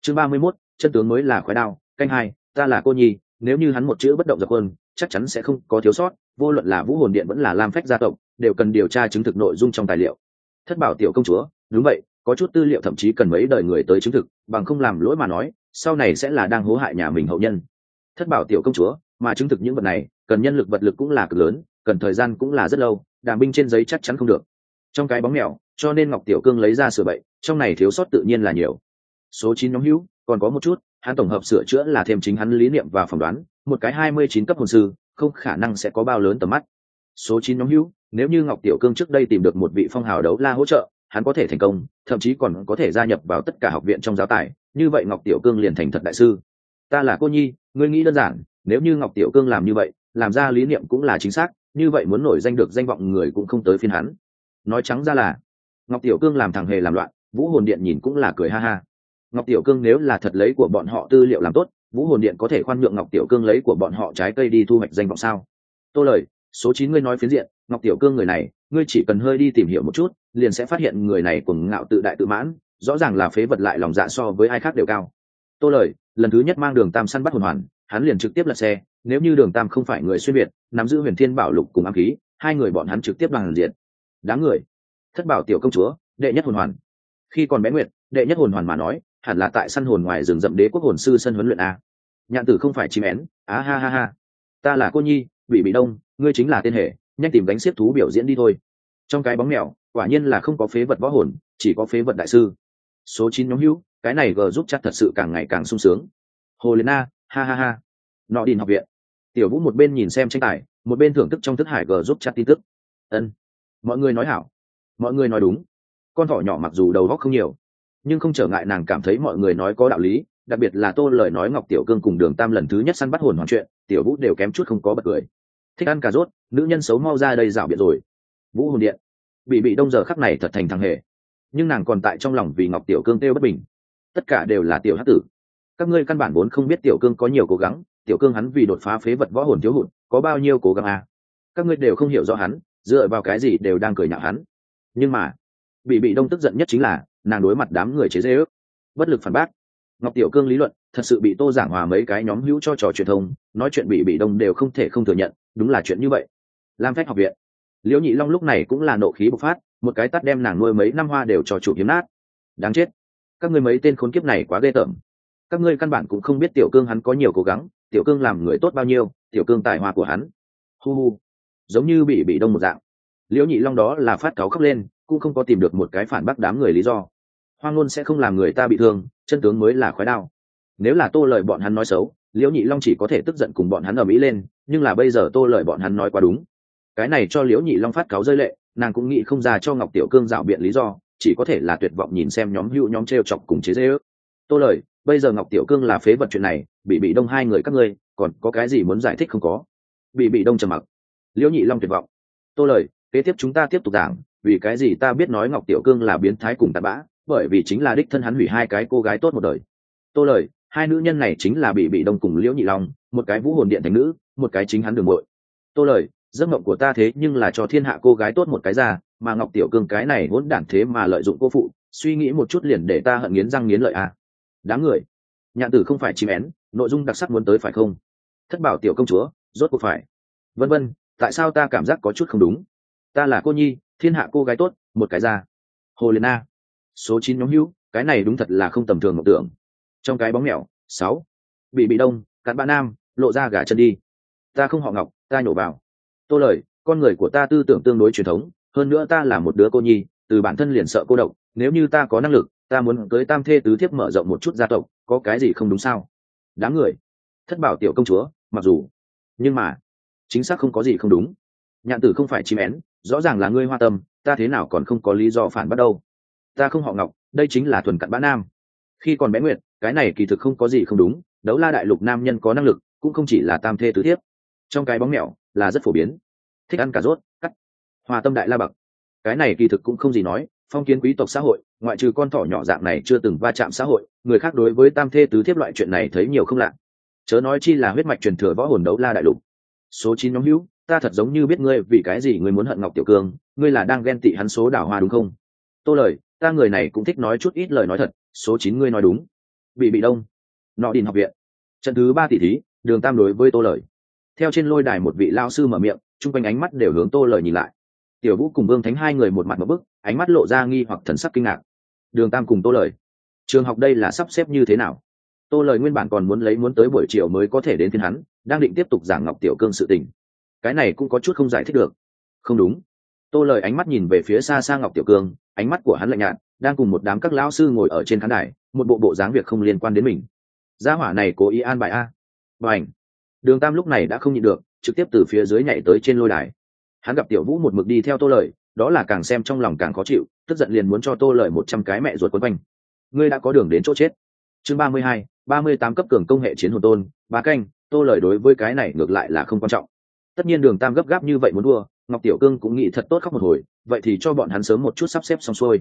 Chương 31, chân tướng mới là khoái đao, canh hai, ta là cô nhi, nếu như hắn một chữ bất động dập quân, chắc chắn sẽ không có thiếu sót, vô luận là Vũ Hồn Điện vẫn là Lam Phách gia tộc, đều cần điều tra chứng thực nội dung trong tài liệu. Thất Bảo tiểu công chúa, đúng vậy, có chút tư liệu thậm chí cần mấy đời người tới chứng thực, bằng không làm lỗi mà nói, sau này sẽ là đang hố hại nhà mình hậu nhân. Thất Bảo tiểu công chúa, mà chứng thực những vật này, cần nhân lực vật lực cũng là cực lớn, cần thời gian cũng là rất lâu, đàm binh trên giấy chắc chắn không được. Trong cái bóng mèo, cho nên Ngọc Tiểu Cương lấy ra sửa bậy, trong này thiếu sót tự nhiên là nhiều. Số 9 nhóm hữu, còn có một chút, hắn tổng hợp sửa chữa là thêm chính hắn lý niệm và phỏng đoán, một cái 29 cấp hồn sư, không khả năng sẽ có bao lớn tầm mắt. Số 9 nhóm hữu, nếu như Ngọc Tiểu Cương trước đây tìm được một vị phong hào đấu la hỗ trợ, hắn có thể thành công, thậm chí còn có thể gia nhập vào tất cả học viện trong giáo tài, như vậy Ngọc Tiểu Cương liền thành thật đại sư. Ta là cô nhi, ngươi nghĩ đơn giản, nếu như Ngọc Tiểu Cương làm như vậy, làm ra lý niệm cũng là chính xác, như vậy muốn nổi danh được danh vọng người cũng không tới phiên hắn. Nói trắng ra là, Ngọc Tiểu Cương làm thằng hề làm loạn, Vũ Hồn Điện nhìn cũng là cười ha ha. Ngọc Tiểu Cương nếu là thật lấy của bọn họ tư liệu làm tốt, Vũ Hồn Điện có thể khoan nhượng Ngọc Tiểu Cương lấy của bọn họ trái cây đi thu hoạch danh vọng sao? Tô lời, số 9 ngươi nói phiến diện, Ngọc Tiểu Cương người này, ngươi chỉ cần hơi đi tìm hiểu một chút, liền sẽ phát hiện người này cuồng ngạo tự đại tự mãn, rõ ràng là phế vật lại lòng dạ so với ai khác đều cao. Tô lời, lần thứ nhất mang Đường Tam săn bắt hồn hoàn, hắn liền trực tiếp lật xe, nếu như Đường Tam không phải người xuyên việt, nắm giữ Huyền Thiên Bảo Lục cùng ám khí, hai người bọn hắn trực tiếp bằng diện. Đáng người. Thất Bảo tiểu công chúa, đệ nhất hồn hoàn. Khi còn bé Nguyệt, đệ nhất hồn hoàn mà nói, hẳn là tại săn hồn ngoài rừng rậm Đế Quốc hồn sư sân huấn luyện a. Nhạn Tử không phải chim én, á ha ha ha. Ta là cô nhi, bị đông, ngươi chính là tên hệ, nhanh tìm đánh xếp thú biểu diễn đi thôi. Trong cái bóng mèo, quả nhiên là không có phế vật võ hồn, chỉ có phế vật đại sư. Số 9 nhóm hữu, cái này gờ giúp chắc thật sự càng ngày càng sung sướng. Hồ Liên A, ha ha ha. Nọ Đình học viện. Tiểu Vũ một bên nhìn xem tranh tài, một bên thưởng thức trong thức hải gờ giúp chắc tin tức. Ân, mọi người nói hảo, mọi người nói đúng. Con thỏ nhỏ mặc dù đầu óc không nhiều, nhưng không trở ngại nàng cảm thấy mọi người nói có đạo lý, đặc biệt là Tô lời nói Ngọc Tiểu Cương cùng Đường Tam lần thứ nhất săn bắt hồn hoàn chuyện, Tiểu Vũ đều kém chút không có bật cười. Thích ăn cà rốt, nữ nhân xấu mau ra đây rảo biện rồi. Vũ Hồn Điện, bị đông giờ khắc này thật thành thằng hề, nhưng nàng còn tại trong lòng vì Ngọc Tiểu Cương kêu bất bình. Tất cả đều là tiểu hắc tử, các ngươi căn bản vốn không biết Tiểu Cương có nhiều cố gắng, Tiểu Cương hắn vì đột phá phế vật võ hồn thiếu hụt, có bao nhiêu cố gắng à? Các ngươi đều không hiểu rõ hắn, dựa vào cái gì đều đang cười nhạo hắn. Nhưng mà, bị đông tức giận nhất chính là nàng đối mặt đám người chế giễu ước, bất lực phản bác. Ngọc Tiểu Cương lý luận thật sự bị Tô Giảng Hòa mấy cái nhóm hữu cho trò truyền thông nói chuyện bị đông đều không thể không thừa nhận, đúng là chuyện như vậy. Lam Phách học viện, Liễu Nhị Long lúc này cũng là nộ khí bộc phát, một cái tát đem nàng nuôi mấy năm hoa đều cho chủ hiếm nát. Đáng chết, các ngươi mấy tên khốn kiếp này quá ghê tởm. Các ngươi căn bản cũng không biết Tiểu Cương hắn có nhiều cố gắng, Tiểu Cương làm người tốt bao nhiêu, Tiểu Cương tài hoa của hắn. Hu hu, giống như bị đông một dạng. Liễu Nhị Long đó là phát cáu khóc lên, cũng không có tìm được một cái phản bác đám người lý do. Hoang ngôn sẽ không làm người ta bị thương, chân tướng mới là khoái đao. Nếu là Tô lời bọn hắn nói xấu, Liễu Nhị Long chỉ có thể tức giận cùng bọn hắn ầm ĩ lên, nhưng là bây giờ Tô lời bọn hắn nói quá đúng. Cái này cho Liễu Nhị Long phát cáu rơi lệ, nàng cũng nghĩ không ra cho Ngọc Tiểu Cương dạo biện lý do, chỉ có thể là tuyệt vọng nhìn xem nhóm hữu nhóm trêu chọc cùng chế giễu. Tô lời, bây giờ Ngọc Tiểu Cương là phế vật chuyện này, bị đông hai người các ngươi, còn có cái gì muốn giải thích không có? Bị đông trầm mặc. Liễu Nhị Long tuyệt vọng. Tô lời, kế tiếp chúng ta tiếp tục giảng, vì cái gì ta biết nói Ngọc Tiểu Cương là biến thái cùng tàn bã, bởi vì chính là đích thân hắn hủy hai cái cô gái tốt một đời. Tô lời, hai nữ nhân này chính là bị đông cùng Liễu Nhị Long, một cái Vũ Hồn Điện thành nữ, một cái chính hắn đường muội. Tô lời, giấc mộng của ta thế nhưng là cho thiên hạ cô gái tốt một cái ra, mà Ngọc Tiểu Cương cái này hỗn đản thế mà lợi dụng cô phụ, suy nghĩ một chút liền để ta hận nghiến răng nghiến lợi à. Đáng người. Nhạn Tử không phải chim én, nội dung đặc sắc muốn tới phải không? Thất Bảo tiểu công chúa, rốt cuộc phải. Vân vân, tại sao ta cảm giác có chút không đúng? Ta là cô nhi, thiên hạ cô gái tốt, một cái ra. Hồ Liên A. Số 9 nhóm hữu, cái này đúng thật là không tầm thường mộng tưởng. Trong cái bóng mèo, 6. Bị đông, cắn bạn nam, lộ ra gà chân đi. Ta không họ Ngọc, ta nhổ vào. Tô lời, con người của ta tư tưởng tương đối truyền thống, hơn nữa ta là một đứa cô nhi, từ bản thân liền sợ cô độc, nếu như ta có năng lực, ta muốn cưới tam thê tứ thiếp mở rộng một chút gia tộc, có cái gì không đúng sao? Đáng người. Thất Bảo tiểu công chúa, mặc dù, nhưng mà, chính xác không có gì không đúng. Nhạn Tử không phải chim én, rõ ràng là ngươi hoa tâm, ta thế nào còn không có lý do phản bắt đâu. Ta không họ Ngọc, đây chính là thuần cặn bã nam. Khi còn bé Nguyệt, cái này kỳ thực không có gì không đúng, Đấu La đại lục nam nhân có năng lực, cũng không chỉ là tam thê tứ thiếp. Trong cái bóng mèo là rất phổ biến. Thích ăn cà rốt, cắt. Hòa tâm đại la bậc. Cái này kỳ thực cũng không gì nói, phong kiến quý tộc xã hội, ngoại trừ con thỏ nhỏ dạng này chưa từng va chạm xã hội, người khác đối với tam thê tứ thiếp loại chuyện này thấy nhiều không lạ. Chớ nói chi là huyết mạch truyền thừa võ hồn Đấu La đại lục. Số 9 nhóm hữu, ta thật giống như biết ngươi vì cái gì ngươi muốn hận Ngọc Tiểu Cương, ngươi là đang ghen tị hắn số đào hoa đúng không? Tô lời, ta người này cũng thích nói chút ít lời nói thật, số 9 ngươi nói đúng. bị đông. Nọ đình học viện trận thứ 3 tỷ thí, Đường Tam đối với Tô Lời. Theo trên lôi đài một vị lao sư mở miệng, chung quanh ánh mắt đều hướng Tô Lời nhìn lại. Tiểu Vũ cùng Vương Thánh hai người một mặt một bức, ánh mắt lộ ra nghi hoặc thần sắc kinh ngạc. Đường Tam cùng Tô Lời, trường học đây là sắp xếp như thế nào? Tô Lời nguyên bản còn muốn tới buổi chiều mới có thể đến phiên hắn, đang định tiếp tục giảng Ngọc Tiểu Cương sự tình. Cái này cũng có chút không giải thích được. Không đúng. Tô Lời ánh mắt nhìn về phía xa xa Ngọc Tiểu Cương, ánh mắt của hắn lạnh nhạt, đang cùng một đám các lão sư ngồi ở trên khán đài, một bộ dáng việc không liên quan đến mình. Gia hỏa này cố ý an bài a. Bành. Đường Tam lúc này đã không nhịn được, trực tiếp từ phía dưới nhảy tới trên lôi đài. Hắn gặp Tiểu Vũ một mực đi theo Tô Lời, đó là càng xem trong lòng càng khó chịu, tức giận liền muốn cho Tô Lời 100 cái mẹ ruột quấn quanh. Ngươi đã có đường đến chỗ chết. Chương 32, 38 cấp cường công hệ chiến hồn tôn, bá canh. Tô Lời đối với cái này ngược lại là không quan trọng. Tất nhiên Đường Tam gấp gáp như vậy muốn đua, Ngọc Tiểu Cương cũng nghĩ thật tốt khóc một hồi, vậy thì cho bọn hắn sớm một chút sắp xếp xong xuôi.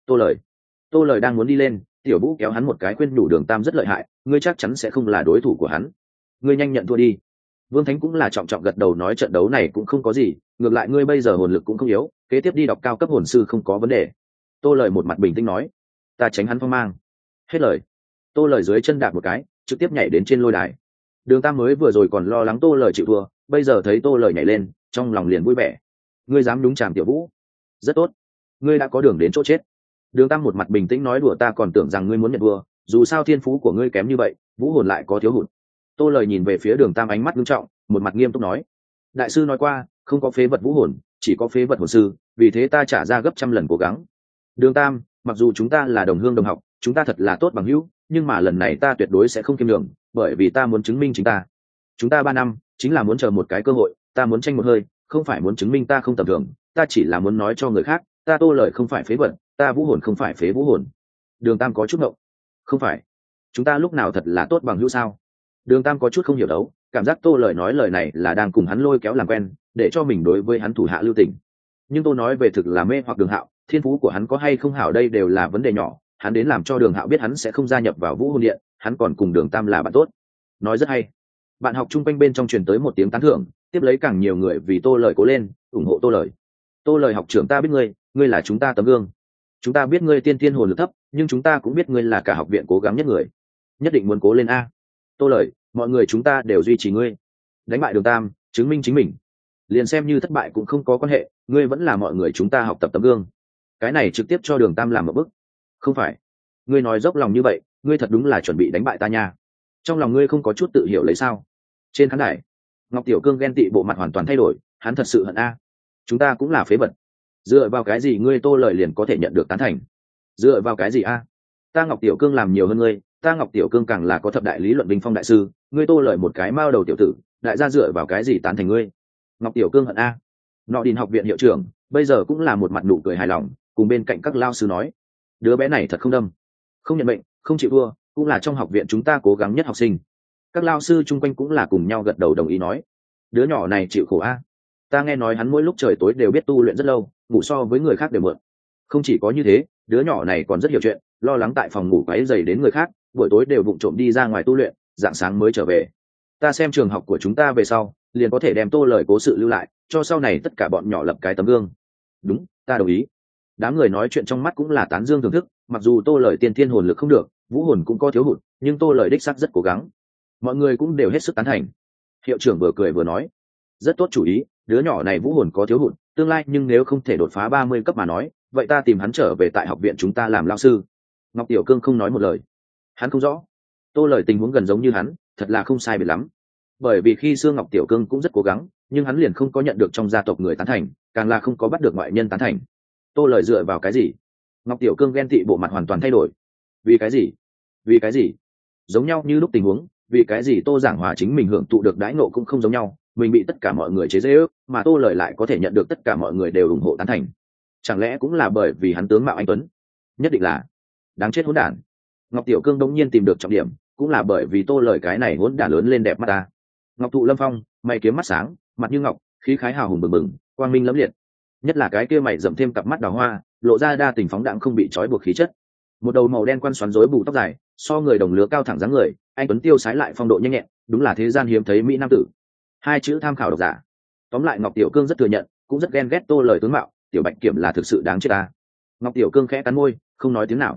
Tô Lời đang muốn đi lên, Tiểu Vũ kéo hắn một cái khuyên nhủ Đường Tam rất lợi hại, ngươi chắc chắn sẽ không là đối thủ của hắn. Ngươi nhanh nhận thua đi. Vương Thánh cũng là trọng trọng gật đầu nói trận đấu này cũng không có gì, ngược lại ngươi bây giờ hồn lực cũng không yếu, kế tiếp đi đọc cao cấp hồn sư không có vấn đề. Tô Lời một mặt bình tĩnh nói, ta tránh hắn phong mang. Hết lời. Tô Lời dưới chân đạp một cái, trực tiếp nhảy đến trên lôi đài. Đường Tam mới vừa rồi còn lo lắng Tô Lời chịu thua, bây giờ thấy Tô Lời nhảy lên, trong lòng liền vui vẻ. Ngươi dám đúng chàng Tiểu Vũ, rất tốt, ngươi đã có đường đến chỗ chết. Đường Tam một mặt bình tĩnh nói đùa, ta còn tưởng rằng ngươi muốn nhận thua, dù sao thiên phú của ngươi kém như vậy, vũ hồn lại có thiếu hụt. Tô Lời nhìn về phía Đường Tam ánh mắt nghiêm trọng, một mặt nghiêm túc nói, đại sư nói qua không có phế vật vũ hồn, chỉ có phế vật hồn sư, vì thế ta trả ra gấp trăm lần cố gắng. Đường Tam, mặc dù chúng ta là đồng hương đồng học, chúng ta thật là tốt bằng hữu, nhưng mà lần này ta tuyệt đối sẽ không kiêm nhường, bởi vì ta muốn chứng minh chính ta. Chúng ta 3 năm chính là muốn chờ một cái cơ hội, ta muốn tranh một hơi, không phải muốn chứng minh ta không tầm thường, ta chỉ là muốn nói cho người khác, ta Tô Lời không phải phế vật, ta vũ hồn không phải phế vũ hồn. Đường Tam có chút ngộng. Không phải, chúng ta lúc nào thật là tốt bằng hữu sao? Đường Tam có chút không hiểu đấu, cảm giác Tô Lời nói lời này là đang cùng hắn lôi kéo làm quen, để cho mình đối với hắn thủ hạ lưu tình. Nhưng Tô nói về thực là mê hoặc Đường Hạo, thiên phú của hắn có hay không hảo đây đều là vấn đề nhỏ, hắn đến làm cho Đường Hạo biết hắn sẽ không gia nhập vào vũ hồn điện, hắn còn cùng Đường Tam là bạn tốt. Nói rất hay. Bạn học chung quanh bên trong truyền tới một tiếng tán thưởng, tiếp lấy càng nhiều người vì Tô Lời cố lên, ủng hộ Tô Lời. Tô Lời học trưởng, ta biết ngươi, ngươi là chúng ta tấm gương. Chúng ta biết ngươi tiên hồn lực thấp, nhưng chúng ta cũng biết ngươi là cả học viện cố gắng nhất người, nhất định muốn cố lên a. Tô Lời, mọi người chúng ta đều duy trì ngươi. Đánh bại Đường Tam, chứng minh chính mình. Liền xem như thất bại cũng không có quan hệ, ngươi vẫn là mọi người chúng ta học tập tấm gương. Cái này trực tiếp cho Đường Tam làm một bức. Không phải, ngươi nói dốc lòng như vậy, ngươi thật đúng là chuẩn bị đánh bại ta nha. Trong lòng ngươi không có chút tự hiểu lấy sao? Trên khán đài, Ngọc Tiểu Cương ghen tị bộ mặt hoàn toàn thay đổi, hắn thật sự hận a. Chúng ta cũng là phế vật. Dựa vào cái gì ngươi Tô Lời liền có thể nhận được tán thành? Dựa vào cái gì a? Ta Ngọc Tiểu Cương làm nhiều hơn ngươi, ta Ngọc Tiểu Cương càng là có thập đại lý luận bình phong đại sư, ngươi Tô Lời một cái mao đầu tiểu tử, đại gia dựa vào cái gì tán thành ngươi? Ngọc Tiểu Cương hận a. Nọ Đình học viện hiệu trưởng bây giờ cũng là một mặt nụ cười hài lòng, cùng bên cạnh các lao sư nói, đứa bé này thật không đâm, không nhận bệnh, không chịu thua, cũng là trong học viện chúng ta cố gắng nhất học sinh. Các lao sư chung quanh cũng là cùng nhau gật đầu đồng ý nói, đứa nhỏ này chịu khổ a. Ta nghe nói hắn mỗi lúc trời tối đều biết tu luyện rất lâu, ngủ so với người khác đều mượn. Không chỉ có như thế, đứa nhỏ này còn rất hiểu chuyện, lo lắng tại phòng ngủ quấy rầy đến người khác, buổi tối đều vụng trộm đi ra ngoài tu luyện, rạng sáng mới trở về. Ta xem trường học của chúng ta về sau, liền có thể đem Tô Lời cố sự lưu lại, cho sau này tất cả bọn nhỏ lập cái tấm gương. Đúng, ta đồng ý. Đám người nói chuyện trong mắt cũng là tán dương thưởng thức, mặc dù Tô Lời tiên thiên hồn lực không được, vũ hồn cũng có thiếu hụt, nhưng Tô Lời đích xác rất cố gắng. Mọi người cũng đều hết sức tán thành. Hiệu trưởng vừa cười vừa nói, rất tốt chủ ý, đứa nhỏ này vũ hồn có thiếu hụt, tương lai nhưng nếu không thể đột phá 30 cấp mà nói, vậy ta tìm hắn trở về tại học viện chúng ta làm lao sư. Ngọc Tiểu Cương không nói một lời. Hắn không rõ. Tô Lời tình huống gần giống như hắn, thật là không sai biệt lắm. Bởi vì khi xưa Ngọc Tiểu Cương cũng rất cố gắng, nhưng hắn liền không có nhận được trong gia tộc người tán thành, càng là không có bắt được ngoại nhân tán thành. Tô Lời dựa vào cái gì? Ngọc Tiểu Cương ghen tị bộ mặt hoàn toàn thay đổi. Vì cái gì? Vì cái gì? Giống nhau như lúc tình huống, vì cái gì Tô Giảng Hòa chính mình hưởng thụ được đãi ngộ cũng không giống nhau, mình bị tất cả mọi người chế giễu, mà Tô Lời lại có thể nhận được tất cả mọi người đều ủng hộ tán thành. Chẳng lẽ cũng là bởi vì hắn tướng mạo anh tuấn? Nhất định là. Đáng chết hỗn đản. Ngọc Tiểu Cương đống nhiên tìm được trọng điểm, cũng là bởi vì Tô Lời cái này hỗn đản lớn lên đẹp mắt ta. Ngọc Thụ Lâm Phong, mày kiếm mắt sáng, mặt như ngọc, khí khái hào hùng bừng bừng, quang minh lẫm liệt. Nhất là cái kia mày rậm thêm cặp mắt đào hoa, lộ ra đa tình phóng đãng không bị trói buộc khí chất. Một đầu màu đen quăn xoắn rối bù tóc dài, so người đồng lứa cao thẳng dáng người, anh tuấn tiêu sái lại phong độ nhanh nhẹn, đúng là thế gian hiếm thấy mỹ nam tử. Hai chữ tham khảo độc giả. Tóm lại Ngọc Tiểu Cương rất thừa nhận, cũng rất ghen ghét Tô Lời tướng mạo, tiểu Bạch Kiểm là thực sự đáng chết ta. Ngọc Tiểu Cương khẽ cắn môi, không nói tiếng nào.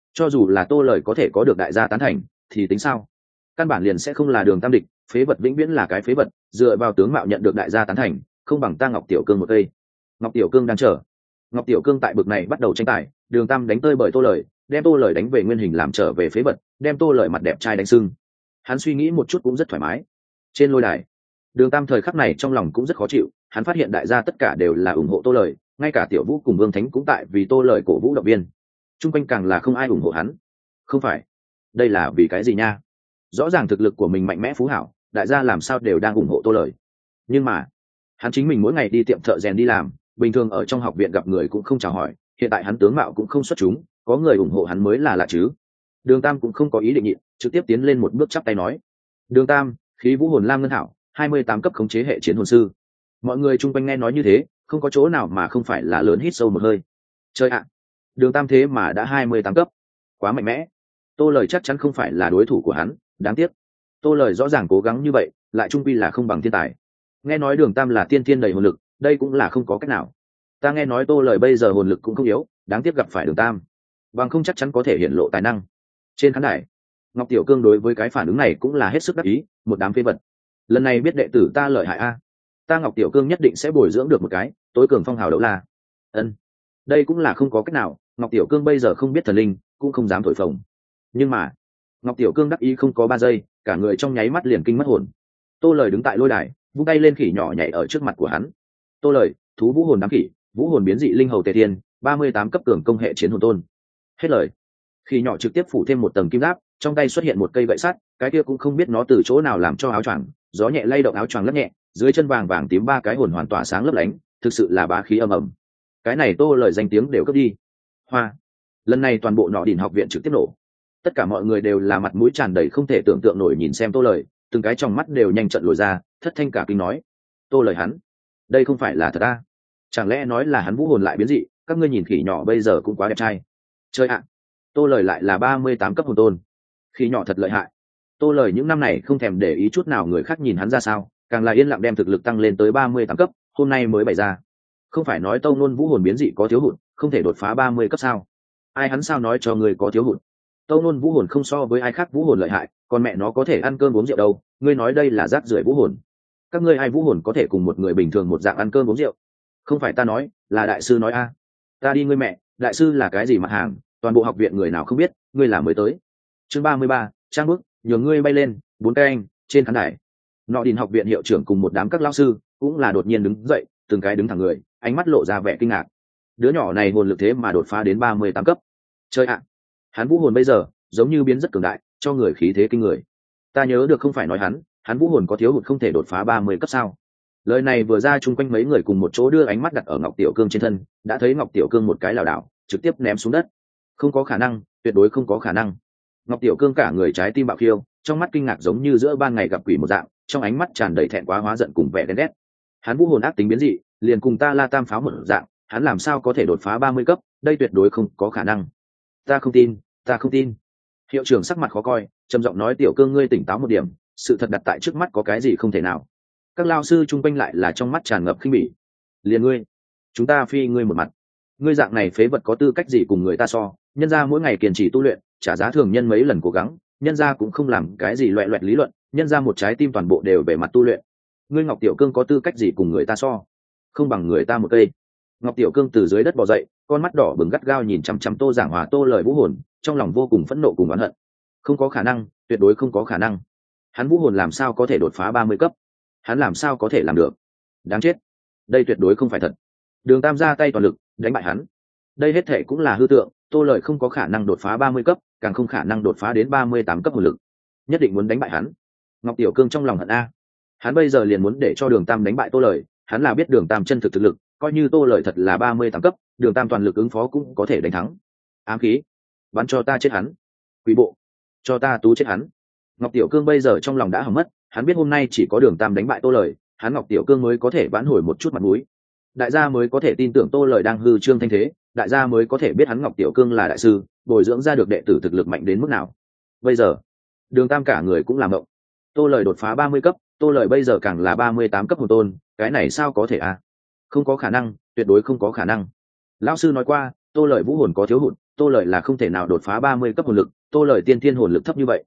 cho dù là Tô Lời có thể có được đại gia tán thành thì tính sao? Căn bản liền sẽ không là Đường Tam địch, phế vật vĩnh viễn là cái phế vật, dựa vào tướng mạo nhận được đại gia tán thành, không bằng ta Ngọc Tiểu Cương một cây. Ngọc Tiểu Cương đang chờ. Ngọc Tiểu Cương tại bực này bắt đầu tranh tài, Đường Tam đánh tơi bởi Tô Lời, đem Tô Lời đánh về nguyên hình làm trở về phế vật, đem Tô Lời mặt đẹp trai đánh sưng. Hắn suy nghĩ một chút cũng rất thoải mái. Trên lôi đài, Đường Tam thời khắc này trong lòng cũng rất khó chịu, hắn phát hiện đại gia tất cả đều là ủng hộ Tô Lời, ngay cả Tiểu Vũ cùng Vương Thánh cũng tại vì Tô Lời cổ vũ động viên. Trung quanh càng là không ai ủng hộ hắn. Không phải, đây là vì cái gì nha? Rõ ràng thực lực của mình mạnh mẽ phú hảo, đại gia làm sao đều đang ủng hộ Tô Lời. Nhưng mà, hắn chính mình mỗi ngày đi tiệm thợ rèn đi làm, bình thường ở trong học viện gặp người cũng không chào hỏi, hiện tại hắn tướng mạo cũng không xuất chúng, có người ủng hộ hắn mới là lạ chứ. Đường Tam cũng không có ý định nhịn, trực tiếp tiến lên một bước chắp tay nói: Đường Tam, khí vũ hồn lam ngân hảo, 28 cấp khống chế hệ chiến hồn sư. Mọi người chung quanh nghe nói như thế, không có chỗ nào mà không phải là lớn hít sâu một hơi. Chơi ạ, Đường Tam thế mà đã 28 cấp, quá mạnh mẽ. Tô Lời chắc chắn không phải là đối thủ của hắn, đáng tiếc. Tô Lời rõ ràng cố gắng như vậy, lại trung quy là không bằng thiên tài. Nghe nói Đường Tam là tiên thiên đầy hồn lực, đây cũng là không có cách nào. Ta nghe nói Tô Lời bây giờ hồn lực cũng không yếu, đáng tiếc gặp phải Đường Tam, bằng không chắc chắn có thể hiện lộ tài năng. Trên khán đài, Ngọc Tiểu Cương đối với cái phản ứng này cũng là hết sức đắc ý, một đám phế vật. Lần này biết đệ tử ta lợi hại a, ta Ngọc Tiểu Cương nhất định sẽ bồi dưỡng được một cái tối cường phong hào đấu la. Ân, đây cũng là không có cách nào, Ngọc Tiểu Cương bây giờ không biết thần linh, cũng không dám thổi phồng. Nhưng mà, Ngọc Tiểu Cương đắc ý không có 3 giây, cả người trong nháy mắt liền kinh mất hồn. Tô Lời đứng tại lôi đài, vung tay lên khỉ nhỏ nhảy ở trước mặt của hắn. Tô Lời, thú vũ hồn đám khỉ, vũ hồn biến dị linh hầu tề thiên, 38 cấp cường công hệ chiến hồn tôn. Hết lời. Khỉ nhỏ trực tiếp phủ thêm một tầng kim giáp, trong tay xuất hiện một cây gậy sắt, cái kia cũng không biết nó từ chỗ nào làm cho áo choàng, gió nhẹ lay động áo choàng lấp nhẹ, dưới chân vàng vàng tím 3 cái hồn hoàn tỏa sáng lấp lánh, thực sự là bá khí âm ầm. Cái này Tô Lời danh tiếng đều cướp đi. Hoa. Lần này toàn bộ Nọ Đỉnh học viện trực tiếp nổ. Tất cả mọi người đều là mặt mũi tràn đầy không thể tưởng tượng nổi nhìn xem Tô Lời, từng cái trong mắt đều nhanh trận lồi ra, thất thanh cả kinh nói: Tô Lời hắn, đây không phải là thật à? Chẳng lẽ nói là hắn vũ hồn lại biến dị? Các ngươi nhìn khỉ nhỏ bây giờ cũng quá đẹp trai. Chơi ạ, Tô Lời lại là 38 cấp hồn tôn, khỉ nhỏ thật lợi hại. Tô Lời những năm này không thèm để ý chút nào người khác nhìn hắn ra sao, càng là yên lặng đem thực lực tăng lên tới 38 cấp, hôm nay mới bày ra. Không phải nói Tông Nôn vũ hồn biến dị có thiếu hụt, không thể đột phá 30 cấp sao? Ai hắn sao nói cho người có thiếu hụt? Tông Nôn vũ hồn không so với ai khác vũ hồn lợi hại, còn mẹ nó có thể ăn cơm uống rượu đâu, ngươi nói đây là rác rưởi vũ hồn. Các ngươi ai vũ hồn có thể cùng một người bình thường một dạng ăn cơm uống rượu? Không phải ta nói, là đại sư nói a. Ta đi ngươi mẹ, đại sư là cái gì mặt hàng, toàn bộ học viện người nào không biết, ngươi là mới tới. Chương 33, trang bức, nhường ngươi bay lên, 4 cái anh, trên khán đài. Nọ Đỉnh học viện hiệu trưởng cùng một đám các lão sư, cũng là đột nhiên đứng dậy, từng cái đứng thẳng người, ánh mắt lộ ra vẻ kinh ngạc. Đứa nhỏ này hồn lực thế mà đột phá đến 38 cấp. Chơi ạ. Hắn vũ hồn bây giờ giống như biến rất cường đại, cho người khí thế kinh người. Ta nhớ được không phải nói hắn vũ hồn có thiếu hụt không thể đột phá 30 cấp sao? Lời này vừa ra, chung quanh mấy người cùng một chỗ đưa ánh mắt đặt ở Ngọc Tiểu Cương trên thân, đã thấy Ngọc Tiểu Cương một cái lảo đảo, trực tiếp ném xuống đất. Không có khả năng, tuyệt đối không có khả năng. Ngọc Tiểu Cương cả người trái tim bạo khiêu, trong mắt kinh ngạc giống như giữa ban ngày gặp quỷ một dạng, trong ánh mắt tràn đầy thẹn quá hóa giận cùng vẻ ghen ghét. Hắn vũ hồn ác tính biến dị, liền cùng ta La Tam pháo một dạng, hắn làm sao có thể đột phá 30 cấp, đây tuyệt đối không có khả năng. Ta không tin, ta không tin. Hiệu trưởng sắc mặt khó coi, trầm giọng nói: Tiểu Cương ngươi tỉnh táo một điểm, sự thật đặt tại trước mắt có cái gì không thể nào. Các lao sư chung quanh lại là trong mắt tràn ngập khinh bỉ. Liền ngươi, chúng ta phi ngươi một mặt. Ngươi dạng này phế vật có tư cách gì cùng người ta so? Nhân gia mỗi ngày kiên trì tu luyện, trả giá thường nhân mấy lần cố gắng, nhân gia cũng không làm cái gì loẹt loẹt lý luận, nhân gia một trái tim toàn bộ đều về mặt tu luyện. Ngươi Ngọc Tiểu Cương có tư cách gì cùng người ta so? Không bằng người ta một cây. Ngọc Tiểu Cương từ dưới đất bò dậy, con mắt đỏ bừng gắt gao nhìn chằm chằm Tô Giảng Hòa Tô Lời vũ hồn, trong lòng vô cùng phẫn nộ cùng oán hận. Không có khả năng, tuyệt đối không có khả năng. Hắn vũ hồn làm sao có thể đột phá 30 cấp? Hắn làm sao có thể làm được? Đáng chết, đây tuyệt đối không phải thật. Đường Tam ra tay toàn lực đánh bại hắn. Đây hết thể cũng là hư tượng, Tô Lợi không có khả năng đột phá 30 cấp, càng không khả năng đột phá đến 38 cấp hồn lực. Nhất định muốn đánh bại hắn. Ngọc Tiểu Cương trong lòng hận a. Hắn bây giờ liền muốn để cho Đường Tam đánh bại Tô Lợi, hắn là biết Đường Tam chân thực thực lực, coi như Tô Lợi thật là 38 cấp, Đường Tam toàn lực ứng phó cũng có thể đánh thắng. Ám khí, bắn cho ta chết hắn. Quỷ bộ, cho ta tú chết hắn. Ngọc Tiểu Cương bây giờ trong lòng đã hỏng mất, hắn biết hôm nay chỉ có Đường Tam đánh bại Tô Lợi, hắn Ngọc Tiểu Cương mới có thể vãn hồi một chút mặt mũi. Đại gia mới có thể tin tưởng Tô Lợi đang hư trương thanh thế, đại gia mới có thể biết hắn Ngọc Tiểu Cương là đại sư, bồi dưỡng ra được đệ tử thực lực mạnh đến mức nào. Bây giờ, Đường Tam cả người cũng làm mộng. Tô Lợi đột phá 30 cấp, Tô Lợi bây giờ càng là 38 cấp hồn tôn, cái này sao có thể à? Không có khả năng, tuyệt đối không có khả năng. Lão sư nói qua, Tô Lợi vũ hồn có thiếu hụt, tô lợi là không thể nào đột phá 30 cấp hồn lực, tô lợi tiên thiên hồn lực thấp như vậy.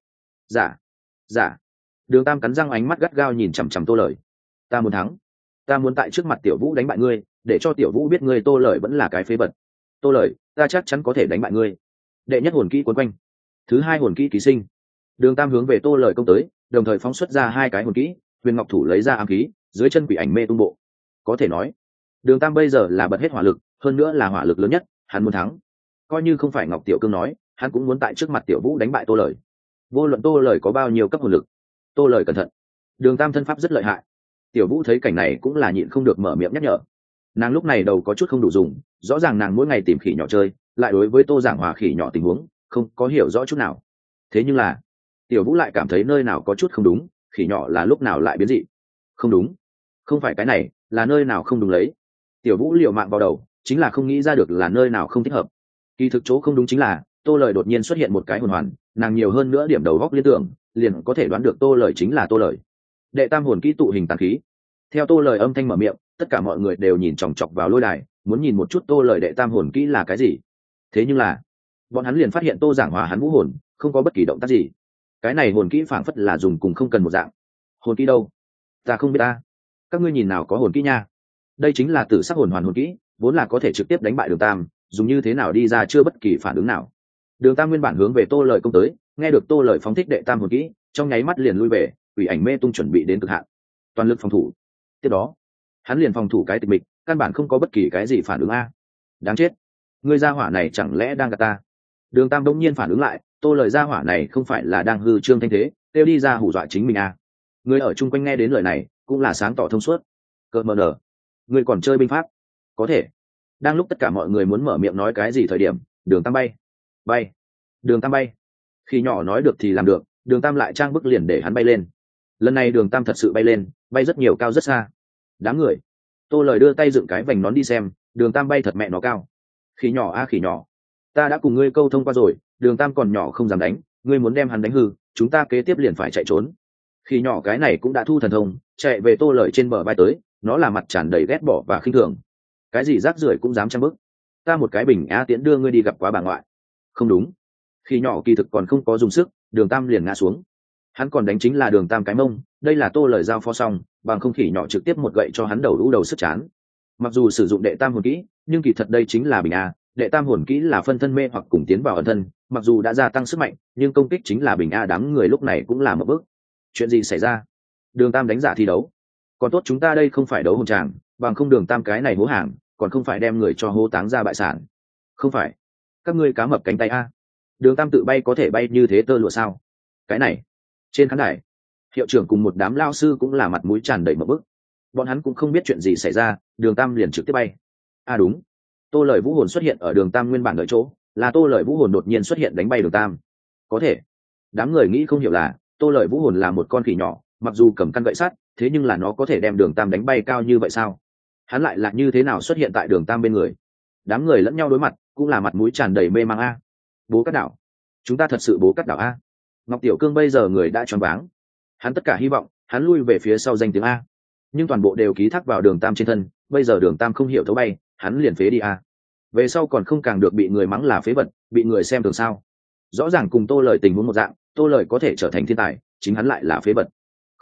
Giả. Đường Tam cắn răng, ánh mắt gắt gao nhìn chằm chằm tô lợi. Ta muốn thắng, ta muốn tại trước mặt Tiểu Vũ đánh bại ngươi, để cho Tiểu Vũ biết ngươi tô lợi vẫn là cái phế vật. Tô lợi, ta chắc chắn có thể đánh bại ngươi. Đệ nhất hồn kỹ cuốn quanh, thứ hai hồn kỹ ký sinh. Đường Tam hướng về tô lợi công tới, đồng thời phóng xuất ra hai cái hồn kỹ. Huyền Ngọc Thủ lấy ra ám khí, dưới chân quỷ ảnh mê tung bộ. Có thể nói, Đường Tam bây giờ là bật hết hỏa lực, hơn nữa là hỏa lực lớn nhất, hắn muốn thắng. Coi như không phải Ngọc Tiểu Cương nói, hắn cũng muốn tại trước mặt Tiểu Vũ đánh bại tô lợi. Vô luận tô lợi có bao nhiêu cấp hồn lực. Tô lợi cẩn thận, Đường Tam thân pháp rất lợi hại. Tiểu Vũ thấy cảnh này cũng là nhịn không được mở miệng nhắc nhở. Nàng lúc này đầu có chút không đủ dùng, rõ ràng nàng mỗi ngày tìm khỉ nhỏ chơi, lại đối với tô giảng hòa khỉ nhỏ tình huống không có hiểu rõ chút nào. Thế nhưng là Tiểu Vũ lại cảm thấy nơi nào có chút không đúng, khỉ nhỏ là lúc nào lại biến dị. Không đúng, không phải cái này, là nơi nào không đúng lấy. Tiểu Vũ liều mạng vào đầu, chính là không nghĩ ra được là nơi nào không thích hợp. Kỳ thực chỗ không đúng chính là tô lợi đột nhiên xuất hiện một cái hồn hoàn, nàng nhiều hơn nữa điểm đầu góc liên tưởng, liền có thể đoán được tô lợi chính là tô lợi. Đệ tam hồn kỹ tụ hình tàn khí. Theo tô lợi âm thanh mở miệng, tất cả mọi người đều nhìn chòng chọc vào lôi đài, muốn nhìn một chút tô lợi đệ tam hồn kỹ là cái gì. Thế nhưng là bọn hắn liền phát hiện tô giảng hòa hắn vũ hồn không có bất kỳ động tác gì. Cái này hồn kỹ phảng phất là dùng cùng không cần một dạng. Hồn kỹ đâu? Ta không biết ta. Các ngươi nhìn nào có hồn kỹ nha. Đây chính là tử sắc hồn hoàn hồn kỹ, vốn là có thể trực tiếp đánh bại Đường Tam, dùng như thế nào đi ra chưa bất kỳ phản ứng nào. Đường Tam nguyên bản hướng về tô lợi công tới, nghe được tô lợi phóng thích đệ tam hồn kỹ, trong nháy mắt liền lui về, quỷ ảnh mê tung chuẩn bị đến cực hạn, toàn lực phòng thủ. Tiếp đó hắn liền phòng thủ cái tịch mịch, căn bản không có bất kỳ cái gì phản ứng a. Đáng chết, ngươi gia hỏa này chẳng lẽ đang gạt ta? Đường Tam đông nhiên phản ứng lại, tô lợi gia hỏa này không phải là đang hư trương thanh thế, kêu đi ra hù dọa chính mình a. Người ở chung quanh nghe đến lời này cũng là sáng tỏ thông suốt. Cợt mờ nở, ngươi còn chơi binh pháp? Có thể. Đang lúc tất cả mọi người muốn mở miệng nói cái gì thời điểm, Đường Tam bay, Đường Tam bay. Khi nhỏ nói được thì làm được, Đường Tam lại trang bức liền để hắn bay lên. Lần này Đường Tam thật sự bay lên, bay rất nhiều, cao rất xa. Đám người tô lợi đưa tay dựng cái vành nón đi xem, Đường Tam bay thật mẹ nó cao. Khỉ nhỏ a khỉ nhỏ, ta đã cùng ngươi câu thông qua rồi, Đường Tam còn nhỏ không dám đánh, ngươi muốn đem hắn đánh hư, chúng ta kế tiếp liền phải chạy trốn. Khỉ nhỏ cái này cũng đã thu thần thông, chạy về tô lợi trên bờ bay tới, nó là mặt tràn đầy ghét bỏ và khinh thường. Cái gì rác rưởi cũng dám trang bức, ta một cái bình á tiễn đưa ngươi đi gặp quá bà ngoại. Không đúng, khỉ nhỏ kỳ thực còn không có dùng sức, Đường Tam liền ngã xuống. Hắn còn đánh chính là Đường Tam cái mông, đây là tô lợi giao phó xong, bằng không khỉ nhỏ trực tiếp một gậy cho hắn đầu lũ đầu sức chán. Mặc dù sử dụng đệ tam hồn kỹ, nhưng kỳ thật đây chính là bình a, đệ tam hồn kỹ là phân thân mê hoặc cùng tiến vào ẩn thân, mặc dù đã gia tăng sức mạnh, nhưng công kích chính là bình a. Đám người lúc này cũng là một bước. Chuyện gì xảy ra? Đường Tam đánh giả thi đấu, còn tốt chúng ta đây không phải đấu hồn tràng, bằng không Đường Tam cái này hố hàng, còn không phải đem người cho hố táng ra bại sản. Không phải, các ngươi cá mập cánh tay a. Đường Tam tự bay có thể bay như thế tơ lụa sao? Cái này, trên khán đài hiệu trưởng cùng một đám lao sư cũng là mặt mũi tràn đầy một bức. Bọn hắn cũng không biết chuyện gì xảy ra, Đường Tam liền trực tiếp bay. Đúng, tô lợi vũ hồn xuất hiện ở Đường Tam nguyên bản đợi chỗ, là tô lợi vũ hồn đột nhiên xuất hiện đánh bay Đường Tam. Có thể đám người nghĩ không hiểu là tô lợi vũ hồn là một con khỉ nhỏ, mặc dù cầm căn gậy sắt, thế nhưng là nó có thể đem Đường Tam đánh bay cao như vậy sao? Hắn lại là như thế nào xuất hiện tại Đường Tam bên người? Đám người lẫn nhau đối mặt, cũng là mặt mũi tràn đầy mê mang a. Bố cắt đảo, chúng ta thật sự bố cắt đảo a. Ngọc Tiểu Cương bây giờ người đã choáng váng, hắn tất cả hy vọng hắn lui về phía sau danh tiếng a, nhưng toàn bộ đều ký thác vào Đường Tam trên thân. Bây giờ Đường Tam không hiểu thấu bay, hắn liền phế đi a. Về sau còn không càng được bị người mắng là phế vật, bị người xem thường sao? Rõ ràng cùng tô lợi tình huống một dạng, tô lợi có thể trở thành thiên tài, chính hắn lại là phế vật.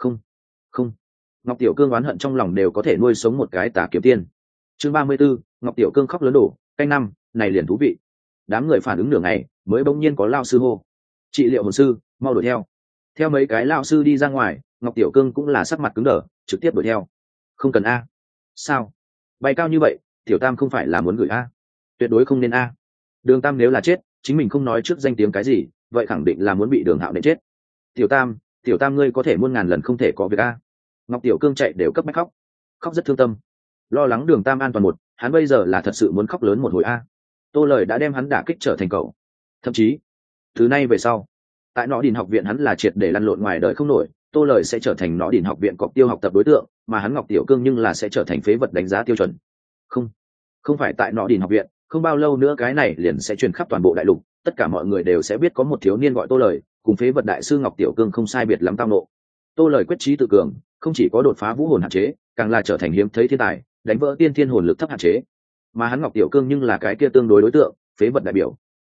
Không, Ngọc Tiểu Cương oán hận trong lòng đều có thể nuôi sống một cái tà kiếm tiên. Chương 34, Ngọc Tiểu Cương khóc lớn đổ, canh năm, này liền thú vị. Đám người phản ứng nửa ngày, mới bỗng nhiên có lao sư hô: trị liệu hồn sư, mau đuổi theo. Theo mấy cái lao sư đi ra ngoài, Ngọc Tiểu Cương cũng là sắc mặt cứng đờ, trực tiếp đuổi theo. Không cần a. Sao? Bay cao như vậy, Tiểu Tam không phải là muốn gửi a? Tuyệt đối không nên a. Đường Tam nếu là chết, chính mình không nói trước danh tiếng cái gì, vậy khẳng định là muốn bị Đường Hạo nện chết. Tiểu Tam ngươi có thể muôn ngàn lần không thể có việc a. Ngọc Tiểu Cương chạy đều cấp bách khóc rất thương tâm, lo lắng Đường Tam an toàn một, hắn bây giờ là thật sự muốn khóc lớn một hồi a. Tô lợi đã đem hắn đả kích trở thành cậu, thậm chí từ nay về sau tại Nọ Đỉnh học viện hắn là triệt để lăn lộn ngoài đời không nổi. Tô lợi sẽ trở thành Nọ Đỉnh học viện cọc tiêu học tập đối tượng, mà hắn Ngọc Tiểu Cương nhưng là sẽ trở thành phế vật đánh giá tiêu chuẩn. Không phải tại Nọ Đỉnh học viện, không bao lâu nữa cái này liền sẽ truyền khắp toàn bộ đại lục, tất cả mọi người đều sẽ biết có một thiếu niên gọi Tô lợi, cùng phế vật đại sư Ngọc Tiểu Cương không sai biệt lắm tao nộ. Tô lợi quyết chí tự cường, không chỉ có đột phá vũ hồn hạn chế, càng là trở thành hiếm thấy thiên tài, đánh vỡ tiên thiên hồn lực thấp hạn chế. Mà hắn Ngọc Tiểu Cương nhưng là cái kia tương đối đối tượng, phế vật đại biểu.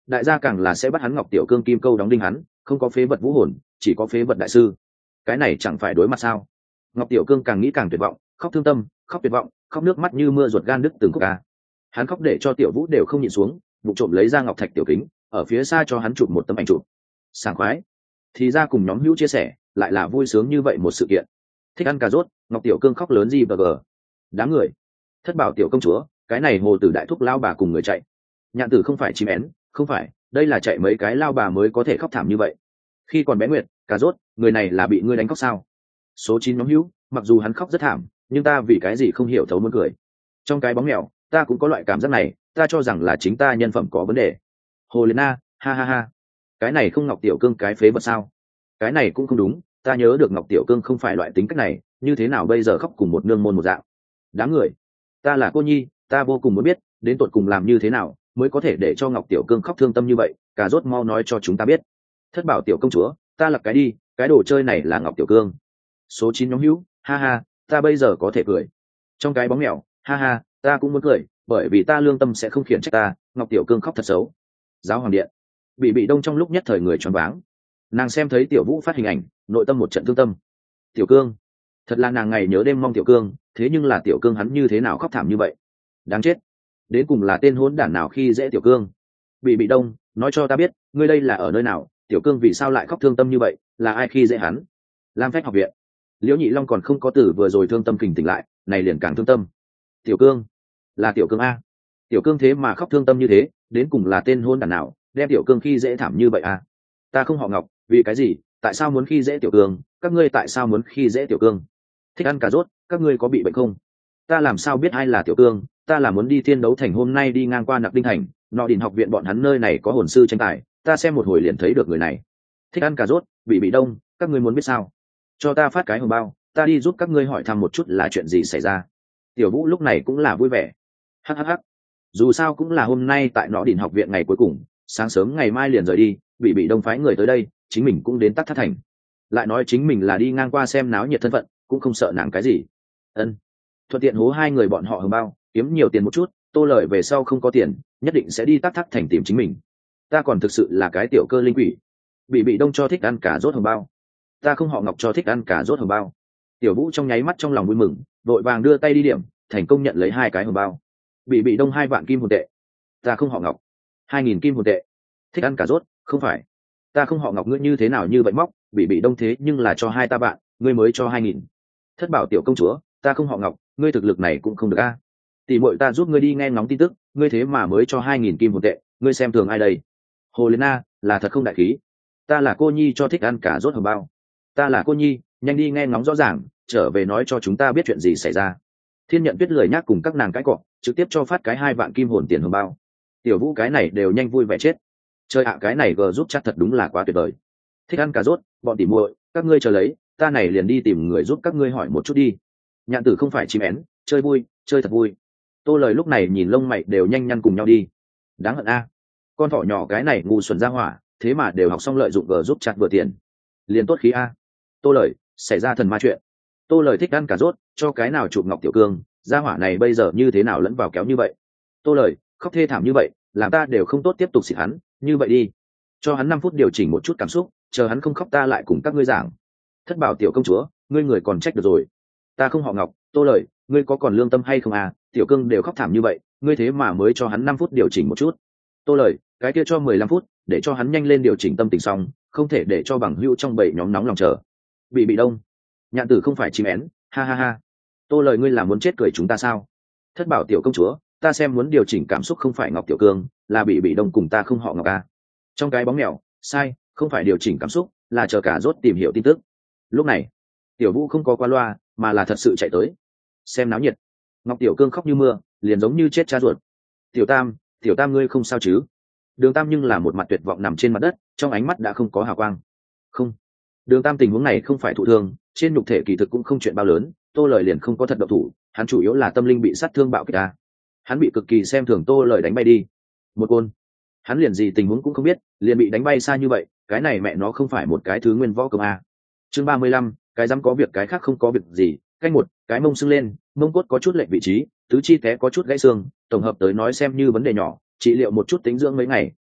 đại gia càng là sẽ bắt hắn Ngọc Tiểu Cương kim câu đóng đinh hắn, không có phế vật vũ hồn, chỉ có phế vật đại sư. Cái này chẳng phải đối mặt sao? Ngọc Tiểu Cương càng nghĩ càng tuyệt vọng, khóc thương tâm, khóc tuyệt vọng, khóc nước mắt như mưa ruột gan đứt từng khúc ca. Hắn khóc để cho Tiểu Vũ đều không nhịn xuống, vụ trộm lấy ra ngọc thạch tiểu kính, ở phía xa cho hắn chụp một tấm ảnh chụp. Sảng khoái. Thì ra cùng nhóm hữu chia sẻ, lại là vui sướng như vậy một sự kiện. Thích ăn cà rốt, Ngọc Tiểu Cương khóc lớn gì bờ gờ. Đám người. Thất bảo tiểu công chúa, cái này hồ tử đại thúc lao bà cùng người chạy. Nhạn tử không phải chim én, không phải, đây là chạy mấy cái lao bà mới có thể khóc thảm như vậy. Khi còn bé Nguyệt, cà rốt, người này là bị ngươi đánh khóc sao? Số 9 nhóm hữu, mặc dù hắn khóc rất thảm, nhưng ta vì cái gì không hiểu thấu muốn cười. Trong cái bóng mèo, ta cũng có loại cảm giác này, ta cho rằng là chính ta nhân phẩm có vấn đề. Hồ Liên Na, ha ha ha. Cái này không Ngọc Tiểu Cương cái phế vật sao? Cái này cũng không đúng, ta nhớ được Ngọc Tiểu Cương không phải loại tính cách này, như thế nào bây giờ khóc cùng một nương môn một dạng. Đám người, ta là cô nhi, ta vô cùng muốn biết, đến tột cùng làm như thế nào mới có thể để cho Ngọc Tiểu Cương khóc thương tâm như vậy, cà rốt mau nói cho chúng ta biết. Thất bảo tiểu công chúa, ta lật cái đi, cái đồ chơi này là Ngọc Tiểu Cương. Số 9 nhóm hữu, ha ha, ta bây giờ có thể cười. Trong cái bóng mèo, ha ha, ta cũng muốn cười, bởi vì ta lương tâm sẽ không khiển trách ta. Ngọc Tiểu Cương khóc thật xấu. Giáo hoàng điện, bị đông trong lúc nhất thời người choáng váng. Nàng xem thấy Tiểu Vũ phát hình ảnh, nội tâm một trận thương tâm. Tiểu Cương, thật là nàng ngày nhớ đêm mong Tiểu Cương, thế nhưng là Tiểu Cương hắn như thế nào khóc thảm như vậy? Đáng chết, đến cùng là tên hỗn đản nào khi dễ Tiểu Cương? Bị đông, nói cho ta biết, ngươi đây là ở nơi nào? Tiểu Cương vì sao lại khóc thương tâm như vậy? Là ai khi dễ hắn? Lam Phách học viện. Liễu Nhị Long còn không có tử vừa rồi thương tâm kình tỉnh lại, này liền càng thương tâm. Tiểu Cương, là Tiểu Cương a. Tiểu Cương thế mà khóc thương tâm như thế, đến cùng là tên hôn đản nào đem Tiểu Cương khi dễ thảm như vậy a? Ta không họ Ngọc, vì cái gì? Tại sao muốn khi dễ Tiểu Cương? Các ngươi tại sao muốn khi dễ Tiểu Cương? Thích ăn cà rốt, các ngươi có bị bệnh không? Ta làm sao biết ai là Tiểu Cương? Ta là muốn đi thiên đấu thành, hôm nay đi ngang qua Nặc Đinh thành, Nọ Đỉnh học viện bọn hắn nơi này có hồn sư tranh tài, ta xem một hồi liền thấy được người này. Thích ăn cà rốt, bị đông, các ngươi muốn biết sao? Cho ta phát cái hồng bao, ta đi giúp các ngươi hỏi thăm một chút là chuyện gì xảy ra. Tiểu Vũ lúc này cũng là vui vẻ. Hắc. Dù sao cũng là hôm nay tại Nọ Đỉnh học viện ngày cuối cùng, sáng sớm ngày mai liền rời đi, bị đông phái người tới đây, chính mình cũng đến Tắc Thác thành. Lại nói chính mình là đi ngang qua xem náo nhiệt thân phận, cũng không sợ nàng cái gì. Ân, thuận tiện hố hai người bọn họ hồng bao, kiếm nhiều tiền một chút. Tô Lợi về sau không có tiền, nhất định sẽ đi Tắc Thác thành tìm chính mình. Ta còn thực sự là cái tiểu cơ linh quỷ. Bị đông cho thích ăn cả rốt hồng bao, ta không họ Ngọc cho thích ăn cả rốt hồng bao. Tiểu Vũ trong nháy mắt trong lòng vui mừng, vội vàng đưa tay đi điểm, thành công nhận lấy 2 cái hồng bao. Bị đông 2 vạn kim hồn tệ. Ta không họ Ngọc. 2.000 kim hồn tệ. Thích ăn cả rốt, không phải. Ta không họ Ngọc, ngươi như thế nào như vậy móc? Bị đông thế nhưng là cho 2 ta bạn, ngươi mới cho 2.000. Thất bảo tiểu công chúa, ta không họ Ngọc, ngươi thực lực này cũng không được a. Tỷ muội ta giúp ngươi đi nghe ngóng tin tức, ngươi thế mà mới cho 2.000 kim hồn tệ, ngươi xem thường ai đây? Hồ Liên Na, là thật không đại khí. Ta là cô nhi cho thích ăn cả rốt hồng bao. Ta là cô nhi, nhanh đi nghe ngóng rõ ràng, trở về nói cho chúng ta biết chuyện gì xảy ra. Thiên Nhận Tuyết lười nhác cùng các nàng cãi cọ, trực tiếp cho phát cái 2 vạn kim hồn tiền hồng bao. Tiểu Vũ cái này đều nhanh vui vẻ chết. Chơi ạ, cái này g giúp chắc thật đúng là quá tuyệt vời. Thích ăn cà rốt, bọn tỉ muội, các ngươi chờ lấy, ta này liền đi tìm người giúp các ngươi hỏi một chút đi. Nhạn tử không phải chim én, chơi vui, chơi thật vui. Tô Lời lúc này nhìn lông mày đều nhanh nhăn cùng nhau đi. Đáng hận a, con thỏ nhỏ cái này ngu xuẩn ra hỏa, thế mà đều học xong lợi dụng g giúp chặt vừa tiền, liền tốt khí a. Tô Lời, xảy ra thần ma chuyện. Tô Lời thích ăn cà rốt, cho cái nào chụp Ngọc Tiểu Cương, gia hỏa này bây giờ như thế nào lẫn vào kéo như vậy. Tô Lời, khóc thê thảm như vậy, làm ta đều không tốt tiếp tục xịt hắn, như vậy đi, cho hắn 5 phút điều chỉnh một chút cảm xúc, chờ hắn không khóc ta lại cùng các ngươi giảng. Thất bảo tiểu công chúa, ngươi người còn trách được rồi. Ta không họ Ngọc. Tô Lời, ngươi có còn lương tâm hay không à? Tiểu Cương đều khóc thảm như vậy, ngươi thế mà mới cho hắn 5 phút điều chỉnh một chút. Tô Lời, cái kia cho 15 phút, để cho hắn nhanh lên điều chỉnh tâm tình xong, không thể để cho bằng hữu trong 7 nhóm nóng lòng chờ. Bị đông, Nhạn tử không phải chim én, ha ha ha. Tô Lời, ngươi là muốn chết cười chúng ta sao? Thất bảo tiểu công chúa, ta xem muốn điều chỉnh cảm xúc không phải Ngọc Tiểu Cương, là bị đông cùng ta không họ Ngọc à. Trong cái bóng mèo, sai, không phải điều chỉnh cảm xúc, là chờ cả rốt tìm hiểu tin tức. Lúc này, Tiểu Vũ không có qua loa, mà là thật sự chạy tới xem náo nhiệt. Ngọc Tiểu Cương khóc như mưa, liền giống như chết cha ruột. Tiểu Tam ngươi không sao chứ? Đường Tam nhưng là một mặt tuyệt vọng nằm trên mặt đất, trong ánh mắt đã không có hào quang. Không, Đường Tam tình huống này không phải thụ thương, trên nhục thể kỳ thực cũng không chuyện bao lớn. Tô Lời liền không có thật động thủ, hắn chủ yếu là tâm linh bị sát thương bạo kích ta. Hắn bị cực kỳ xem thường Tô Lời đánh bay đi. Một côn, hắn liền gì tình huống cũng không biết, liền bị đánh bay xa như vậy, cái này mẹ nó không phải một cái thứ nguyên võ công a. Chương 35, cái dám có việc cái khác không có việc gì. Canh 1, cái mông sưng lên, mông cốt có chút lệch vị trí, tứ chi té có chút gãy xương, tổng hợp tới nói xem như vấn đề nhỏ, trị liệu một chút tính dưỡng mấy ngày,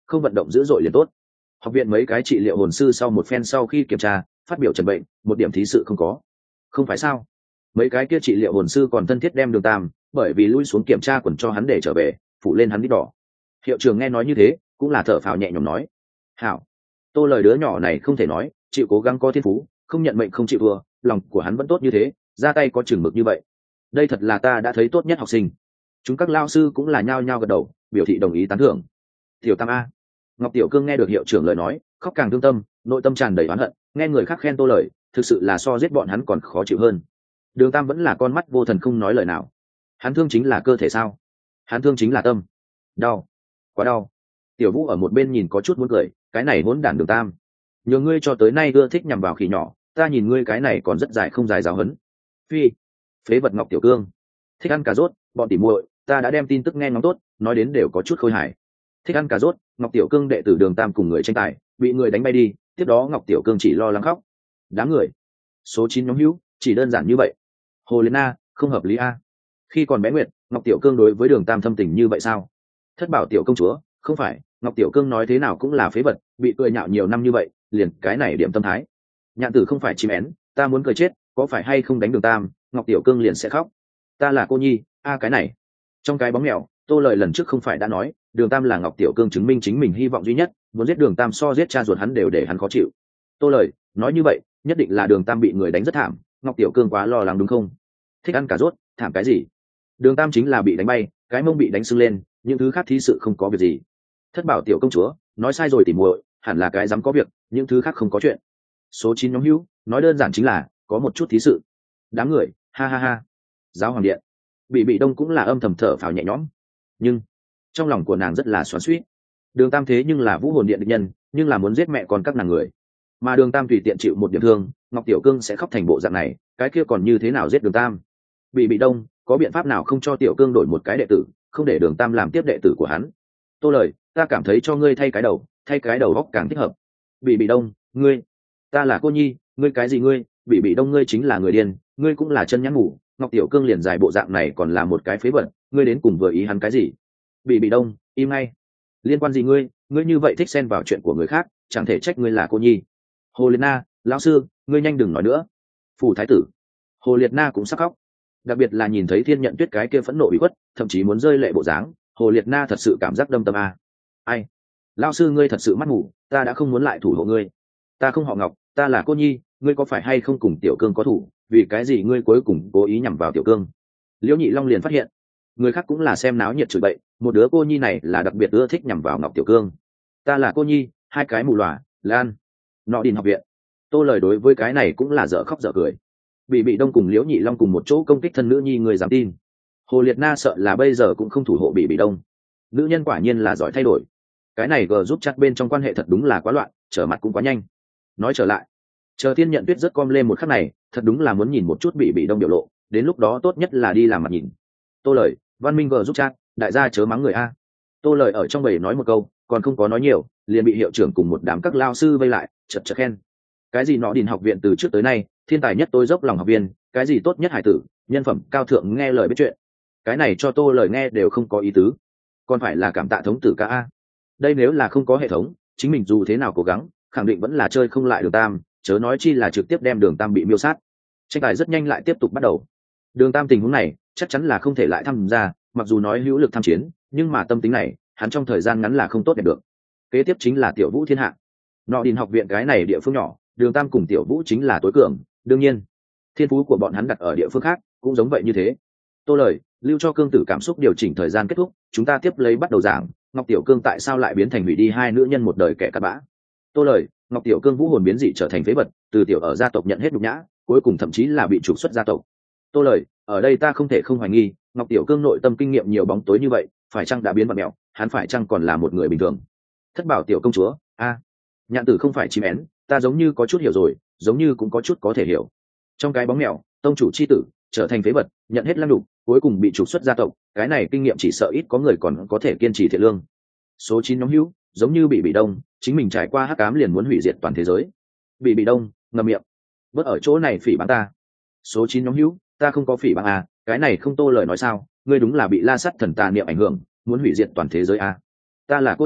không vận động dữ dội liền tốt. Học viện mấy cái trị liệu hồn sư sau một phen sau khi kiểm tra phát biểu trần bệnh, một điểm thí sự không có. Không phải sao? Mấy cái kia trị liệu hồn sư còn thân thiết đem Đường Tam bởi vì lui xuống kiểm tra quần cho hắn để trở về, phủ lên hắn đít đỏ. Hiệu trưởng nghe nói như thế cũng là thở phào nhẹ nhõm nói: hảo, Tô lời đứa nhỏ này không thể nói, chịu cố gắng có thiên phú, không nhận mệnh không chịu thua, lòng của hắn vẫn tốt như thế, ra tay có chừng mực như vậy, đây thật là ta đã thấy tốt nhất học sinh. Chúng các lao sư cũng là nhao nhao gật đầu biểu thị đồng ý tán thưởng. Tiểu Tam a. Ngọc Tiểu Cương nghe được hiệu trưởng lời nói khóc càng thương tâm, nội tâm tràn đầy oán hận, nghe người khác khen Tô lời thực sự là so giết bọn hắn còn khó chịu hơn. Đường Tam vẫn là con mắt vô thần không nói lời nào. Hắn thương chính là cơ thể sao? Hắn thương chính là tâm. Đau, quá đau. Tiểu Vũ ở một bên nhìn có chút muốn cười, cái này hỗn đản Đường Tam, nhờ ngươi cho tới nay ưa thích nhằm vào khỉ nhỏ, ta nhìn ngươi cái này còn rất dài không dài giáo hấn. Phi, phế vật. Ngọc Tiểu Cương thích ăn cà rốt, bọn tỉ muội ta đã đem tin tức nghe ngóng tốt, nói đến đều có chút khôi hài. Thích ăn cà rốt, Ngọc Tiểu Cương đệ tử Đường Tam cùng người tranh tài bị người đánh bay đi, tiếp đó Ngọc Tiểu Cương chỉ lo lắng khóc. Đám người số 9 nhóm hữu chỉ đơn giản như vậy. Hồ Liên Na, không hợp lý a. Khi còn bé Nguyệt, Ngọc Tiểu Cương đối với Đường Tam thâm tình như vậy sao? Thất bảo tiểu công chúa, không phải, Ngọc Tiểu Cương nói thế nào cũng là phế vật, bị cười nhạo nhiều năm như vậy, liền cái này điểm tâm thái. Nhạn tử không phải chim én, ta muốn cười chết, có phải hay không đánh Đường Tam, Ngọc Tiểu Cương liền sẽ khóc. Ta là cô nhi, a cái này. Trong cái bóng mèo, Tô lời lần trước không phải đã nói, Đường Tam là Ngọc Tiểu Cương chứng minh chính mình hy vọng duy nhất, muốn giết Đường Tam so giết cha ruột hắn đều để hắn khó chịu. Tô lời nói như vậy, nhất định là Đường Tam bị người đánh rất thảm, Ngọc Tiểu Cương quá lo lắng đúng không? Thích ăn cà rốt, thảm cái gì? Đường Tam chính là bị đánh bay, cái mông bị đánh sưng lên, những thứ khác thí sự không có việc gì. Thất bảo tiểu công chúa nói sai rồi tỉ muội, hẳn là cái dám có việc, những thứ khác không có chuyện. Số 9 nhóm hữu nói đơn giản chính là có một chút thí sự. Đám người ha ha ha. Giáo hoàng điện, bị đông cũng là âm thầm thở phào nhẹ nhõm, nhưng trong lòng của nàng rất là xoắn xuýt. Đường Tam thế nhưng là vũ hồn điện địch nhân, nhưng là muốn giết mẹ con các nàng người, mà Đường Tam tùy tiện chịu một điểm thương, Ngọc Tiểu Cương sẽ khóc thành bộ dạng này, cái kia còn như thế nào giết Đường Tam? Bị đông có biện pháp nào không cho Tiểu Cương đổi một cái đệ tử, không để Đường Tam làm tiếp đệ tử của hắn? Tô lời ta cảm thấy cho ngươi thay cái đầu góc càng thích hợp. Bị đông ngươi, ta là cô nhi, ngươi cái gì ngươi? Bị đông ngươi chính là người điên, ngươi cũng là chân nhắn ngủ. Ngọc Tiểu Cương liền dài bộ dạng này còn là một cái phế vật, ngươi đến cùng vừa ý hắn cái gì? Bị đông im ngay, liên quan gì ngươi như vậy thích xen vào chuyện của người khác, chẳng thể trách ngươi là cô nhi. Hồ Liệt Na, lão sư ngươi nhanh đừng nói nữa. Phủ thái tử Hồ Liệt Na cũng sắp khóc, đặc biệt là nhìn thấy Thiên Nhận Tuyết cái kia phẫn nộ bị khuất, thậm chí muốn rơi lệ bộ dáng, Hồ Liệt Na thật sự cảm giác đâm tâm a. Ai, lão sư ngươi thật sự mắt ngủ, ta đã không muốn lại thủ hộ ngươi. Ta không họ Ngọc, ta là cô nhi, ngươi có phải hay không cùng Tiểu Cương có thủ, vì cái gì ngươi cuối cùng cố ý nhằm vào Tiểu Cương? Liễu Nhị Long liền phát hiện, người khác cũng là xem náo nhiệt chửi bậy, một đứa cô nhi này là đặc biệt ưa thích nhằm vào Ngọc Tiểu Cương. Ta là cô nhi, hai cái mù lòa, Lan, nọ đình học viện. Tô lời đối với cái này cũng là dở khóc dở cười. Bị đông cùng Liễu Nhị Long cùng một chỗ công kích thân nữ nhi, người dám tin? Hồ Liệt Na sợ là bây giờ cũng không thủ hộ bị đông. Nữ nhân quả nhiên là giỏi thay đổi. Cái này gờ giúp chắc bên trong quan hệ thật đúng là quá loạn, trở mặt cũng quá nhanh. Nói trở lại, chờ Thiên Nhận Tuyết rất com lên một khắc này, thật đúng là muốn nhìn một chút bị đông biểu lộ, đến lúc đó tốt nhất là đi làm mặt nhìn. Tô lời văn minh gờ giúp chắc, đại gia chớ mắng người a. Tô lời ở trong bầy nói một câu, còn không có nói nhiều, liền bị hiệu trưởng cùng một đám các lao sư vây lại, chật chật khen. Cái gì nọ đình học viện từ trước tới nay thiên tài nhất tôi dốc lòng học viên, cái gì tốt nhất hải tử, nhân phẩm cao thượng nghe lời biết chuyện. Cái này cho Tô lời nghe đều không có ý tứ, còn phải là cảm tạ thống tử ca a. Đây nếu là không có hệ thống, chính mình dù thế nào cố gắng khẳng định vẫn là chơi không lại Đường Tam, chớ nói chi là trực tiếp đem Đường Tam bị miêu sát. Tranh tài rất nhanh lại tiếp tục bắt đầu. Đường Tam tình huống này chắc chắn là không thể lại tham gia, mặc dù nói hữu lực tham chiến, nhưng mà tâm tính này hắn trong thời gian ngắn là không tốt đẹp được. Kế tiếp chính là Tiểu Vũ thiên hạ. Nọ đình học viện cái này địa phương nhỏ, Đường Tam cùng Tiểu Vũ chính là tối cường, đương nhiên thiên phú của bọn hắn đặt ở địa phương khác cũng giống vậy như thế. Tô lời lưu cho Cương tử cảm xúc điều chỉnh thời gian kết thúc, chúng ta tiếp lấy bắt đầu giảng Ngọc Tiểu Cương tại sao lại biến thành hủy đi hai nữ nhân một đời kẻ cặn bã. Tô lời Ngọc Tiểu Cương vũ hồn biến dị trở thành phế vật, từ tiểu ở gia tộc nhận hết nhục nhã, cuối cùng thậm chí là bị trục xuất gia tộc. Tô lời ở đây ta không thể không hoài nghi, Ngọc Tiểu Cương nội tâm kinh nghiệm nhiều bóng tối như vậy, phải chăng đã biến vật mẹo, hắn phải chăng còn là một người bình thường? Thất bảo tiểu công chúa a. Nhạn tử không phải chim én, ta giống như có chút hiểu rồi, giống như cũng có chút có thể hiểu. Trong cái bóng mèo, tông chủ chi tử trở thành phế vật, nhận hết lăng đục, cuối cùng bị trục xuất gia tộc, cái này kinh nghiệm chỉ sợ ít có người còn có thể kiên trì thiện lương. Số 9 nhóm hữu giống như bị đông, chính mình trải qua hắc ám liền muốn hủy diệt toàn thế giới. Bị đông ngậm miệng, bớt ở chỗ này phỉ báng ta. Số 9 nhóm hữu, ta không có phỉ báng à, cái này không Tô lời nói sao, ngươi đúng là bị la sắt thần tà niệm ảnh hưởng, muốn hủy diệt toàn thế giới à. Ta là cô nhi,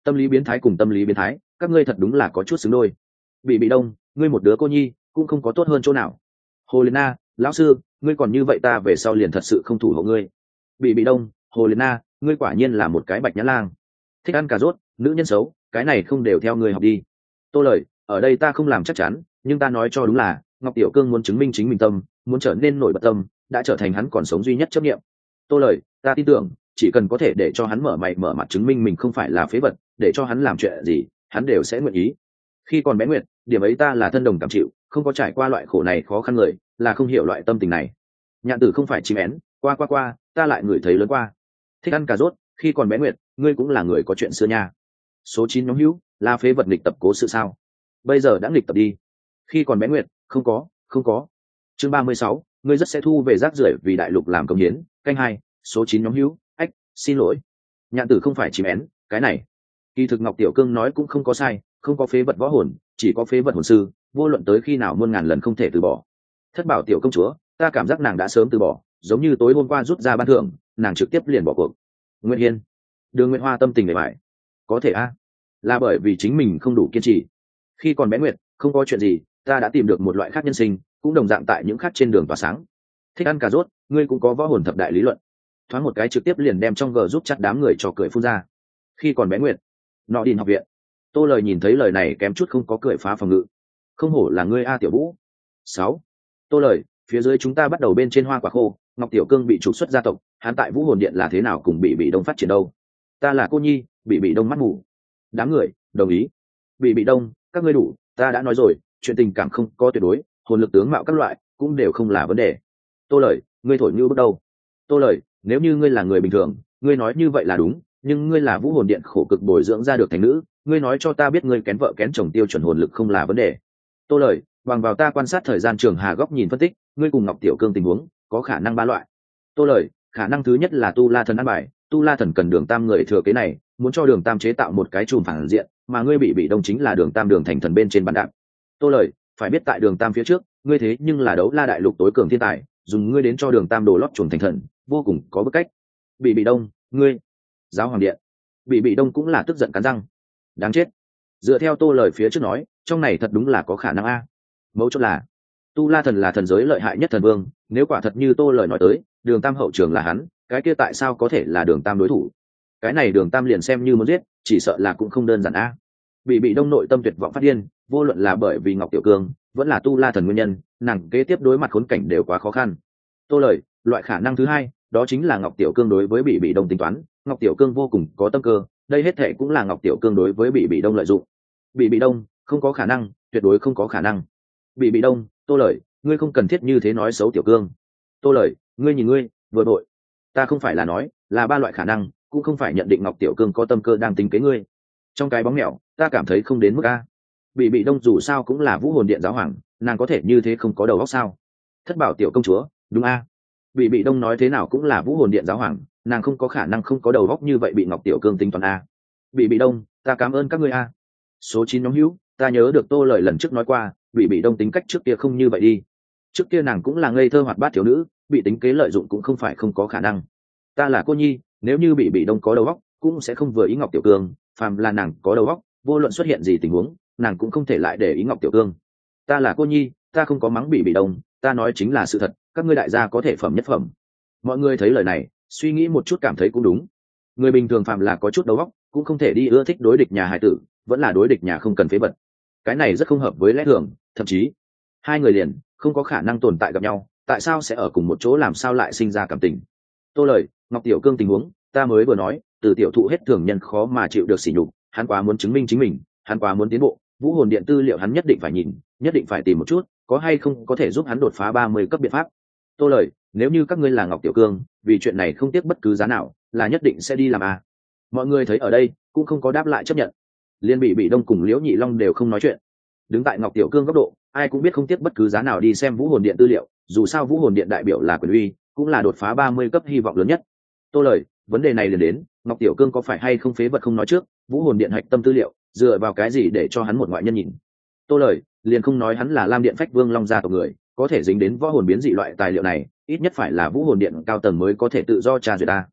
Tâm lý biến thái cùng tâm lý biến thái, các ngươi thật đúng là có chút xứng đôi. Bị đông, ngươi một đứa cô nhi cũng không có tốt hơn chỗ nào. Hồ Liên Na, lão sư, ngươi còn như vậy ta về sau liền thật sự không thủ hộ ngươi. Bị đông, Hồ Liên Na, ngươi quả nhiên là một cái bạch nhã lang, thích ăn cà rốt, nữ nhân xấu, cái này không đều theo ngươi học đi. Tô Lời, ở đây ta không làm chắc chắn, nhưng ta nói cho đúng là Ngọc Tiểu Cương muốn chứng minh chính mình tâm, muốn trở nên nổi bật tâm, đã trở thành hắn còn sống duy nhất chấp niệm. Tô Lời, ta tin tưởng chỉ cần có thể để cho hắn mở mày mở mặt chứng minh mình không phải là phế vật, để cho hắn làm chuyện gì hắn đều sẽ nguyện ý. Khi còn bé Nguyệt, điểm ấy ta là thân đồng cảm chịu, không có trải qua loại khổ này khó khăn người là không hiểu loại tâm tình này. Nhạn Tử không phải chim én, qua ta lại ngửi thấy lớn qua. Thích ăn cà rốt, khi còn bé Nguyệt, ngươi cũng là người có chuyện xưa nha. Số 9 nhóm hữu là phế vật nghịch tập cố sự sao? Bây giờ đã nghịch tập đi. Khi còn bé Nguyệt, không có. Chương 36, ngươi rất sẽ thu về rác rưởi vì đại lục làm công hiến, canh 2, số 9 nhóm hữu, ách, xin lỗi. Nhạn Tử không phải chim én, cái này. Kỳ thực Ngọc Tiểu Cương nói cũng không có sai, không có phế vật võ hồn, chỉ có phế vật hồn sư, vô luận tới khi nào muôn ngàn lần không thể từ bỏ. Thất Bảo tiểu công chúa, ta cảm giác nàng đã sớm từ bỏ, giống như tối hôm qua rút ra ban thưởng, nàng trực tiếp liền bỏ cuộc. Nguyễn Hiên, Đường Nguyệt Hoa tâm tình bề bại. Có thể a, là bởi vì chính mình không đủ kiên trì. Khi còn bé Nguyệt, không có chuyện gì, ta đã tìm được một loại khác nhân sinh, cũng đồng dạng tại những khác trên đường tỏa sáng. Thích ăn cà rốt, ngươi cũng có võ hồn thập đại lý luận. Thoáng một cái trực tiếp liền đem trong gờ giúp chặt đám người cho cười phun ra. Khi còn bé Nguyệt, nọ đi học viện. Tô Lời nhìn thấy lời này kém chút không có cười phá phòng ngự. Không hổ là ngươi a Tiểu Vũ. 6. Tô Lời, phía dưới chúng ta bắt đầu bên trên hoa quả khô, Ngọc Tiểu Cương bị trục xuất gia tộc, hắn tại Vũ Hồn Điện là thế nào cùng bị đông phát triển đâu? Ta là cô nhi, bị đông mắt mù. Đám người đồng ý. Bị đông, các ngươi đủ, ta đã nói rồi, chuyện tình cảm không có tuyệt đối, hồn lực tướng mạo các loại cũng đều không là vấn đề. Tô Lời, ngươi thổi như bước đầu. Tô Lời, nếu như ngươi là người bình thường, ngươi nói như vậy là đúng, nhưng ngươi là Vũ Hồn Điện khổ cực bồi dưỡng ra được thành nữ, ngươi nói cho ta biết ngươi kén vợ kén chồng tiêu chuẩn hồn lực không là vấn đề. Tô Lời, bằng vào ta quan sát thời gian trường hà góc nhìn phân tích, ngươi cùng Ngọc Tiểu Cương tình huống có khả năng ba loại. Tô Lời, khả năng thứ nhất là Tu La Thần ăn bài, Tu La Thần cần Đường Tam người thừa kế này, muốn cho Đường Tam chế tạo một cái chùm phản diện, mà ngươi bị đông chính là Đường Tam đường thành thần bên trên bàn đạp. Tô Lời, phải biết tại Đường Tam phía trước, ngươi thế nhưng là đấu la đại lục tối cường thiên tài, dùng ngươi đến cho Đường Tam đồ lót chuồn thành thần, vô cùng có bức cách. Bị đông, ngươi, Giáo Hoàng Điện. Bị đông cũng là tức giận cắn răng. Đáng chết. Dựa theo Tô Lời phía trước nói, trong này thật đúng là có khả năng a. Mấu chốt là Tu La Thần là thần giới lợi hại nhất thần vương, nếu quả thật như Tô Lời nói tới, Đường Tam hậu trường là hắn, cái kia tại sao có thể là Đường Tam đối thủ? Cái này Đường Tam liền xem như muốn giết, chỉ sợ là cũng không đơn giản a. Bị đông nội tâm tuyệt vọng phát điên, vô luận là bởi vì Ngọc Tiểu Cương, vẫn là Tu La Thần nguyên nhân, nàng kế tiếp đối mặt khốn cảnh đều quá khó khăn. Tô Lời, loại khả năng thứ hai, đó chính là Ngọc Tiểu Cương đối với bị đông tính toán, Ngọc Tiểu Cương vô cùng có tâm cơ, đây hết thệ cũng là Ngọc Tiểu Cương đối với bị đông lợi dụng. Bị đông, không có khả năng, tuyệt đối không có khả năng. Bị đông, Tô Lời, ngươi không cần thiết như thế nói xấu Tiểu Cương. Tô Lời, ngươi nhìn ngươi, vừa đội. Ta không phải là nói, là ba loại khả năng, cũng không phải nhận định Ngọc Tiểu Cương có tâm cơ đang tính kế ngươi. Trong cái bóng mèo, ta cảm thấy không đến mức a. Bị đông dù sao cũng là Vũ Hồn Điện giáo hoàng, nàng có thể như thế không có đầu óc sao? Thất Bảo tiểu công chúa, đúng a. Bị đông nói thế nào cũng là Vũ Hồn Điện giáo hoàng, nàng không có khả năng không có đầu óc như vậy bị Ngọc Tiểu Cương tính toán a. Bị đông, ta cảm ơn các ngươi a. Số 9 nhóm hữu, ta nhớ được Tô Lời lần trước nói qua, bị đông tính cách trước kia không như vậy đi. Trước kia nàng cũng là ngây thơ hoạt bát thiếu nữ, bị tính kế lợi dụng cũng không phải không có khả năng. Ta là cô nhi, nếu như bị đông có đầu óc, cũng sẽ không vừa ý Ngọc Tiểu Cương, phàm là nàng có đầu óc, vô luận xuất hiện gì tình huống, nàng cũng không thể lại để ý Ngọc Tiểu Cương. Ta là cô nhi, ta không có mắng bị đông, ta nói chính là sự thật, các ngươi đại gia có thể phẩm nhất phẩm. Mọi người thấy lời này, suy nghĩ một chút cảm thấy cũng đúng. Người bình thường phàm là có chút đầu óc, cũng không thể đi ưa thích đối địch nhà hải tử, vẫn là đối địch nhà không cần phế vật. Cái này rất không hợp với lẽ thường, thậm chí hai người liền không có khả năng tồn tại gặp nhau, tại sao sẽ ở cùng một chỗ, làm sao lại sinh ra cảm tình? Tô Lời, Ngọc Tiểu Cương tình huống, ta mới vừa nói, từ tiểu thụ hết thường nhân khó mà chịu được sỉ nhục, hắn quá muốn chứng minh chính mình, hắn quá muốn tiến bộ, Vũ Hồn Điện tư liệu hắn nhất định phải nhìn, nhất định phải tìm một chút, có hay không có thể giúp hắn đột phá 30 cấp biện pháp. Tô Lời, nếu như các ngươi là Ngọc Tiểu Cương, vì chuyện này không tiếc bất cứ giá nào, là nhất định sẽ đi làm à? Mọi người thấy ở đây, cũng không có đáp lại chấp nhận. Liên bị đông cùng Liễu Nhị Long đều không nói chuyện. Đứng tại Ngọc Tiểu Cương góc độ, ai cũng biết không tiếc bất cứ giá nào đi xem Vũ Hồn Điện tư liệu, dù sao Vũ Hồn Điện đại biểu là quyền uy, cũng là đột phá 30 cấp hy vọng lớn nhất. Tô Lời, vấn đề này liền đến, Ngọc Tiểu Cương có phải hay không phế vật không nói trước, Vũ Hồn Điện hạch tâm tư liệu, dựa vào cái gì để cho hắn một ngoại nhân nhìn? Tô Lời, liền không nói hắn là Lam Điện Phách Vương Long gia tộc người, có thể dính đến võ hồn biến dị loại tài liệu này, ít nhất phải là Vũ Hồn Điện cao tầng mới có thể tự do tra duyệt ta.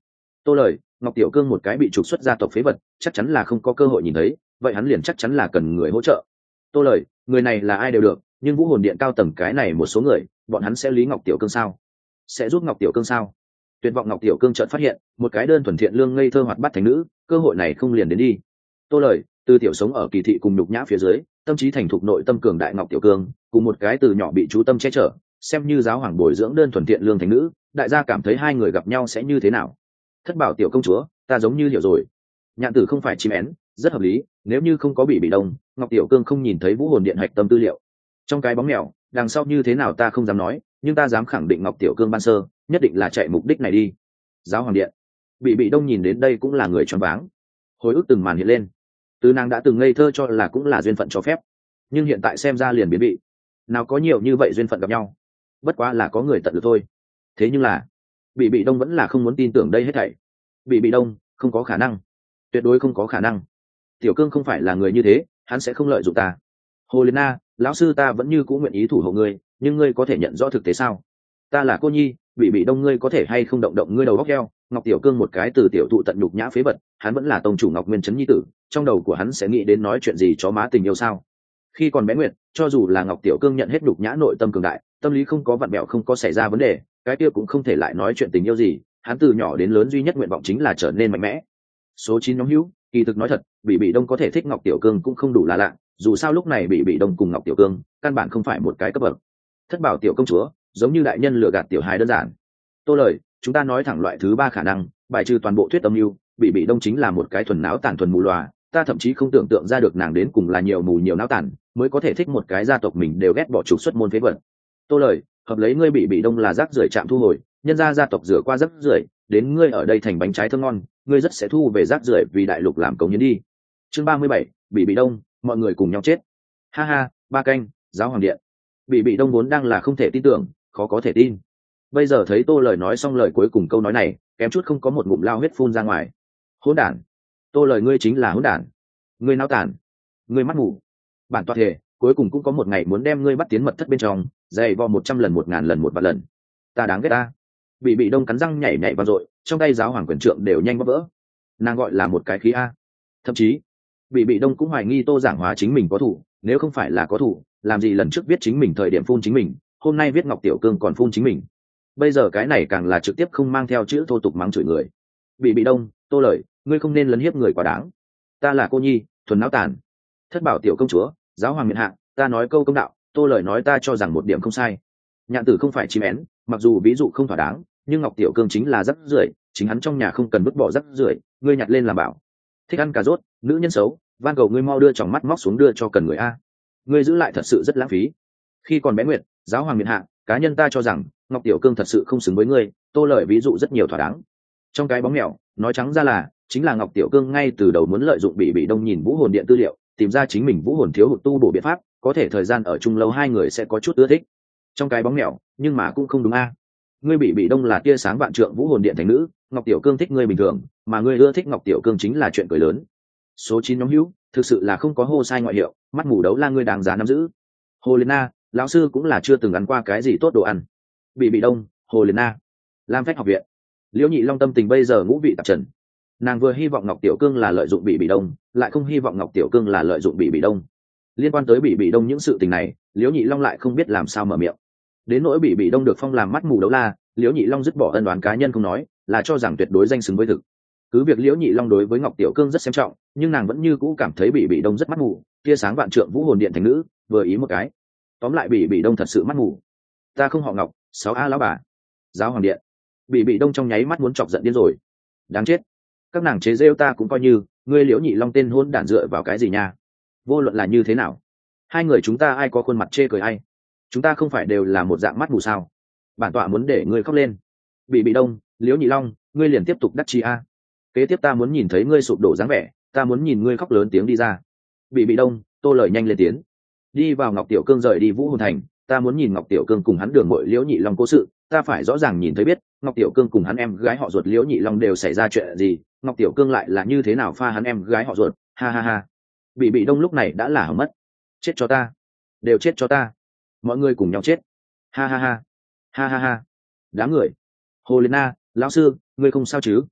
Tô lời, Ngọc Tiểu Cương một cái bị trục xuất gia tộc phế vật, chắc chắn là không có cơ hội nhìn thấy, vậy hắn liền chắc chắn là cần người hỗ trợ. Tô lời, người này là ai đều được, nhưng Vũ Hồn Điện cao tầng cái này một số người, bọn hắn sẽ lý Ngọc Tiểu Cương sao? Sẽ giúp Ngọc Tiểu Cương sao? Tuyệt vọng Ngọc Tiểu Cương chợt phát hiện, một cái đơn thuần thiện lương ngây thơ hoạt bát thành nữ, cơ hội này không liền đến đi. Tô lời, từ tiểu sống ở kỳ thị cùng nhục nhã phía dưới, tâm trí thành thục nội tâm cường đại Ngọc Tiểu Cương, cùng một cái từ nhỏ bị chú tâm che chở, xem như giáo hoàng bồi dưỡng đơn thuần thiện lương thành nữ, đại gia cảm thấy hai người gặp nhau sẽ như thế nào? Thất bảo tiểu công chúa, ta giống như hiểu rồi. Nhạn tử không phải chim én, rất hợp lý, nếu như không có bị đông, Ngọc Tiểu Cương không nhìn thấy Vũ Hồn Điện hạch tâm tư liệu. Trong cái bóng mèo, đằng sau như thế nào ta không dám nói, nhưng ta dám khẳng định Ngọc Tiểu Cương ban sơ nhất định là chạy mục đích này đi. Giáo hoàng điện. Bị đông nhìn đến đây cũng là người choáng váng. Hồi ức từng màn hiện lên. Từ nàng đã từng ngây thơ cho là cũng là duyên phận cho phép, nhưng hiện tại xem ra liền biến bị. Nào có nhiều như vậy duyên phận gặp nhau, bất quá là có người tận được thôi. Thế nhưng là bị đông vẫn là không muốn tin tưởng đây hết thảy. Bị đông không có khả năng, tuyệt đối không có khả năng. Tiểu Cương không phải là người như thế, hắn sẽ không lợi dụng ta. Hồ Liên Na, lão sư ta vẫn như cũng nguyện ý thủ hộ ngươi, nhưng ngươi có thể nhận rõ thực tế sao? Ta là cô nhi, bị đông ngươi có thể hay không động động ngươi đầu góc heo. Ngọc Tiểu Cương một cái từ tiểu thụ tận nhục nhã phế vật, hắn vẫn là tông chủ Ngọc Nguyên Trấn nhi tử, trong đầu của hắn sẽ nghĩ đến nói chuyện gì chó má tình yêu sao? Khi còn bé Nguyệt, cho dù là Ngọc Tiểu Cương nhận hết nhục nhã nội tâm cường đại, tâm lý không có vặn bẹo không có xảy ra vấn đề, cái kia cũng không thể lại nói chuyện tình yêu gì, hắn từ nhỏ đến lớn duy nhất nguyện vọng chính là trở nên mạnh mẽ. Số 9 nhóm hữu, kỳ thực nói thật, bị đông có thể thích Ngọc Tiểu Cương cũng không đủ là lạ, dù sao lúc này bị đông cùng Ngọc Tiểu Cương căn bản không phải một cái cấp bậc. Thất bảo tiểu công chúa, giống như đại nhân lừa gạt tiểu hài đơn giản. Tô lời, chúng ta nói thẳng loại thứ ba khả năng, bài trừ toàn bộ thuyết âm mưu, bị đông chính là một cái thuần não tàn thuần mù lòa, ta thậm chí không tưởng tượng ra được nàng đến cùng là nhiều mù nhiều não tàn mới có thể thích một cái gia tộc mình đều ghét bỏ trục xuất môn phế vật. Tô lời, hợp lấy ngươi bị đông là rác rưởi chạm thu hồi, nhân ra gia tộc rửa qua rác rưởi, đến ngươi ở đây thành bánh trái thơm ngon, ngươi rất sẽ thu về rác rưởi vì đại lục làm cống hiến đi. Chương 37, bị đông, mọi người cùng nhau chết. Ha ha, ba canh, giáo hoàng điện. Bị đông vốn đang là không thể tin tưởng, khó có thể tin. Bây giờ thấy Tô lời nói xong lời cuối cùng câu nói này, kém chút không có một ngụm lao huyết phun ra ngoài. Hỗn đản. Tô lời ngươi chính là hỗn đản. Ngươi náo tàn. Ngươi mắt mù. Bản tọa thể, cuối cùng cũng có một ngày muốn đem ngươi bắt tiến mật thất bên trong, dày vò 100 lần 1000 lần 1 vạn lần. Ta đáng ghét ta. Bị đông cắn răng nhảy nhảy vang dội, trong tay giáo hoàng quyền trượng đều nhanh bóp vỡ. Nàng gọi là một cái khí a. Thậm chí, bị đông cũng hoài nghi Tô giảng hóa chính mình có thủ, nếu không phải là có thủ, làm gì lần trước viết chính mình thời điểm phun chính mình, hôm nay viết Ngọc Tiểu Cương còn phun chính mình. Bây giờ cái này càng là trực tiếp không mang theo chữ thô tục mắng chửi người. Bị đông, Tô lời, ngươi không nên lấn hiếp người quá đáng. Ta là cô nhi, thuần não tàn. Thất bảo tiểu công chúa, giáo hoàng miện hạ, ta nói câu công đạo, Tô lời nói ta cho rằng một điểm không sai. Nhạn tử không phải chim én, mặc dù ví dụ không thỏa đáng, nhưng Ngọc Tiểu Cương chính là rắc rưởi, chính hắn trong nhà không cần vứt bỏ rắc rưởi, ngươi nhặt lên làm bảo. Thích ăn cà rốt, nữ nhân xấu, van cầu ngươi mau đưa tròng mắt móc xuống đưa cho cần người a. Ngươi giữ lại thật sự rất lãng phí. Khi còn bé Nguyệt, giáo hoàng miện hạ, cá nhân ta cho rằng Ngọc Tiểu Cương thật sự không xứng với ngươi, Tô lời ví dụ rất nhiều thỏa đáng. Trong cái bóng mèo, nói trắng ra là chính là Ngọc Tiểu Cương ngay từ đầu muốn lợi dụng bị đông nhìn Vũ Hồn Điện tư liệu, tìm ra chính mình Vũ Hồn thiếu hụt tu bổ biện pháp, có thể thời gian ở chung lâu hai người sẽ có chút ưa thích. Trong cái bóng mèo, nhưng mà cũng không đúng a. Ngươi bị đông là tia sáng vạn trượng Vũ Hồn Điện thành nữ, Ngọc Tiểu Cương thích ngươi bình thường, mà ngươi ưa thích Ngọc Tiểu Cương chính là chuyện cười lớn. Số 9 nhóm hữu, thực sự là không có hô sai ngoại hiệu, mắt mù đấu la ngươi đáng giá nắm giữ. Hồ Liên Na, lão sư cũng là chưa từng ăn qua cái gì tốt đồ ăn. Bị đông, Hồ Liên Na, Lam Phách học viện. Liễu Nhị Long tâm tình bây giờ ngũ vị tạp trần. Nàng vừa hy vọng Ngọc Tiểu Cương là lợi dụng bị đông, lại không hy vọng Ngọc Tiểu Cương là lợi dụng bị đông. Liên quan tới bị đông những sự tình này, Liễu Nhị Long lại không biết làm sao mở miệng. Đến nỗi bị đông được phong làm mắt mù đấu la, Liễu Nhị Long dứt bỏ ân oán cá nhân không nói, là cho rằng tuyệt đối danh xứng với thực. Cứ việc Liễu Nhị Long đối với Ngọc Tiểu Cương rất xem trọng, nhưng nàng vẫn như cũ cảm thấy bị đông rất mắt mù, tia sáng vạn trượng Vũ Hồn Điện thành nữ, vừa ý một cái. Tóm lại bị đông thật sự mắt mù. Ta không họ Ngọc, 6A lão bà. Giáo hoàng điện. Bị đông trong nháy mắt muốn chọc giận điên rồi. Đáng chết. Các nàng chế rêu ta cũng coi như, ngươi Liễu Nhị Long tên hôn đản dựa vào cái gì nha? Vô luận là như thế nào, hai người chúng ta ai có khuôn mặt chê cười ai? Chúng ta không phải đều là một dạng mắt mù sao? Bản tọa muốn để ngươi khóc lên. Bị đông, Liễu Nhị Long, ngươi liền tiếp tục đắc chi a. Kế tiếp ta muốn nhìn thấy ngươi sụp đổ dáng vẻ, ta muốn nhìn ngươi khóc lớn tiếng đi ra. Bị đông, Tô lời nhanh lên tiếng. Đi vào Ngọc Tiểu Cương rời đi Vũ Hồn Thành, ta muốn nhìn Ngọc Tiểu Cương cùng hắn đường muội Liễu Nhị Long cố sự, ta phải rõ ràng nhìn thấy biết Ngọc Tiểu Cương cùng hắn em gái họ ruột Liễu Nhị Long đều xảy ra chuyện gì, Ngọc Tiểu Cương lại là như thế nào pha hắn em gái họ ruột, ha ha ha. Bị đông lúc này đã là hỏng mất. Chết cho ta, đều chết cho ta, mọi người cùng nhau chết, ha ha ha, ha ha ha. Đám người. Hồ Liên Na, lão sư, ngươi không sao chứ?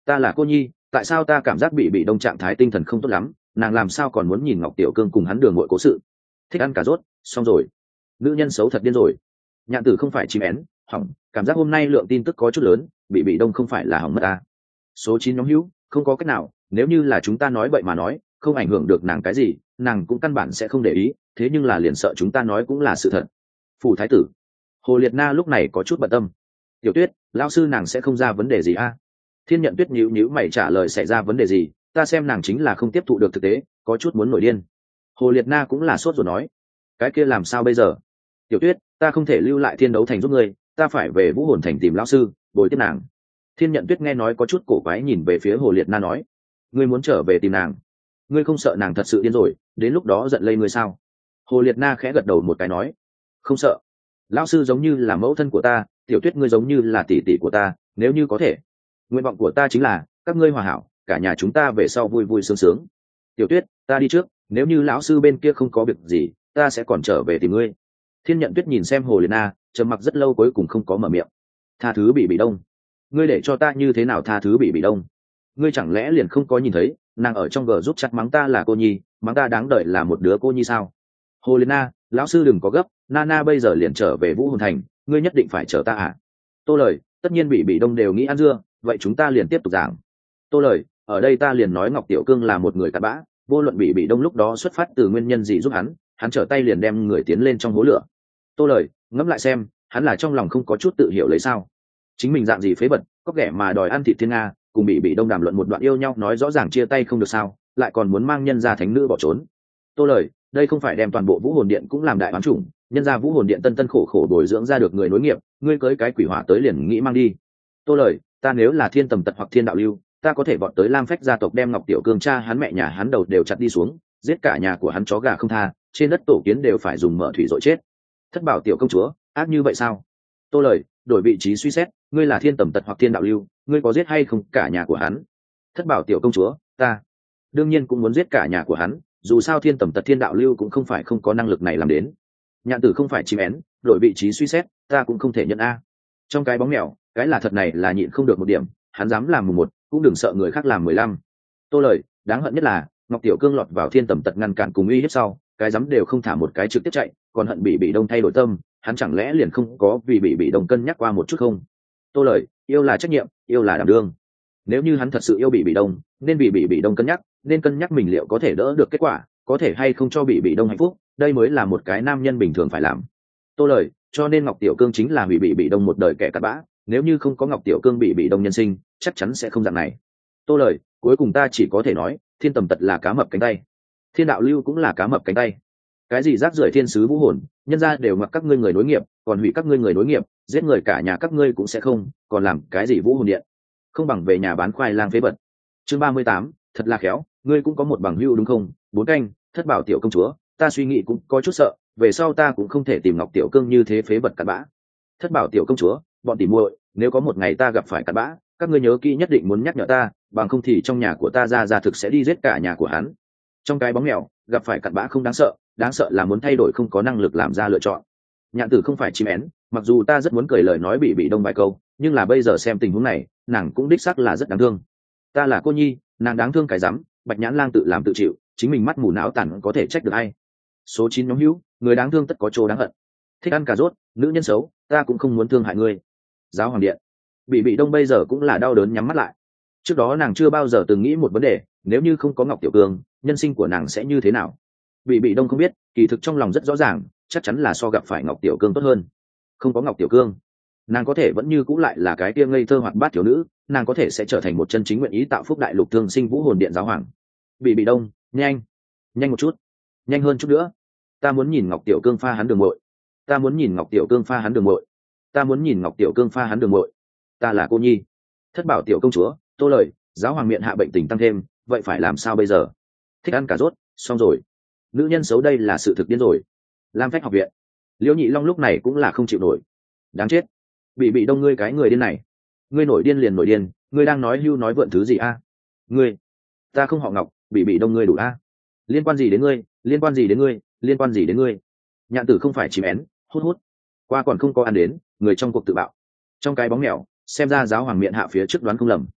Ta là cô nhi, tại sao ta cảm giác bị đông trạng thái tinh thần không tốt lắm, nàng làm sao còn muốn nhìn Ngọc Tiểu Cương cùng hắn đường ngội cố sự. Thích ăn cà rốt, xong rồi. Nữ nhân xấu thật điên rồi. Nhạn Tử không phải chim én, hỏng, cảm giác hôm nay lượng tin tức có chút lớn, bị đông không phải là hỏng mất ta. Số 9 nhóm hữu, không có cách nào, nếu như là chúng ta nói bậy mà nói, không ảnh hưởng được nàng cái gì, nàng cũng căn bản sẽ không để ý, thế nhưng là liền sợ chúng ta nói cũng là sự thật. Phủ thái tử. Hồ Liệt Na lúc này có chút bận tâm. Tiểu Tuyết, lão sư nàng sẽ không ra vấn đề gì a? Thiên Nhận Tuyết nhíu mày trả lời xảy ra vấn đề gì, ta xem nàng chính là không tiếp thụ được thực tế, có chút muốn nổi điên. Hồ Liệt Na cũng là sốt rồi nói, cái kia làm sao bây giờ? Tiểu Tuyết, ta không thể lưu lại Thiên Đấu Thành giúp ngươi, ta phải về Vũ Hồn Thành tìm lão sư, bồi tiếp nàng. Thiên Nhận Tuyết nghe nói có chút cổ quái nhìn về phía Hồ Liệt Na nói, ngươi muốn trở về tìm nàng? Ngươi không sợ nàng thật sự điên rồi, đến lúc đó giận lây ngươi sao? Hồ Liệt Na khẽ gật đầu một cái nói, không sợ. Lão sư giống như là mẫu thân của ta, Tiểu Tuyết ngươi giống như là tỷ tỷ của ta, nếu như có thể, nguyện vọng của ta chính là các ngươi hòa hảo, cả nhà chúng ta về sau vui vui sướng sướng. Tiểu Tuyết, ta đi trước, nếu như lão sư bên kia không có việc gì, ta sẽ còn trở về tìm ngươi. Thiên Nhận Tuyết nhìn xem Hồ Liệt Na, trầm mặc rất lâu cuối cùng không có mở miệng. Tha thứ bị đông. Ngươi để cho ta như thế nào tha thứ bị đông? Ngươi chẳng lẽ liền không có nhìn thấy nàng ở trong gờ giúp chặt mắng ta là cô nhi, mắng ta đáng đợi là một đứa cô nhi sao? Hồ Liệt Na, lão sư đừng có gấp, Nana bây giờ liền trở về Vũ Hồn Thành, ngươi nhất định phải chờ ta à? Tô Lời, tất nhiên bị đông đều nghĩ ăn dưa, vậy chúng ta liền tiếp tục giảng. Tô Lời, ở đây ta liền nói Ngọc Tiểu Cương là một người cặn bã, vô luận bị đông lúc đó xuất phát từ nguyên nhân gì giúp hắn trở tay liền đem người tiến lên trong hố lửa. Tô Lời, ngẫm lại xem, hắn là trong lòng không có chút tự hiểu lấy sao? Chính mình dạng gì phế vật, có ghẻ mà đòi ăn thịt thiên nga, cùng bị đông đàm luận một đoạn yêu nhau nói rõ ràng chia tay không được sao, lại còn muốn mang nhân gia thánh nữ bỏ trốn. Tô Lời, đây không phải đem toàn bộ Vũ Hồn Điện cũng làm đại ám chủng, nhân gia Vũ Hồn Điện tân khổ khổ bồi dưỡng ra được người nối nghiệp, ngươi cưới cái quỷ hỏa tới liền nghĩ mang đi. Tô Lời, ta nếu là Thiên Tầm Tật hoặc Thiên Đạo Lưu, ta có thể vọt tới Lam Phách gia tộc đem Ngọc Tiểu Cương cha hắn mẹ nhà hắn đầu đều chặt đi xuống, giết cả nhà của hắn chó gà không tha, trên đất tổ kiến đều phải dùng mở thủy dội chết. Thất Bảo tiểu công chúa, ác như vậy sao? Tô Lời, đổi vị trí suy xét, ngươi là Thiên Tầm Tật hoặc Thiên Đạo Lưu, ngươi có giết hay không cả nhà của hắn? Thất Bảo tiểu công chúa, ta đương nhiên cũng muốn giết cả nhà của hắn, dù sao Thiên Tầm Tật Thiên Đạo Lưu cũng không phải không có năng lực này làm đến. Nhạn Tử không phải chim én, đổi vị trí suy xét, ta cũng không thể nhận a. Trong cái bóng mèo, cái là thật này là nhịn không được một điểm, hắn dám làm mùng 1, cũng đừng sợ người khác làm 15. Tô Lời, đáng hận nhất là Ngọc Tiểu Cương lọt vào Thiên Tầm Tật ngăn cản cùng uy hiếp sau, cái dám đều không thả một cái trực tiếp chạy, còn hận bị đông thay đổi tâm, hắn chẳng lẽ liền không có vì bị đông cân nhắc qua một chút không? Tô Lời, yêu là trách nhiệm, yêu là đảm đương. Nếu như hắn thật sự yêu bị đông, nên bị đông cân nhắc, nên cân nhắc mình liệu có thể đỡ được kết quả, có thể hay không cho bị đông hạnh phúc, đây mới là một cái nam nhân bình thường phải làm. Tô Lời, cho nên Ngọc Tiểu Cương chính là bị đông một đời kẻ cặn bã, nếu như không có Ngọc Tiểu Cương bị đông nhân sinh, chắc chắn sẽ không dạng này. Tô Lời, cuối cùng ta chỉ có thể nói, Thiên Tầm Tật là cá mập cánh tay, Thiên Đạo Lưu cũng là cá mập cánh tay. Cái gì rác rưởi thiên sứ vũ hồn, nhân ra đều mặc các ngươi người nối nghiệp, còn hủy các ngươi người nối nghiệp, giết người cả nhà các ngươi cũng sẽ không, còn làm cái gì Vũ Hồn Điện? Không bằng về nhà bán khoai lang phế vật. Chương 38, thật là khéo, ngươi cũng có một bằng hữu đúng không? 4 canh, Thất Bảo tiểu công chúa, ta suy nghĩ cũng có chút sợ, về sau ta cũng không thể tìm Ngọc Tiểu Cương như thế phế vật cặn bã. Thất Bảo tiểu công chúa, bọn tỉ muội, nếu có một ngày ta gặp phải cặn bã, các ngươi nhớ kỹ nhất định muốn nhắc nhở ta, bằng không thì trong nhà của ta ra thực sẽ đi giết cả nhà của hắn. Trong cái bóng mèo, gặp phải cặn bã không đáng sợ là muốn thay đổi không có năng lực làm ra lựa chọn. Nhạn Tử không phải chim én, mặc dù ta rất muốn cười lời nói bị đông vài câu, nhưng là bây giờ xem tình huống này, nàng cũng đích xác là rất đáng thương. Ta là cô nhi, nàng đáng thương cái rắm, Bạch Nhãn Lang tự làm tự chịu, chính mình mắt mù não tàn có thể trách được ai? Số 9 nhóm hữu, người đáng thương tất có chỗ đáng hận. Thích ăn cà rốt, nữ nhân xấu, ta cũng không muốn thương hại ngươi. Giáo hoàng điện, bị đông bây giờ cũng là đau đớn nhắm mắt lại. Trước đó nàng chưa bao giờ từng nghĩ một vấn đề, nếu như không có Ngọc Tiểu Cương, nhân sinh của nàng sẽ như thế nào? Bị đông không biết, kỳ thực trong lòng rất rõ ràng, chắc chắn là so gặp phải Ngọc Tiểu Cương tốt hơn. Không có Ngọc Tiểu Cương, nàng có thể vẫn như cũng lại là cái kia ngây thơ hoạt bát thiếu nữ, nàng có thể sẽ trở thành một chân chính nguyện ý tạo phúc đại lục thương sinh Vũ Hồn Điện giáo hoàng. Bị đông, nhanh một chút, nhanh hơn chút nữa, ta muốn nhìn Ngọc Tiểu Cương pha hắn đường muội, ta muốn nhìn Ngọc Tiểu Cương pha hắn đường muội, ta muốn nhìn Ngọc Tiểu Cương pha hắn đường muội. Ta là cô nhi, Thất Bảo tiểu công chúa, Tô Lời, giáo hoàng miệng hạ bệnh tình tăng thêm, vậy phải làm sao bây giờ? Thích ăn cà rốt, xong rồi. Nữ nhân xấu đây là sự thực điên rồi. Lam Phách học viện, Liễu Nhị Long lúc này cũng là không chịu nổi. Đáng chết, bị đông ngươi cái người điên này, ngươi nổi điên liền nổi điên, ngươi đang nói hưu nói vượn thứ gì a? Ngươi, ta không họ Ngọc, bị đông ngươi đủ a? Liên quan gì đến ngươi, liên quan gì đến ngươi, liên quan gì đến ngươi? Nhạn Tử không phải chìm én, hút qua còn không có ăn đến, người trong cuộc tự bạo. Trong cái bóng mèo, xem ra giáo hoàng miệng hạ phía trước đoán không lầm.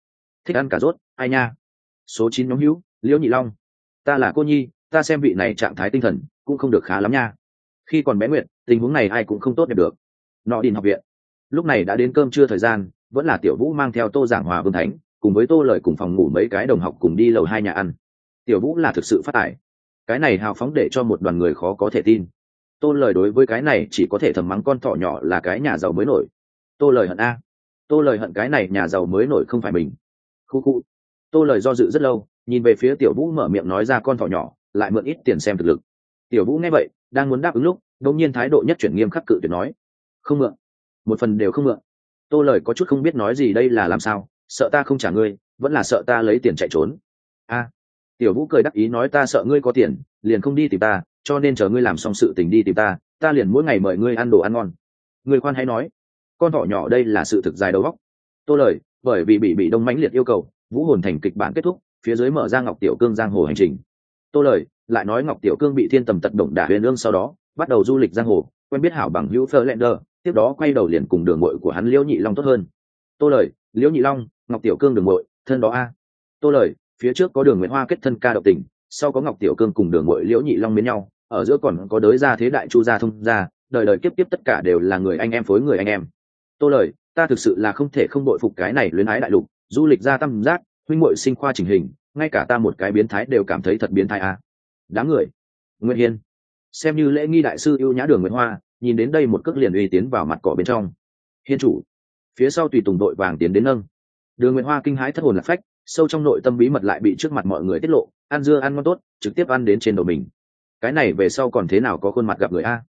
thích ăn cà rốt ai nha. Số 9 nhóm hữu liễu nhị long, ta là cô nhi, ta xem vị này trạng thái tinh thần cũng không được khá lắm nha. Khi còn bé nguyện tình huống này ai cũng không tốt đẹp được. Nọ đình học viện lúc này đã đến cơm trưa thời gian, vẫn là tiểu vũ mang theo Tô Giảng Hòa Vương Thánh cùng với Tô Lời cùng phòng ngủ mấy cái đồng học cùng đi lầu 2 nhà ăn. Tiểu vũ là thực sự phát tài, cái này hào phóng để cho một đoàn người khó có thể tin. Tô Lời đối với cái này chỉ có thể thầm mắng con thỏ nhỏ là cái nhà giàu mới nổi. Tô Lời hận a, Tô Lời hận cái này nhà giàu mới nổi không phải mình. Khu khu. Tô Lời do dự rất lâu, nhìn về phía tiểu vũ mở miệng nói ra con thỏ nhỏ lại mượn ít tiền xem thực lực. Tiểu vũ nghe vậy đang muốn đáp ứng lúc đột nhiên thái độ nhất chuyển nghiêm khắc cự tuyệt nói không mượn, một phần đều không mượn. Tô Lời có chút không biết nói gì đây là làm sao, sợ ta không trả ngươi vẫn là sợ ta lấy tiền chạy trốn a. Tiểu vũ cười đắc ý nói ta sợ ngươi có tiền liền không đi tìm ta, cho nên chờ ngươi làm xong sự tình đi tìm ta, ta liền mỗi ngày mời ngươi ăn đồ ăn ngon. Ngươi khoan hãy nói, con thỏ nhỏ đây là sự thực dài đầu óc. Tô Lời bởi vì bị đông mãnh liệt yêu cầu vũ hồn thành kịch bản kết thúc, phía dưới mở ra Ngọc Tiểu Cương giang hồ hành trình. Tô Lời lại nói Ngọc Tiểu Cương bị thiên tầm tật động đả huyền ương, sau đó bắt đầu du lịch giang hồ, quen biết hảo bằng hữu Fleur, tiếp đó quay đầu liền cùng đường muội của hắn Liễu Nhị Long tốt hơn. Tô Lời Liễu Nhị Long Ngọc Tiểu Cương đường muội thân đó a. Tô Lời phía trước có Đường Nguyệt Hoa kết thân ca độc tình, sau có Ngọc Tiểu Cương cùng đường muội Liễu Nhị Long mến nhau, ở giữa còn có đới gia thế đại chu gia thông gia, đời đời kiếp kiếp tất cả đều là người anh em phối người anh em. Tô Lời ta thực sự là không thể không bội phục cái này luyến ái đại lục, du lịch ra tam giác, huynh muội sinh khoa chỉnh hình, ngay cả ta một cái biến thái đều cảm thấy thật biến thái a. Đáng người. Nguyệt Hiên xem như lễ nghi đại sư ưu nhã Đường Nguyệt Hoa nhìn đến đây một cước liền uy tiến vào mặt cỏ bên trong. Hiên chủ. Phía sau tùy tùng đội vàng tiến đến nâng. Đường Nguyệt Hoa kinh hãi thất hồn lạc phách, sâu trong nội tâm bí mật lại bị trước mặt mọi người tiết lộ, ăn dưa ăn ngon tốt trực tiếp ăn đến trên đầu mình. Cái này về sau còn thế nào có khuôn mặt gặp người a.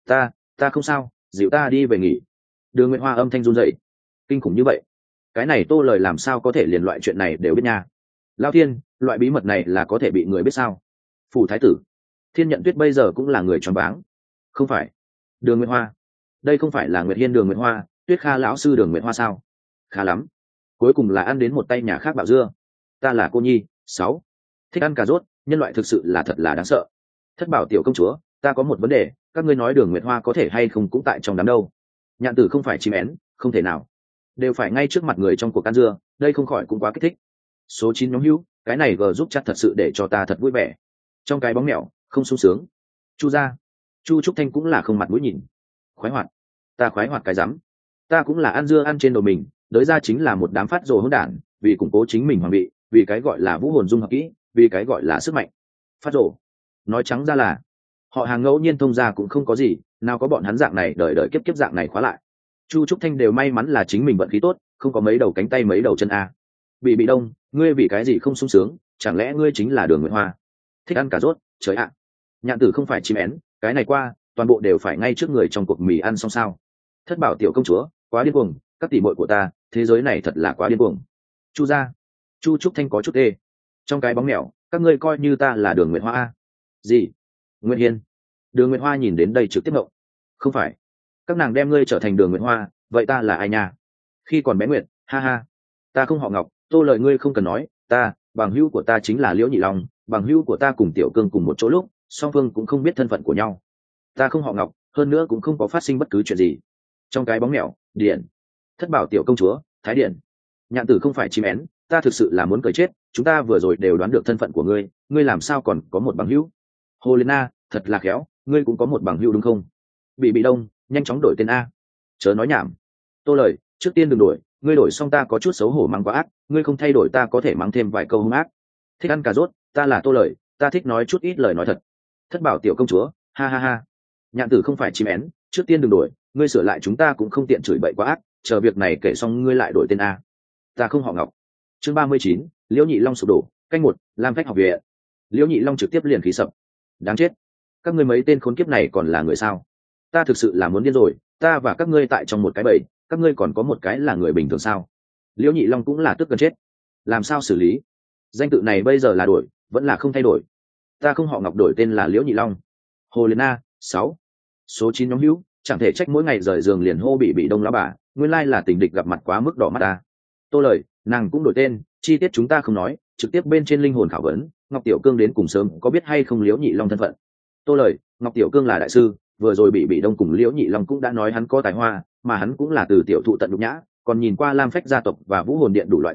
Ta không sao, dịu ta đi về nghỉ. Đường Nguyệt Hoa âm thanh run rẩy. Kinh khủng như vậy, cái này Tô Lời làm sao có thể liền loại chuyện này đều biết nha. Lao thiên, loại bí mật này là có thể bị người biết sao? Phủ thái tử Thiên Nhận Tuyết bây giờ cũng là người choáng váng. Không phải Đường Nguyệt Hoa, đây không phải là Nguyệt Hiên Đường Nguyệt Hoa, Tuyết Kha lão sư Đường Nguyệt Hoa sao? Khá lắm, cuối cùng là ăn đến một tay nhà khác bạo dưa. Ta là cô nhi 6, thích ăn cà rốt, nhân loại thực sự là thật là đáng sợ. Thất bảo tiểu công chúa, ta có một vấn đề, các ngươi nói Đường Nguyệt Hoa có thể hay không cũng tại trong đám đâu? Nhạn tử không phải chim én, không thể nào, đều phải ngay trước mặt người trong cuộc ăn dưa, đây không khỏi cũng quá kích thích. Số 9 nhóm hữu, cái này gờ giúp chắc thật sự để cho ta thật vui vẻ. Trong cái bóng mèo không sung sướng. Chu gia Chu Trúc Thanh cũng là không mặt mũi nhìn. Khoái hoạt, ta khoái hoạt cái rắm, ta cũng là ăn dưa ăn trên đầu mình, đới ra chính là một đám phát rồ hỗn đản, vì củng cố chính mình hoàng vị, vì cái gọi là vũ hồn dung hợp kỹ, vì cái gọi là sức mạnh. Phát rồ, nói trắng ra là họ Hàng ngẫu nhiên thông gia cũng không có gì, nào có bọn hắn dạng này đời đời kiếp kiếp dạng này khóa lại. Chu Trúc Thanh đều may mắn là chính mình vận khí tốt, không có mấy đầu cánh tay mấy đầu chân a. Bị đông, ngươi vì cái gì không sung sướng, chẳng lẽ ngươi chính là Đường Nguyệt Hoa? Thích ăn cà rốt, trời ạ. Nhạn tử không phải chim én, cái này qua toàn bộ đều phải ngay trước người trong cuộc mì ăn xong sao? Thất bảo tiểu công chúa quá điên cuồng, các tỷ muội của ta, thế giới này thật là quá điên cuồng. Chu gia Chu Trúc Thanh có chút ê. Trong cái bóng mèo, các ngươi coi như ta là Đường Nguyệt Hoa a. Gì? Nguyệt Hiên. Đường Nguyệt Hoa nhìn đến đây trực tiếp ngộng. Không phải, các nàng đem ngươi trở thành Đường Nguyệt Hoa, vậy ta là ai nha? Khi còn bé Nguyệt, ha ha. Ta không họ Ngọc, Tô Lời ngươi không cần nói, ta, bằng hữu của ta chính là Liễu Nhị Long, bằng hữu của ta cùng Tiểu Cương cùng một chỗ lúc, song phương cũng không biết thân phận của nhau. Ta không họ Ngọc, hơn nữa cũng không có phát sinh bất cứ chuyện gì. Trong cái bóng mèo, điện. Thất bảo tiểu công chúa, Thái Điện. Nhạn tử không phải chim én, ta thực sự là muốn cười chết, chúng ta vừa rồi đều đoán được thân phận của ngươi, ngươi làm sao còn có một bằng hữu? Hồ Liên A, thật là khéo, ngươi cũng có một bằng hữu đúng không? Bị đông, nhanh chóng đổi tên A. Chớ nói nhảm. Tô Lời, trước tiên đừng đổi, ngươi đổi xong ta có chút xấu hổ mắng quá ác, ngươi không thay đổi ta có thể mắng thêm vài câu hung ác. Thích ăn cà rốt, ta là Tô Lời, ta thích nói chút ít lời nói thật. Thất bảo tiểu công chúa, ha ha ha. Nhạn tử không phải chim én, trước tiên đừng đổi, ngươi sửa lại chúng ta cũng không tiện chửi bậy quá ác, chờ việc này kể xong ngươi lại đổi tên A. Ta không họ Ngọc. Chương 39, Liễu Nhị Long sụp đổ, canh 1, Lam Phách học viện. Liễu Nhị Long trực tiếp liền khí sập. Đáng chết, các ngươi mấy tên khốn kiếp này còn là người sao? Ta thực sự là muốn điên rồi, ta và các ngươi tại trong một cái bầy, các ngươi còn có một cái là người bình thường sao? Liễu Nhị Long cũng là tức gần chết. Làm sao xử lý? Danh tự này bây giờ là đổi, vẫn là không thay đổi? Ta không họ Ngọc, đổi tên là Liễu Nhị Long. Hồ Liên A, 6. Số 9 nhóm hữu, chẳng thể trách mỗi ngày rời giường liền hô bị đông lão bà, nguyên lai là tình địch gặp mặt quá mức đỏ mắt ta. Tô Lời, nàng cũng đổi tên, chi tiết chúng ta không nói, trực tiếp bên trên linh hồn khảo vấn, Ngọc Tiểu Cương đến cùng sớm có biết hay không Liễu Nhị Long thân phận? Tô Lời, Ngọc Tiểu Cương là đại sư, vừa rồi bị đông cùng Liễu Nhị Long cũng đã nói hắn có tài hoa, mà hắn cũng là từ tiểu thụ tận nhục nhã, còn nhìn qua Lam Phách gia tộc và Vũ Hồn Điện đủ loại tư liệu,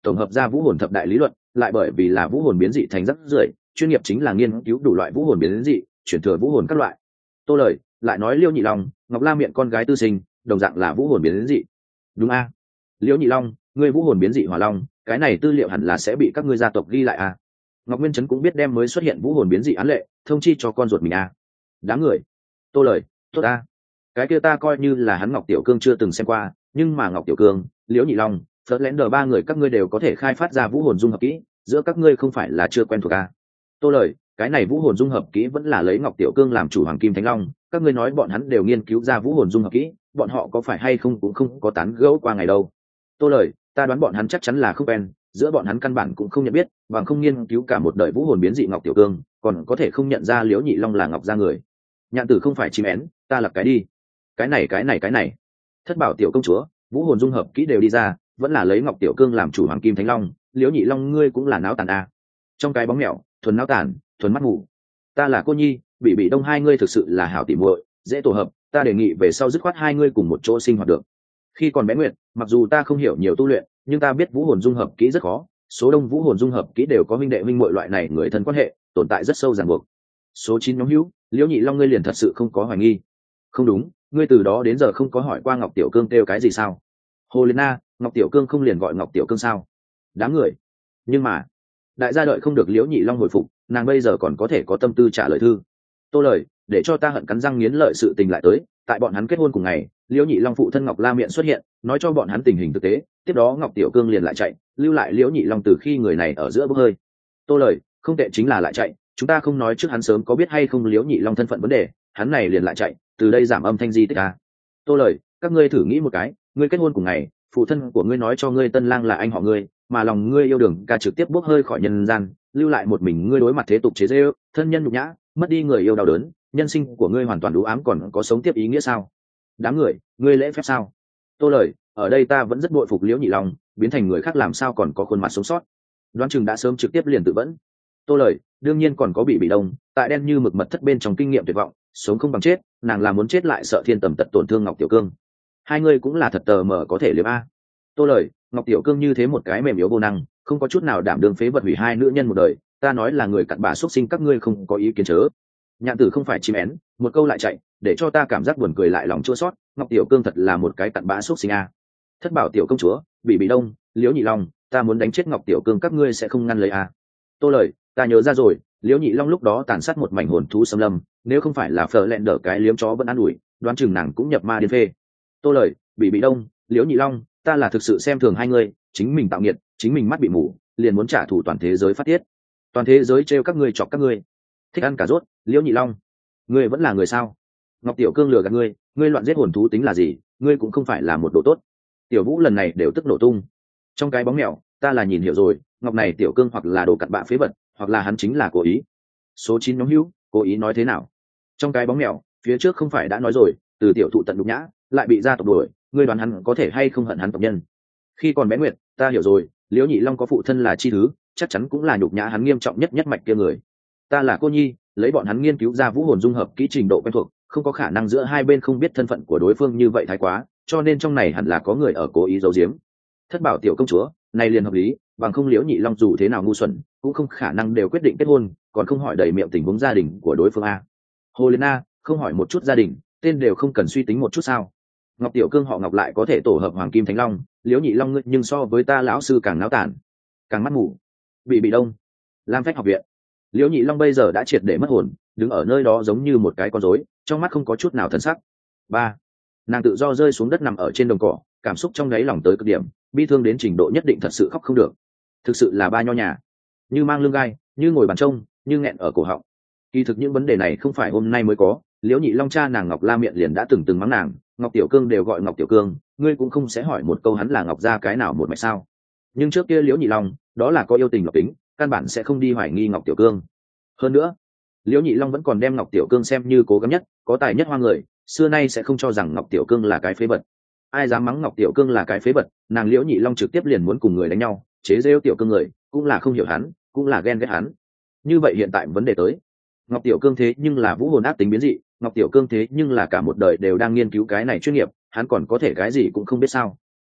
tổng hợp ra vũ hồn thập đại lý luận, lại bởi vì là vũ hồn biến dị thành rắc rưởi, chuyên nghiệp chính là nghiên cứu đủ loại vũ hồn biến dị, chuyển thừa vũ hồn các loại. Tô lời lại nói Liêu Nhị Long, Ngọc La miệng con gái tư sinh, đồng dạng là vũ hồn biến dị. Đúng a? Liêu Nhị Long, ngươi vũ hồn biến dị hỏa long, cái này tư liệu hẳn là sẽ bị các ngươi gia tộc ghi lại a. Ngọc Nguyên Trấn cũng biết đem mới xuất hiện vũ hồn biến dị án lệ thông chi cho con ruột mình a. Đáng người. Tô lời, tốt a. Cái kia ta coi như là hắn Ngọc Tiểu Cương chưa từng xem qua, nhưng mà Ngọc Tiểu Cương, Liễu Nhị Long, Phớt Lén Đờ ba người các ngươi đều có thể khai phát ra vũ hồn dung hợp kỹ, giữa các ngươi không phải là chưa quen thuộc a. Tô lời, cái này vũ hồn dung hợp kỹ vẫn là lấy Ngọc Tiểu Cương làm chủ Hoàng Kim Thánh Long, các ngươi nói bọn hắn đều nghiên cứu ra vũ hồn dung hợp kỹ, bọn họ có phải hay không cũng không có tán gẫu qua ngày đâu. Tô lời, ta đoán bọn hắn chắc chắn là không quen, giữa bọn hắn căn bản cũng không nhận biết, bằng không nghiên cứu cả một đời vũ hồn biến dị Ngọc Tiểu Cương, còn có thể không nhận ra Liễu Nhị Long là Ngọc gia người. Nhạn Tử không phải chim én, ta là cái đi. Cái này. Thất bảo tiểu công chúa, vũ hồn dung hợp kỹ đều đi ra, vẫn là lấy Ngọc Tiểu Cương làm chủ Hoàng Kim Thánh Long, Liễu Nhị Long ngươi cũng là náo tàn a. Trong cái bóng mèo, thuần náo tàn, thuần mắt ngủ. Ta là cô nhi, bị đông hai ngươi thực sự là hảo tỉ muội, dễ tổ hợp, ta đề nghị về sau dứt khoát hai ngươi cùng một chỗ sinh hoạt được. Khi còn bé Nguyệt, mặc dù ta không hiểu nhiều tu luyện, nhưng ta biết vũ hồn dung hợp kỹ rất khó, số đông vũ hồn dung hợp kỹ đều có huynh đệ huynh muội loại này người thân quan hệ, tồn tại rất sâu ràng buộc. Số 9 nhóm hữu, Liễu Nhị Long ngươi liền thật sự không có hoài nghi. Không đúng, ngươi từ đó đến giờ không có hỏi qua Ngọc Tiểu Cương kêu cái gì sao? Hồ Liên Na, Ngọc Tiểu Cương không liền gọi Ngọc Tiểu Cương sao? Đám người. Nhưng mà, đại gia đợi không được Liễu Nhị Long hồi phục, nàng bây giờ còn có thể có tâm tư trả lời thư. Tô lời, để cho ta hận cắn răng nghiến lợi sự tình lại tới, tại bọn hắn kết hôn cùng ngày, Liễu Nhị Long phụ thân Ngọc La Miện xuất hiện, nói cho bọn hắn tình hình thực tế, tiếp đó Ngọc Tiểu Cương liền lại chạy, lưu lại Liễu Nhị Long từ khi người này ở giữa bốc hơi. Tô lời, không tệ chính là lại chạy, chúng ta không nói trước hắn sớm có biết hay không Liễu Nhị Long thân phận vấn đề, hắn này liền lại chạy, từ đây giảm âm thanh di tích a. Tô lời, các ngươi thử nghĩ một cái, ngươi kết hôn cùng ngày, phụ thân của ngươi nói cho ngươi tân lang là anh họ ngươi, mà lòng ngươi yêu Đường Ca trực tiếp bốc hơi khỏi nhân gian, lưu lại một mình ngươi đối mặt thế tục chế giễu, thân nhân nhục nhã, mất đi người yêu đau đớn, nhân sinh của ngươi hoàn toàn đủ ám, còn có sống tiếp ý nghĩa sao? Đám người, ngươi lễ phép sao? Tô lời, ở đây ta vẫn rất bội phục Liễu Nhị Long, biến thành người khác làm sao còn có khuôn mặt sống sót? Đoán chừng đã sớm trực tiếp liền tự vẫn. Tô lời, đương nhiên còn có bị đông, tại đen như mực mật thất bên trong kinh nghiệm tuyệt vọng, sống không bằng chết, nàng là muốn chết lại sợ thiên tầm tật tổn thương Ngọc Tiểu Cương. Hai ngươi cũng là thật tờ mờ có thể liếm a. Tô lời, Ngọc Tiểu Cương như thế một cái mềm yếu vô năng, không có chút nào đảm đương phế vật hủy hai nữ nhân một đời, ta nói là người cặn bã xuất sinh các ngươi không có ý kiến chớ. Nhạn Tử không phải chim én, một câu lại chạy, để cho ta cảm giác buồn cười lại lòng chua xót, Ngọc Tiểu Cương thật là một cái cặn bã xuất sinh a. Thất bảo tiểu công chúa, bị đông, Liễu Nhị Long, ta muốn đánh chết Ngọc Tiểu Cương các ngươi sẽ không ngăn lấy a. Tô lời, ta nhớ ra rồi, Liễu Nhị Long lúc đó tàn sát một mảnh hồn thú xâm lâm, nếu không phải là Phở Lẹn Đỡ cái liếm chó vẫn ăn ủi, đoán chừng nàng cũng nhập ma điên phê. Tô lời, bị đông, Liễu Nhị Long, ta là thực sự xem thường hai người, chính mình tạo nghiệt, chính mình mắt bị mù, liền muốn trả thù toàn thế giới phát tiết. Toàn thế giới trêu các ngươi chọc các ngươi. Thích ăn cà rốt, Liễu Nhị Long, ngươi vẫn là người sao? Ngọc Tiểu Cương lừa gạt ngươi, ngươi loạn giết hồn thú tính là gì, ngươi cũng không phải là một đồ tốt. Tiểu Vũ lần này đều tức nổ tung. Trong cái bóng mèo, ta là nhìn hiểu rồi, Ngọc này Tiểu Cương hoặc là đồ cặn bã phế vật, hoặc là hắn chính là cố ý. Số 9 nhóm hữu, cố ý nói thế nào? Trong cái bóng mèo, phía trước không phải đã nói rồi, từ tiểu thụ tận nhục nhã, lại bị gia tộc đuổi, ngươi đoán hắn có thể hay không hận hắn tộc nhân? Khi còn bé Nguyệt, ta hiểu rồi, Liễu Nhị Long có phụ thân là chi thứ, chắc chắn cũng là nhục nhã hắn nghiêm trọng nhất mạch kia người. Ta là cô nhi, lấy bọn hắn nghiên cứu ra vũ hồn dung hợp kỹ trình độ quen thuộc, không có khả năng giữa hai bên không biết thân phận của đối phương như vậy thái quá, cho nên trong này hẳn là có người ở cố ý giấu giếm. Thất bảo tiểu công chúa, này liền hợp lý, bằng không Liễu Nhị Long dù thế nào ngu xuẩn, cũng không khả năng đều quyết định kết hôn, còn không hỏi đầy miệng tình huống gia đình của đối phương a. Hồ Liên Na, không hỏi một chút gia đình, tên đều không cần suy tính một chút sao? Ngọc Tiểu Cương họ Ngọc lại có thể tổ hợp Hoàng Kim Thánh Long, Liễu Nhị Long ngươi nhưng so với ta lão sư càng náo tản, càng mắt ngủ. Bị đông, Lam Phách học viện. Liễu Nhị Long bây giờ đã triệt để mất hồn, đứng ở nơi đó giống như một cái con rối, trong mắt không có chút nào thần sắc. Ba, nàng tự do rơi xuống đất nằm ở trên đồng cỏ, cảm xúc trong đáy lòng tới cực điểm, bi thương đến trình độ nhất định thật sự khóc không được. Thực sự là ba nho nhà, như mang lưng gai, như ngồi bàn trông, như nghẹn ở cổ họng. Kỳ thực những vấn đề này không phải hôm nay mới có, Liễu Nhị Long cha nàng Ngọc La Miện liền đã từng mắng nàng, Ngọc Tiểu Cương đều gọi Ngọc Tiểu Cương, ngươi cũng không sẽ hỏi một câu hắn là Ngọc gia cái nào một mạch sao? Nhưng trước kia Liễu Nhị Long, đó là có yêu tình Ngọc tính, căn bản sẽ không đi hoài nghi Ngọc Tiểu Cương. Hơn nữa, Liễu Nhị Long vẫn còn đem Ngọc Tiểu Cương xem như cố gắng nhất, có tài nhất hoa người, xưa nay sẽ không cho rằng Ngọc Tiểu Cương là cái phế vật. Ai dám mắng Ngọc Tiểu Cương là cái phế vật, nàng Liễu Nhị Long trực tiếp liền muốn cùng người đánh nhau, chế giễu Tiểu Cương người, cũng là không hiểu hắn, cũng là ghen ghét hắn. Như vậy hiện tại vấn đề tới, Ngọc Tiểu Cương thế nhưng là vũ hồn ác tính biến dị, Ngọc Tiểu Cương thế nhưng là cả một đời đều đang nghiên cứu cái này chuyên nghiệp, hắn còn có thể cái gì cũng không biết sao?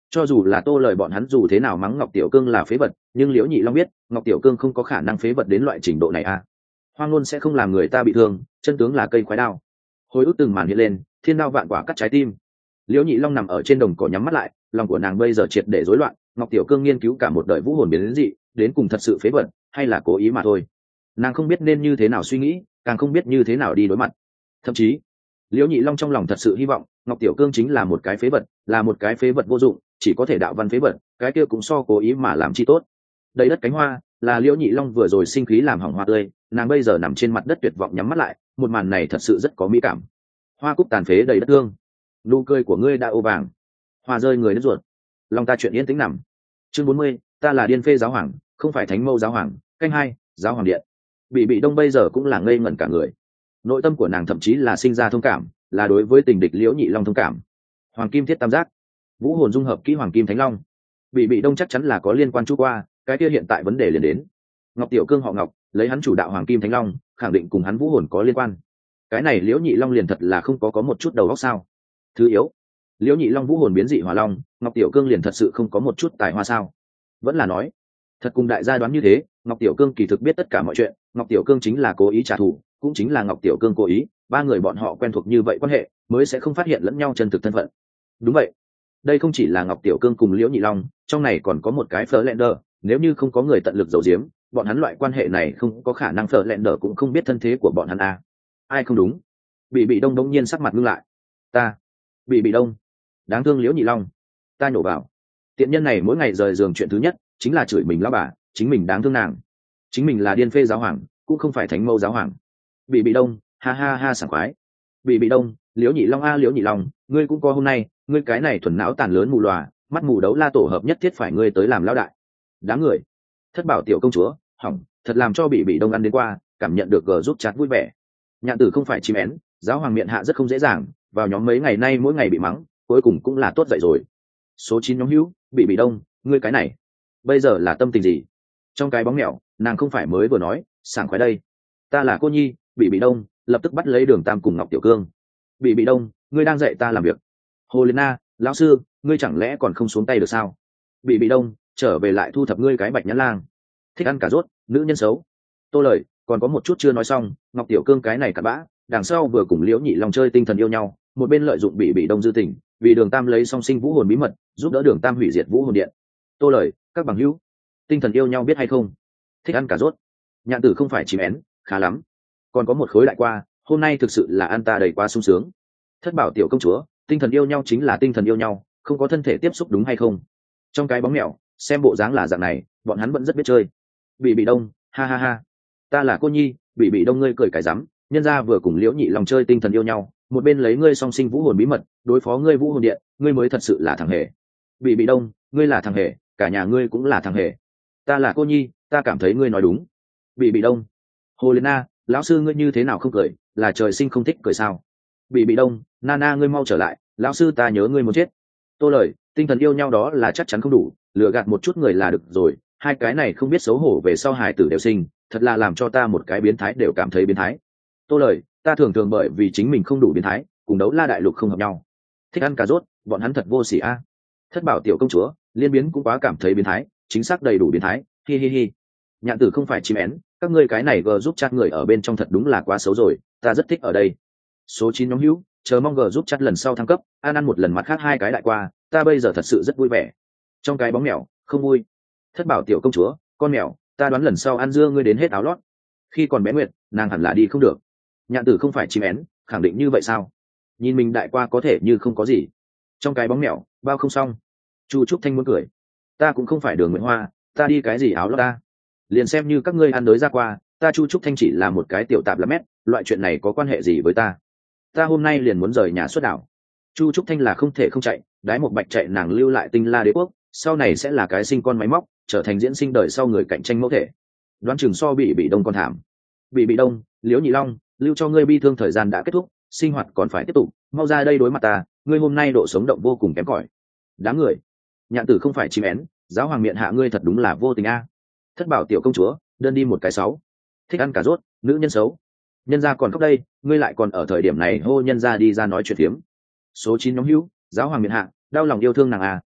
Cho dù là Tô Lời bọn hắn dù thế nào mắng Ngọc Tiểu Cương là phế vật, nhưng Liễu Nhị Long biết Ngọc Tiểu Cương không có khả năng phế vật đến loại trình độ này à. Hoang ngôn sẽ không làm người ta bị thương, chân tướng là cây khoái đao. Hồi ức từng màn hiện lên, thiên đao vạn quả cắt trái tim. Liễu Nhị Long nằm ở trên đồng cỏ nhắm mắt lại, lòng của nàng bây giờ triệt để rối loạn. Ngọc Tiểu Cương nghiên cứu cả một đời vũ hồn biến dị, đến cùng thật sự phế vật hay là cố ý mà thôi. Nàng không biết nên như thế nào suy nghĩ, càng không biết như thế nào đi đối mặt. Thậm chí Liễu Nhị Long trong lòng thật sự hy vọng Ngọc Tiểu Cương chính là một cái phế vật, là một cái phế vật vô dụng, chỉ có thể đạo văn phế vật, cái kia cũng so cố ý mà làm chi tốt. Đầy đất cánh hoa là Liễu Nhị Long vừa rồi sinh khí làm hỏng hoa tươi, nàng bây giờ nằm trên mặt đất tuyệt vọng nhắm mắt lại, một màn này thật sự rất có mỹ cảm. Hoa cúc tàn phế đầy đất thương, nụ cười của ngươi đã ô vàng, hoa rơi người đất ruột, lòng ta chuyện yên tĩnh nằm. Chương 40, ta là điên phê giáo hoàng, không phải thánh mâu giáo hoàng. Canh 2, giáo hoàng điện. Bị Đông bây giờ cũng là ngây ngẩn cả người. Nội tâm của nàng thậm chí là sinh ra thông cảm, là đối với tình địch Liễu Nhị Long thông cảm. Hoàng kim thiết tam giác, vũ hồn dung hợp kỹ hoàng kim thánh long. Bị Đông chắc chắn là có liên quan chú qua, cái kia hiện tại vấn đề liền đến. Ngọc Tiểu Cương họ Ngọc, lấy hắn chủ đạo hoàng kim thánh long, khẳng định cùng hắn vũ hồn có liên quan. Cái này Liễu Nhị Long liền thật là không có một chút đầu óc sao? Thứ yếu, Liễu Nhị Long vũ hồn biến dị hỏa long, Ngọc Tiểu Cương liền thật sự không có một chút tài hoa sao? Vẫn là nói, thật cùng đại gia đoán như thế, Ngọc Tiểu Cương kỳ thực biết tất cả mọi chuyện, Ngọc Tiểu Cương chính là cố ý trả thù, cũng chính là Ngọc Tiểu Cương cố ý, ba người bọn họ quen thuộc như vậy quan hệ, mới sẽ không phát hiện lẫn nhau chân thực thân phận. Đúng vậy, đây không chỉ là Ngọc Tiểu Cương cùng Liễu Nhị Long, trong này còn có một cái Fleur, nếu như không có người tận lực giấu giếm, bọn hắn loại quan hệ này không có khả năng Fleur cũng không biết thân thế của bọn hắn à. Ai không đúng? Bị Đông đống nhiên sắc mặt ngưng lại. Ta, Bị Đông, đáng thương Liễu Nhị Long, ta nhổ vào. Tiện nhân này mỗi ngày rời giường chuyện thứ nhất chính là chửi mình lão bà, chính mình đáng thương nàng, chính mình là điên phê giáo hoàng, cũng không phải thánh mâu giáo hoàng. Bị Đông, ha ha ha sảng khoái. Bị Đông, Liễu Nhị Long a Liễu Nhị Long, ngươi cũng có hôm nay, ngươi cái này thuần não tàn lớn mù lòa, mắt mù đấu la tổ hợp nhất thiết phải ngươi tới làm lão đại. Đáng người. Thất bảo tiểu công chúa, hỏng, thật làm cho Bị Đông ăn đến qua, cảm nhận được giúp chat vui vẻ. Nhạn tử không phải chim én, giáo hoàng miệng hạ rất không dễ dàng, vào nhóm mấy ngày nay mỗi ngày bị mắng, cuối cùng cũng là tốt dậy rồi. Số 9 nhóm hữu, Bị Đông, ngươi cái này bây giờ là tâm tình gì? Trong cái bóng mèo, nàng không phải mới vừa nói sảng khoái đây. Ta là cô nhi. Bị Đông lập tức bắt lấy Đường Tam cùng Ngọc Tiểu Cương. Bị Đông, ngươi đang dạy ta làm việc. Hồ Liên Na, lão sư, ngươi chẳng lẽ còn không xuống tay được sao? Bị Đông, trở về lại thu thập ngươi cái bạch nhãn lang, thích ăn cà rốt, nữ nhân xấu. Tô Lời, còn có một chút chưa nói xong. Ngọc Tiểu Cương cái này cặn bã, đằng sau vừa cùng Liễu Nhị Long chơi tinh thần yêu nhau, một bên lợi dụng Bị Đông dư tình, vì Đường Tam lấy song sinh vũ hồn bí mật, giúp đỡ Đường Tam hủy diệt vũ hồn điện. Tô Lời, các bằng hữu, tinh thần yêu nhau biết hay không? Thích ăn cà rốt. Nhạn tử không phải chìm én, khá lắm. Còn có một khối đại qua, hôm nay thực sự là ăn ta đầy quá sung sướng. Thất bảo tiểu công chúa, tinh thần yêu nhau chính là tinh thần yêu nhau, không có thân thể tiếp xúc đúng hay không? Trong cái bóng mèo, xem bộ dáng là dạng này, bọn hắn vẫn rất biết chơi. Bị Đông, ha ha ha, ta là cô nhi. Bị Đông, ngươi cười cái rắm, nhân gia vừa cùng Liễu Nhị Long chơi tinh thần yêu nhau, một bên lấy ngươi song sinh vũ hồn bí mật đối phó ngươi vũ hồn điện, ngươi mới thật sự là thằng hề. Bị Đông, ngươi là thằng hề, cả nhà ngươi cũng là thằng hề. Ta là cô nhi, ta cảm thấy ngươi nói đúng. Bị Đông, Hồ Liên Na, lão sư ngươi như thế nào không cười, là trời sinh không thích cười sao? Bị Đông, Nana ngươi mau trở lại, lão sư ta nhớ ngươi muốn chết. Tô Lời, tinh thần yêu nhau đó là chắc chắn không đủ, lừa gạt một chút người là được rồi, hai cái này không biết xấu hổ về sau hài tử đều sinh, thật là làm cho ta một cái biến thái đều cảm thấy biến thái. Tô Lời, ta thường thường bởi vì chính mình không đủ biến thái, cùng đấu la đại lục không hợp nhau. Thích ăn cà rốt, bọn hắn thật vô sỉ a. Thất bảo tiểu công chúa, liên biến cũng quá cảm thấy biến thái, chính xác đầy đủ biến thái, hi hi hi. Nhạn tử không phải chim én, các ngươi cái này giúp chat người ở bên trong thật đúng là quá xấu rồi, ta rất thích ở đây. Số 9 nhóm hữu, chờ mong giúp chat lần sau thăng cấp, ăn một lần mặt khác hai cái đại qua, ta bây giờ thật sự rất vui vẻ. Trong cái bóng mèo, không vui. Thất bảo tiểu công chúa, con mèo, ta đoán lần sau ăn dưa ngươi đến hết áo lót. Khi còn bé Nguyệt, nàng hẳn là đi không được. Nhạn tử không phải chim én, khẳng định như vậy sao? Nhìn mình đại qua có thể như không có gì. Trong cái bóng mèo, bao không xong. Chu Trúc Thanh muốn cười. Ta cũng không phải Đường Nguyễn Hoa, ta đi cái gì áo lót ta? Liền xem như các ngươi ăn đới ra qua, ta Chu Trúc Thanh chỉ là một cái tiểu tạp lắm mét, loại chuyện này có quan hệ gì với ta? Ta hôm nay liền muốn rời nhà xuất đảo. Chu Trúc Thanh là không thể không chạy, đái một bạch chạy nàng lưu lại Tinh La Đế quốc, sau này sẽ là cái sinh con máy móc, trở thành diễn sinh đời sau người cạnh tranh mẫu thể. Đoán chừng so Bị Đông còn thảm. Bị Đông, Liễu Nhị Long, lưu cho ngươi bi thương thời gian đã kết thúc, sinh hoạt còn phải tiếp tục, mau ra đây đối mặt ta, ngươi hôm nay độ sống động vô cùng kém cỏi. Đáng người. Nhạn tử không phải chim én, giáo hoàng miệng hạ ngươi thật đúng là vô tình a. Thất bảo tiểu công chúa, đơn đi một cái sáu. Thích ăn cà rốt, nữ nhân xấu. Nhân gia còn khóc đây, ngươi lại còn ở thời điểm này hô nhân gia đi ra nói chuyện phiếm. Số 9 nhóm hữu, giáo hoàng miệng hạ, đau lòng yêu thương nàng à,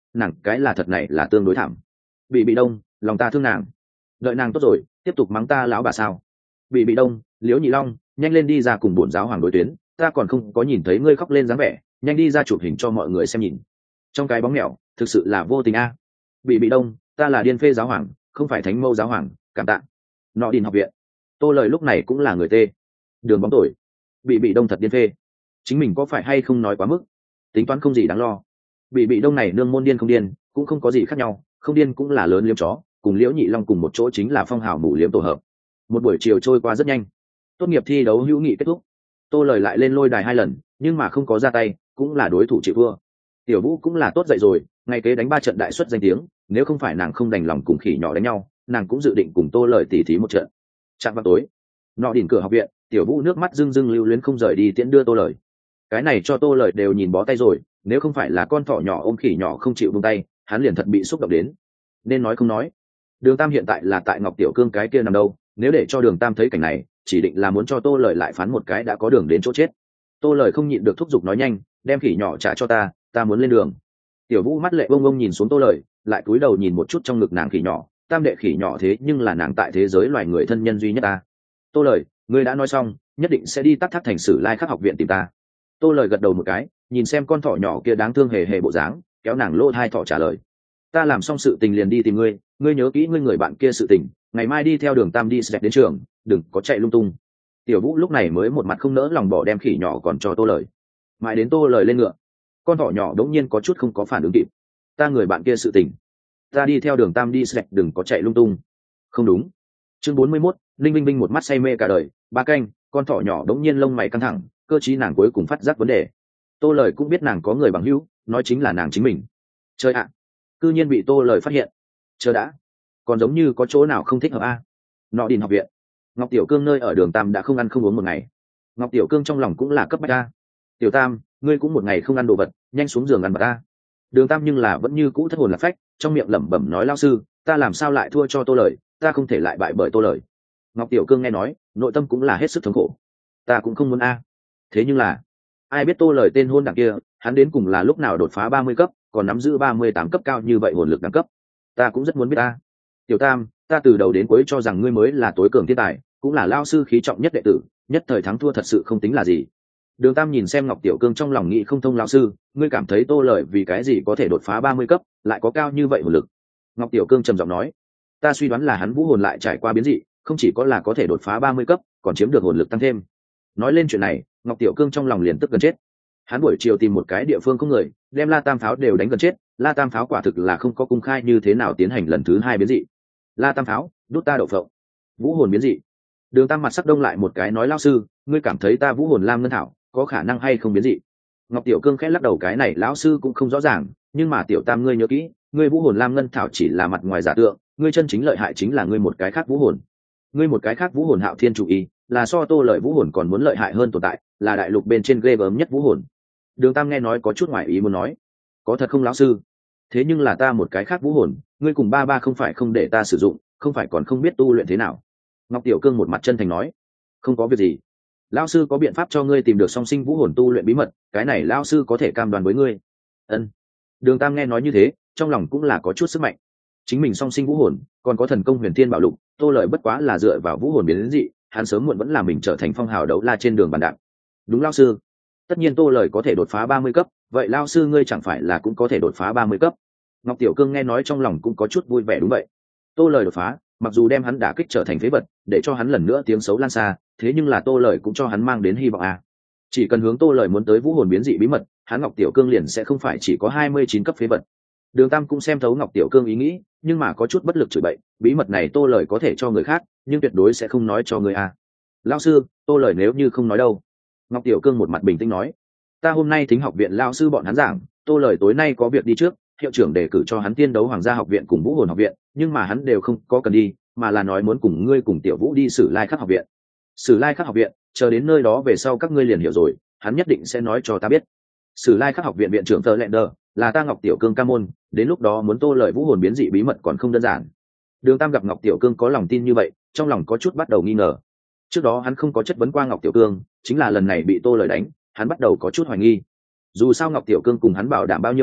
nàng cái là thật này là tương đối thảm. Bị đông, lòng ta thương nàng, đợi nàng tốt rồi tiếp tục mắng ta lão bà sao? Bị đông, Liễu Nhị Long, nhanh lên đi ra cùng bổn giáo hoàng đối tuyến, ta còn không có nhìn thấy ngươi khóc lên dáng vẻ, nhanh đi ra chụp hình cho mọi người xem nhìn. Trong cái bóng mèo thực sự là vô tình a. Bị đông, ta là điên phê giáo hoàng, không phải thánh mâu giáo hoàng, cảm tạ. Nọ Đình học viện. Tô Lời lúc này cũng là người tê. Đường bóng tuổi. Bị đông thật điên phê. Chính mình có phải hay không nói quá mức? Tính toán không gì đáng lo. Bị đông này nương môn điên không điên, cũng không có gì khác nhau, không điên cũng là lớn liếm chó, cùng Liễu Nhị Long cùng một chỗ chính là phong hào mù liếm tổ hợp. Một buổi chiều trôi qua rất nhanh. Tốt nghiệp thi đấu hữu nghị kết thúc. Tô Lời lại lên lôi đài 2 lần, nhưng mà không có ra tay, cũng là đối thủ chịu thua. Tiểu Vũ cũng là tốt dậy rồi, ngày kế đánh 3 trận đại xuất danh tiếng, nếu không phải nàng không đành lòng cùng khỉ nhỏ đánh nhau, nàng cũng dự định cùng Tô Lời tỉ thí một trận. Chạm vào tối, Nọ Đỉnh cửa học viện, Tiểu Vũ nước mắt rưng rưng lưu luyến không rời đi tiễn đưa Tô Lời. Cái này cho Tô Lời đều nhìn bó tay rồi, nếu không phải là con thỏ nhỏ ôm khỉ nhỏ không chịu buông tay, hắn liền thật bị xúc động đến. Nên nói không nói. Đường Tam hiện tại là tại Ngọc Tiểu Cương cái kia nằm đâu, nếu để cho Đường Tam thấy cảnh này, chỉ định là muốn cho Tô Lời lại phán một cái đã có đường đến chỗ chết. Tô Lời không nhịn được thúc giục nói nhanh, đem khỉ nhỏ trả cho ta muốn lên đường. Tiểu Vũ mắt lệ bông bông nhìn xuống Tô Lời, lại cúi đầu nhìn một chút trong ngực nàng khỉ nhỏ, tam đệ khỉ nhỏ thế nhưng là nàng tại thế giới loài người thân nhân duy nhất ta. Tô Lời, ngươi đã nói xong, nhất định sẽ đi Tắc Thác thành Sử Lai Khắc học viện tìm ta. Tô Lời gật đầu một cái, nhìn xem con thỏ nhỏ kia đáng thương hề hề bộ dáng, kéo nàng lỗ hai thỏ trả lời. Ta làm xong sự tình liền đi tìm ngươi, ngươi nhớ kỹ ngươi người bạn kia sự tình, ngày mai đi theo Đường Tam đi sẽ đến trường, đừng có chạy lung tung. Tiểu Vũ lúc này mới một mặt không nỡ lòng bỏ đem khỉ nhỏ còn cho Tô Lời. Mãi đến Tô Lời lên ngựa, con thỏ nhỏ đống nhiên có chút không có phản ứng kịp. Ta người bạn kia sự tình, ta đi theo Đường Tam đi sẽ, đừng có chạy lung tung. Không đúng. Chương 41, Linh Vinh Vinh một mắt say mê cả đời, 3 canh, con thỏ nhỏ đống nhiên lông mày căng thẳng, cơ trí nàng cuối cùng phát giác vấn đề. Tô Lời cũng biết nàng có người bằng hữu, nói chính là nàng chính mình. Chơi ạ, cư nhiên bị Tô Lời phát hiện. Chờ đã, còn giống như có chỗ nào không thích hợp a. Nọ Đình học viện, Ngọc Tiểu Cương nơi ở Đường Tam đã không ăn không uống một ngày. Ngọc Tiểu Cương trong lòng cũng là cấp bách a. Tiểu Tam, ngươi cũng một ngày không ăn đồ vật, nhanh xuống giường ăn bật a. Đường Tam nhưng là vẫn như cũ thất hồn lạc phách, trong miệng lẩm bẩm nói lao sư, ta làm sao lại thua cho Tô Lời, ta không thể lại bại bởi Tô Lời. Ngọc Tiểu Cương nghe nói, nội tâm cũng là hết sức thống khổ. Ta cũng không muốn a. Thế nhưng là, ai biết Tô Lời tên hôn đảng kia, hắn đến cùng là lúc nào đột phá 30 cấp, còn nắm giữ 38 cấp cao như vậy hồn lực đẳng cấp. Ta cũng rất muốn biết a. Tiểu Tam, ta từ đầu đến cuối cho rằng ngươi mới là tối cường thiên tài, cũng là lao sư khí trọng nhất đệ tử, nhất thời thắng thua thật sự không tính là gì. Đường Tam nhìn xem Ngọc Tiểu Cương trong lòng nghĩ không thông lao sư, ngươi cảm thấy Tô Lời vì cái gì có thể đột phá 30 cấp, lại có cao như vậy hồn lực? Ngọc Tiểu Cương trầm giọng nói, ta suy đoán là hắn vũ hồn lại trải qua biến dị, không chỉ có là có thể đột phá 30 cấp, còn chiếm được hồn lực tăng thêm. Nói lên chuyện này, Ngọc Tiểu Cương trong lòng liền tức gần chết. Hắn buổi chiều tìm một cái địa phương không người, đem La Tam Pháo đều đánh gần chết, La Tam Pháo quả thực là không có công khai như thế nào tiến hành lần thứ 2 biến dị. La Tam Pháo, đút ta đậu phộng. Vũ hồn biến dị. Đường Tam mặt sắc đông lại một cái nói lao sư, ngươi cảm thấy ta vũ hồn lam ngân thảo có khả năng hay không biến dị? Ngọc Tiểu Cương khẽ lắc đầu, cái này lão sư cũng không rõ ràng, nhưng mà Tiểu Tam ngươi nhớ kỹ, ngươi vũ hồn lam ngân thảo chỉ là mặt ngoài giả tượng, ngươi chân chính lợi hại chính là ngươi một cái khác vũ hồn. Ngươi một cái khác vũ hồn Hạo Thiên chủ ý, là so Tô Lợi vũ hồn còn muốn lợi hại hơn tồn tại, là đại lục bên trên ghê gớm nhất vũ hồn. Đường Tam nghe nói có chút ngoài ý muốn nói, có thật không lão sư? Thế nhưng là ta một cái khác vũ hồn, ngươi cùng ba không phải không để ta sử dụng, không phải còn không biết tu luyện thế nào? Ngọc Tiểu Cương một mặt chân thành nói, không có việc gì, lão sư có biện pháp cho ngươi tìm được song sinh vũ hồn tu luyện bí mật, cái này lão sư có thể cam đoan với ngươi. Ân. Đường Tam nghe nói như thế, trong lòng cũng là có chút sức mạnh. Chính mình song sinh vũ hồn, còn có thần công huyền thiên bảo lục, Tô Lợi bất quá là dựa vào vũ hồn biến đến dị, hắn sớm muộn vẫn là mình trở thành phong hào đấu la trên đường bàn đạp. Đúng lão sư. Tất nhiên Tô Lợi có thể đột phá 30 cấp, vậy lão sư ngươi chẳng phải là cũng có thể đột phá 30 cấp? Ngọc Tiểu Cương nghe nói trong lòng cũng có chút vui vẻ. Đúng vậy. Tô Lợi đột phá, mặc dù đem hắn đả kích trở thành phế vật, để cho hắn lần nữa tiếng xấu lan xa, thế nhưng là Tô Lợi cũng cho hắn mang đến hy vọng à. Chỉ cần hướng Tô Lợi muốn tới vũ hồn biến dị bí mật, hắn Ngọc Tiểu Cương liền sẽ không phải chỉ có 29 cấp phế vật. Đường Tam cũng xem thấu Ngọc Tiểu Cương ý nghĩ, nhưng mà có chút bất lực chửi bậy, bí mật này Tô Lợi có thể cho người khác, nhưng tuyệt đối sẽ không nói cho người à. Lão sư, Tô Lợi nếu như không nói đâu? Ngọc Tiểu Cương một mặt bình tĩnh nói, ta hôm nay thính học viện lão sư bọn hắn giảng, Tô Lợi tối nay có việc đi trước, hiệu trưởng đề cử cho hắn tiên đấu hoàng gia học viện cùng vũ hồn học viện, nhưng mà hắn đều không có cần đi, mà là nói muốn cùng ngươi cùng Tiểu Vũ đi Sử Lai Khắc học viện. Sử Lai Khắc học viện, chờ đến nơi đó về sau các ngươi liền hiểu rồi, hắn nhất định sẽ nói cho ta biết. Sử Lai Khắc học viện viện trưởng Tờ Lẹn Đờ là ta Ngọc Tiểu Cương ca môn, đến lúc đó muốn Tô Lợi vũ hồn biến dị bí mật còn không đơn giản. Đường Tam gặp Ngọc Tiểu Cương có lòng tin như vậy, trong lòng có chút bắt đầu nghi ngờ. Trước đó hắn không có chất vấn qua Ngọc Tiểu Cương, chính là lần này bị Tô Lợi đánh, hắn bắt đầu có chút hoài nghi. Dù sao Ngọc Tiểu Cương cùng hắn bảo đảm bao nhiêu lần,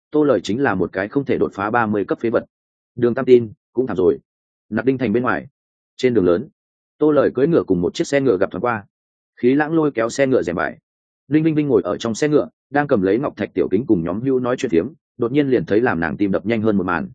Tô Lời chính là một cái không thể đột phá 30 cấp phế vật. Đường Tam tin cũng thảm rồi. Nạp Đinh Thành bên ngoài, trên đường lớn, Tô Lời cưỡi ngựa cùng một chiếc xe ngựa gặp thoáng qua. Khí Lãng lôi kéo xe ngựa rèm bài. Linh Vinh Vinh ngồi ở trong xe ngựa, đang cầm lấy ngọc thạch tiểu kính cùng nhóm hưu nói chuyện phiếm, đột nhiên liền thấy làm nàng tim đập nhanh hơn một màn.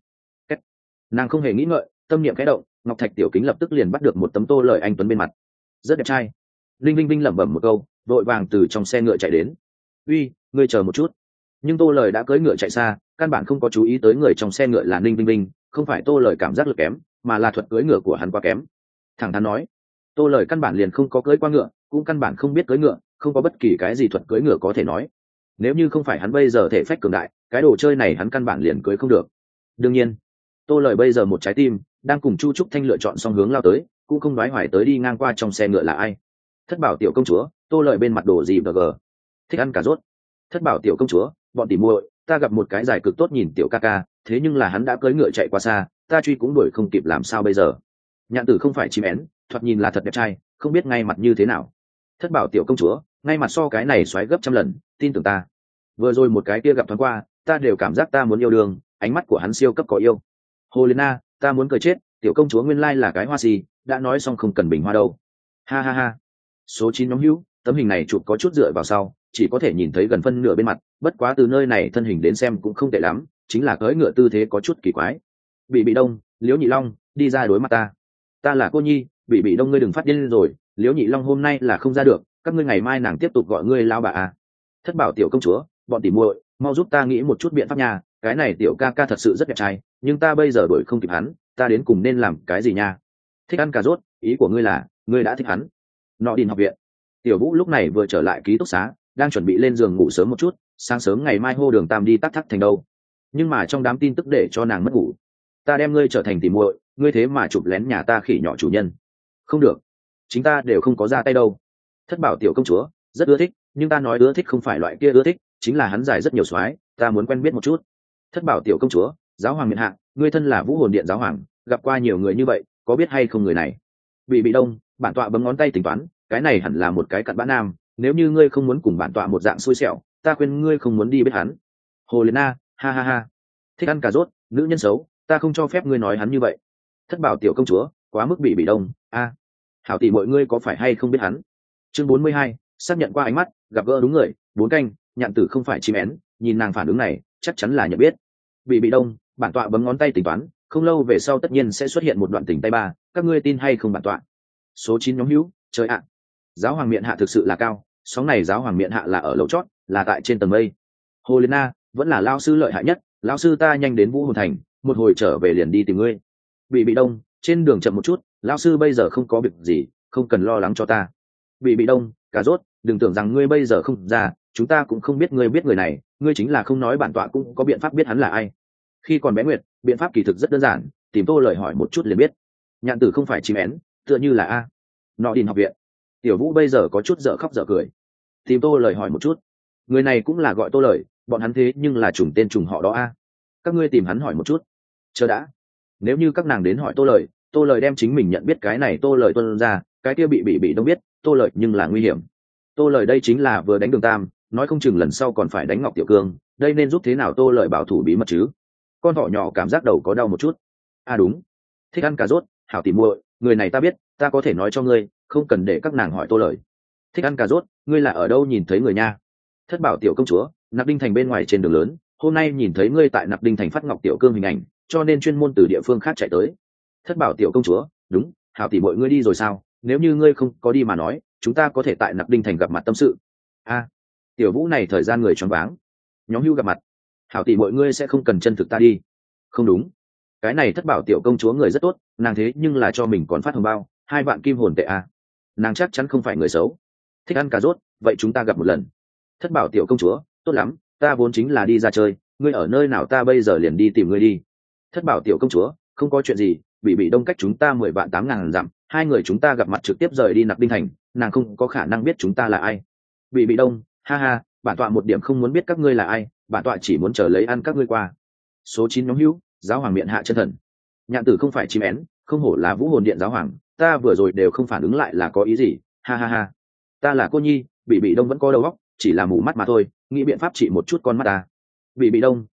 Nàng không hề nghĩ ngợi, tâm niệm khẽ động, ngọc thạch tiểu kính lập tức liền bắt được một tấm Tô Lời anh tuấn bên mặt. Rất đẹp trai. Linh Vinh Vinh lẩm bẩm một câu, vội vàng từ trong xe ngựa chạy đến. Uy, ngươi chờ một chút. Nhưng Tô Lời đã cưỡi ngựa chạy xa, căn bản không có chú ý tới người trong xe ngựa là Ninh Vinh Vinh, không phải Tô Lời cảm giác lực kém, mà là thuật cưỡi ngựa của hắn quá kém. Thẳng thắn nói, Tô Lời căn bản liền không có cưỡi qua ngựa, cũng căn bản không biết cưỡi ngựa, không có bất kỳ cái gì thuật cưỡi ngựa có thể nói. Nếu như không phải hắn bây giờ thể phách cường đại, cái đồ chơi này hắn căn bản liền cưỡi không được. Đương nhiên, Tô Lời bây giờ một trái tim đang cùng Chu Trúc Thanh lựa chọn song hướng lao tới, cũng không đoái hoài tới đi ngang qua trong xe ngựa là ai. Thất bảo tiểu công chúa, Tô Lời bên mặt đồ gì bờ gờ, thích ăn cà rốt. Thất bảo tiểu công chúa, bọn tỉ muội, ta gặp một cái giải cực tốt nhìn tiểu ca ca, thế nhưng là hắn đã cưỡi ngựa chạy qua xa, ta truy cũng đuổi không kịp, làm sao bây giờ? Nhạn tử không phải chim én, thoạt nhìn là thật đẹp trai, không biết ngay mặt như thế nào. Thất bảo tiểu công chúa, ngay mặt so cái này xoáy gấp trăm lần, tin tưởng ta. Vừa rồi một cái kia gặp thoáng qua, ta đều cảm giác ta muốn yêu đương, ánh mắt của hắn siêu cấp có yêu. Hồ Liên Na, ta muốn cười chết, tiểu công chúa nguyên lai là cái hoa gì, đã nói xong không cần bình hoa đâu. Ha ha ha. Số 9 nhóm hữu, tấm hình này chụp có chút dựa vào sau, chỉ có thể nhìn thấy gần phân nửa bên mặt, bất quá từ nơi này thân hình đến xem cũng không tệ lắm, chính là cưỡi ngựa tư thế có chút kỳ quái. Bị Đông, Liễu Nhị Long, đi ra đối mặt ta. Ta là cô nhi, Bị Đông, ngươi đừng phát điên lên rồi, Liễu Nhị Long hôm nay là không ra được, các ngươi ngày mai nàng tiếp tục gọi ngươi lao bà à. Thất bảo tiểu công chúa, bọn tỉ muội, mau giúp ta nghĩ một chút biện pháp nha, cái này tiểu ca ca thật sự rất đẹp trai, nhưng ta bây giờ đuổi không kịp hắn, ta đến cùng nên làm cái gì nha? Thích ăn cà rốt, ý của ngươi là ngươi đã thích hắn? Nọ Đình học viện. Tiểu Vũ lúc này vừa trở lại ký túc xá, đang chuẩn bị lên giường ngủ sớm một chút, sáng sớm ngày mai hô Đường Tam đi Tắc Thắc Thành đâu. Nhưng mà trong đám tin tức để cho nàng mất ngủ. Ta đem ngươi trở thành tỉ muội, ngươi thế mà chụp lén nhà ta khỉ nhỏ chủ nhân. Không được, chính ta đều không có ra tay đâu. Thất bảo tiểu công chúa, rất ưa thích, nhưng ta nói ưa thích không phải loại kia ưa thích, chính là hắn giải rất nhiều soái, ta muốn quen biết một chút. Thất bảo tiểu công chúa, giáo hoàng miện hạ, ngươi thân là Vũ Hồn Điện giáo hoàng, gặp qua nhiều người như vậy, có biết hay không người này? Bị Đông, bản tọa bấm ngón tay tính toán, cái này hẳn là một cái cặn bã nam, nếu như ngươi không muốn cùng bản tọa một dạng xui xẻo, ta khuyên ngươi không muốn đi biết hắn. Hồ Liên Na, ha ha ha. Thích ăn cà rốt, nữ nhân xấu, ta không cho phép ngươi nói hắn như vậy. Thất bảo tiểu công chúa, quá mức Bị Đông, a. Hảo tỷ mọi ngươi có phải hay không biết hắn? Chương 42, xác nhận qua ánh mắt, gặp gỡ đúng người, 4 canh, Nhạn tử không phải chim én, nhìn nàng phản ứng này, chắc chắn là nhận biết. Bị Đông, bản tọa bấm ngón tay tính toán, không lâu về sau tất nhiên sẽ xuất hiện một đoạn tình tay ba, các ngươi tin hay không bản tọa? Số 9 nhóm hữu, trời ạ. Giáo hoàng miện hạ thực sự là cao, sóng này giáo hoàng miện hạ là ở lầu chót, là tại trên tầng mây. Hồ Liên Na, vẫn là lao sư lợi hại nhất, lao sư ta nhanh đến Vũ Hồn Thành, một hồi trở về liền đi tìm ngươi. Bị Đông, trên đường chậm một chút, lao sư bây giờ không có việc gì, không cần lo lắng cho ta. Bị Đông, cà rốt, đừng tưởng rằng ngươi bây giờ không ra, chúng ta cũng không biết ngươi biết người này, ngươi chính là không nói bản tọa cũng có biện pháp biết hắn là ai. Khi còn bé Nguyệt, biện pháp kỳ thực rất đơn giản, tìm Tô Lời hỏi một chút liền biết. Nhạn tử không phải chim én, tựa như là a. Nọ Đình học viện. Tiểu Vũ bây giờ có chút dở khóc dở cười. Tìm Tô Lời hỏi một chút, người này cũng là gọi Tô Lời, bọn hắn thế nhưng là trùng tên trùng họ đó a. Các ngươi tìm hắn hỏi một chút. Chờ đã, nếu như các nàng đến hỏi Tô Lời đem chính mình nhận biết cái này Tô Lời tuân ra, cái kia bị Đông biết Tô Lời nhưng là nguy hiểm. Tô Lời đây chính là vừa đánh Đường Tam, nói không chừng lần sau còn phải đánh Ngọc Tiểu Cương, đây nên giúp thế nào Tô Lời bảo thủ bí mật chứ? Con thỏ nhỏ cảm giác đầu có đau một chút. À đúng, thích ăn cà rốt, hảo tỉ muội, người này ta biết, ta có thể nói cho ngươi, không cần để các nàng hỏi Tô Lời. Thích ăn cà rốt, ngươi là ở đâu nhìn thấy người nha? Thất bảo tiểu công chúa, Nạp Đinh Thành bên ngoài trên đường lớn, hôm nay nhìn thấy ngươi tại Nạp Đinh Thành phát Ngọc Tiểu Cương hình ảnh, cho nên chuyên môn từ địa phương khác chạy tới. Thất bảo tiểu công chúa, đúng, hảo tỉ muội ngươi đi rồi sao? Nếu như ngươi không có đi mà nói, chúng ta có thể tại Nạp Đinh Thành gặp mặt tâm sự. A, tiểu Vũ này thời gian người choáng váng. Nhóm Hưu gặp mặt. Hảo tỷ mọi ngươi sẽ không cần chân thực ta đi. Không đúng, cái này thất bảo tiểu công chúa người rất tốt, nàng thế nhưng là cho mình còn phát hồng bao 2 vạn kim hồn tệ a. Nàng chắc chắn không phải người xấu. Thích ăn cà rốt, vậy chúng ta gặp một lần. Thất bảo tiểu công chúa, tốt lắm, ta vốn chính là đi ra chơi, ngươi ở nơi nào ta bây giờ liền đi tìm ngươi đi. Thất bảo tiểu công chúa, không có chuyện gì, bị Đông cách chúng ta 10 vạn 8.000 dặm, 2 người chúng ta gặp mặt trực tiếp rời đi Nạp Đinh Thành, nàng không có khả năng biết chúng ta là ai. Bị Đông, ha ha, bản tọa một điểm không muốn biết các ngươi là ai, bản tọa chỉ muốn chờ lấy ăn các ngươi qua. Số 9 nhóm hữu, giáo hoàng miện hạ chân thần. Nhạn tử không phải chim én, không hổ là Vũ Hồn Điện giáo hoàng, ta vừa rồi đều không phản ứng lại là có ý gì, ha ha ha. Ta là cô nhi, bị Đông vẫn có đầu óc, chỉ là mù mắt mà thôi, nghĩ biện pháp trị một chút con mắt ta. Bị Đông,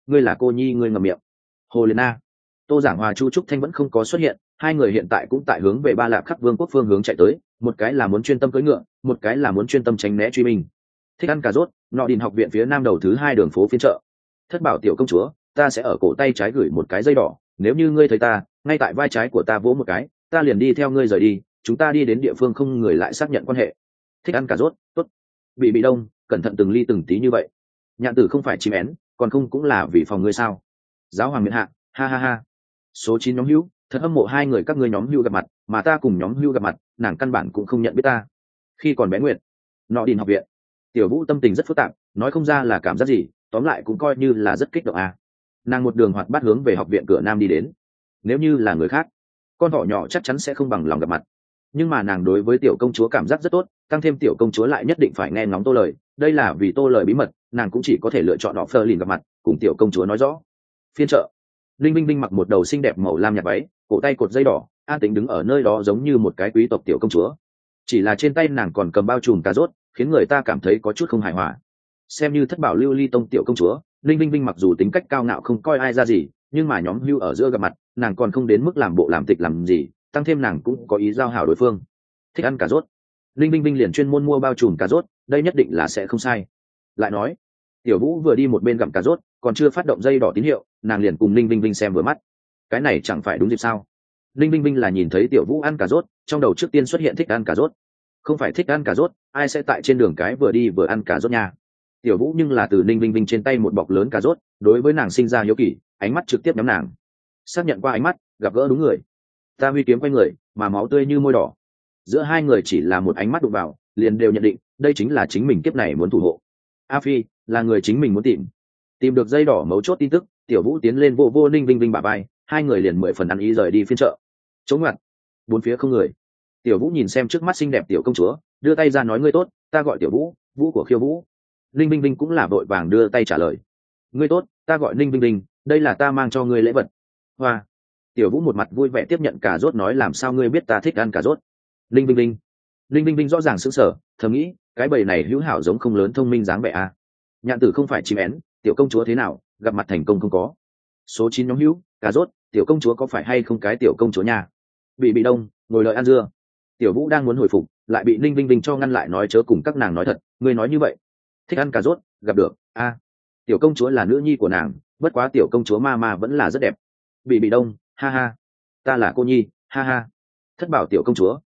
ngươi là cô nhi ngươi ngậm miệng. Hồ Liên A. Tô Giảng Hòa Chu Trúc Thanh vẫn không có xuất hiện, hai người hiện tại cũng tại hướng về Ba Lạp Khắc Vương quốc phương hướng chạy tới, một cái là muốn chuyên tâm cưỡi ngựa, một cái là muốn chuyên tâm tránh né truy binh. Thích ăn cà rốt, nọ đình học viện phía nam đầu thứ 2 đường phố phiên chợ. Thất bảo tiểu công chúa, ta sẽ ở cổ tay trái gửi một cái dây đỏ, nếu như ngươi thấy ta, ngay tại vai trái của ta vỗ một cái, ta liền đi theo ngươi rời đi, chúng ta đi đến địa phương không người lại xác nhận quan hệ. Thích ăn cà rốt, tốt. Bị đông, cẩn thận từng ly từng tí như vậy. Nhạn tử không phải chim én, còn không cũng là vì phòng ngươi sao? Giáo hoàng miện hạ, ha ha ha. Số 9 nhóm hữu, thật hâm mộ hai người các ngươi nhóm hữu gặp mặt, mà ta cùng nhóm hữu gặp mặt, nàng căn bản cũng không nhận biết ta. Khi còn bé Nguyệt, nọ đình học viện, Tiểu Vũ tâm tình rất phức tạp, nói không ra là cảm giác gì, tóm lại cũng coi như là rất kích động à. Nàng một đường hoạt bát hướng về học viện cửa nam đi đến. Nếu như là người khác, con thỏ nhỏ chắc chắn sẽ không bằng lòng gặp mặt, nhưng mà nàng đối với tiểu công chúa cảm giác rất tốt, tăng thêm tiểu công chúa lại nhất định phải nghe ngóng Tô lời, đây là vì Tô lời bí mật, nàng cũng chỉ có thể lựa chọn họ Phơ lìn gặp mặt, cùng tiểu công chúa nói rõ. Phiên chợ, linh binh binh mặc một đầu xinh đẹp màu lam nhạt váy, cổ tay cột dây đỏ, an tĩnh đứng ở nơi đó giống như một cái quý tộc tiểu công chúa, chỉ là trên tay nàng còn cầm bao trùm cà rốt, khiến người ta cảm thấy có chút không hài hòa. Xem như thất bảo lưu ly tông tiểu công chúa, linh binh binh mặc dù tính cách cao ngạo không coi ai ra gì, nhưng mà nhóm hưu ở giữa gặp mặt, nàng còn không đến mức làm bộ làm tịch làm gì, tăng thêm nàng cũng có ý giao hảo đối phương. Thích ăn cà rốt, linh binh binh liền chuyên môn mua bao trùm cà rốt, đây nhất định là sẽ không sai. Lại nói, tiểu Vũ vừa đi một bên gặm cà rốt, còn chưa phát động dây đỏ tín hiệu, nàng liền cùng linh binh binh xem vừa mắt. Cái này chẳng phải đúng dịp sao? Linh binh binh là nhìn thấy tiểu Vũ ăn cà rốt, trong đầu trước tiên xuất hiện thích ăn cà rốt. Không phải thích ăn cà rốt, ai sẽ tại trên đường cái vừa đi vừa ăn cà rốt nha. Tiểu Vũ nhưng là từ linh binh binh trên tay một bọc lớn cà rốt, đối với nàng sinh ra hiếu kỳ, ánh mắt trực tiếp nhắm nàng. Xác nhận qua ánh mắt, gặp gỡ đúng người. Ta huy kiếm quay người, mà máu tươi như môi đỏ. Giữa hai người chỉ là một ánh mắt đụng vào, liền đều nhận định, đây chính là chính mình kiếp này muốn thủ hộ. A Phi là người chính mình muốn tìm được dây đỏ mấu chốt tin tức, tiểu Vũ tiến lên vô linh binh binh bả vai, hai người liền 10 phần ăn ý rời đi phiên chợ. Chống ngoặt, bốn phía không người. Tiểu Vũ nhìn xem trước mắt xinh đẹp tiểu công chúa, đưa tay ra nói ngươi tốt, ta gọi tiểu Vũ, Vũ của Khiêu Vũ. Linh binh binh cũng là vội vàng đưa tay trả lời. Ngươi tốt, ta gọi Linh binh binh, đây là ta mang cho ngươi lễ vật. Hoa. Tiểu Vũ một mặt vui vẻ tiếp nhận cà rốt nói làm sao ngươi biết ta thích ăn cà rốt. Linh binh binh rõ ràng sững sờ, thầm nghĩ cái bầy này hữu hảo giống không lớn thông minh dáng vẻ a. Nhạn tử không phải chim én, tiểu công chúa thế nào, gặp mặt thành công không có. Số 9 nhóm hữu, cà rốt, tiểu công chúa có phải hay không cái tiểu công chúa nhà. Bị đông, ngồi lợi ăn dưa. Tiểu Vũ đang muốn hồi phục, lại bị Linh binh cho ngăn lại nói chớ cùng các nàng nói thật, ngươi nói như vậy. Thích ăn cà rốt, gặp được a. Tiểu công chúa là nữ nhi của nàng, bất quá tiểu công chúa ma vẫn là rất đẹp. Bị đông, ha ha. Ta là cô nhi, ha ha. Thất bảo tiểu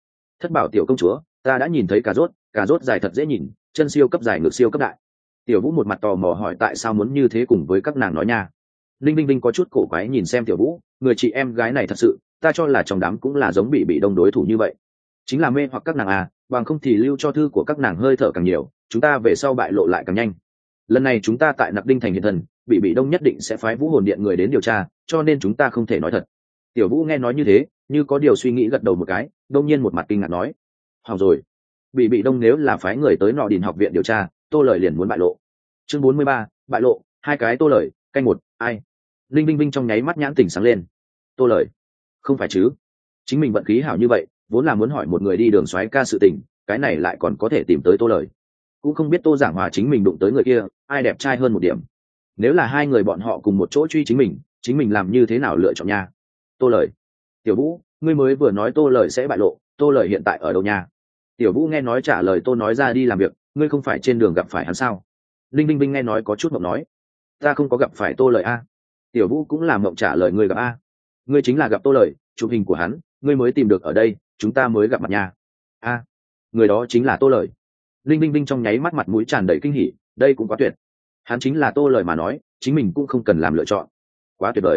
công chúa, ta đã nhìn thấy cà rốt dài thật dễ nhìn, chân siêu cấp dài ngược siêu cấp đại. Tiểu Vũ một mặt tò mò hỏi tại sao muốn như thế cùng với các nàng nói nha. Linh binh binh có chút cổ quái nhìn xem tiểu Vũ, người chị em gái này thật sự, ta cho là trong đám cũng là giống bị đông đối thủ như vậy, chính là mê hoặc các nàng à, bằng không thì lưu cho thư của các nàng hơi thở càng nhiều, chúng ta về sau bại lộ lại càng nhanh. Lần này chúng ta tại Nặc Đinh thành hiện thần, bị đông nhất định sẽ phái Vũ hồn điện người đến điều tra, cho nên chúng ta không thể nói thật. Tiểu Vũ nghe nói như thế, như có điều suy nghĩ gật đầu một cái, đông nhiên một mặt kinh ngạc nói hỏng rồi, bị đông nếu là phái người tới nọ đình học viện điều tra, Tô lời liền muốn bại lộ. Chương 43, bại lộ, hai cái Tô lời, canh một, ai. Linh binh binh trong nháy mắt nhãn tỉnh sáng lên. Tô lời, không phải chứ, chính mình vận khí hảo như vậy, vốn là muốn hỏi một người đi đường soái ca sự tình, cái này lại còn có thể tìm tới Tô lời. Cũng không biết Tô Giảng Hòa chính mình đụng tới người kia, ai đẹp trai hơn một điểm. Nếu là hai người bọn họ cùng một chỗ truy chính mình làm như thế nào lựa chọn nha. Tô lời, tiểu Vũ, ngươi mới vừa nói Tô lời sẽ bại lộ, Tô lời hiện tại ở đâu nha. Tiểu Vũ nghe nói trả lời Tô nói ra đi làm việc, ngươi không phải trên đường gặp phải hắn sao. Linh binh binh nghe nói có chút mộng nói ta không có gặp phải Tô lời a. Tiểu Vũ cũng làm mộng trả lời ngươi gặp a. Ngươi chính là gặp Tô lời, chụp hình của hắn ngươi mới tìm được ở đây, chúng ta mới gặp mặt nha. A, người đó chính là Tô lời. Linh binh binh trong nháy mắt mặt mũi tràn đầy kinh hỉ, đây cũng quá tuyệt, hắn chính là Tô lời mà nói, chính mình cũng không cần làm lựa chọn, quá tuyệt vời.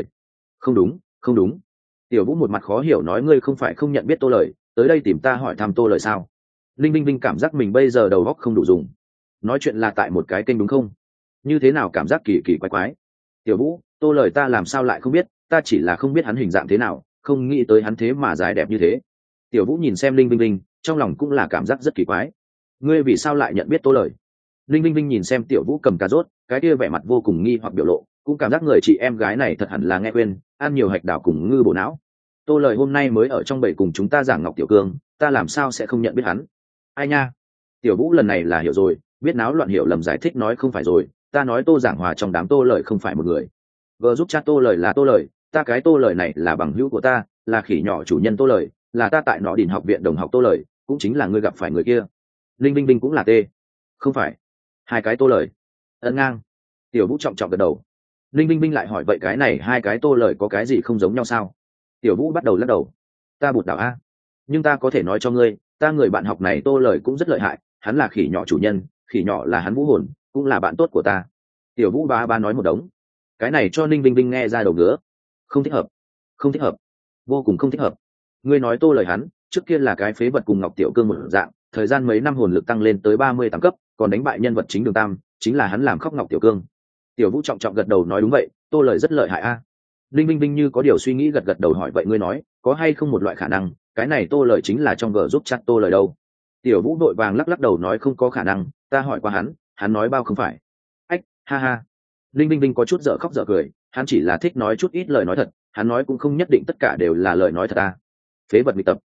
Không đúng. Tiểu Vũ một mặt khó hiểu nói ngươi không phải không nhận biết Tô lời, tới đây tìm ta hỏi thăm Tô lời sao. Linh binh binh cảm giác mình bây giờ đầu óc không đủ dùng, nói chuyện là tại một cái kênh đúng không, như thế nào cảm giác kỳ kỳ quái. Tiểu Vũ, Tô lời ta làm sao lại không biết, ta chỉ là không biết hắn hình dạng thế nào, không nghĩ tới hắn thế mà dài đẹp như thế. Tiểu Vũ nhìn xem Linh binh binh, trong lòng cũng là cảm giác rất kỳ quái. Ngươi vì sao lại nhận biết Tô lời? Linh binh binh nhìn xem Tiểu Vũ cầm cà rốt, cái kia vẻ mặt vô cùng nghi hoặc biểu lộ, cũng cảm giác người chị em gái này thật hẳn là nghe khuyên, ăn nhiều hạch đảo cùng ngư bổ não. Tô lời hôm nay mới ở trong bầy cùng chúng ta giảng Ngọc Tiểu Cương, ta làm sao sẽ không nhận biết hắn. Ai nha. Tiểu Vũ lần này là hiểu rồi, biết náo loạn hiểu lầm giải thích nói không phải rồi, ta nói Tô Giảng Hòa trong đám Tô lời không phải một người, Gờ giúp chat tô lời là tô lời, ta cái tô lời này là bằng hữu của ta, là khỉ nhỏ chủ nhân tô lời, là ta tại nọ đỉnh học viện đồng học tô lời, cũng chính là ngươi gặp phải người kia. Linh Binh Binh cũng là t. Không phải. Hai cái tô lời. Ấn ngang. Tiểu Vũ trọng trọng gật đầu. Linh Binh Binh lại hỏi vậy cái này hai cái tô lời có cái gì không giống nhau sao? Tiểu Vũ bắt đầu lắc đầu. Ta bụt đảo a. Nhưng ta có thể nói cho ngươi, ta người bạn học này tô lời cũng rất lợi hại, hắn là khỉ nhỏ chủ nhân, khỉ nhỏ là hắn vũ hồn, cũng là bạn tốt của ta. Tiểu Vũ ba nói một đống. Cái này cho Ninh Vinh Vinh nghe ra đầu ngứa. Không thích hợp, không thích hợp, vô cùng không thích hợp. Ngươi nói tô lời hắn trước kia là cái phế vật cùng Ngọc Tiểu Cương một dạng, thời gian mấy năm hồn lực tăng lên tới 38 cấp, còn đánh bại nhân vật chính Đường Tam, chính là hắn làm khóc Ngọc Tiểu Cương. Tiểu Vũ trọng trọng gật đầu nói đúng vậy, tô lời rất lợi hại a. Ninh Vinh Vinh như có điều suy nghĩ gật gật đầu hỏi vậy ngươi nói có hay không một loại khả năng cái này tô lời chính là trong gờ giúp chặt tô lời đâu? Tiểu Vũ đội vàng lắc lắc đầu nói không có khả năng, ta hỏi qua hắn nói bao không phải. Ách, ha ha. Linh Vinh Vinh có chút dở khóc dở cười, hắn chỉ là thích nói chút ít lời nói thật, hắn nói cũng không nhất định tất cả đều là lời nói thật ta. Phế vật nghịch tập,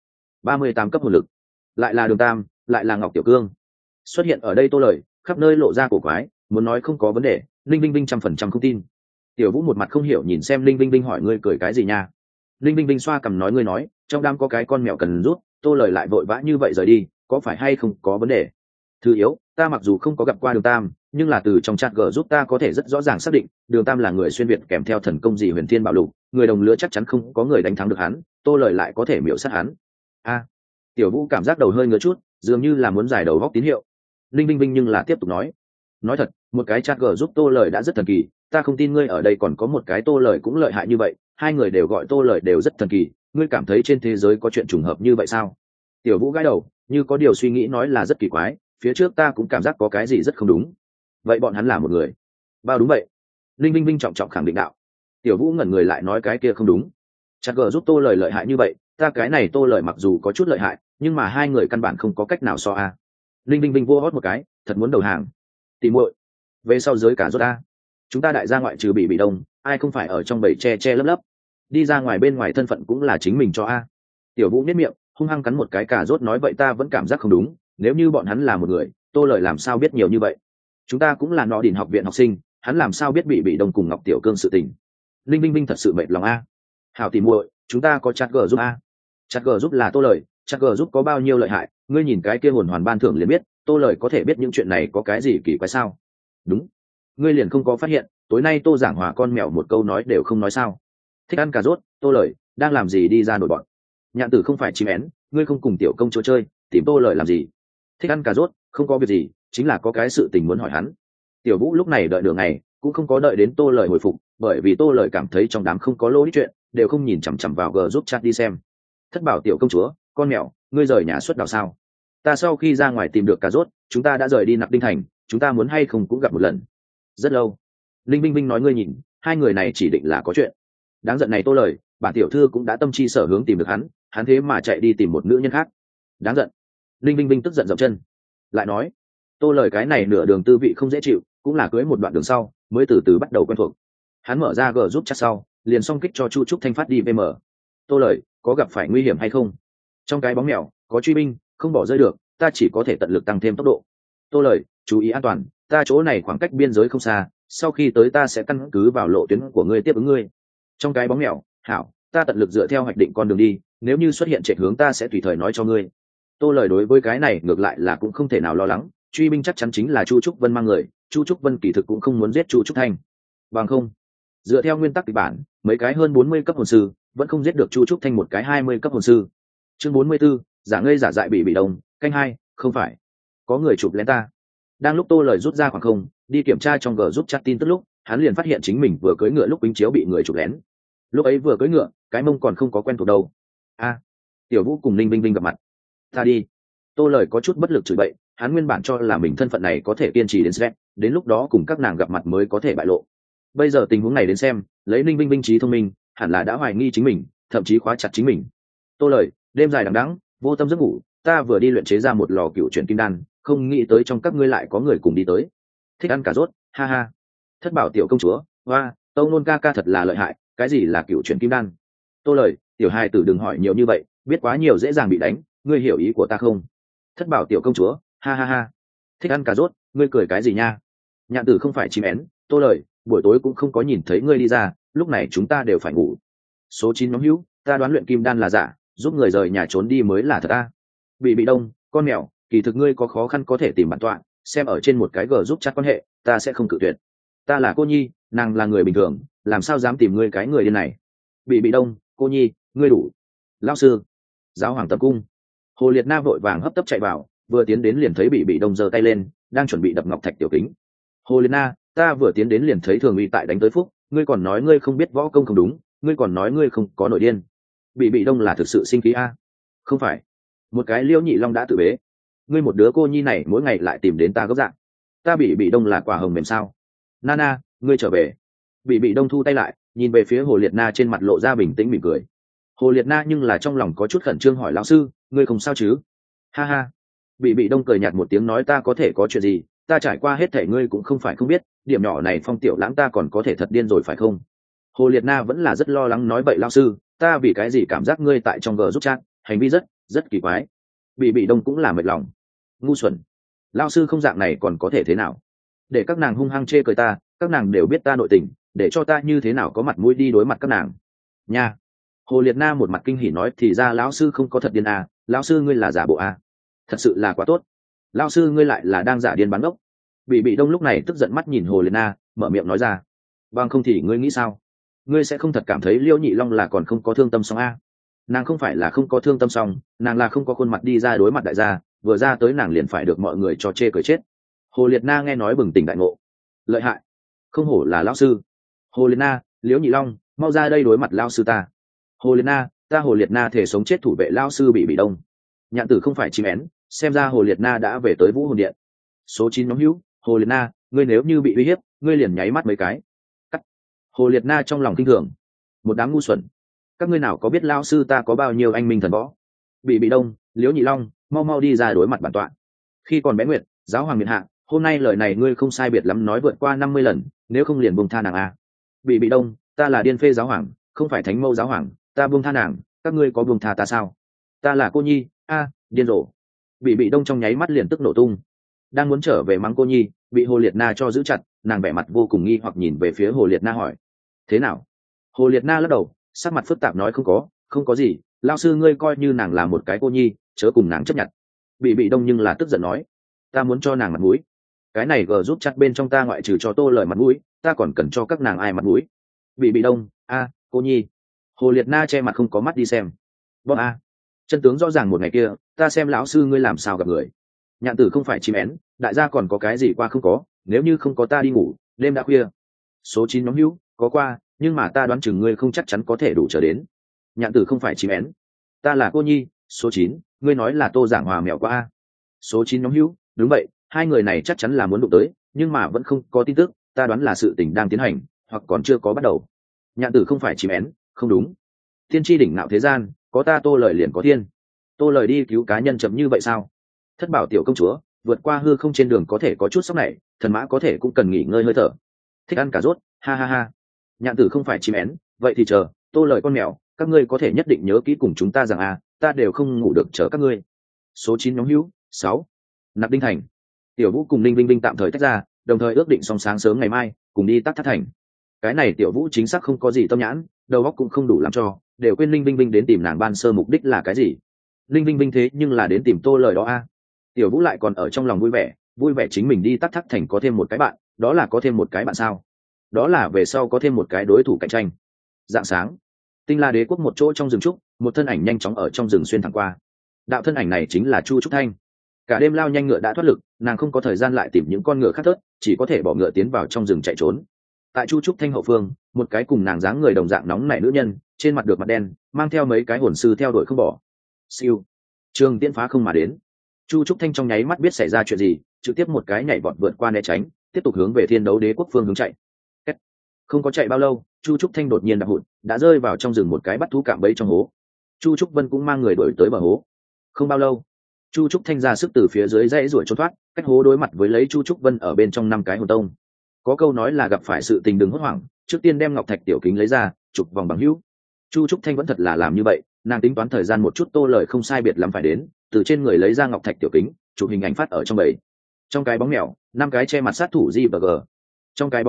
38 cấp hồn lực, lại là Đường Tam, lại là Ngọc Tiểu Cương. Xuất hiện ở đây tô lời, khắp nơi lộ ra cổ quái, muốn nói không có vấn đề, Linh Vinh Vinh 100% không tin. Tiểu Vũ một mặt không hiểu nhìn xem Linh Vinh Vinh hỏi ngươi cười cái gì nha? Linh Vinh Vinh xoa cằm nói ngươi nói, trong đám có cái con mèo cần rút, tô lời lại vội vã như vậy rời đi, có phải hay không có vấn đề? Thứ yếu, ta mặc dù không có gặp qua Đường Tam, nhưng là từ trong chat g giúp ta có thể rất rõ ràng xác định Đường Tam là người xuyên việt kèm theo thần công gì huyền thiên bảo lục, người đồng lứa chắc chắn không có người đánh thắng được hắn, tô lời lại có thể miểu sát hắn. A. Tiểu Vũ cảm giác đầu hơi ngứa chút, dường như là muốn giải đầu góc tín hiệu. Linh Vinh Vinh nhưng là tiếp tục nói thật, một cái chat g giúp tô lời đã rất thần kỳ, ta không tin ngươi ở đây còn có một cái tô lời cũng lợi hại như vậy, hai người đều gọi tô lời đều rất thần kỳ, ngươi cảm thấy trên thế giới có chuyện trùng hợp như vậy sao? Tiểu Vũ gãi đầu, như có điều suy nghĩ nói là rất kỳ quái, phía trước ta cũng cảm giác có cái gì rất không đúng. Vậy bọn hắn là một người? Bao đúng vậy. Linh Vinh Vinh trọng trọng khẳng định đạo. Tiểu Vũ ngẩn người lại nói cái kia không đúng. Chắc gờ giúp tô lời lợi hại như vậy, ta cái này tô lời mặc dù có chút lợi hại, nhưng mà hai người căn bản không có cách nào so a. Linh Vinh Vinh vô hót một cái, thật muốn đầu hàng. Tìm muội, về sau giới cả rốt a. Chúng ta đại gia ngoại trừ bị đông, ai không phải ở trong bầy che lấp lấp. Đi ra ngoài bên ngoài thân phận cũng là chính mình cho a. Tiểu Vũ nhếch miệng, hung hăng cắn một cái cà rốt nói vậy ta vẫn cảm giác không đúng, nếu như bọn hắn là một người, tô lời làm sao biết nhiều như vậy? Chúng ta cũng là nọ đỉnh học viện học sinh, hắn làm sao biết bị đông cùng Ngọc Tiểu Cương sự tình? Linh Vinh Vinh thật sự mệt lòng a. Hảo tìm muội, chúng ta có chat g giúp a. Chat g giúp là tô lời, chat g giúp có bao nhiêu lợi hại, ngươi nhìn cái kia hồn hoàn ban thưởng liền biết, tô lời có thể biết những chuyện này có cái gì kỳ quái sao? Đúng, ngươi liền không có phát hiện, tối nay tô giảng hòa con mèo một câu nói đều không nói sao? Thích ăn cà rốt, tô lời đang làm gì đi ra nổi bọn? Nhạn Tử không phải chim én, ngươi không cùng tiểu công chúa chơi, tìm tô lời làm gì? Thích ăn cà rốt, không có việc gì, chính là có cái sự tình muốn hỏi hắn. Tiểu Vũ lúc này đợi đường này cũng không có đợi đến tô lời hồi phục, bởi vì tô lời cảm thấy trong đám không có lỗi chuyện, đều không nhìn chằm chằm vào g giúp chat đi xem. Thất bảo tiểu công chúa, con mèo, ngươi rời nhà xuất đảo sao? Ta sau khi ra ngoài tìm được cà rốt, chúng ta đã rời đi Nặc Đinh Thành, chúng ta muốn hay không cũng gặp một lần. Rất lâu. Linh Vinh Vinh nói ngươi nhìn, hai người này chỉ định là có chuyện. Đáng giận này tô lời, bản tiểu thư cũng đã tâm chi sở hướng tìm được hắn thế mà chạy đi tìm một nữ nhân khác. Đáng giận. Linh Vinh Vinh tức giận dậm chân, lại nói tô lời cái này nửa đường tư vị không dễ chịu, cũng là cưới một đoạn đường sau mới từ từ bắt đầu quen thuộc. Hắn mở ra g giúp chat sau liền xong kích cho Chu Trúc Thanh phát đi vm. Tô lời có gặp phải nguy hiểm hay không? Trong cái bóng mèo có truy binh, không bỏ rơi được, ta chỉ có thể tận lực tăng thêm tốc độ. Tô lời chú ý an toàn, ta chỗ này khoảng cách biên giới không xa, sau khi tới ta sẽ căn cứ vào lộ tuyến của ngươi tiếp ứng ngươi. Trong cái bóng mèo hảo, ta tận lực dựa theo hoạch định con đường đi, nếu như xuất hiện trệ hướng ta sẽ tùy thời nói cho ngươi. Tô lời đối với cái này ngược lại là cũng không thể nào lo lắng, truy binh chắc chắn chính là Chu Trúc Vân mang người, Chu Trúc Vân kỳ thực cũng không muốn giết Chu Trúc Thanh. Bằng không, dựa theo nguyên tắc kịch bản, mấy cái hơn 40 cấp hồn sư vẫn không giết được Chu Trúc Thanh một cái 20 cấp hồn sư. Chương 44, giả ngây giả dại bị đông, canh 2, không phải. Có người chụp lén ta. Đang lúc Tô lời rút ra khoảng không, đi kiểm tra trong g giúp chat tin tức lúc, hắn liền phát hiện chính mình vừa cưỡi ngựa lúc binh chiếu bị người chụp lén. Lúc ấy vừa cưỡi ngựa, cái mông còn không có quen thuộc đâu. A. Tiểu Vũ cùng Linh Vinh Vinh gặp mặt. Ta đi. Tô lời có chút bất lực chửi bậy, hắn nguyên bản cho là mình thân phận này có thể kiên trì đến xét, đến lúc đó cùng các nàng gặp mặt mới có thể bại lộ. Bây giờ tình huống này đến xem, lấy Linh Vinh Vinh trí thông minh, hẳn là đã hoài nghi chính mình, thậm chí khóa chặt chính mình. Tô lời, đêm dài đằng đẵng, vô tâm giấc ngủ, ta vừa đi luyện chế ra một lò cựu chuyển kim đan, không nghĩ tới trong các ngươi lại có người cùng đi tới. Thích ăn cà rốt, ha ha. Thất bảo tiểu công chúa, hoa, tâu nôn ca ca thật là lợi hại, cái gì là cựu chuyển kim đan? Tô lời, tiểu hài tử đừng hỏi nhiều như vậy, biết quá nhiều dễ dàng bị đánh, ngươi hiểu ý của ta không? Thất bảo tiểu công chúa, ha ha ha. Thích ăn cà rốt, ngươi cười cái gì nha? Nhạn Tử không phải chim én, Tô lời, buổi tối cũng không có nhìn thấy ngươi đi ra, lúc này chúng ta đều phải ngủ. Số 9 nhóm hữu, ta đoán luyện kim đan là giả, giúp người rời nhà trốn đi mới là thật a. Bị đông, con mèo, kỳ thực ngươi có khó khăn có thể tìm bản tọa, xem ở trên một cái g giúp chắc quan hệ, ta sẽ không cự tuyệt. Ta là cô nhi, nàng là người bình thường, làm sao dám tìm ngươi cái người điên này. Bị đông, cô nhi, ngươi đủ. Lão sư, giáo hoàng tập cung. Hồ Liệt Na vội vàng hấp tấp chạy vào, vừa tiến đến liền thấy bị đông giơ tay lên, đang chuẩn bị đập ngọc thạch tiểu kính. Hồ Liệt Na, ta vừa tiến đến liền thấy thường uy tại đánh tới phúc, ngươi còn nói ngươi không biết võ công không đúng, ngươi còn nói ngươi không có nội điên. Bị đông là thực sự sinh khí a. Không phải, một cái Liễu Nhị Long đã tự bế, ngươi một đứa cô nhi này mỗi ngày lại tìm đến ta gấp dạng, ta bị đông là quả hồng mềm sao? Nana, ngươi trở về. Bị đông thu tay lại, nhìn về phía Hồ Liệt Na, trên mặt lộ ra bình tĩnh mỉm cười. Hồ Liệt Na nhưng là trong lòng có chút khẩn trương hỏi lão sư, ngươi không sao chứ? Ha ha. Bị đông cười nhạt một tiếng nói ta có thể có chuyện gì, ta trải qua hết thể ngươi cũng không phải không biết, điểm nhỏ này Phong tiểu lãng ta còn có thể thật điên rồi phải không? Hồ Liệt Na vẫn là rất lo lắng nói bậy lão sư, ta vì cái gì cảm giác ngươi tại trong g giúp chat hành vi rất kỳ quái. Bị đông cũng là mệt lòng. Ngu xuẩn, lão sư không dạng này còn có thể thế nào? Để các nàng hung hăng chê cười ta, các nàng đều biết ta nội tình, để cho ta như thế nào có mặt mũi đi đối mặt các nàng nha. Hồ Liệt Na một mặt kinh hỉ nói thì ra lão sư không có thật điên à, lão sư ngươi là giả bộ à. Thật sự là quá tốt, lão sư ngươi lại là đang giả điên bán ốc. Bị đông lúc này tức giận mắt nhìn Hồ Liệt Na, mở miệng nói ra vâng không thì ngươi nghĩ sao? Ngươi sẽ không thật cảm thấy Liễu Nhị Long là còn không có thương tâm song a? Nàng không phải là không có thương tâm song, nàng là không có khuôn mặt đi ra đối mặt đại gia, vừa ra tới nàng liền phải được mọi người cho chê cười chết. Hồ Liệt Na nghe nói bừng tỉnh đại ngộ, lợi hại, không hổ là lão sư. Hồ Liệt Na, Liễu Nhị Long, mau ra đây đối mặt lão sư ta. Hồ Liệt Na, ta Hồ Liệt Na thể sống chết thủ vệ lão sư bị đông. Nhạn Tử không phải chim én, xem ra Hồ Liệt Na đã về tới Vũ Hồn Điện. Số 9 nhóm hữu, Hồ Liệt Na, ngươi nếu như bị uy hiếp, ngươi liền nháy mắt mấy cái. Cắt. Hồ Liệt Na trong lòng kinh thường, một đám ngu xuẩn, các ngươi nào có biết lão sư ta có bao nhiêu anh minh thần võ. Bị đông, Liễu Nhị Long, mau mau đi ra đối mặt bản tọa. Khi còn bé Nguyệt, giáo hoàng miền hạ, hôm nay lời này ngươi không sai biệt lắm nói vượt qua 50 lần, nếu không liền buông tha nàng a. Bị đông, ta là điên phê giáo hoàng, không phải thánh mâu giáo hoàng, ta buông tha nàng, các ngươi có buông tha ta sao? Ta là cô nhi, điên rồ. Bị đông trong nháy mắt liền tức nổ tung, đang muốn trở về mắng cô nhi, bị Hồ Liệt Na cho giữ chặt, nàng vẻ mặt vô cùng nghi hoặc nhìn về phía Hồ Liệt Na hỏi thế nào. Hồ Liệt Na lắc đầu, sắc mặt phức tạp nói không có gì, lao sư ngươi coi như nàng là một cái cô nhi, chớ cùng nàng chấp nhận. Bị đông nhưng là tức giận nói ta muốn cho nàng mặt mũi, cái này g giúp chắc bên trong ta ngoại trừ cho Tô Lời mặt mũi, ta còn cần cho các nàng ai mặt mũi. Bị đông, cô nhi. Hồ Liệt Na che mặt không có mắt đi xem. Bọn chân tướng rõ ràng một ngày kia, ta xem lão sư ngươi làm sao gặp người. Nhạn Tử không phải chim én, đại gia còn có cái gì qua không có, nếu như không có ta đi ngủ, đêm đã khuya. Số 9 nhóm hữu, có qua, nhưng mà ta đoán chừng ngươi không chắc chắn có thể đủ trở đến. Nhạn Tử không phải chim én, ta là cô nhi. Số 9, ngươi nói là Tô Giảng Hòa mèo qua. Số 9 nhóm hữu, đúng vậy, hai người này chắc chắn là muốn đụng tới, nhưng mà vẫn không có tin tức, ta đoán là sự tình đang tiến hành, hoặc còn chưa có bắt đầu. Nhạn Tử không phải chim én, không đúng. Thiên tri đỉnh nạo thế gian, có ta Tô Lời liền có thiên. Tô Lời đi cứu cá nhân chậm như vậy sao? Thất bảo tiểu công chúa vượt qua hư không trên đường có thể có chút sốc này, thần mã có thể cũng cần nghỉ ngơi hơi thở. Thích ăn cà rốt, ha ha ha. Nhạn Tử không phải chim én, vậy thì chờ Tô Lời con mèo, các ngươi có thể nhất định nhớ kỹ cùng chúng ta rằng ta đều không ngủ được chờ các ngươi. Số 9 nhóm hữu, 6. Nạp Đinh Thành. Tiểu Vũ cùng Ninh Vinh Vinh tạm thời tách ra, đồng thời ước định xong sáng sớm ngày mai cùng đi Tắc Thác Thành. Cái này Tiểu Vũ chính xác không có gì tâm nhãn, đầu óc cũng không đủ làm cho, đều quên Ninh Vinh Vinh đến tìm nàng ban sơ mục đích là cái gì. Ninh Vinh Vinh thế nhưng là đến tìm Tô Lời đó Tiểu Vũ lại còn ở trong lòng vui vẻ chính mình đi Tắc Thác Thành có thêm một cái bạn, đó là có thêm một cái bạn sao? Đó là về sau có thêm một cái đối thủ cạnh tranh. Dạng sáng, Tinh La Đế quốc một chỗ trong rừng trúc, một thân ảnh nhanh chóng ở trong rừng xuyên thẳng qua. Đạo thân ảnh này chính là Chu Trúc Thanh. Cả đêm lao nhanh ngựa đã thoát lực, nàng không có thời gian lại tìm những con ngựa khác thớt, chỉ có thể bỏ ngựa tiến vào trong rừng chạy trốn. Tại Chu Trúc Thanh hậu phương, một cái cùng nàng dáng người đồng dạng nóng nảy nữ nhân, trên mặt được mặt đen, mang theo mấy cái hồn sư theo đuổi không bỏ. Siêu, trường tiên phá không mà đến. Chu Trúc Thanh trong nháy mắt biết xảy ra chuyện gì, trực tiếp một cái nhảy vọt vượt qua né tránh, tiếp tục hướng về Thiên Đấu Đế quốc phương hướng chạy. Không có chạy bao lâu, Chu Trúc Thanh đột nhiên đạp hụt, đã rơi vào trong rừng một cái bắt thú cạm bẫy trong hố. Chu Trúc Vân cũng mang người đuổi tới bờ hố. Không bao lâu, Chu Trúc Thanh ra sức từ phía dưới dãy ruổi trốn thoát, cách hố đối mặt với lấy Chu Trúc Vân ở bên trong 5 cái hồn tông. Có câu nói là gặp phải sự tình đừng hốt hoảng, trước tiên đem ngọc thạch tiểu kính lấy ra, chụp vòng bằng hữu. Chu Trúc Thanh vẫn thật là làm như vậy, nàng tính toán thời gian một chút Tô Lời không sai biệt lắm phải đến, từ trên người lấy ra ngọc thạch tiểu kính, chụp hình ảnh phát ở trong bầy. Trong cái bóng mèo, 5 cái che mặt sát thủ G và G. Trong cái bóng mèo,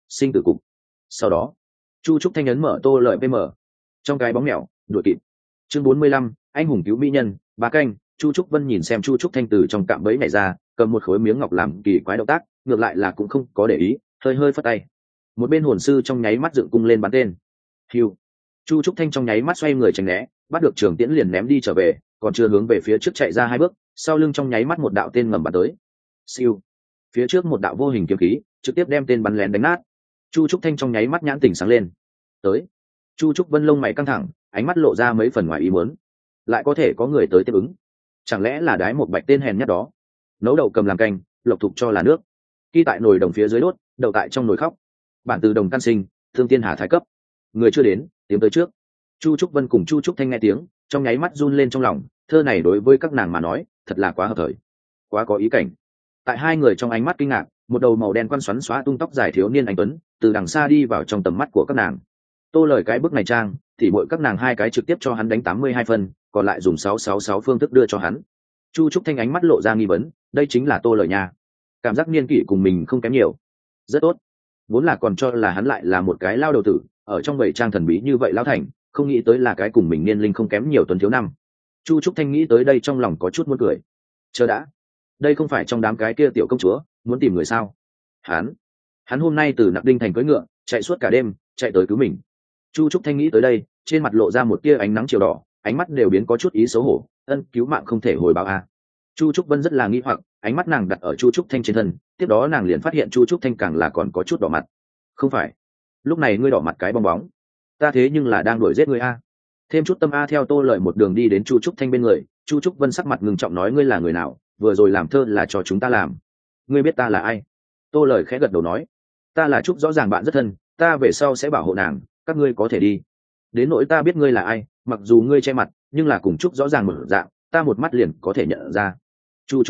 sinh tử cục. Sau đó Chu Trúc Thanh ấn mở Tô Lợi pm, trong cái bóng mèo đuổi kịp. Chương 45, anh hùng cứu mỹ nhân. Ba canh. Chu Trúc Vân nhìn xem Chu Trúc Thanh từ trong cạm bẫy này ra, cầm một khối miếng ngọc làm kỳ quái động tác, ngược lại là cũng không có để ý, hơi hơi phất tay. Một bên hồn sư trong nháy mắt dựng cung lên bắn tên. Hiu. Chu Trúc Thanh trong nháy mắt xoay người tránh né, bắt được trường tiễn liền ném đi trở về, còn chưa hướng về phía trước chạy ra 2 bước, sau lưng trong nháy mắt một đạo tên ngầm bắn tới. Siêu. Phía trước một đạo vô hình kiếm khí trực tiếp đem tên bắn lén đánh nát. Chu Trúc Thanh trong nháy mắt nhãn tỉnh sáng lên. Tới. Chu Trúc Vân lông mày căng thẳng, ánh mắt lộ ra mấy phần ngoài ý muốn. Lại có thể có người tới tiếp ứng, chẳng lẽ là đái một bạch tên hèn nhát đó? Nấu đậu cầm làm canh, lộc thục cho là nước. Khi tại nồi đồng phía dưới đốt, đậu tại trong nồi khóc. Bản từ đồng căn sinh, thương tiên hà thái cấp. Người chưa đến, tiến tới trước. Chu Trúc Vân cùng Chu Trúc Thanh nghe tiếng, trong nháy mắt run lên trong lòng. Thơ này đối với các nàng mà nói, thật là quá hợp thời, quá có ý cảnh. Tại hai người trong ánh mắt kinh ngạc, một đầu màu đen quăn xoắn xóa tung tóc dài thiếu niên anh tuấn từ đằng xa đi vào trong tầm mắt của các nàng. Tô Lời cái bước này trang thì mỗi các nàng 2 cái trực tiếp cho hắn đánh 82 phân, còn lại dùng 666 phương thức đưa cho hắn. Chu Trúc Thanh ánh mắt lộ ra nghi vấn, đây chính là Tô Lời nha. Cảm giác niên kỷ cùng mình không kém nhiều, rất tốt. Vốn là còn cho là hắn lại là một cái lao đầu tử, ở trong bầy trang thần bí như vậy lao thành, không nghĩ tới là cái cùng mình niên linh không kém nhiều tuần thiếu năm. Chu Trúc Thanh nghĩ tới đây trong lòng có chút muốn cười. Chờ đã, đây không phải trong đám cái kia tiểu công chúa muốn tìm người sao? Hắn hôm nay từ Nặc Đinh thành cưỡi ngựa chạy suốt cả đêm, chạy tới cứu mình. Chu Trúc Thanh nghĩ tới đây, trên mặt lộ ra một tia ánh nắng chiều đỏ, ánh mắt đều biến có chút ý xấu hổ. Ân cứu mạng không thể hồi báo a. Chu Trúc Vân rất là nghi hoặc, ánh mắt nàng đặt ở Chu Trúc Thanh trên thân, tiếp đó nàng liền phát hiện Chu Trúc Thanh càng là còn có chút đỏ mặt. Không phải, lúc này ngươi đỏ mặt cái bong bóng, ta thế nhưng là đang đuổi giết ngươi a. Thêm chút tâm a. Theo Tô Lợi một đường đi đến Chu Trúc Thanh bên người, Chu Trúc Vân sắc mặt ngưng trọng nói, ngươi là người nào? Vừa rồi làm thơ là cho chúng ta làm, ngươi biết ta là ai? Tô Lợi khẽ gật đầu nói, ta là Trúc rõ ràng bạn rất thân, ta về sau sẽ bảo hộ nàng, các ngươi có thể đi. Đến nỗi ta biết ngươi là ai, mặc dù ngươi che mặt nhưng là cùng Trúc rõ ràng một dạng, ta một mắt liền có thể nhận ra. Chu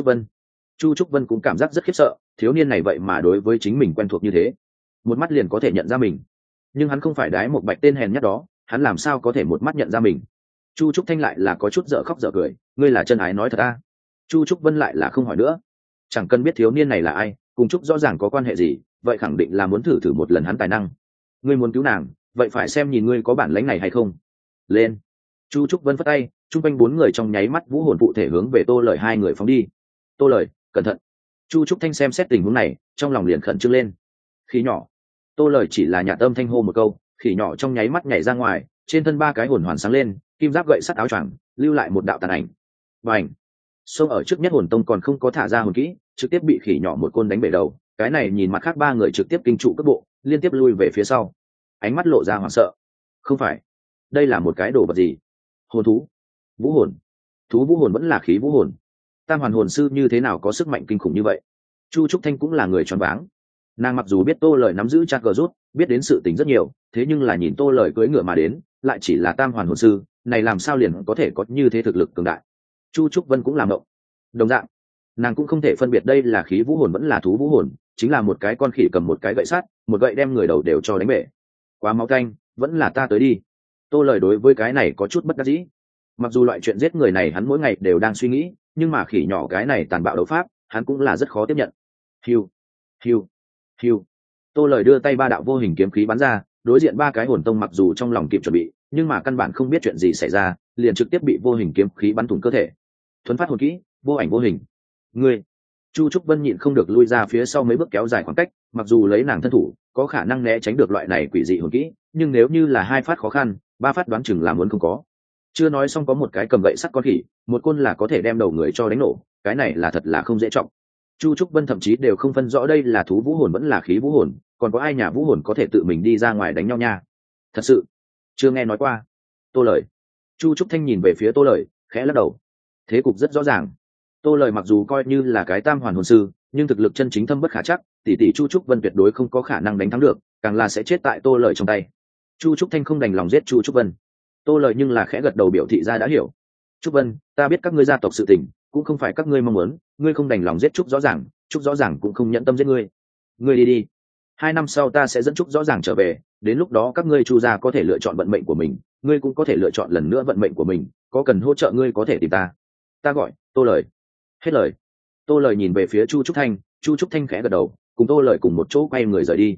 Trúc Vân cũng cảm giác rất khiếp sợ, thiếu niên này vậy mà đối với chính mình quen thuộc như thế, một mắt liền có thể nhận ra mình. Nhưng hắn không phải đái một bạch tên hèn nhất đó, hắn làm sao có thể một mắt nhận ra mình? Chu Trúc Thanh lại là có chút dở khóc dở cười, ngươi là chân ái nói thật à? Chu Trúc Vân lại là không hỏi nữa, chẳng cần biết thiếu niên này là ai, cùng Trúc rõ ràng có quan hệ gì, vậy khẳng định là muốn thử một lần hắn tài năng. Ngươi muốn cứu nàng, vậy phải xem nhìn ngươi có bản lĩnh này hay không. Lên. Chu Trúc Vân phất tay, chung quanh 4 người trong nháy mắt vũ hồn phụ thể hướng về Tô Lợi 2 người phóng đi. Tô Lợi, cẩn thận. Chu Trúc Thanh xem xét tình huống này, trong lòng liền khẩn trương lên. Khỉ nhỏ. Tô Lợi chỉ là nhạt âm thanh hô một câu, khỉ nhỏ trong nháy mắt nhảy ra ngoài, trên thân 3 cái hồn hoàn sáng lên, kim giáp gậy sắt áo choàng, lưu lại một đạo tàn ảnh. Bành. Xông ở trước nhất hồn tông còn không có thả ra hồn kỹ, trực tiếp bị khỉ nhỏ một côn đánh bể đầu. Cái này nhìn mặt khác 3 người trực tiếp kinh trụ cấp bộ, liên tiếp lui về phía sau, ánh mắt lộ ra hoảng sợ. Không phải, đây là một cái đồ vật gì? Hồn thú, vũ hồn, thú vũ hồn vẫn là khí vũ hồn. Tam hoàn hồn sư như thế nào có sức mạnh kinh khủng như vậy? Chu Trúc Thanh cũng là người choáng váng. Nàng mặc dù biết Tô Lợi nắm giữ Chat Cờ rút, biết đến sự tình rất nhiều, thế nhưng là nhìn Tô Lợi cưỡi ngựa mà đến, lại chỉ là tam hoàn hồn sư, này làm sao liền có thể có như thế thực lực cường đại? Chu Trúc Vân cũng làm ngộng. Đồng dạng, nàng cũng không thể phân biệt đây là khí vũ hồn vẫn là thú vũ hồn, chính là một cái con khỉ cầm một cái gậy sắt, một gậy đem người đầu đều cho đánh bể. Quá máu tanh, vẫn là ta tới đi. Tô Lợi đối với cái này có chút bất đắc dĩ. Mặc dù loại chuyện giết người này hắn mỗi ngày đều đang suy nghĩ, nhưng mà khỉ nhỏ cái này tàn bạo đấu pháp, hắn cũng là rất khó tiếp nhận. Hiu, hiu, hiu. Tô Lợi đưa tay 3 đạo vô hình kiếm khí bắn ra, đối diện 3 cái hồn tông mặc dù trong lòng kịp chuẩn bị, nhưng mà căn bản không biết chuyện gì xảy ra, liền trực tiếp bị vô hình kiếm khí bắn thủng cơ thể. Thuấn phát hồn kỹ, vô ảnh vô hình. Ngươi. Chu Trúc Vân nhịn không được lui ra phía sau mấy bước kéo dài khoảng cách, mặc dù lấy nàng thân thủ có khả năng né tránh được loại này quỷ dị hồn kỹ, nhưng nếu như là 2 phát khó khăn, 3 phát đoán chừng là muốn không có. Chưa nói xong có một cái cầm gậy sắt con khỉ, một côn là có thể đem đầu người cho đánh nổ, cái này là thật là không dễ trọng. Chu Trúc Vân thậm chí đều không phân rõ đây là thú vũ hồn vẫn là khí vũ hồn, còn có ai nhà vũ hồn có thể tự mình đi ra ngoài đánh nhau nha? Thật sự chưa nghe nói qua. Tô Lợi. Chu Trúc Thanh nhìn về phía Tô Lợi, khẽ lắc đầu. Thế cục rất rõ ràng. Tô Lợi mặc dù coi như là cái tam hoàn hồn sư, nhưng thực lực chân chính thâm bất khả chắc, tỷ Chu Trúc Vân tuyệt đối không có khả năng đánh thắng được, càng là sẽ chết tại Tô Lợi trong tay. Chu Trúc Thanh không đành lòng giết Chu Trúc Vân. Tô Lợi nhưng là khẽ gật đầu biểu thị ra đã hiểu. Trúc Vân, ta biết các ngươi gia tộc sự tình, cũng không phải các ngươi mong muốn, ngươi không đành lòng giết Trúc rõ ràng, Trúc rõ ràng cũng không nhẫn tâm giết ngươi. Ngươi đi đi. 2 năm sau ta sẽ dẫn Trúc rõ ràng trở về, đến lúc đó các ngươi Chu gia có thể lựa chọn vận mệnh của mình, ngươi cũng có thể lựa chọn lần nữa vận mệnh của mình, có cần hỗ trợ ngươi có thể tìm ta. Ta gọi Tô Lợi. Hết lời. Tô Lợi nhìn về phía Chu Trúc Thanh, Chu Trúc Thanh khẽ gật đầu, cùng Tô Lợi cùng một chỗ quay người rời đi.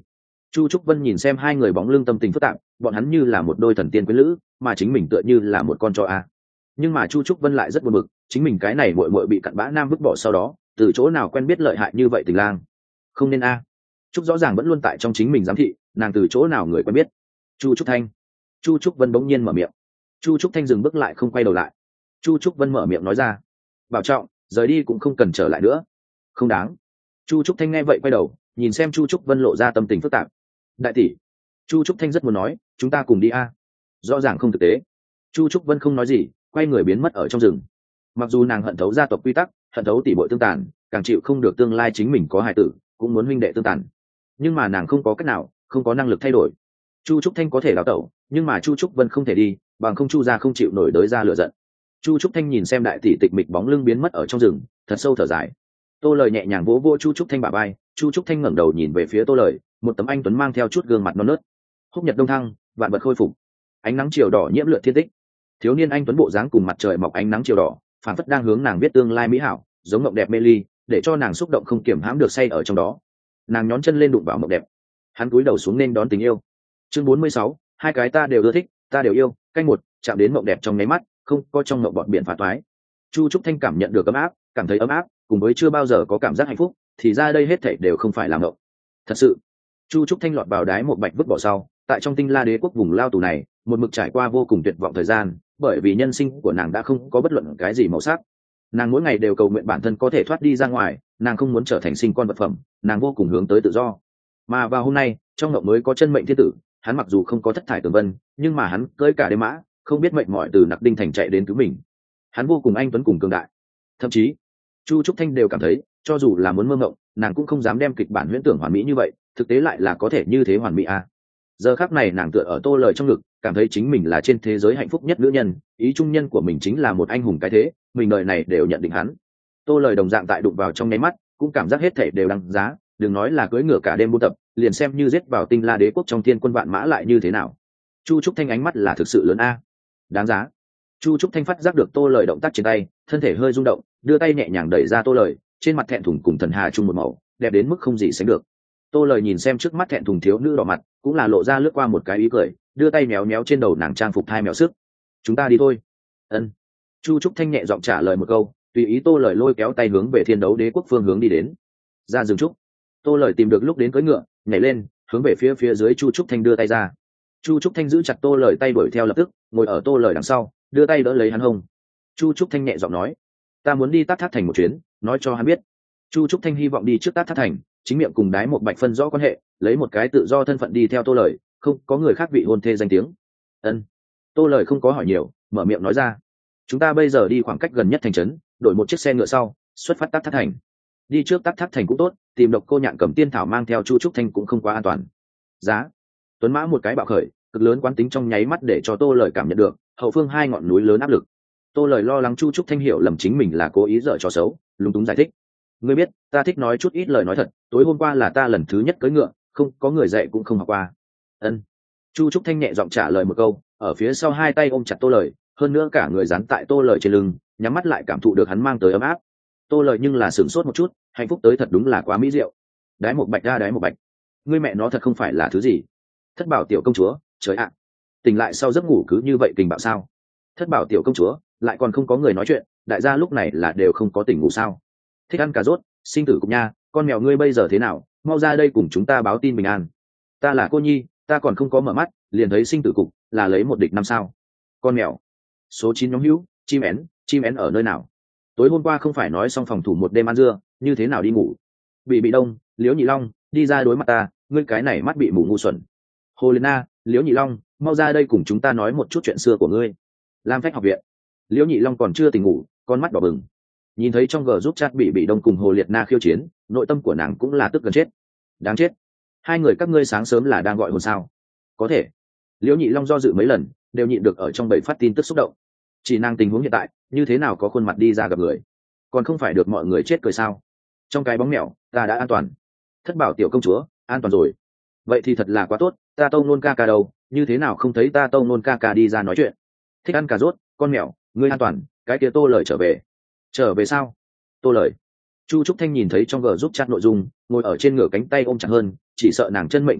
Chu Trúc Vân nhìn xem hai người bóng lưng tâm tình phức tạp, bọn hắn như là một đôi thần tiên quyến lữ, mà chính mình tựa như là một con chó a. Nhưng mà Chu Trúc Vân lại rất buồn bực, chính mình cái này muội muội bị cặn bã nam vứt bỏ sau đó, từ chỗ nào quen biết lợi hại như vậy tình lang. Không nên a. Trúc rõ ràng vẫn luôn tại trong chính mình giám thị, nàng từ chỗ nào người quen biết. Chu Trúc Thanh. Chu Trúc Vân bỗng nhiên mở miệng. Chu Trúc Thanh dừng bước lại không quay đầu lại. Chu Trúc Vân mở miệng nói ra, bảo trọng, rời đi cũng không cần trở lại nữa. Không đáng. Chu Trúc Thanh nghe vậy quay đầu, nhìn xem Chu Trúc Vân lộ ra tâm tình phức tạp. Đại tỷ. Chu Trúc Thanh rất muốn nói, chúng ta cùng đi a. Rõ ràng không thực tế. Chu Trúc Vân không nói gì, quay người biến mất ở trong rừng. Mặc dù nàng hận thấu gia tộc quy tắc, hận thấu tỷ bội tương tàn, càng chịu không được tương lai chính mình có hài tử, cũng muốn huynh đệ tương tàn. Nhưng mà nàng không có cách nào, không có năng lực thay đổi. Chu Trúc Thanh có thể đào tẩu, nhưng mà Chu Trúc Vân không thể đi, bằng không Chu gia không chịu nổi đới ra lửa giận. Chu Trúc Thanh nhìn xem đại tỷ tịch mịch bóng lưng biến mất ở trong rừng, thật sâu thở dài. Tô Lời nhẹ nhàng vỗ vỗ Chu Trúc Thanh bả vai, Chu Trúc Thanh ngẩng đầu nhìn về phía Tô Lời, một tấm anh tuấn mang theo chút gương mặt non nớt. Húc nhật đông thăng, vạn vật khôi phục, ánh nắng chiều đỏ nhiễm lượn thiên tích. Thiếu niên anh tuấn bộ dáng cùng mặt trời mọc ánh nắng chiều đỏ, phản phất đang hướng nàng viết tương lai mỹ hảo, giống mộng đẹp mê ly, để cho nàng xúc động không kiểm hãm được say ở trong đó. Nàng nhón chân lên đụng vào mộng đẹp, hắn cúi đầu xuống nên đón tình yêu. Chương 46, hai cái ta đều ưa thích, ta đều yêu. Canh một, chạm đến mộng đẹp trong nháy mắt, không có trong mộng bọt biển phá toái. Chu Trúc Thanh cảm nhận được ấm áp, cảm thấy ấm áp, cùng với chưa bao giờ có cảm giác hạnh phúc, thì ra đây hết thảy đều không phải là mộng. Thật sự, Chu Trúc Thanh lọt vào đáy một bạch vứt bỏ sau, tại trong Tinh La Đế quốc vùng lao tù này, một mực trải qua vô cùng tuyệt vọng thời gian, bởi vì nhân sinh của nàng đã không có bất luận cái gì màu sắc. Nàng mỗi ngày đều cầu nguyện bản thân có thể thoát đi ra ngoài, nàng không muốn trở thành sinh con vật phẩm, nàng vô cùng hướng tới tự do. Mà vào hôm nay, trong mộng mới có chân mệnh thiên tử, hắn mặc dù không có thất thải tường vân, nhưng mà hắn cưỡi cả đêm mã, không biết mệnh mỏi từ Nặc Đinh thành chạy đến cứu mình. Hắn vô cùng anh tuấn cùng cường đại. Thậm chí, Chu Trúc Thanh đều cảm thấy, cho dù là muốn mơ mộng, nàng cũng không dám đem kịch bản huyễn tưởng hoàn mỹ như vậy, thực tế lại là có thể như thế hoàn mỹ à. Giờ khắc này nàng tựa ở Tô Lời trong ngực, cảm thấy chính mình là trên thế giới hạnh phúc nhất nữ nhân, ý trung nhân của mình chính là một anh hùng cái thế, mình đời này đều nhận định hắn. Tô Lời đồng dạng tại đụng vào trong nháy mắt, cũng cảm giác hết thảy đều đáng giá, đừng nói là cưỡi ngựa cả đêm buôn tập, liền xem như giết vào Tinh La Đế quốc trong thiên quân vạn mã lại như thế nào. Chu Trúc Thanh ánh mắt là thực sự lớn a, đáng giá. Chu Trúc Thanh phát giác được Tô Lời động tác trên tay, thân thể hơi rung động, đưa tay nhẹ nhàng đẩy ra Tô Lời, trên mặt thẹn thùng cùng thần hà chung một màu, đẹp đến mức không gì sánh được. Tô Lời nhìn xem trước mắt thẹn thùng thiếu nữ đỏ mặt, cũng là lộ ra lướt qua một cái ý cười, đưa tay méo méo trên đầu nàng trang phục thai mèo sức. Chúng ta đi thôi. Ân. Chu Trúc Thanh nhẹ giọng trả lời một câu, tùy ý Tô Lời lôi kéo tay hướng về Thiên Đấu Đế quốc phương hướng đi đến. Ra rừng trúc. Tô Lời tìm được lúc đến cưỡi ngựa, nhảy lên, hướng về phía dưới Chu Trúc Thanh đưa tay ra. Chu Trúc Thanh giữ chặt Tô Lời tay đuổi theo lập tức, ngồi ở Tô Lời đằng sau, đưa tay đỡ lấy hắn hông. Chu Trúc Thanh nhẹ giọng nói, ta muốn đi Tát Thác thành một chuyến, nói cho hắn biết. Chu Trúc Thanh hy vọng đi trước Tát Thác thành, chính miệng cùng Đái một bạch phân rõ quan hệ, lấy một cái tự do thân phận đi theo Tô Lời, không có người khác bị hôn thê danh tiếng. Ân. Tô Lời không có hỏi nhiều, mở miệng nói ra, chúng ta bây giờ đi khoảng cách gần nhất thành trấn, đổi một chiếc xe ngựa sau, xuất phát Tát Thác thành. Đi trước Tát Thác thành cũng tốt, tìm Độc Cô Nhạn cầm tiên thảo mang theo Chu Trúc Thanh cũng không quá an toàn. Giá. Tuấn mã một cái bạo khởi, cực lớn quán tính trong nháy mắt để cho Tô Lời cảm nhận được hậu phương hai ngọn núi lớn áp lực. Tô Lời lo lắng Chu Trúc Thanh hiểu lầm chính mình là cố ý dở trò xấu, lúng túng giải thích, ngươi biết ta thích nói chút ít lời nói thật, tối hôm qua là ta lần thứ nhất cưỡi ngựa, không có người dạy cũng không học qua. Ân. Chu Trúc Thanh nhẹ giọng trả lời một câu, ở phía sau hai tay ôm chặt Tô Lời, hơn nữa cả người dán tại Tô Lời trên lưng, nhắm mắt lại cảm thụ được hắn mang tới ấm áp. Tô Lời nhưng là sửng sốt một chút, hạnh phúc tới thật đúng là quá mỹ diệu. Đái một bạch ra đái một bạch, ngươi mẹ nó thật không phải là thứ gì. Thất bảo tiểu công chúa, trời ạ, tỉnh lại sau giấc ngủ cứ như vậy tình bạo sao? Thất bảo tiểu công chúa, lại còn không có người nói chuyện, đại gia lúc này là đều không có tỉnh ngủ sao? Thích ăn cà rốt, sinh tử cục nha, con mèo ngươi bây giờ thế nào, mau ra đây cùng chúng ta báo tin bình an. Ta là cô nhi, ta còn không có mở mắt, liền thấy sinh tử cục, là lấy một địch năm sao. Con mèo. Số 9 nhóm hữu, chim én ở nơi nào? Tối hôm qua không phải nói xong phòng thủ một đêm ăn dưa, như thế nào đi ngủ? Bị đông, Liễu Nhị Long, đi ra đối mặt ta, ngươi cái này mắt bị mù ngu xuẩn. Hồ Liên Na, Liễu Nhị Long, mau ra đây cùng chúng ta nói một chút chuyện xưa của ngươi. Lam Phách học viện. Liễu Nhị Long còn chưa tỉnh ngủ, con mắt đỏ bừng. Nhìn thấy trong giúp chat bị đông cùng Hồ Liệt Na khiêu chiến, nội tâm của nàng cũng là tức gần chết. Đáng chết, hai người các ngươi sáng sớm là đang gọi hồn sao? Có thể. Liễu Nhị Long do dự mấy lần, đều nhịn được ở trong bầy phát tin tức xúc động. Chỉ nàng tình huống hiện tại, như thế nào có khuôn mặt đi ra gặp người, còn không phải được mọi người chết cười sao? Trong cái bóng mèo, ta đã an toàn. Thất bảo tiểu công chúa, an toàn rồi. Vậy thì thật là quá tốt, ta Tông Nôn ca ca đâu, như thế nào không thấy ta Tông Nôn ca ca đi ra nói chuyện? Thích ăn cà rốt, con mèo, ngươi an toàn, cái kia Tô Lời trở về. Trở về sao? Tô Lời. Chu Trúc Thanh nhìn thấy trong giúp chat nội dung, ngồi ở trên ngửa cánh tay ôm chặt hơn, chỉ sợ nàng chân mệnh thiên tử,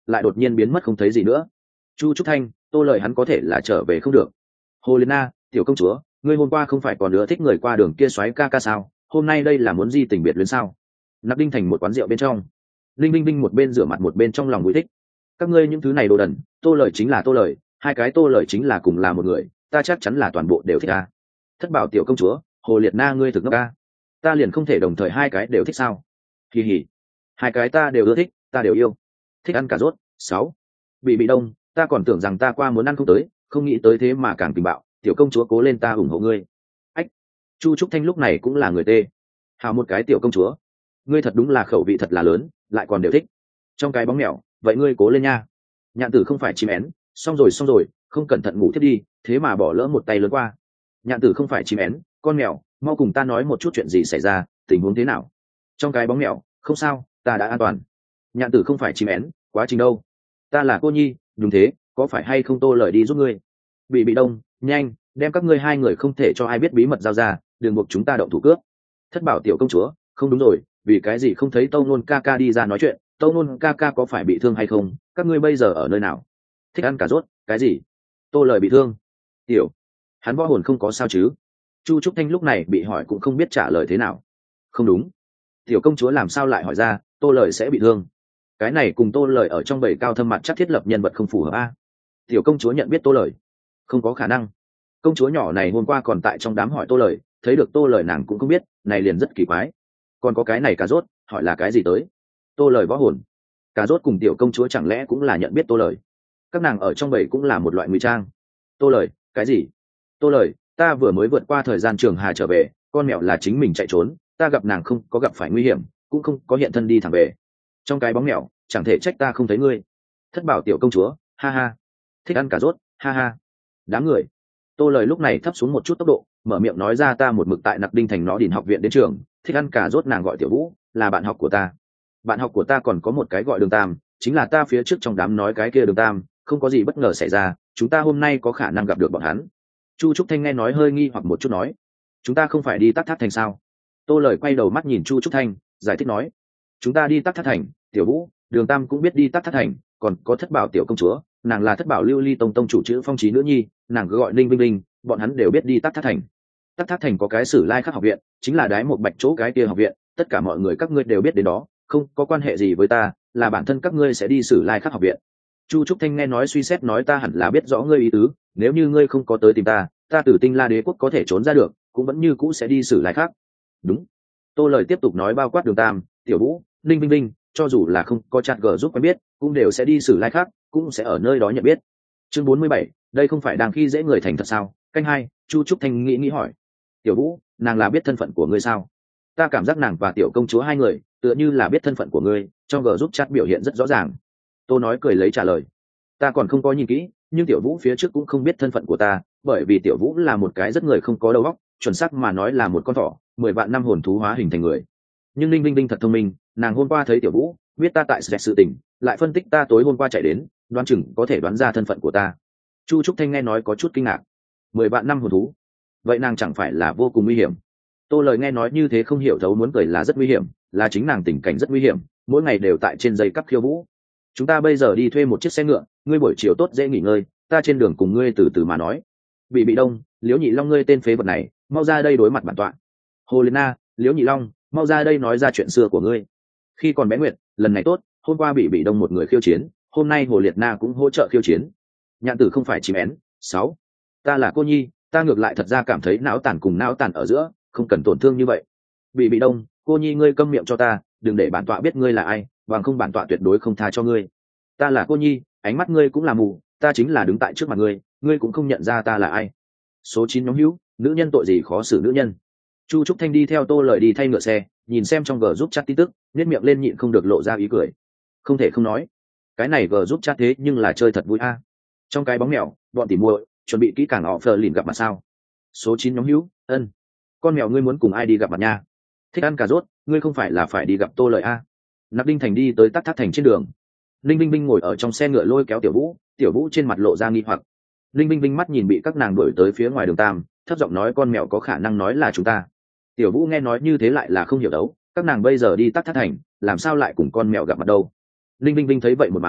lại đột nhiên biến mất không thấy gì nữa. Chu Trúc Thanh, Tô Lợi hắn có thể là trở về không được. Hồ Liên Na, tiểu công chúa, ngươi hôm qua không phải còn nữa thích người qua đường kia xoáy ca ca sao? Hôm nay đây là muốn di tình biệt luyến sao? Nạp Đinh Thành một quán rượu bên trong, Linh Binh Binh một bên rửa mặt một bên trong lòng vui thích. Các ngươi những thứ này đồ đần, Tô Lợi chính là Tô Lợi, hai cái Tô Lợi chính là cùng là một người, ta chắc chắn là toàn bộ đều thích a. Thất bảo tiểu công chúa, Hồ Liệt Na ngươi thực ngốc a. Ta liền không thể đồng thời hai cái đều thích sao? Kỳ hỉ, hai cái ta đều ưa thích, ta đều yêu. Thích ăn cà rốt. 6. Bị đông, ta còn tưởng rằng ta qua muốn ăn không tới, không nghĩ tới thế mà càng tình bạo, tiểu công chúa cố lên ta ủng hộ ngươi. Ách. Chu Trúc Thanh lúc này cũng là người tê. Hào một cái tiểu công chúa, ngươi thật đúng là khẩu vị thật là lớn, lại còn đều thích. Trong cái bóng mèo, vậy ngươi cố lên nha. Nhạn Tử không phải chim én, xong rồi, không cẩn thận ngủ thiết đi, thế mà bỏ lỡ một tay lớn qua. Nhạn Tử không phải chim én, con mèo, mau cùng ta nói một chút chuyện gì xảy ra, tình huống thế nào. Trong cái bóng mèo, không sao, ta đã an toàn. Nhạn Tử không phải chim én, quá trình đâu. Ta là cô nhi, đúng thế, có phải hay không Tô Lợi đi giúp ngươi. Bị đông, nhanh, đem các ngươi hai người không thể cho ai biết bí mật giao ra, đừng buộc chúng ta động thủ cướp. Thất bảo tiểu công chúa, không đúng rồi, vì cái gì không thấy Tâu Nôn ca ca đi ra nói chuyện, Tâu Nôn ca ca có phải bị thương hay không, các ngươi bây giờ ở nơi nào? Thích ăn cà rốt, cái gì? Tô Lợi bị thương. Tiểu, hắn võ hồn không có sao chứ? Chu Trúc Thanh lúc này bị hỏi cũng không biết trả lời thế nào. Không đúng, tiểu công chúa làm sao lại hỏi ra Tô Lợi sẽ bị thương? Cái này cùng Tô Lợi ở trong bầy cao thâm mặt chắc thiết lập nhân vật không phù hợp a. Tiểu công chúa nhận biết Tô Lợi, không có khả năng. Công chúa nhỏ này hôm qua còn tại trong đám hỏi Tô Lợi, thấy được Tô Lợi nàng cũng không biết, này liền rất kỳ quái. Còn có cái này cà rốt, hỏi là cái gì tới? Tô Lợi võ hồn. Cà rốt cùng tiểu công chúa chẳng lẽ cũng là nhận biết Tô Lợi? Các nàng ở trong bầy cũng là một loại ngụy trang. Tô Lợi, cái gì? Tô Lợi, ta vừa mới vượt qua thời gian trường hà trở về, con mèo là chính mình chạy trốn, ta gặp nàng không có gặp phải nguy hiểm, cũng không có hiện thân đi thẳng về. Trong cái bóng mèo, chẳng thể trách ta không thấy ngươi. Thất bảo tiểu công chúa, ha ha. Thích ăn cà rốt, ha ha. Đám người. Tô Lợi lúc này thấp xuống một chút tốc độ, mở miệng nói ra ta một mực tại Nặc Đinh Thành nó Điền học viện đến trường, thích ăn cà rốt nàng gọi Tiểu Vũ, là bạn học của ta. Bạn học của ta còn có một cái gọi Đường Tam, chính là ta phía trước trong đám nói cái kia Đường Tam, không có gì bất ngờ xảy ra, chúng ta hôm nay có khả năng gặp được bọn hắn. Chu Trúc Thanh nghe nói hơi nghi hoặc một chút nói, chúng ta không phải đi Tắc Thác Thành sao? Tô Lợi quay đầu mắt nhìn Chu Trúc Thanh, giải thích nói, chúng ta đi Tắc Thác Thành, Tiểu Vũ, Đường Tam cũng biết đi Tắc Thác Thành, còn có Thất bảo tiểu công chúa, nàng là Thất bảo Lưu Ly tông tông chủ chữ Phong Chí nữ nhi, nàng cứ gọi Ninh Vinh Vinh, bọn hắn đều biết đi Tắc Thác Thành. Tắc Thác Thành có cái Sử Lai Khắc học viện, chính là đái một bạch chỗ cái kia học viện, tất cả mọi người các ngươi đều biết đến đó, không có quan hệ gì với ta, là bản thân các ngươi sẽ đi Sử Lai Khắc học viện. Chu Trúc Thanh nghe nói suy xét nói ta hẳn là biết rõ ngươi ý tứ, nếu như ngươi không có tới tìm ta, ta từ Tinh La Đế quốc có thể trốn ra được, cũng vẫn như cũ sẽ đi Sử Lai Khắc. Đúng. Tô Lợi tiếp tục nói bao quát Đường Tam, Tiểu Vũ, Ninh Vinh Vinh, cho dù là không có chat gờ giúp quen biết, cũng đều sẽ đi Sử Lai Khắc, cũng sẽ ở nơi đó nhận biết. Chương 47, đây không phải đang khi dễ người thành thật sao? Canh 2, Chu Trúc Thanh nghĩ hỏi. Tiểu Vũ, nàng là biết thân phận của ngươi sao? Ta cảm giác nàng và tiểu công chúa hai người, tựa như là biết thân phận của ngươi, trong gờ giúp chat biểu hiện rất rõ ràng. Tô nói cười lấy trả lời. Ta còn không có nhìn kỹ, nhưng Tiểu Vũ phía trước cũng không biết thân phận của ta, bởi vì Tiểu Vũ là một cái rất người không có đầu óc, chuẩn xác mà nói là một con thỏ, 10 vạn năm hồn thú hóa hình thành người. Nhưng Linh Vinh Vinh thật thông minh, nàng hôm qua thấy Tiểu Vũ, biết ta tại sự tình, lại phân tích ta tối hôm qua chạy đến, đoán chừng có thể đoán ra thân phận của ta. Chu Trúc Thanh nghe nói có chút kinh ngạc. 10 vạn năm hồn thú, vậy nàng chẳng phải là vô cùng nguy hiểm? Tô Lợi nghe nói như thế không hiểu thấu muốn cười là rất nguy hiểm, là chính nàng tình cảnh rất nguy hiểm, mỗi ngày đều tại trên dây cắp khiêu vũ. Chúng ta bây giờ đi thuê một chiếc xe ngựa, ngươi buổi chiều tốt dễ nghỉ ngơi, ta trên đường cùng ngươi từ từ mà nói. Bị đông, Liễu Nhị Long ngươi tên phế vật này, mau ra đây đối mặt bản tọa. Hồ Liên Na, Liễu Nhị Long, mau ra đây nói ra chuyện xưa của ngươi. Khi còn bé nguyệt, lần này tốt, hôm qua bị đông một người khiêu chiến, hôm nay Hồ Liệt Na cũng hỗ trợ khiêu chiến. Nhạn Tử không phải chim én. 6. Ta là cô nhi, ta ngược lại thật ra cảm thấy não tàn cùng não tàn ở giữa, không cần tổn thương như vậy. Bị đông, cô nhi ngươi câm miệng cho ta, đừng để bản tọa biết ngươi là ai, bằng không bản tọa tuyệt đối không tha cho ngươi. Ta là cô nhi, ánh mắt ngươi cũng là mù, ta chính là đứng tại trước mặt ngươi, ngươi cũng không nhận ra ta là ai. Số 9 nhóm hữu, nữ nhân tội gì khó xử nữ nhân. Chu Trúc Thanh đi theo Tô Lợi đi thay ngựa xe, nhìn xem trong gờ giúp chat tin tức, nhếch miệng lên nhịn không được lộ ra ý cười. Không thể không nói, cái này gờ giúp chat thế nhưng là chơi thật vui a. Trong cái bóng mèo, bọn tỉ muội chuẩn bị kỹ càng họ phờ lìn gặp mặt sao? Số 9 nhóm hữu, ân. Con mèo ngươi muốn cùng ai đi gặp mặt nha? Thích ăn cà rốt, ngươi không phải là phải đi gặp Tô Lợi a? Nặc Đinh Thành đi tới Tắc Thác Thành trên đường. Linh Vinh Vinh ngồi ở trong xe ngựa lôi kéo Tiểu Vũ, Tiểu Vũ trên mặt lộ ra nghi hoặc. Linh Vinh Vinh mắt nhìn bị các nàng đuổi tới phía ngoài Đường Tam, thấp giọng nói con mèo có khả năng nói là chúng ta. Tiểu Vũ nghe nói như thế lại là không hiểu đấu, các nàng bây giờ đi Tắc Thác Thành, làm sao lại cùng con mèo gặp mặt đâu? Linh Vinh Vinh thấy vậy một màn,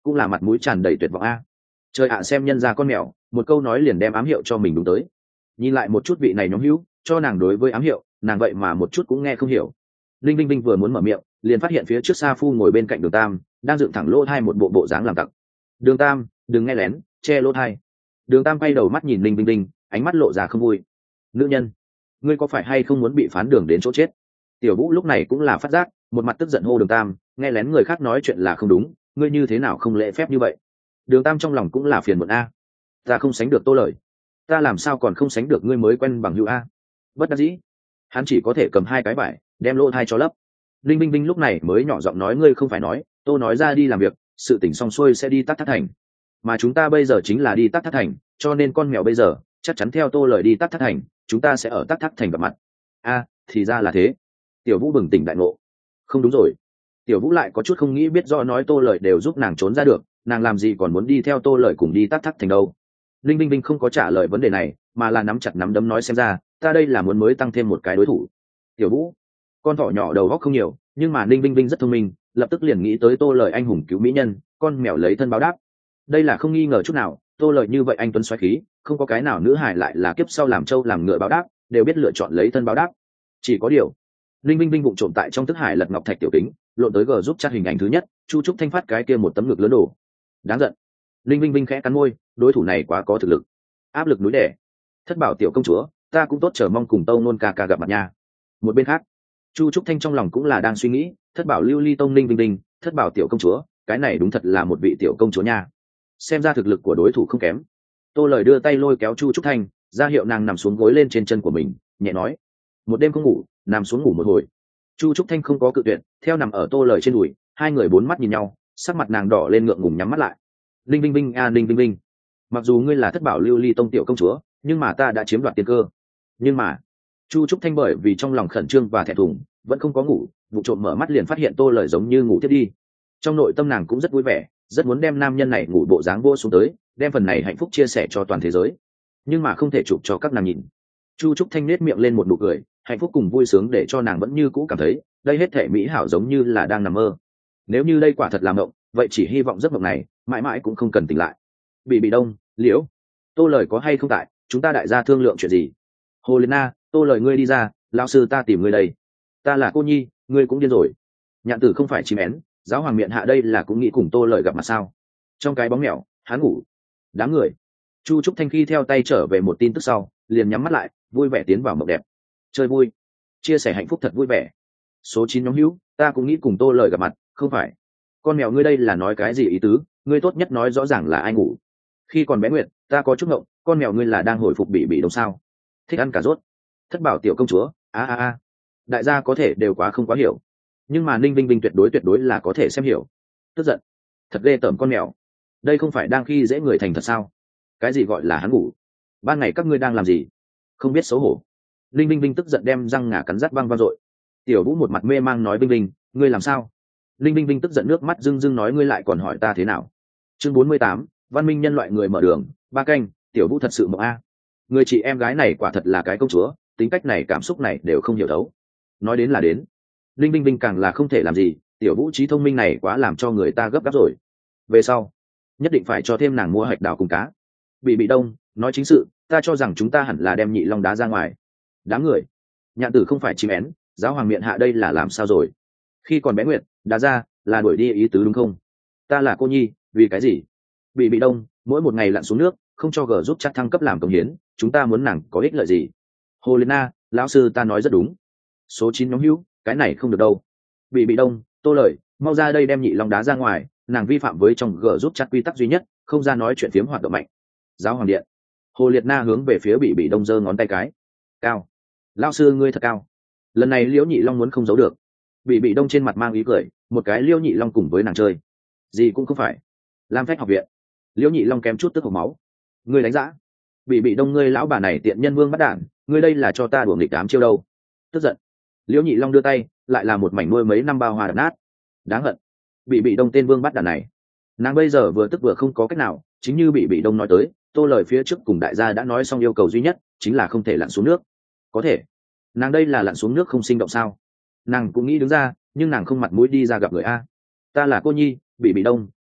cũng là mặt mũi tràn đầy tuyệt vọng a. Trời ạ, xem nhân ra con mèo, một câu nói liền đem ám hiệu cho mình đúng tới. Nhìn lại một chút vị này nhóm hữu cho nàng đối với ám hiệu, nàng vậy mà một chút cũng nghe không hiểu. Linh Vinh Vinh vừa muốn mở miệng, liền phát hiện phía trước Sa Phu ngồi bên cạnh Đường Tam, đang dựng thẳng lỗ hai một bộ dáng làm tặc. Đường Tam, đừng nghe lén, che lỗ hai. Đường Tam quay đầu mắt nhìn Linh Vinh Vinh, ánh mắt lộ ra không vui. Nữ nhân, ngươi có phải hay không muốn bị phán đường đến chỗ chết? Tiểu Vũ lúc này cũng là phát giác, một mặt tức giận hô Đường Tam, nghe lén người khác nói chuyện là không đúng, ngươi như thế nào không lễ phép như vậy? Đường Tam trong lòng cũng là phiền muộn a. Ta không sánh được Tô Lợi, ta làm sao còn không sánh được ngươi mới quen bằng hữu a? Bất đắc dĩ, hắn chỉ có thể cầm hai cái vải, đem lỗ hai cho lấp. Linh Vinh Vinh lúc này mới nhỏ giọng nói, ngươi không phải nói, Tô nói ra đi làm việc, sự tỉnh xong xuôi sẽ đi Tắc Thác Thành, mà chúng ta bây giờ chính là đi Tắc Thác Thành, cho nên con mèo bây giờ chắc chắn theo Tô Lợi đi Tắc Thác Thành, chúng ta sẽ ở Tắc Thác Thành gặp mặt. A, thì ra là thế. Tiểu Vũ bừng tỉnh đại ngộ. Không đúng rồi. Tiểu Vũ lại có chút không nghĩ biết rõ, nói Tô Lợi đều giúp nàng trốn ra được, nàng làm gì còn muốn đi theo Tô Lợi cùng đi Tắc Thác Thành đâu. Linh Vinh Vinh không có trả lời vấn đề này, mà là nắm chặt nắm đấm nói, xem ra ta đây là muốn mới tăng thêm một cái đối thủ. Tiểu Vũ, con thỏ nhỏ đầu óc không nhiều, nhưng mà Linh Vinh Vinh rất thông minh, lập tức liền nghĩ tới Tô Lợi anh hùng cứu mỹ nhân, con mèo lấy thân báo đáp. Đây là không nghi ngờ chút nào, Tô Lợi như vậy anh tuấn xoáy khí, không có cái nào nữ hài lại là kiếp sau làm trâu làm ngựa báo đáp, đều biết lựa chọn lấy thân báo đáp. Chỉ có điều, Linh Vinh Vinh vụng trộm tại trong thức hải lật ngọc thạch tiểu kính, lộn tới giúp chat hình ảnh thứ nhất, Chu Trúc Thanh phát cái kia một tấm ngực lớn đổ. Đáng giận. Linh Vinh Vinh khẽ cắn môi, đối thủ này quá có thực lực, áp lực núi đè. Thất bảo tiểu công chúa, ta cũng tốt chờ mong cùng Tâu Nôn ca ca gặp mặt nha. Một bên khác, Chu Trúc Thanh trong lòng cũng là đang suy nghĩ, thất bảo lưu ly tông Linh Vinh Vinh, thất bảo tiểu công chúa, cái này đúng thật là một vị tiểu công chúa nha. Xem ra thực lực của đối thủ không kém. Tô Lợi đưa tay lôi kéo Chu Trúc Thanh, ra hiệu nàng nằm xuống gối lên trên chân của mình, nhẹ nói, một đêm không ngủ, nằm xuống ngủ một hồi. Chu Trúc Thanh không có cự tuyệt, theo nằm ở Tô Lợi trên đùi, hai người bốn mắt nhìn nhau, sắc mặt nàng đỏ lên, ngượng ngùng nhắm mắt lại. Linh Vinh Vinh a, Linh Vinh Vinh, mặc dù ngươi là thất bảo lưu ly tông tiểu công chúa, nhưng mà ta đã chiếm đoạt tiên cơ. Nhưng mà Chu Trúc Thanh bởi vì trong lòng khẩn trương và thẹn thùng, vẫn không có ngủ, vụ trộm mở mắt liền phát hiện Tô Lợi giống như ngủ thiếp đi. Trong nội tâm nàng cũng rất vui vẻ, rất muốn đem nam nhân này ngủ bộ dáng vô xuống tới, đem phần này hạnh phúc chia sẻ cho toàn thế giới, nhưng mà không thể chụp cho các nàng nhìn. Chu Trúc Thanh nết miệng lên một nụ cười, hạnh phúc cùng vui sướng để cho nàng vẫn như cũ cảm thấy đây hết thể mỹ hảo giống như là đang nằm mơ. Nếu như đây quả thật là mộng, vậy chỉ hy vọng giấc mộng này mãi mãi cũng không cần tỉnh lại. Bị đông, Liễu, Tô Lợi có hay không tại, chúng ta đại gia thương lượng chuyện gì? Hồ Liên Na, Tô Lợi ngươi đi ra, lão sư ta tìm ngươi đây. Ta là cô nhi, ngươi cũng điên rồi. Nhạn Tử không phải chim én, giáo hoàng miệng hạ đây là cũng nghĩ cùng Tô Lợi gặp mặt sao? Trong cái bóng mèo, hắn ngủ. Đám người. Chu Trúc Thanh khi theo tay trở về một tin tức sau, liền nhắm mắt lại, vui vẻ tiến vào mộng đẹp. Chơi vui, chia sẻ hạnh phúc thật vui vẻ. Số 9 nhóm hữu, ta cũng nghĩ cùng Tô Lợi gặp mặt, không phải. Con mèo ngươi đây là nói cái gì ý tứ, ngươi tốt nhất nói rõ ràng là ai ngủ. Khi còn bé Nguyệt, ta có chút ngộng, con mèo ngươi là đang hồi phục bị đông sao? Thích ăn cà rốt. Thất bảo tiểu công chúa, a. Đại gia có thể đều quá không quá hiểu, nhưng mà Ninh Vinh Vinh tuyệt đối là có thể xem hiểu. Tức giận, thật ghê tởm con mèo, đây không phải đang khi dễ người thành thật sao? Cái gì gọi là hắn ngủ? Ban ngày các ngươi đang làm gì? Không biết xấu hổ. Ninh Vinh Vinh tức giận đem răng ngà cắn rắt vang vang dội. Tiểu Vũ một mặt mê mang nói, Vinh Vinh, ngươi làm sao? Ninh Vinh Vinh tức giận nước mắt rưng rưng nói, ngươi lại còn hỏi ta thế nào? Chương 48, văn minh nhân loại người mở đường, ba canh. Tiểu Vũ thật sự mộng a. Người chị em gái này quả thật là cái công chúa, tính cách này cảm xúc này đều không hiểu thấu. Nói đến là đến. Ninh Vinh Vinh càng là không thể làm gì, Tiểu Vũ trí thông minh này quá làm cho người ta gấp gáp rồi. Về sau nhất định phải cho thêm nàng mua hạch đào cùng cá. Bị đông, nói chính sự, ta cho rằng chúng ta hẳn là đem Nhị Long đá ra ngoài. Đám người. Nhạn Tử không phải chim én, giáo hoàng miệng hạ đây là làm sao rồi? Khi còn bé Nguyệt, đá ra là đuổi đi ý tứ đúng không? Ta là cô nhi, vì cái gì? Bị đông, mỗi một ngày lặn xuống nước, không cho G giúp chắc thăng cấp làm công hiến, chúng ta muốn nàng có ích lợi gì? Hồ Liên Na, lão sư ta nói rất đúng. Số 9 nhóm hữu, cái này không được đâu. Bị đông, Tô Lợi, mau ra đây đem Nhị Long đá ra ngoài, nàng vi phạm với trong G giúp chắc quy tắc duy nhất, không ra nói chuyện phiếm hoạt động mạnh. Giáo hoàng điện. Hồ Liệt Na hướng về phía bị đông giơ ngón tay cái. Cao. Lão sư ngươi thật cao. Lần này Liễu Nhị Long muốn không giấu được. Bị đông trên mặt mang ý cười, một cái Liễu Nhị Long cùng với nàng chơi. Gì cũng không phải. Lam Phách học viện. Liễu Nhị Long kém chút tức hộc máu. Ngươi đánh giá. Bị đông ngươi lão bà này tiện nhân vương bắt đản, ngươi đây là cho ta đùa nghịch đám chiêu đâu? Tức giận. Liễu Nhị Long đưa tay, lại là một mảnh nuôi mấy năm bao hoa đập nát. Đáng hận. Bị đông tên vương bắt đản này. Nàng bây giờ vừa tức vừa không có cách nào, chính như bị đông nói tới, Tô Lợi phía trước cùng đại gia đã nói xong yêu cầu duy nhất chính là không thể lặn xuống nước. Có thể. Nàng đây là lặn xuống nước không sinh động sao? Nàng cũng nghĩ đứng ra, nhưng nàng không mặt mũi đi ra gặp người a. Ta là cô nhi, bị đông,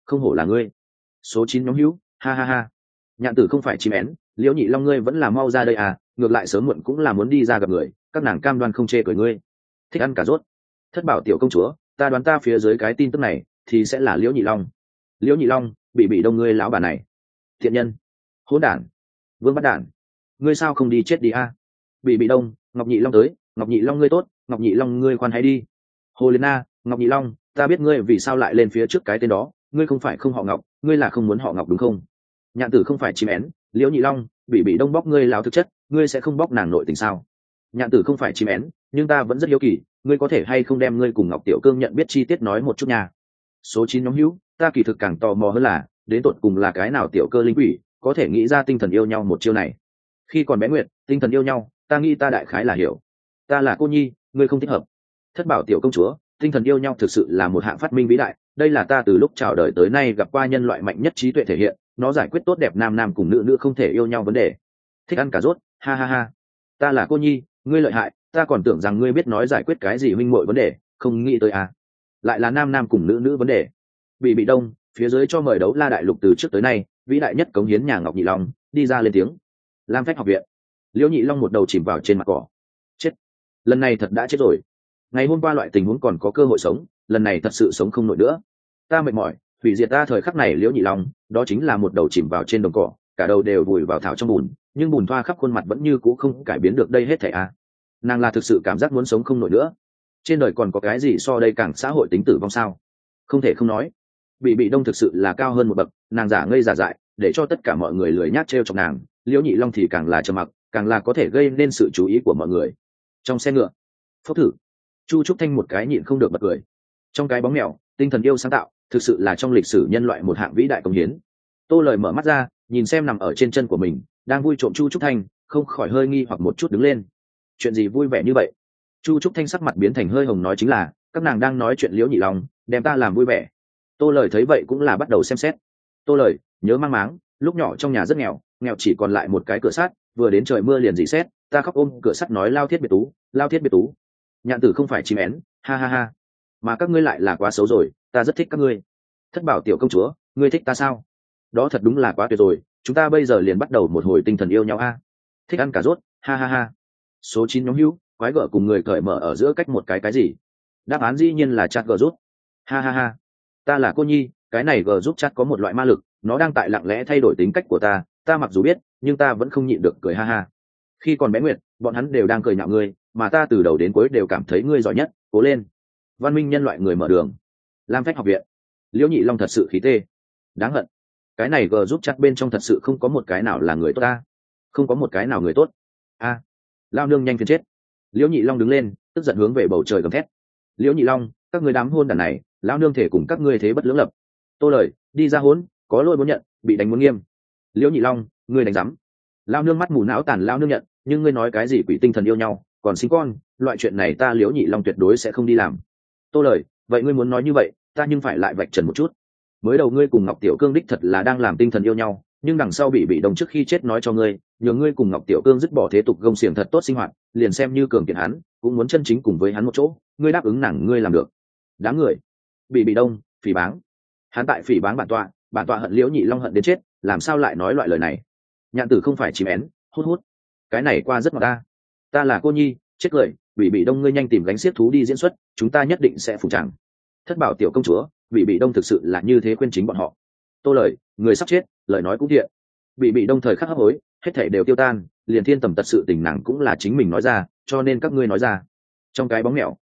không hổ là ngươi. Số 9 nhóm hữu, ha ha ha. Nhạn tử không phải chim én, liễu nhị long ngươi vẫn là mau ra đây à, ngược lại sớm muộn cũng là muốn đi ra gặp người, các nàng cam đoan không chê cười ngươi. Thích ăn cà rốt. Thất bảo tiểu công chúa, ta đoán ta phía dưới cái tin tức này thì sẽ là liễu nhị long. Liễu nhị long, bị đông ngươi lão bà này. Thiện nhân, hỗn đản, vương bắt đản, ngươi sao không đi chết đi a? Bị đông, Ngọc Nhị Long tới, Ngọc Nhị Long ngươi tốt, Ngọc Nhị Long ngươi khoan hãy đi. Hồ Liên Na, Ngọc Nhị Long, ta biết ngươi vì sao lại lên phía trước cái tên đó, ngươi không phải không họ Ngọc, ngươi là không muốn họ Ngọc đúng không? Nhạn tử không phải chim én, liễu nhị long, bị đông bóc ngươi láo thực chất, ngươi sẽ không bóc nàng nội tình sao? Nhạn tử không phải chim én, nhưng ta vẫn rất hiếu kỳ, ngươi có thể hay không đem ngươi cùng Ngọc Tiểu Cương nhận biết chi tiết nói một chút nha. Số 9 nhóm hữu, ta kỳ thực càng tò mò hơn là, đến tột cùng là cái nào tiểu cơ linh quỷ, có thể nghĩ ra tinh thần yêu nhau một chiêu này. Khi còn bé Nguyệt, tinh thần yêu nhau, ta nghĩ ta đại khái là hiểu. Ta là cô nhi, ngươi không thích hợp. Thất bảo tiểu công chúa, tinh thần yêu nhau thực sự là một hạng phát minh vĩ đại, đây là ta từ lúc chào đời tới nay gặp qua nhân loại mạnh nhất trí tuệ thể hiện, nó giải quyết tốt đẹp nam nam cùng nữ nữ không thể yêu nhau vấn đề. Thích ăn cà rốt, ha ha ha. Ta là cô nhi, ngươi lợi hại, ta còn tưởng rằng ngươi biết nói giải quyết cái gì huynh muội vấn đề, không nghĩ tới à. Lại là nam nam cùng nữ nữ vấn đề. Bị đông, phía dưới cho mời đấu la đại lục từ trước tới nay, vĩ đại nhất cống hiến nhà Ngọc Nhị Long, đi ra lên tiếng. Lam Phách học viện. Liễu Nhị Long một đầu chìm vào trên mặt cỏ. Chết. Lần này thật đã chết rồi. Ngày hôm qua loại tình huống còn có cơ hội sống, lần này thật sự sống không nổi nữa. Ta mệt mỏi, hủy diệt ta thời khắc này Liễu Nhị Long, đó chính là một đầu chìm vào trên đồng cỏ, cả đầu đều vùi vào thảo trong bùn, nhưng bùn thoa khắp khuôn mặt vẫn như cũ không cải biến được đây hết thảy à. Nàng là thực sự cảm giác muốn sống không nổi nữa. Trên đời còn có cái gì so đây càng xã hội tính tử vong sao? Không thể không nói. Bị đông thực sự là cao hơn một bậc, nàng giả ngây giả dại, để cho tất cả mọi người lười nhác trêu chọc nàng, Liễu Nhị Long thì càng là trầm mặc, càng là có thể gây nên sự chú ý của mọi người. Trong xe ngựa, phốc thử, Chu Trúc Thanh một cái nhịn không được bật cười. Trong cái bóng mèo, tinh thần yêu sáng tạo, thực sự là trong lịch sử nhân loại một hạng vĩ đại công hiến. Tô Lời mở mắt ra, nhìn xem nằm ở trên chân của mình, đang vui trộm Chu Trúc Thanh, không khỏi hơi nghi hoặc một chút đứng lên. Chuyện gì vui vẻ như vậy? Chu Trúc Thanh sắc mặt biến thành hơi hồng nói chính là, các nàng đang nói chuyện Liễu Nhị Long, đem ta làm vui vẻ. Tô Lời thấy vậy cũng là bắt đầu xem xét. Tô Lời nhớ mang máng, lúc nhỏ trong nhà rất nghèo, nghèo chỉ còn lại một cái cửa sắt, vừa đến trời mưa liền dỉ sét, ta khóc ôm cửa sắt nói lao thiết biệt tú, lao thiết biệt tú. Nhạn tử không phải chim én, ha ha ha. Mà các ngươi lại là quá xấu rồi, ta rất thích các ngươi. Thất bảo tiểu công chúa, ngươi thích ta sao? Đó thật đúng là quá tuyệt rồi, chúng ta bây giờ liền bắt đầu một hồi tinh thần yêu nhau a. Thích ăn cà rốt, ha ha ha. Số 9 nhóm hữu, quái gở cùng người cởi mở ở giữa cách một cái gì? Đáp án dĩ nhiên là chat gở rút. Ha ha ha. Ta là cô nhi, cái này gở giúp chat có một loại ma lực, nó đang tại lặng lẽ thay đổi tính cách của ta mặc dù biết, nhưng ta vẫn không nhịn được cười ha ha. Khi còn bé Nguyệt, bọn hắn đều đang cười nhạo ngươi, mà ta từ đầu đến cuối đều cảm thấy ngươi giỏi nhất, cố lên. Văn minh nhân loại người mở đường. Lam Phách học viện. Liễu Nhị Long thật sự khí tê. Đáng hận. Cái này gờ giúp chat bên trong thật sự không có một cái nào là người tốt ta. Không có một cái nào người tốt. A, lao nương nhanh phiền chết. Liễu Nhị Long đứng lên, tức giận hướng về bầu trời gầm thét. Liễu Nhị Long, các ngươi đám hôn đàn này, lão nương thể cùng các ngươi thế bất lưỡng lập. Tô Lời, đi ra hôn, có lỗi muốn nhận, bị đánh muốn nghiêm. Liễu Nhị Long, ngươi đánh rắm. Lao nương mắt mù não tàn lao nương nhận, nhưng ngươi nói cái gì quỷ tinh thần yêu nhau, còn sinh con, loại chuyện này ta Liễu Nhị Long tuyệt đối sẽ không đi làm. Tô Lời, vậy ngươi muốn nói như vậy, ta nhưng phải lại vạch trần một chút. Mới đầu ngươi cùng Ngọc Tiểu Cương đích thật là đang làm tinh thần yêu nhau, nhưng đằng sau bị đông trước khi chết nói cho ngươi, nhờ ngươi cùng Ngọc Tiểu Cương dứt bỏ thế tục gông xiềng thật tốt sinh hoạt, liền xem như cường kiện hắn, cũng muốn chân chính cùng với hắn một chỗ, ngươi đáp ứng nàng ngươi làm được. Đáng người. Bị đông, phỉ báng. Hắn tại phỉ báng bản tọa hận Liễu Nhị Long hận đến chết, làm sao lại nói loại lời này? Nhạn tử không phải chìm én, hút. Cái này qua rất ngọt ta là cô nhi, chết cười, bị đông ngươi nhanh tìm gánh xiết thú đi diễn xuất, chúng ta nhất định sẽ phục chẳng. Thất bảo tiểu công chúa, bị đông thực sự là như thế khuyên chính bọn họ. Tô Lời, người sắp chết, lời nói cũng thiện. Bị đông thời khắc hấp hối, hết thảy đều tiêu tan, liền thiên tầm tật sự tình nàng cũng là chính mình nói ra, cho nên các ngươi nói ra. Trong cái bóng mèo,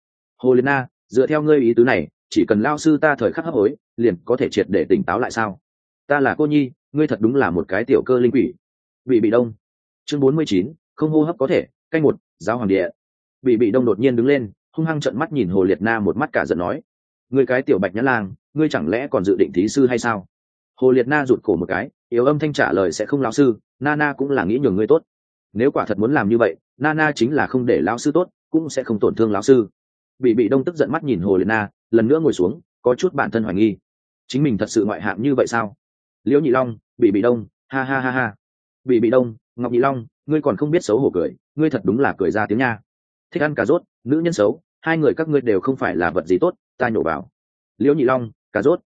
Hồ Liên Na, dựa theo ngươi ý tứ này, chỉ cần lao sư ta thời khắc hấp hối, liền có thể triệt để tỉnh táo lại sao? Ta là cô nhi, ngươi thật đúng là một cái tiểu cơ linh quỷ. Bị đông. Chương 49, không hô hấp có thể, canh một, giáo hoàng địa. Bị đông đột nhiên đứng lên, hung hăng trợn mắt nhìn Hồ Liệt Na một mắt cả giận nói: ngươi cái tiểu bạch nhã lang, ngươi chẳng lẽ còn dự định thí sư hay sao? Hồ Liệt Na rụt cổ một cái, yếu âm thanh trả lời: sẽ không lão sư, Nana cũng là nghĩ nhường ngươi tốt. Nếu quả thật muốn làm như vậy, Nana chính là không để lão sư tốt, cũng sẽ không tổn thương lão sư. Bị đông tức giận mắt nhìn Hồ Liệt Na, lần nữa ngồi xuống, có chút bản thân hoài nghi, chính mình thật sự ngoại hạng như vậy sao? Liễu Nhị Long, bị đông, ha ha ha ha. Bị đông, Ngọc Nhị Long, ngươi còn không biết xấu hổ cười, ngươi thật đúng là cười ra tiếng nha. Thích ăn cà rốt, nữ nhân xấu, hai người các ngươi đều không phải là vật gì tốt, ta nhổ vào. Liễu Nhị Long, cà rốt,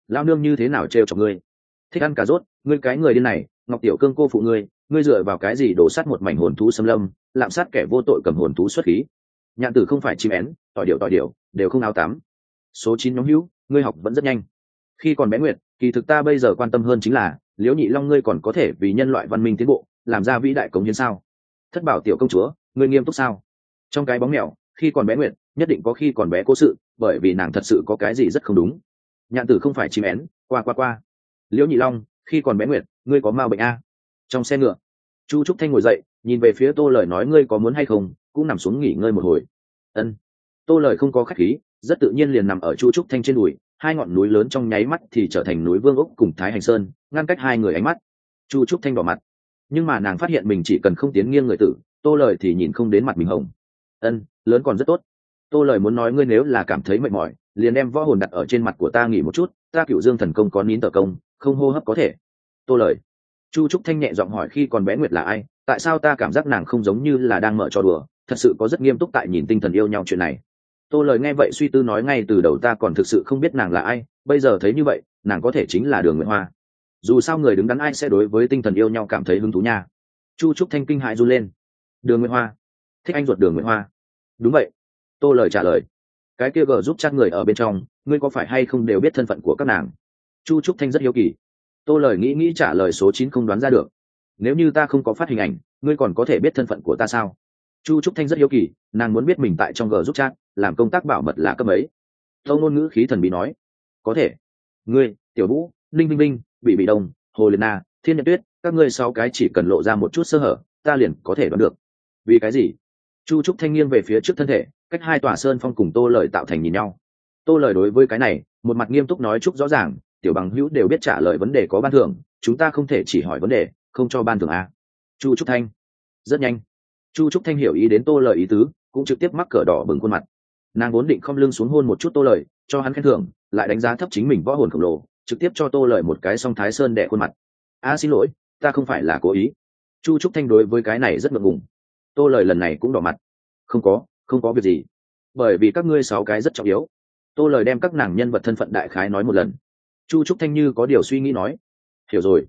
lao nương như thế nào trêu chọc ngươi? Thích ăn cà rốt, ngươi cái người điên này, Ngọc Tiểu Cương cô phụ ngươi dựa vào cái gì đổ sát một mảnh hồn thú xâm lâm, lạm sát kẻ vô tội cầm hồn thú xuất khí? Nhạn Tử không phải chim én, tỏi điệu đều không áo tắm. Số 9 nhóm hữu, ngươi học vẫn rất nhanh. Khi còn bé Nguyệt, kỳ thực ta bây giờ quan tâm hơn chính là Liễu Nhị Long ngươi còn có thể vì nhân loại văn minh tiến bộ làm ra vĩ đại cống hiến sao? Thất Bảo tiểu công chúa, ngươi nghiêm túc sao? Trong cái bóng mèo, khi còn bé Nguyệt nhất định có khi còn bé cố sự, bởi vì nàng thật sự có cái gì rất không đúng. Nhạn Tử không phải chim én, qua. Liễu Nhị Long, khi còn bé Nguyệt ngươi có ma bệnh a? Trong xe ngựa, Chu Trúc Thanh ngồi dậy, nhìn về phía Tô Lời nói ngươi có muốn hay không, cũng nằm xuống nghỉ ngơi một hồi. Ân. Tô Lời không có khách khí, rất tự nhiên liền nằm ở Chu Trúc Thanh trên đùi, hai ngọn núi lớn trong nháy mắt thì trở thành núi Vương Ốc cùng Thái Hành Sơn, ngăn cách hai người ánh mắt. Chu Trúc Thanh đỏ mặt, nhưng mà nàng phát hiện mình chỉ cần không tiến nghiêng người tử, Tô Lời thì nhìn không đến mặt mình hồng. Ân, lớn còn rất tốt. Tô Lời muốn nói ngươi nếu là cảm thấy mệt mỏi, liền đem võ hồn đặt ở trên mặt của ta nghỉ một chút, ta Cửu Dương thần công có nín tở công, không hô hấp có thể. Tô Lời. Chu Trúc Thanh nhẹ giọng hỏi khi còn bé Nguyệt là ai, tại sao ta cảm giác nàng không giống như là đang mở trò đùa, thật sự có rất nghiêm túc tại nhìn tinh thần yêu nhau chuyện này. Tô Lời nghe vậy suy tư nói ngay từ đầu ta còn thực sự không biết nàng là ai, bây giờ thấy như vậy nàng có thể chính là Đường Nguyệt Hoa. Dù sao người đứng đắn ai sẽ đối với tinh thần yêu nhau cảm thấy hứng thú nha. Chu Trúc Thanh kinh hãi run lên. Đường Nguyệt Hoa? Thích anh ruột Đường Nguyệt Hoa? Đúng vậy. Tô Lời trả lời. Cái kia gờ giúp chắc người ở bên trong, ngươi có phải hay không đều biết thân phận của các nàng? Chu Trúc Thanh rất hiếu kỳ. Tô Lời nghĩ trả lời số 9 không đoán ra được. Nếu như ta không có phát hình ảnh, ngươi còn có thể biết thân phận của ta sao? Chu Trúc Thanh rất hiếu kỳ, nàng muốn biết mình tại trong gờ giúp chat làm công tác bảo mật là cấp ấy. Tâu ngôn ngữ khí thần bí nói, có thể. Ngươi, Tiểu Vũ, Ninh Vinh Vinh, Bị Đông, Hồ Liệt Na, Thiên Nhật Tuyết, các ngươi 6 cái chỉ cần lộ ra một chút sơ hở, ta liền có thể đoán được. Vì cái gì? Chu Trúc Thanh nghiêng về phía trước thân thể, cách hai tòa sơn phong cùng Tô Lời tạo thành nhìn nhau. Tô Lời đối với cái này, một mặt nghiêm túc nói chúc rõ ràng, tiểu bằng hữu đều biết trả lời vấn đề có ban thưởng, chúng ta không thể chỉ hỏi vấn đề, không cho ban thưởng a. Chu Trúc Thanh. Rất nhanh. Chu Trúc Thanh hiểu ý đến Tô Lời ý tứ, cũng trực tiếp mắc cỡ đỏ bừng khuôn mặt. Nàng vốn định không lưng xuống hôn một chút Tô Lời, cho hắn khen thưởng, lại đánh giá thấp chính mình võ hồn khổng lồ, trực tiếp cho Tô Lời một cái song thái sơn đè khuôn mặt. Xin lỗi, ta không phải là cố ý. Chu Trúc Thanh đối với cái này rất ngượng ngùng. Tô Lời lần này cũng đỏ mặt. Không có việc gì. Bởi vì các ngươi 6 cái rất trọng yếu. Tô Lời đem các nàng nhân vật thân phận đại khái nói một lần. Chu Trúc Thanh như có điều suy nghĩ nói, hiểu rồi.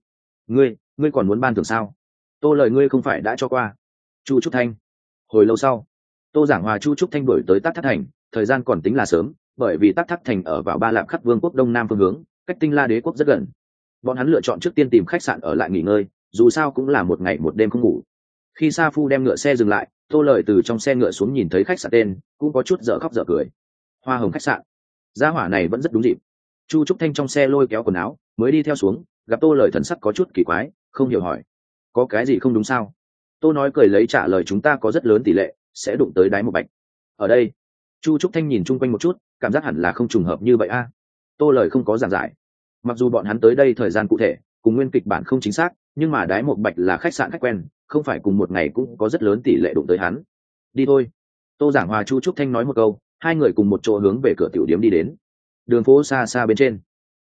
Ngươi còn muốn ban thưởng sao? Tô Lời ngươi không phải đã cho qua. Chu Trúc Thanh. Hồi lâu sau, Tô Giảng Hòa Chu Trúc Thanh đổi tới Tắc Thác Thành, thời gian còn tính là sớm, bởi vì Tắc Thác Thành ở vào Ba Lạp Khắc Vương quốc đông nam phương hướng, cách Tinh La Đế quốc rất gần. Bọn hắn lựa chọn trước tiên tìm khách sạn ở lại nghỉ ngơi, dù sao cũng là một ngày một đêm không ngủ. Khi Sa Phu đem ngựa xe dừng lại, Tô Lời từ trong xe ngựa xuống nhìn thấy khách sạn tên, cũng có chút dở khóc dở cười. Hoa Hồng khách sạn. Gia hỏa này vẫn rất đúng dịp. Chu Trúc Thanh trong xe lôi kéo quần áo, mới đi theo xuống, gặp Tô Lời thần sắc có chút kỳ quái, không hiểu hỏi, có cái gì không đúng sao? Tô nói cười lấy trả lời chúng ta có rất lớn tỷ lệ sẽ đụng tới đáy một bạch. Ở đây, Chu Trúc Thanh nhìn chung quanh một chút, cảm giác hẳn là không trùng hợp như vậy a. Tô Lời không có giảng giải. Mặc dù bọn hắn tới đây thời gian cụ thể cùng nguyên kịch bản không chính xác, nhưng mà đáy một bạch là khách sạn khách quen, không phải cùng một ngày cũng có rất lớn tỷ lệ đụng tới hắn. Đi thôi. Tô Giảng Hòa Chu Trúc Thanh nói một câu, hai người cùng một chỗ hướng về cửa tiểu điếm đi đến. Đường phố xa xa bên trên.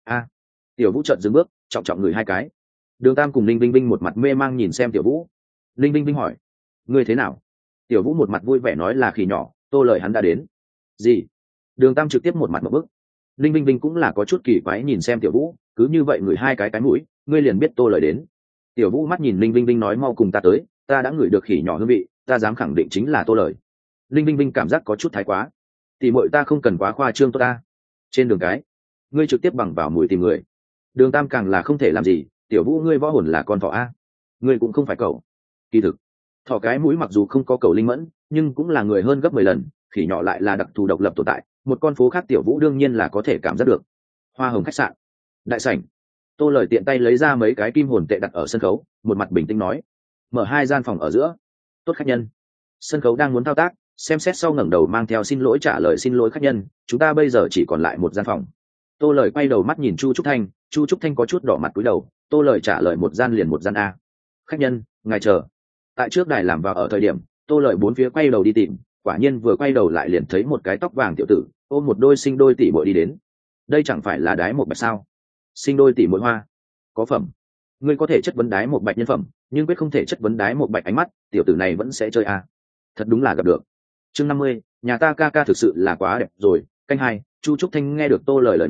Tiểu Vũ chợt dừng bước, trọng trọng người hai cái. Đường Tam cùng Linh Vinh Vinh một mặt mê mang nhìn xem Tiểu Vũ. Linh Vinh Vinh hỏi, ngươi thế nào? Tiểu Vũ một mặt vui vẻ nói là khỉ nhỏ, Tô Lời hắn đã đến. Gì? Đường Tam trực tiếp một mặt một bức. Linh Vinh Vinh cũng là có chút kỳ quái nhìn xem Tiểu Vũ, cứ như vậy người hai cái mũi, ngươi liền biết Tô Lời đến. Tiểu Vũ mắt nhìn Linh Vinh Vinh nói mau cùng ta tới, ta đã ngửi được khỉ nhỏ hương vị, ta dám khẳng định chính là Tô Lời. Linh Vinh Vinh cảm giác có chút thái quá. Tỷ muội ta không cần quá khoa trương tốt ta. Trên đường cái, ngươi trực tiếp bằng vào mùi tìm người. Đường Tam càng là không thể làm gì, Tiểu Vũ ngươi võ hồn là con thỏ a, ngươi cũng không phải cậu. Kỳ thực, thỏ cái mũi mặc dù không có cầu linh mẫn, nhưng cũng là người hơn gấp 10 lần, khỉ nhỏ lại là đặc thù độc lập tồn tại, một con phố khác Tiểu Vũ đương nhiên là có thể cảm giác được. Hoa Hồng khách sạn, đại sảnh. Tô Lời tiện tay lấy ra mấy cái kim hồn tệ đặt ở sân khấu, một mặt bình tĩnh nói, mở 2 gian phòng ở giữa. Tốt khách nhân. Sân khấu đang muốn thao tác, xem xét sau ngẩng đầu mang theo xin lỗi trả lời xin lỗi khách nhân, chúng ta bây giờ chỉ còn lại 1 gian phòng. Tô Lời quay đầu mắt nhìn Chu Trúc Thanh, Chu Trúc Thanh có chút đỏ mặt cúi đầu. Tô Lời trả lời 1 gian liền 1 gian a. Khách nhân, ngài chờ. Tại trước đài làm vào ở thời điểm, Tô Lợi bốn phía quay đầu đi tìm, quả nhiên vừa quay đầu lại liền thấy một cái tóc vàng tiểu tử ôm một đôi sinh đôi tỷ muội đi đến. Đây chẳng phải là đái một bạch sao? Sinh đôi tỷ muội hoa, có phẩm. Ngươi có thể chất vấn đái một bạch nhân phẩm, nhưng quyết không thể chất vấn đái một bạch ánh mắt, tiểu tử này vẫn sẽ chơi à? Thật đúng là gặp được. Chương 50, nhà ta ca ca thực sự là quá đẹp rồi. Canh 2, Chu Trúc Thanh nghe được Tô Lợi lời nói,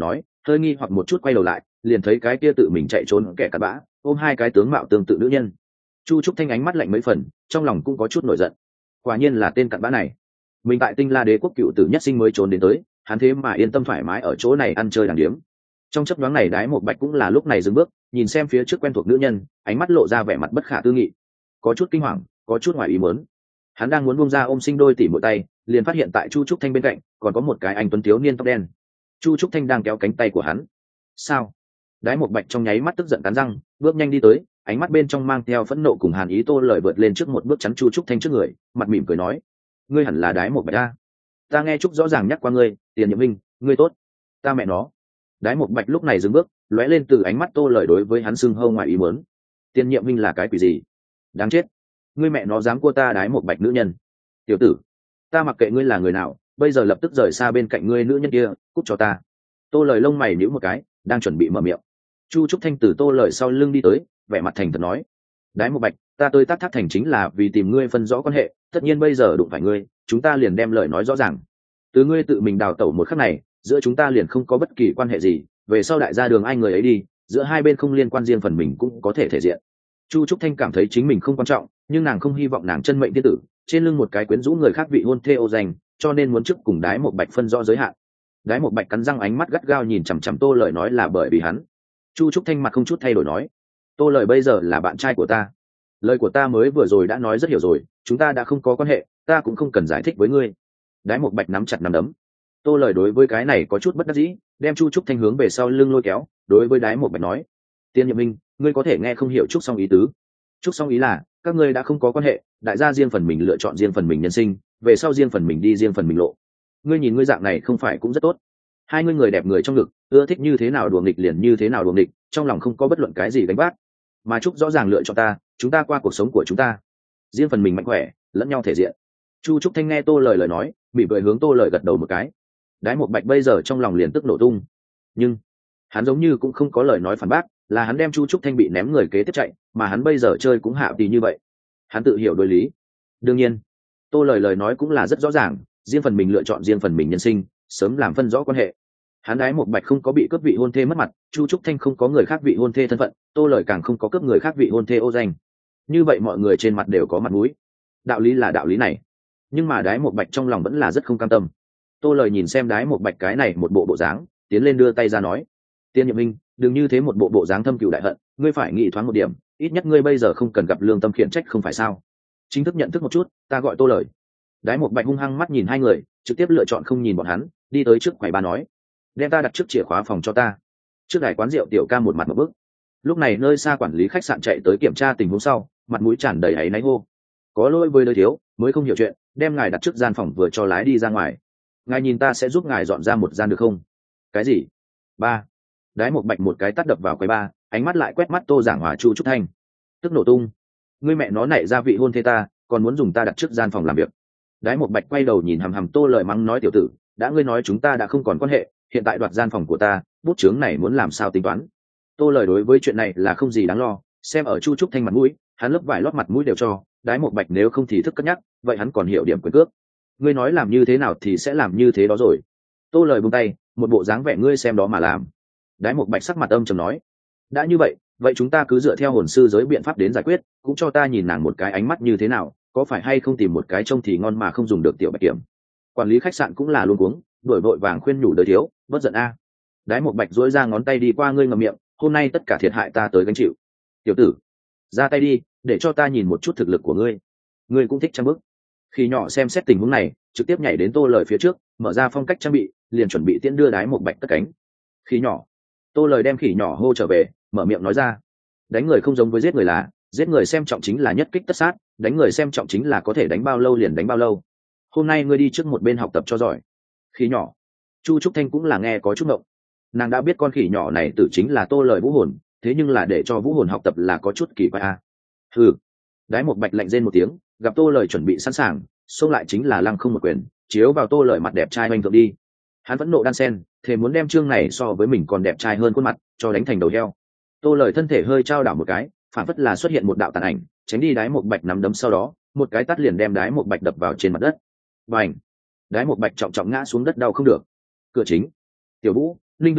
hơi nghi hoặc một chút quay đầu lại liền thấy cái kia tự mình chạy trốn kẻ cặn bã ôm hai cái tướng mạo tương tự nữ nhân. Chu trúc thanh ánh mắt lạnh mấy phần, trong lòng cũng có chút nổi giận. Quả nhiên là tên cặn bã này, mình tại Tinh La Đế quốc cựu tử nhất sinh mới trốn đến tới, hắn thế mà yên tâm thoải mái ở chỗ này ăn chơi đàng điếm. Trong chấp đoán này Đái Một Bạch cũng là lúc này dừng bước, nhìn xem phía trước quen thuộc nữ nhân, ánh mắt lộ ra vẻ mặt bất khả tư nghị, có chút kinh hoàng, có chút ngoài ý muốn. Hắn đang muốn buông ra ôm sinh đôi tỉ muội tay, liền phát hiện tại Chu Trúc Thanh bên cạnh còn có một cái anh tuấn thiếu niên tóc đen. Chu Trúc Thanh đang kéo cánh tay của hắn. Sao? Đái Một Bạch trong nháy mắt tức giận cắn răng, bước nhanh đi tới, ánh mắt bên trong mang theo phẫn nộ cùng hàn ý Tô Lời vượt lên trước một bước chắn Chu Trúc Thanh trước người, mặt mỉm cười nói: "Ngươi hẳn là Đái Một Bạch a? Ta nghe Trúc rõ ràng nhắc qua ngươi, Tiền Nhiệm Minh, ngươi tốt." Ta mẹ nó. Đái Một Bạch lúc này dừng bước, lóe lên từ ánh mắt Tô Lời đối với hắn xưng hô ngoài ý muốn. Tiền Nhiệm Minh là cái quỷ gì? Đáng chết. Ngươi mẹ nó dám cua ta Đái Một Bạch nữ nhân. Tiểu tử, ta mặc kệ ngươi là người nào, bây giờ lập tức rời xa bên cạnh ngươi nữ nhân kia, cút cho ta. Tô Lời lông mày nhíu một cái, đang chuẩn bị mở miệng. Chu Trúc Thanh từ Tô Lời sau lưng đi tới, vẻ mặt thành thật nói: "Đái Một Bạch, ta tới Tát Thác thành chính là vì tìm ngươi phân rõ quan hệ, tất nhiên bây giờ đụng phải ngươi, chúng ta liền đem lời nói rõ ràng. Từ ngươi tự mình đào tẩu một khắc này, giữa chúng ta liền không có bất kỳ quan hệ gì, về sau đại gia đường ai người ấy đi, giữa hai bên không liên quan riêng phần mình cũng có thể thể diện." Chu Trúc Thanh cảm thấy chính mình không quan trọng, nhưng nàng không hy vọng nàng chân mệnh tiên tử trên lưng một cái quyến rũ người khác vị hôn thê ô danh, cho nên muốn trước cùng Đái Một Bạch phân rõ giới hạn. Đái Một Bạch cắn răng, ánh mắt gắt gao nhìn chằm chằm Tô Lời nói là bởi vì hắn. Chu Trúc Thanh mặt không chút thay đổi nói: "Tô Lời bây giờ là bạn trai của ta, lời của ta mới vừa rồi đã nói rất hiểu rồi, chúng ta đã không có quan hệ, ta cũng không cần giải thích với ngươi." Đái Một Bạch nắm chặt nắm đấm. Tô Lời đối với cái này có chút bất đắc dĩ, đem Chu Trúc Thanh hướng về sau lưng lôi kéo, đối với Đái Một Bạch nói: "Tiên Nhiệm Minh, ngươi có thể nghe không hiểu Trúc Song ý tứ. Trúc Song ý là các ngươi đã không có quan hệ, đại gia riêng phần mình lựa chọn riêng phần mình nhân sinh, về sau riêng phần mình đi riêng phần mình lộ. Ngươi nhìn ngươi dạng này không phải cũng rất tốt? Hai ngươi người đẹp người trong ngực, ưa thích như thế nào đùa nghịch liền như thế nào đùa nghịch, trong lòng không có bất luận cái gì gánh vác. Mà Trúc rõ ràng lựa chọn ta, chúng ta qua cuộc sống của chúng ta, riêng phần mình mạnh khỏe, lẫn nhau thể diện." Chu Trúc Thanh nghe Tô Lời lời nói, bị cười hướng Tô Lời gật đầu một cái. Đái Một Bạch bây giờ trong lòng liền tức nổ tung, nhưng hắn giống như cũng không có lời nói phản bác, là hắn đem Chu Trúc Thanh bị ném người kế tiếp chạy, mà hắn bây giờ chơi cũng hạ tỷ như vậy, hắn tự hiểu đối lý. Đương nhiên, Tô Lời lời nói cũng là rất rõ ràng, riêng phần mình lựa chọn riêng phần mình nhân sinh, sớm làm phân rõ quan hệ. Hắn Đái Một Bạch không có bị cướp vị hôn thê mất mặt, Chu Trúc Thanh không có người khác vị hôn thê thân phận, Tô Lời càng không có cướp người khác vị hôn thê ô danh. Như vậy mọi người trên mặt đều có mặt mũi. Đạo lý là đạo lý này, nhưng mà Đái Một Bạch trong lòng vẫn là rất không cam tâm. Tô Lời nhìn xem Đái Một Bạch cái này một bộ bộ dáng, tiến lên đưa tay ra nói: "Tiên Nhiệm Minh, đừng như thế một bộ bộ dáng thâm cừu đại hận, ngươi phải nghĩ thoáng một điểm, ít nhất ngươi bây giờ không cần gặp lương tâm khiển trách không phải sao? Chính thức nhận thức một chút, ta gọi Tô Lời." Đái Một Bạch hung hăng mắt nhìn hai người, trực tiếp lựa chọn không nhìn bọn hắn, đi tới trước quầy ba nói: "Đem ta đặt trước chìa khóa phòng cho ta." Trước đài quán rượu tiểu ca một mặt một bức. Lúc này nơi xa quản lý khách sạn chạy tới kiểm tra tình huống sau, mặt mũi tràn đầy áy náy hô: "Có lỗi với đời thiếu, mới không hiểu chuyện, đem ngài đặt trước gian phòng vừa cho lái đi ra ngoài. Ngài nhìn ta sẽ giúp ngài dọn ra một gian được không?" "Cái gì?" "Ba." Đái Một Bạch một cái tát đập vào quầy ba, ánh mắt lại quét mắt Tô Giảng Hòa Chu Trúc Thanh, tức nổ tung. "Ngươi mẹ nó nảy ra vị hôn thê ta, còn muốn dùng ta đặt trước gian phòng làm việc." Đái Một Bạch quay đầu nhìn hằm hằm Tô Lời mắng nói: "Tiểu tử, đã ngươi nói chúng ta đã không còn quan hệ, hiện tại đoạt gian phòng của ta, bút chướng này muốn làm sao tính toán?" Tô Lời đối với chuyện này là không gì đáng lo, xem ở Chu Trúc Thanh mặt mũi, hắn lớp vải lót mặt mũi đều cho. Đái Một Bạch nếu không thì thức cất nhắc, vậy hắn còn hiểu điểm quyền cước. Ngươi nói làm như thế nào thì sẽ làm như thế đó rồi. Tô Lời buông tay, một bộ dáng vẻ ngươi xem đó mà làm. Đái Một Bạch sắc mặt âm trầm nói: "đã như vậy, vậy chúng ta cứ dựa theo hồn sư giới biện pháp đến giải quyết, cũng cho ta nhìn nàng một cái ánh mắt như thế nào, có phải hay không tìm một cái trông thì ngon mà không dùng được tiểu Bạch Kiểm." Quản lý khách sạn cũng là luống cuống, đuổi vội vàng khuyên nhủ đời thiếu, bất giận a. Đái Một Bạch duỗi ra ngón tay đi qua ngươi ngậm miệng, hôm nay tất cả thiệt hại ta tới gánh chịu. Tiểu tử, ra tay đi, để cho ta nhìn một chút thực lực của ngươi. Ngươi cũng thích trang bức. Khi nhỏ xem xét tình huống này, trực tiếp nhảy đến Tô Lời phía trước, mở ra phong cách trang bị, liền chuẩn bị tiễn đưa Đái Một Bạch cất cánh. Khi nhỏ. Tô Lời đem khỉ nhỏ hô trở về, mở miệng nói ra: "Đánh người không giống với giết người là, giết người xem trọng chính là nhất kích tất sát, đánh người xem trọng chính là có thể đánh bao lâu liền đánh bao lâu. Hôm nay ngươi đi trước một bên học tập cho giỏi." Khỉ nhỏ. Chu Trúc Thanh cũng là nghe có chút ngộng. Nàng đã biết con khỉ nhỏ này tử chính là Tô Lời vũ hồn, thế nhưng là để cho vũ hồn học tập là có chút kỳ quái a. Hừ. Đái Một Bạch lạnh rên một tiếng, gặp Tô Lời chuẩn bị sẵn sàng, xông lại chính là lăng không một quyền, chiếu vào Tô Lời mặt đẹp trai oanh thượng đi. Hắn vẫn nộ đan sen, thề muốn đem chương này so với mình còn đẹp trai hơn khuôn mặt cho đánh thành đầu heo. Tô Lời thân thể hơi trao đảo một cái, phản phất là xuất hiện một đạo tàn ảnh, tránh đi Đái Một Bạch nắm đấm, sau đó một cái tát liền đem Đái Một Bạch đập vào trên mặt đất. Bành! Đái Một Bạch trọng trọng ngã xuống đất đau không được. Cửa chính. Tiểu Vũ, Linh Binh Binh,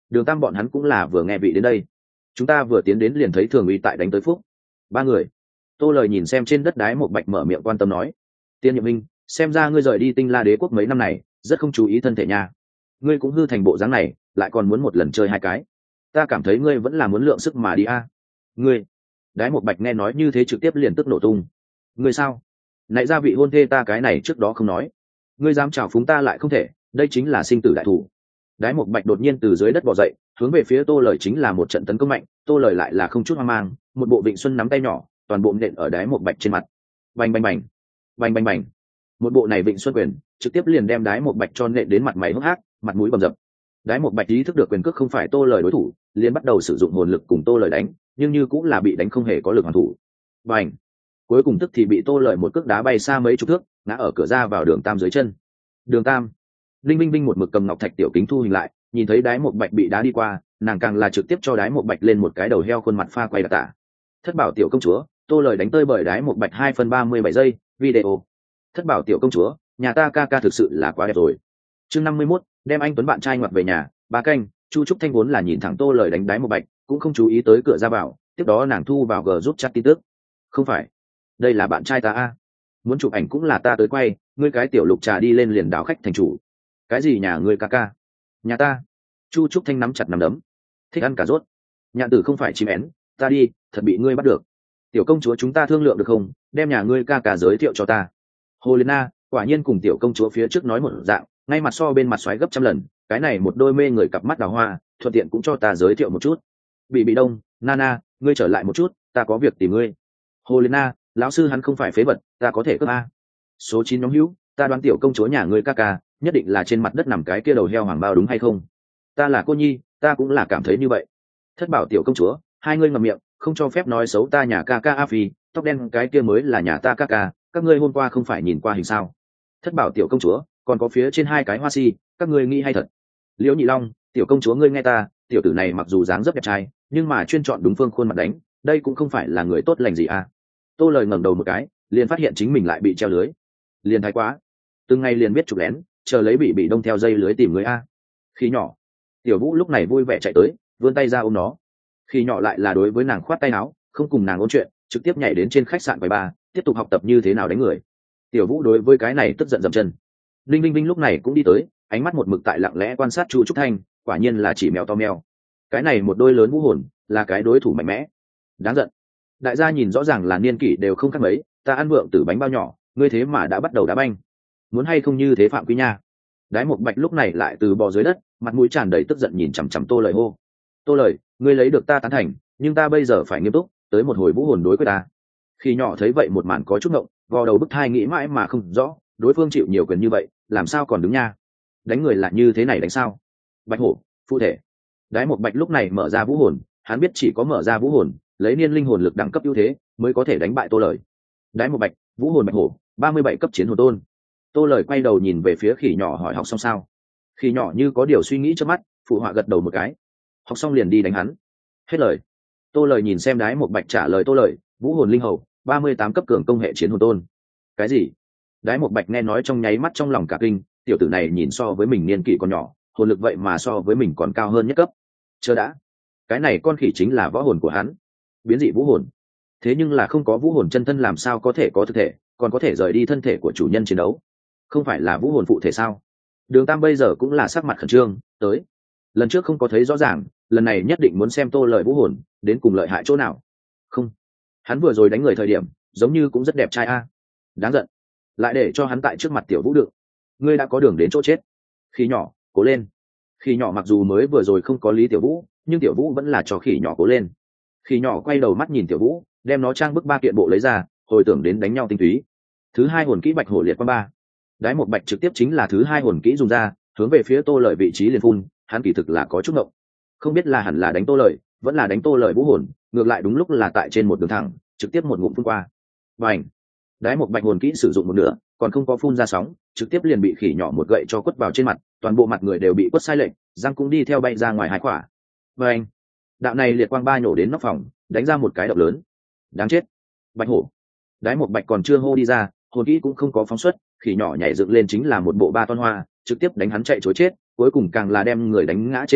Đường Tam bọn hắn cũng là vừa nghe vị đến đây. Chúng ta vừa tiến đến liền thấy Thường Uy tại đánh tới Phúc. Ba người. Tô Lời nhìn xem trên đất đái một bạch mở miệng quan tâm nói. Tiên Nhiệm Minh, xem ra ngươi rời đi Tinh La Đế quốc mấy năm này, rất không chú ý thân thể nha. Ngươi cũng hư thành bộ dáng này, lại còn muốn một lần chơi hai cái. Ta cảm thấy ngươi vẫn là muốn lượng sức mà đi a. Ngươi. Đái một bạch nghe nói như thế trực tiếp liền tức nổ tung. Ngươi sao? Nãy ra vị hôn thê ta cái này trước đó không nói. Ngươi dám chào phúng ta lại không thể, đây chính là sinh tử đại thủ. Đái một bạch đột nhiên từ dưới đất bò dậy, hướng về phía Tô Lời chính là một trận tấn công mạnh. Tô Lời lại là không chút hoang mang, một bộ Vịnh Xuân nắm tay nhỏ, toàn bộ nện ở đái một bạch trên mặt. Bành bành bành, bành bành bành. Một bộ này Vịnh Xuân quyền trực tiếp liền đem đái một bạch cho nện đến mặt mày hốc hác, mặt mũi bầm dập. Đái một bạch ý thức được quyền cước không phải Tô Lời đối thủ, liền bắt đầu sử dụng hồn lực cùng Tô Lời đánh, nhưng như cũng là bị đánh không hề có lực hoàn thủ. Bành. Cuối cùng tức thì bị Tô Lợi một cước đá bay xa mấy chục thước, ngã ở cửa ra vào Đường Tam dưới chân. Đường Tam. Linh Binh Binh một mực cầm ngọc thạch tiểu kính thu hình lại, nhìn thấy đái một bạch bị đá đi qua, nàng càng là trực tiếp cho đái một bạch lên một cái đầu heo khuôn mặt pha quay đặc tả. Thất bảo tiểu công chúa, Tô Lợi đánh tơi bởi đái một bạch 2/37 giây, video. Thất bảo tiểu công chúa, nhà ta ca ca thực sự là quá đẹp rồi. Chương 51, đem anh tuấn bạn trai ngoặt về nhà, ba canh, Chu Trúc Thanh vốn là nhìn thẳng Tô Lợi đánh đái một bạch, cũng không chú ý tới cửa ra vào, tiếp đó nàng thu vào G giúp chat tin tức. Không phải, đây là bạn trai ta a, muốn chụp ảnh cũng là ta tới quay, ngươi cái tiểu lục trà đi lên liền đảo khách thành chủ. Cái gì nhà ngươi ca ca? Nhà ta. Chu Trúc Thanh nắm chặt nắm đấm, thích ăn cà rốt. Nhạn tử không phải chim én, ta đi, thật bị ngươi bắt được. Tiểu công chúa chúng ta thương lượng được không, đem nhà ngươi ca ca giới thiệu cho ta. Hồ Liên Na quả nhiên cùng tiểu công chúa phía trước nói một dạng, ngay mặt so bên mặt xoáy gấp trăm lần, cái này một đôi mê người cặp mắt đào hoa, thuận tiện cũng cho ta giới thiệu một chút. Bị đông, Nana, ngươi trở lại một chút, ta có việc tìm ngươi. Hồ Liên Na, lão sư hắn không phải phế vật, ta có thể cướp a. Số 9 nhóm hữu, ta đoán tiểu công chúa nhà ngươi ca ca nhất định là trên mặt đất nằm cái kia đầu heo hoàng bao đúng hay không? Ta là cô nhi, ta cũng là cảm thấy như vậy. Thất bảo tiểu công chúa, hai ngươi ngậm miệng, không cho phép nói xấu ta nhà ca ca A Phi, tóc đen cái kia mới là nhà ta ca ca, các ngươi hôm qua không phải nhìn qua hình sao? Thất bảo tiểu công chúa, còn có phía trên hai cái hoa si, các ngươi nghĩ hay thật? Liễu Nhị Long, tiểu công chúa ngươi nghe ta, tiểu tử này mặc dù dáng rất đẹp trai, nhưng mà chuyên chọn đúng phương khuôn mặt đánh, đây cũng không phải là người tốt lành gì à? Tô Lời ngẩng đầu một cái, liền phát hiện chính mình lại bị treo lưới, liền thái quá, từng ngày liền biết chụp lén, chờ lấy bị đông theo dây lưới tìm người a. Khi nhỏ, Tiểu Vũ lúc này vui vẻ chạy tới, vươn tay ra ôm nó. Khi nhỏ lại là đối với nàng khoát tay áo, không cùng nàng ôn chuyện, trực tiếp nhảy đến trên khách sạn quầy bar, tiếp tục học tập như thế nào đánh người. Tiểu Vũ đối với cái này tức giận dậm chân. Linh Linh Linh lúc này cũng đi tới, ánh mắt một mực tại lặng lẽ quan sát Chu Trúc Thanh, quả nhiên là chỉ mèo to mèo. Cái này một đôi lớn vũ hồn, là cái đối thủ mạnh mẽ. Đáng giận. Đại gia nhìn rõ ràng là niên kỷ đều không khác mấy, ta ăn vượng từ bánh bao nhỏ, ngươi thế mà đã bắt đầu đá banh. Muốn hay không như thế phạm quy nha. Đái một bạch lúc này lại từ bò dưới đất, mặt mũi tràn đầy tức giận nhìn chằm chằm Tô Lời hô. Tô Lời, ngươi lấy được ta tán thành, nhưng ta bây giờ phải nghiêm túc, tới một hồi vũ hồn đối với ta. Khi nhỏ thấy vậy một màn có chút ngộng, vò đầu bức thai nghĩ mãi mà không rõ, đối phương chịu nhiều quyền như vậy, làm sao còn đứng nha? Đánh người là như thế này đánh sao? Bạch hổ, phụ thể. Đái một bạch lúc này mở ra vũ hồn, hắn biết chỉ có mở ra vũ hồn, lấy niên linh hồn lực đẳng cấp ưu thế, mới có thể đánh bại Tô Lời. Đái một bạch, vũ hồn bạch hổ, 37 cấp chiến hồn tôn. Tô Lời quay đầu nhìn về phía khỉ nhỏ hỏi học xong sao? Khỉ nhỏ như có điều suy nghĩ trước mắt, phụ họa gật đầu một cái. Học xong liền đi đánh hắn. Hết lời. Tô Lời nhìn xem Đái một bạch trả lời Tô Lời, vũ hồn linh hầu, 38 cấp cường công hệ chiến hồn tôn. Cái gì? Đái một bạch nghe nói trong nháy mắt trong lòng cả kinh, tiểu tử này nhìn so với mình niên kỷ còn nhỏ, hồn lực vậy mà so với mình còn cao hơn nhất cấp. Chờ đã, cái này con khỉ chính là võ hồn của hắn, biến dị vũ hồn. Thế nhưng là không có vũ hồn chân thân làm sao có thể có thực thể, còn có thể rời đi thân thể của chủ nhân chiến đấu? Không phải là vũ hồn phụ thể sao? Đường Tam bây giờ cũng là sắc mặt khẩn trương, tới. Lần trước không có thấy rõ ràng, lần này nhất định muốn xem Tô Lợi vũ hồn đến cùng lợi hại chỗ nào. Không, hắn vừa rồi đánh người thời điểm, giống như cũng rất đẹp trai a. Đáng giận, lại để cho hắn tại trước mặt Tiểu Vũ được. Ngươi đã có đường đến chỗ chết. Khỉ nhỏ, cố lên. Khỉ nhỏ mặc dù mới vừa rồi không có lý Tiểu Vũ, nhưng Tiểu Vũ vẫn là cho khỉ nhỏ cố lên. Khỉ nhỏ quay đầu mắt nhìn Tiểu Vũ, đem nó trang bức ba kiện bộ lấy ra, hồi tưởng đến đánh nhau tinh túy. Thứ hai hồn kỹ Bạch Hổ Liệt Quang ba. Đái một bạch trực tiếp chính là thứ hai hồn kỹ dùng ra, hướng về phía Tô Lợi vị trí liền phun, hắn kỳ thực là có chút ngộng, không biết là hẳn là đánh Tô Lợi, vẫn là đánh Tô Lợi vũ hồn, ngược lại đúng lúc là tại trên một đường thẳng, trực tiếp một ngụm phun qua. Bành! Đái một bạch hồn kỹ sử dụng một nửa, còn không có phun ra sóng, trực tiếp liền bị khỉ nhỏ một gậy cho quất vào trên mặt, toàn bộ mặt người đều bị quất sai lệch, răng cũng đi theo bay ra ngoài hai quả. Bành! Đạo này liệt quang ba nhổ đến nóc phòng, đánh ra một cái động lớn. Đáng chết! Bạch hổ! Đái một bạch còn chưa hô đi ra, hồn kỹ cũng không có phóng xuất, khỉ nhỏ nhảy dựng lên chính là một bộ ba ton hoa, trực tiếp đánh hắn chạy chối chết, cuối cùng càng là đem người đánh ngã trên mặt đất,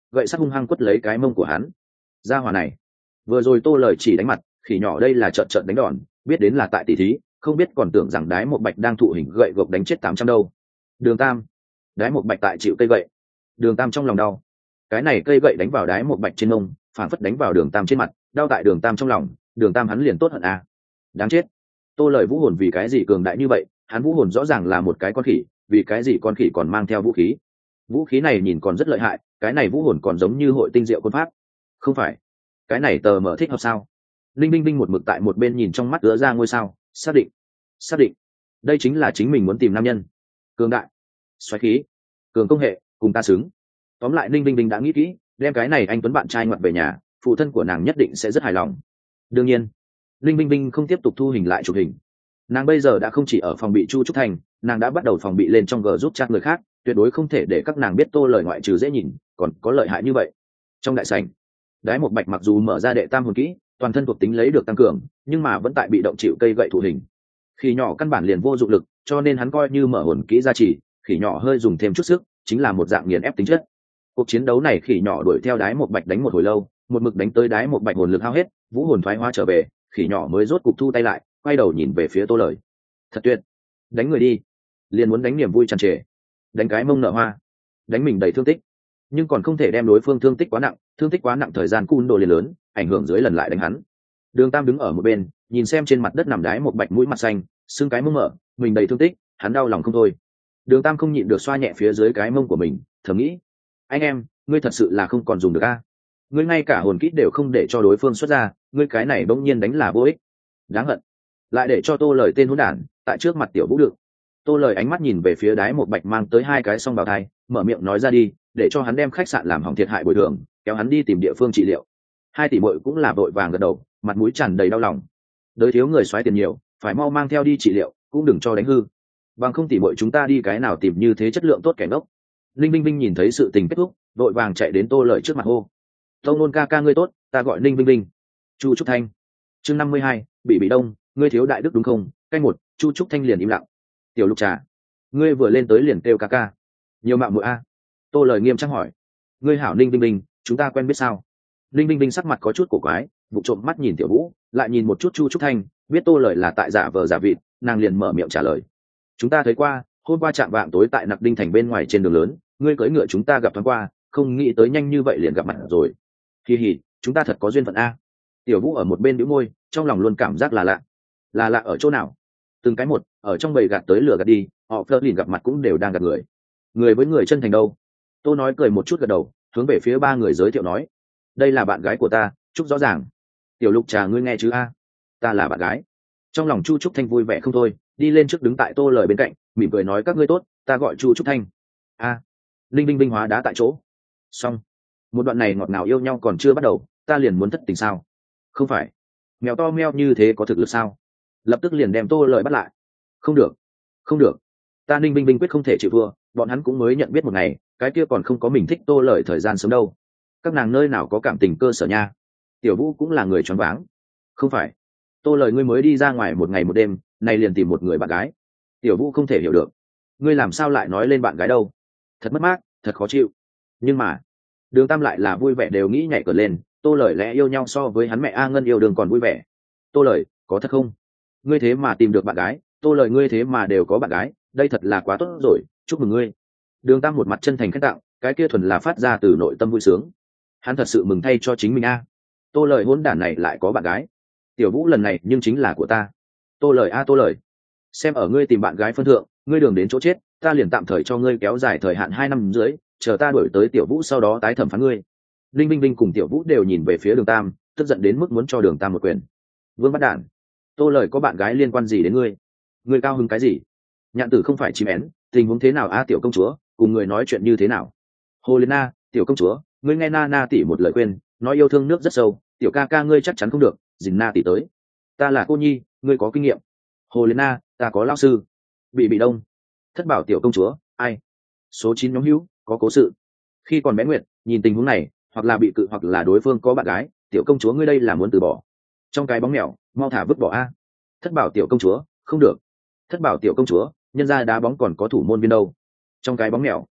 gậy sắt hung hăng quất lấy cái mông của hắn. Gia hỏa này vừa rồi Tô Lời chỉ đánh mặt, khỉ nhỏ đây là trợn trợn đánh đòn, biết đến là tại tỷ thí, không biết còn tưởng rằng Đái Một Bạch đang thụ hình gậy gộc đánh chết 800 đâu. Đường Tam, Đái Một Bạch tại chịu cây gậy. Đường Tam trong lòng đau, cái này cây gậy đánh vào Đái Một Bạch trên mông, phản phất đánh vào Đường Tam trên mặt, đau tại Đường Tam trong lòng. Đường Tam hắn liền tốt hận à. Đáng chết. Tô Lời vũ hồn vì cái gì cường đại như vậy, hắn vũ hồn rõ ràng là một cái con khỉ, vì cái gì con khỉ còn mang theo vũ khí? Vũ khí này nhìn còn rất lợi hại, cái này vũ hồn còn giống như hội tinh diệu quân pháp. Không phải, cái này tờ mở thích hợp sao? Linh Binh Binh một mực tại một bên nhìn trong mắt ứa ra ngôi sao, xác định, đây chính là chính mình muốn tìm nam nhân. Cường đại, xoáy khí, cường công hệ, cùng ta xứng. Tóm lại Linh Binh Binh đã nghĩ kỹ, đem cái này anh tuấn bạn trai ngoặt về nhà, phụ thân của nàng nhất định sẽ rất hài lòng. Đương nhiên, Linh Binh Binh không tiếp tục thu hình lại chụp hình. Nàng bây giờ đã không chỉ ở phòng bị Chu Trúc Thành, nàng đã bắt đầu phòng bị lên trong g giúp chat người khác, tuyệt đối không thể để các nàng biết Tô Lời ngoại trừ dễ nhìn còn có lợi hại như vậy. Trong đại sảnh, Đái Một Bạch mặc dù mở ra đệ tam hồn kỹ, toàn thân thuộc tính lấy được tăng cường, nhưng mà vẫn tại bị động chịu cây gậy thụ hình. Khỉ nhỏ căn bản liền vô dụng lực, cho nên hắn coi như mở hồn kỹ gia trì, khỉ nhỏ hơi dùng thêm chút sức, chính là một dạng nghiền ép tính chất. Cuộc chiến đấu này khỉ nhỏ đuổi theo Đái Một Bạch đánh một hồi lâu, một mực đánh tới Đái Một Bạch hồn lực hao hết, vũ hồn thoái hóa trở về, khỉ nhỏ mới rốt cục thu tay lại, quay đầu nhìn về phía Tô Lời. Thật tuyệt, đánh người đi, liền muốn đánh niềm vui tràn trề, đánh cái mông nở hoa, đánh mình đầy thương tích, nhưng còn không thể đem đối phương thương tích quá nặng thời gian cun đồ liền lớn, ảnh hưởng dưới lần lại đánh hắn. Đường Tam đứng ở một bên, nhìn xem trên mặt đất nằm Đái Một Bạch mũi mặt xanh, xương cái mông mở, mình đầy thương tích, hắn đau lòng không thôi. Đường Tam không nhịn được xoa nhẹ phía dưới cái mông của mình, thầm nghĩ: anh em, ngươi thật sự là không còn dùng được a. Ngươi ngay cả hồn kỹ đều không để cho đối phương xuất ra, ngươi cái này bỗng nhiên đánh là vô ích, đáng hận. Lại để cho Tô Lời tên hỗn đản tại trước mặt Tiểu Vũ đựng. Tô Lời ánh mắt nhìn về phía Đái Một Bạch mang tới hai cái song bào thai, mở miệng nói ra đi, để cho hắn đem khách sạn làm hỏng thiệt hại bồi thường, kéo hắn đi tìm địa phương trị liệu. Hai tỷ muội cũng là vội vàng gật đầu, mặt mũi tràn đầy đau lòng. Đới thiếu người xoáy tiền nhiều, phải mau mang theo đi trị liệu, cũng đừng cho đánh hư. Bằng không tỷ muội chúng ta đi cái nào tìm như thế chất lượng tốt kẻ ngốc. Linh Binh Binh nhìn thấy sự tình kết thúc, vội vàng chạy đến Tô Lời trước mặt hô: Tông Nôn ca ca ngươi tốt, ta gọi Linh Binh Binh. Chu Trúc Thanh. Chương 52, bị đông, ngươi thiếu đại đức đúng không? Canh một, Chu Trúc Thanh liền im lặng. Tiểu Lục Trà, ngươi vừa lên tới liền kêu ca ca, nhiều mạo muội a. Tô Lời nghiêm trang hỏi: ngươi hảo Linh Binh Binh, chúng ta quen biết sao? Linh Binh Binh sắc mặt có chút cổ quái, vụ trộm mắt nhìn Tiểu Vũ, lại nhìn một chút Chu Trúc Thanh, biết Tô Lời là tại giả vờ giả vịt, nàng liền mở miệng trả lời: chúng ta thấy qua, hôm qua chạm vạng tối tại Nặc Đinh thành bên ngoài trên đường lớn, ngươi cưỡi ngựa chúng ta gặp thoáng qua, không nghĩ tới nhanh như vậy liền gặp mặt rồi. Kỳ hỉ, chúng ta thật có duyên phận a. Tiểu Vũ ở một bên bĩu môi, trong lòng luôn cảm giác là lạ. Là lạ ở chỗ nào? Từng cái một, ở trong bầy gạt tới lửa gạt đi, họ Fleur liền gặp mặt cũng đều đang gạt người. Người với người chân thành đâu? Tô nói cười một chút gật đầu, hướng về phía ba người giới thiệu nói: đây là bạn gái của ta, Trúc rõ ràng. Tiểu Lục Trà ngươi nghe chứ a? Ta là bạn gái. Trong lòng Chu Trúc Thanh vui vẻ không thôi, đi lên trước đứng tại Tô Lời bên cạnh, mỉm cười nói: các ngươi tốt, ta gọi Chu Trúc Thanh. A. Linh Binh Binh hóa đá tại chỗ. Xong, một đoạn này ngọt ngào yêu nhau còn chưa bắt đầu, ta liền muốn thất tình sao? Không phải, mèo to meo như thế có thực lực sao? Lập tức liền đem Tô Lời bắt lại. Không được, không được, ta Linh Binh Binh quyết không thể chịu thua, bọn hắn cũng mới nhận biết một ngày, cái kia còn không có mình thích Tô Lời thời gian sớm đâu. Các nàng nơi nào có cảm tình cơ sở nha. Tiểu Vũ cũng là người choáng váng. Không phải, Tô Lời ngươi mới đi ra ngoài một ngày một đêm, này liền tìm một người bạn gái. Tiểu Vũ không thể hiểu được, ngươi làm sao lại nói lên bạn gái đâu? Thật mất mát, thật khó chịu. Nhưng mà Đường Tam lại là vui vẻ đều nghĩ nhảy cờ lên. Tô Lời lẽ yêu nhau so với hắn mẹ A Ngân yêu Đường còn vui vẻ. Tô Lời, có thật không? Ngươi thế mà tìm được bạn gái, Tô Lời ngươi thế mà đều có bạn gái, đây thật là quá tốt rồi, chúc mừng ngươi. Đường Tam một mặt chân thành khen tặng, cái kia thuần là phát ra từ nội tâm vui sướng. Hắn thật sự mừng thay cho chính mình a. Tô Lời hỗn đản này lại có bạn gái. Tiểu Vũ lần này nhưng chính là của ta. Tô Lời a Tô Lời, xem ở ngươi tìm bạn gái phân thượng, ngươi đường đến chỗ chết, ta liền tạm thời cho ngươi kéo dài thời hạn 2 năm dưới, chờ ta đuổi tới Tiểu Vũ sau đó tái thẩm phán ngươi. Linh Binh Binh cùng Tiểu Vũ đều nhìn về phía Đường Tam, tức giận đến mức muốn cho Đường Tam một quyền. Vương bắt đản, Tô Lời có bạn gái liên quan gì đến ngươi? Ngươi cao hứng cái gì? Nhạn Tử không phải chim én, tình huống thế nào a tiểu công chúa, cùng người nói chuyện như thế nào? Hồ Liên Na, tiểu công chúa, ngươi nghe Na Na tỷ một lời khuyên, nói yêu thương nước rất sâu, tiểu ca ca ngươi chắc chắn không được, dình Na tỷ tới. Ta là cô nhi, ngươi có kinh nghiệm. Hồ Liên Na, ta có lão sư. Bị đông. Thất bảo tiểu công chúa, ai? Số 9 nhóm hữu, có cố sự. Khi còn bé Nguyệt, nhìn tình huống này, hoặc là bị cự hoặc là đối phương có bạn gái, tiểu công chúa ngươi đây là muốn từ bỏ. Trong cái bóng mèo, mau thả vứt bỏ a. Thất bảo tiểu công chúa, không được. Thất bảo tiểu công chúa, nhân ra đá bóng còn có thủ môn viên đâu. Trong cái bóng mèo,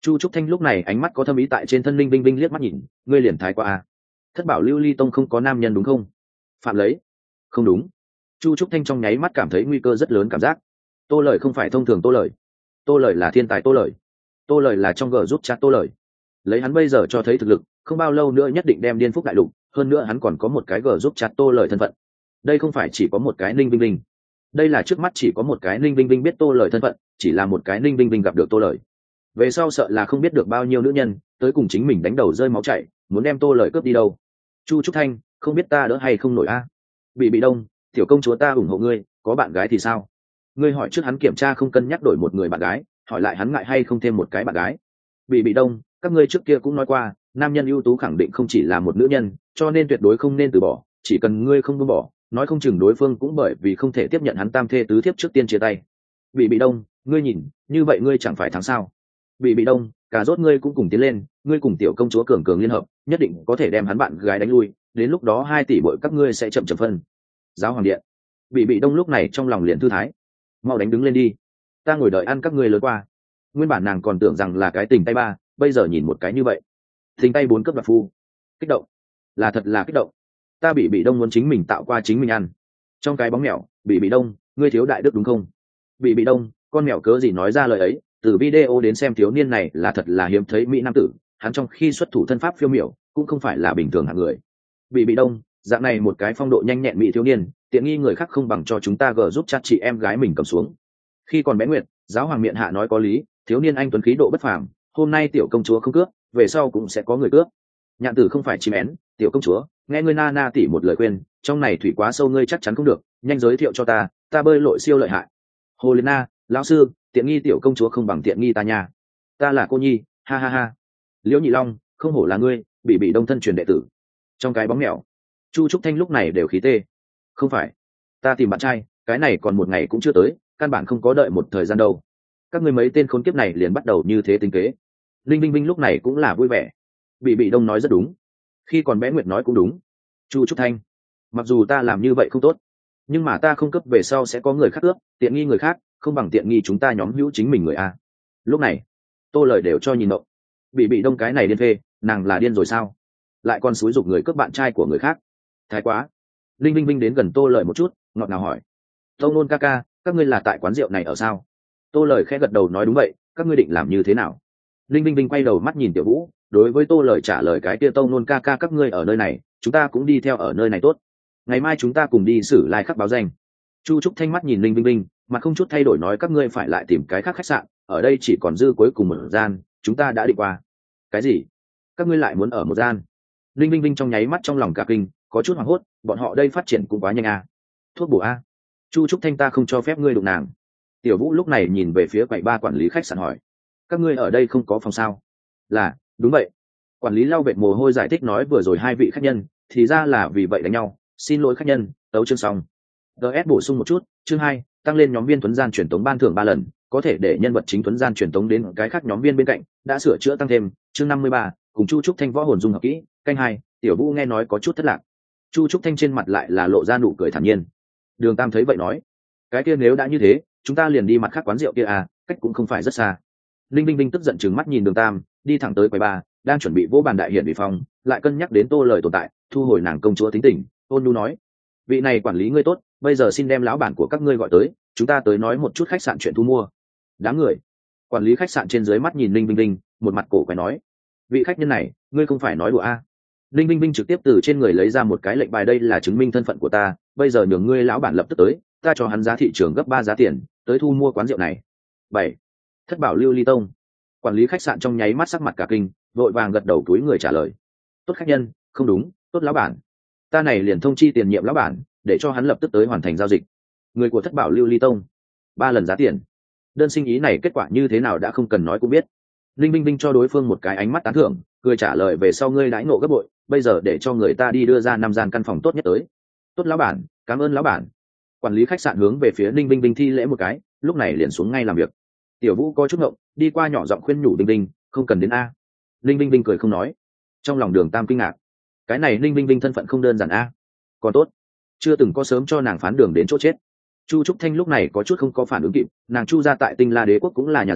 Chu Trúc Thanh lúc này ánh mắt có thâm ý tại trên thân Linh Vinh Vinh liếc mắt nhìn, ngươi liền thái quá à? Thất bảo lưu ly tông không có nam nhân đúng không? Phạm lấy. Không đúng. Chu Trúc Thanh trong nháy mắt cảm thấy nguy cơ rất lớn cảm giác. Tô Lợi không phải thông thường Tô Lợi. Tô Lợi là thiên tài Tô Lợi. Tô Lợi là trong gờ giúp chat Tô Lợi. Lấy hắn bây giờ cho thấy thực lực, không bao lâu nữa nhất định đem điên phúc đại lục, hơn nữa hắn còn có một cái gờ giúp chat Tô Lợi thân phận. Đây không phải chỉ có một cái Ninh Vinh Vinh. Đây là trước mắt chỉ có một cái Ninh Vinh Vinh biết Tô Lợi thân phận, chỉ là một cái Ninh Vinh Vinh gặp được Tô Lợi. Về sau sợ là không biết được bao nhiêu nữ nhân tới cùng chính mình đánh đầu rơi máu chảy, muốn đem Tô Lợi cướp đi đâu. Chu Trúc Thanh, không biết ta đỡ hay không nổi a? Bị đông, tiểu công chúa ta ủng hộ ngươi, có bạn gái thì sao? Ngươi hỏi trước hắn kiểm tra không cân nhắc đổi một người bạn gái, hỏi lại hắn ngại hay không thêm một cái bạn gái. Bị đông, các ngươi trước kia cũng nói qua, nam nhân ưu tú khẳng định không chỉ là một nữ nhân, cho nên tuyệt đối không nên từ bỏ, chỉ cần ngươi không buông bỏ, nói không chừng đối phương cũng bởi vì không thể tiếp nhận hắn tam thê tứ thiếp trước tiên chia tay. Bị đông, ngươi nhìn, như vậy ngươi chẳng phải thắng sao? Bị đông, cả rốt ngươi cũng cùng tiến lên, ngươi cùng tiểu công chúa cường cường liên hợp, nhất định có thể đem hắn bạn gái đánh lui, đến lúc đó 2 tỷ bội các ngươi sẽ chậm chậm phân. Giáo hoàng điện. Bị đông lúc này trong lòng liền thư thái. Mau đánh đứng lên đi, ta ngồi đợi ăn các ngươi lớn qua. Nguyên bản nàng còn tưởng rằng là cái tình tay ba, bây giờ nhìn một cái như vậy, tình tay 4 cấp đoạt phu. Kích động, là thật là kích động. Ta bị đông muốn chính mình tạo qua chính mình ăn. Trong cái bóng mèo, bị đông, ngươi thiếu đại đức đúng không? Bị đông, con mèo cớ gì nói ra lời ấy, từ video đến xem thiếu niên này là thật là hiếm thấy mỹ nam tử, hắn trong khi xuất thủ thân pháp phiêu miểu, cũng không phải là bình thường hạng người. Bị đông, dạng này một cái phong độ nhanh nhẹn mỹ thiếu niên, tiện nghi người khác không bằng cho chúng ta gờ giúp chat chị em gái mình cầm xuống. Khi còn bé nguyệt, giáo hoàng miệng hạ nói có lý, thiếu niên anh tuấn khí độ bất phàm, hôm nay tiểu công chúa không cướp, về sau cũng sẽ có người cướp. Nhạn tử không phải chim én, tiểu công chúa, nghe ngươi na tỉ một lời khuyên, trong này thủy quá sâu ngươi chắc chắn không được, nhanh giới thiệu cho ta bơi lội siêu lợi hại. Hồ Liên Na, lão sư, tiện nghi tiểu công chúa không bằng tiện nghi ta nha. Ta là cô nhi, ha ha ha. Liễu Nhị Long, không hổ là ngươi, bị đông thân truyền đệ tử. Trong cái bóng mèo, Chu Trúc Thanh lúc này đều khí tê. Không phải, ta tìm bạn trai, cái này còn một ngày cũng chưa tới, căn bản không có đợi một thời gian đâu. Các ngươi mấy tên khốn kiếp này liền bắt đầu như thế tính kế. Linh Vinh Vinh lúc này cũng là vui vẻ. Bị đông nói rất đúng, khi còn bé Nguyệt nói cũng đúng. Chu Trúc Thanh, mặc dù ta làm như vậy không tốt, nhưng mà ta không cấp về sau sẽ có người khác cướp, tiện nghi người khác không bằng tiện nghi chúng ta nhóm hữu chính mình người a. Lúc này Tô Lời đều cho nhìn động. Bị đông cái này điên phê, nàng là điên rồi sao? Lại còn xúi giục người cướp bạn trai của người khác, thái quá. Linh Vinh Vinh đến gần Tô Lời một chút, ngọt ngào hỏi, Tông Nôn ca ca, các ngươi là tại quán rượu này ở sao? Tô Lời khẽ gật đầu nói đúng vậy, các ngươi định làm như thế nào? Linh Vinh Vinh quay đầu mắt nhìn Tiểu Vũ, đối với Tô Lời trả lời cái kia Tông Nôn ca ca các ngươi ở nơi này, chúng ta cũng đi theo ở nơi này tốt. Ngày mai chúng ta cùng đi xử lai khắc báo danh. Chu Trúc Thanh mắt nhìn Linh Vinh Vinh, mà không chút thay đổi nói các ngươi phải lại tìm cái khác khách sạn, ở đây chỉ còn dư cuối cùng một gian, chúng ta đã đi qua. Cái gì? Các ngươi lại muốn ở một gian? Linh Vinh Vinh trong nháy mắt trong lòng cả kinh, có chút hoảng hốt, bọn họ đây phát triển cũng quá nhanh à. Thuốc bổ a. Chu Trúc Thanh ta không cho phép ngươi đụng nàng. Tiểu Vũ lúc này nhìn về phía quầy ba quản lý khách sạn hỏi, các ngươi ở đây không có phòng sao? Là, đúng vậy. Quản lý lau vệt mồ hôi giải thích nói vừa rồi 2 vị khách nhân, thì ra là vì vậy đánh nhau, xin lỗi khách nhân, tấu chương xong. DS bổ sung một chút, chương 2, tăng lên nhóm viên tuấn gian truyền tống ban thưởng 3 lần, có thể để nhân vật chính tuấn gian truyền tống đến cái khác nhóm viên bên cạnh, đã sửa chữa tăng thêm, chương 53, cùng Chu Trúc Thanh võ hồn dung hợp kỹ, canh 2, Tiểu Vũ nghe nói có chút thất lạc. Chu Trúc Thanh trên mặt lại là lộ ra nụ cười thản nhiên. Đường Tam thấy vậy nói, cái kia nếu đã như thế, chúng ta liền đi mặt khác quán rượu kia à, cách cũng không phải rất xa. Linh Vinh Vinh tức giận trừng mắt nhìn Đường Tam, đi thẳng tới quầy ba, đang chuẩn bị vỗ bàn đại hiển bị phòng, lại cân nhắc đến Tô Lời tồn tại, thu hồi nàng công chúa tính tình, ôn nhu nói, vị này quản lý ngươi tốt, bây giờ xin đem lão bản của các ngươi gọi tới, chúng ta tới nói một chút khách sạn chuyện thu mua. Đám người. Quản lý khách sạn trên dưới mắt nhìn Linh Vinh Vinh, một mặt cổ quái nói, vị khách nhân này, ngươi không phải nói đùa à? Linh Vinh Vinh trực tiếp từ trên người lấy ra một cái lệnh bài, đây là chứng minh thân phận của ta, bây giờ nhường ngươi lão bản lập tức tới, ta cho hắn giá thị trường gấp 3 giá tiền, tới thu mua quán rượu này. 7. Thất bảo lưu ly tông. Quản lý khách sạn trong nháy mắt sắc mặt cả kinh, vội vàng gật đầu túi người trả lời, tốt khách nhân, không đúng, tốt lão bản, ta này liền thông chi tiền nhiệm lão bản, để cho hắn lập tức tới hoàn thành giao dịch. Người của thất bảo lưu ly tông, 3 lần giá tiền. Đơn sinh ý này kết quả như thế nào đã không cần nói cũng biết. Linh Vinh Vinh cho đối phương một cái ánh mắt tán thưởng, cười trả lời về sau ngươi đãi ngộ gấp bội, bây giờ để cho người ta đi đưa ra 5 gian căn phòng tốt nhất tới. Tốt lão bản, cảm ơn lão bản. Quản lý khách sạn hướng về phía Linh Vinh Vinh thi lễ một cái, lúc này liền xuống ngay làm việc. Tiểu Vũ có chút ngộng, đi qua nhỏ giọng khuyên nhủ Vinh Vinh, không cần đến a. Linh Vinh Vinh cười không nói. Trong lòng Đường Tam kinh ngạc, cái này Linh Vinh Vinh thân phận không đơn giản a. Còn tốt, chưa từng có sớm cho nàng phán đường đến chỗ chết. Chu Trúc Thanh lúc này có chút không có phản ứng kịp, nàng Chu gia tại Tinh La Đế quốc cũng là nhà giàu,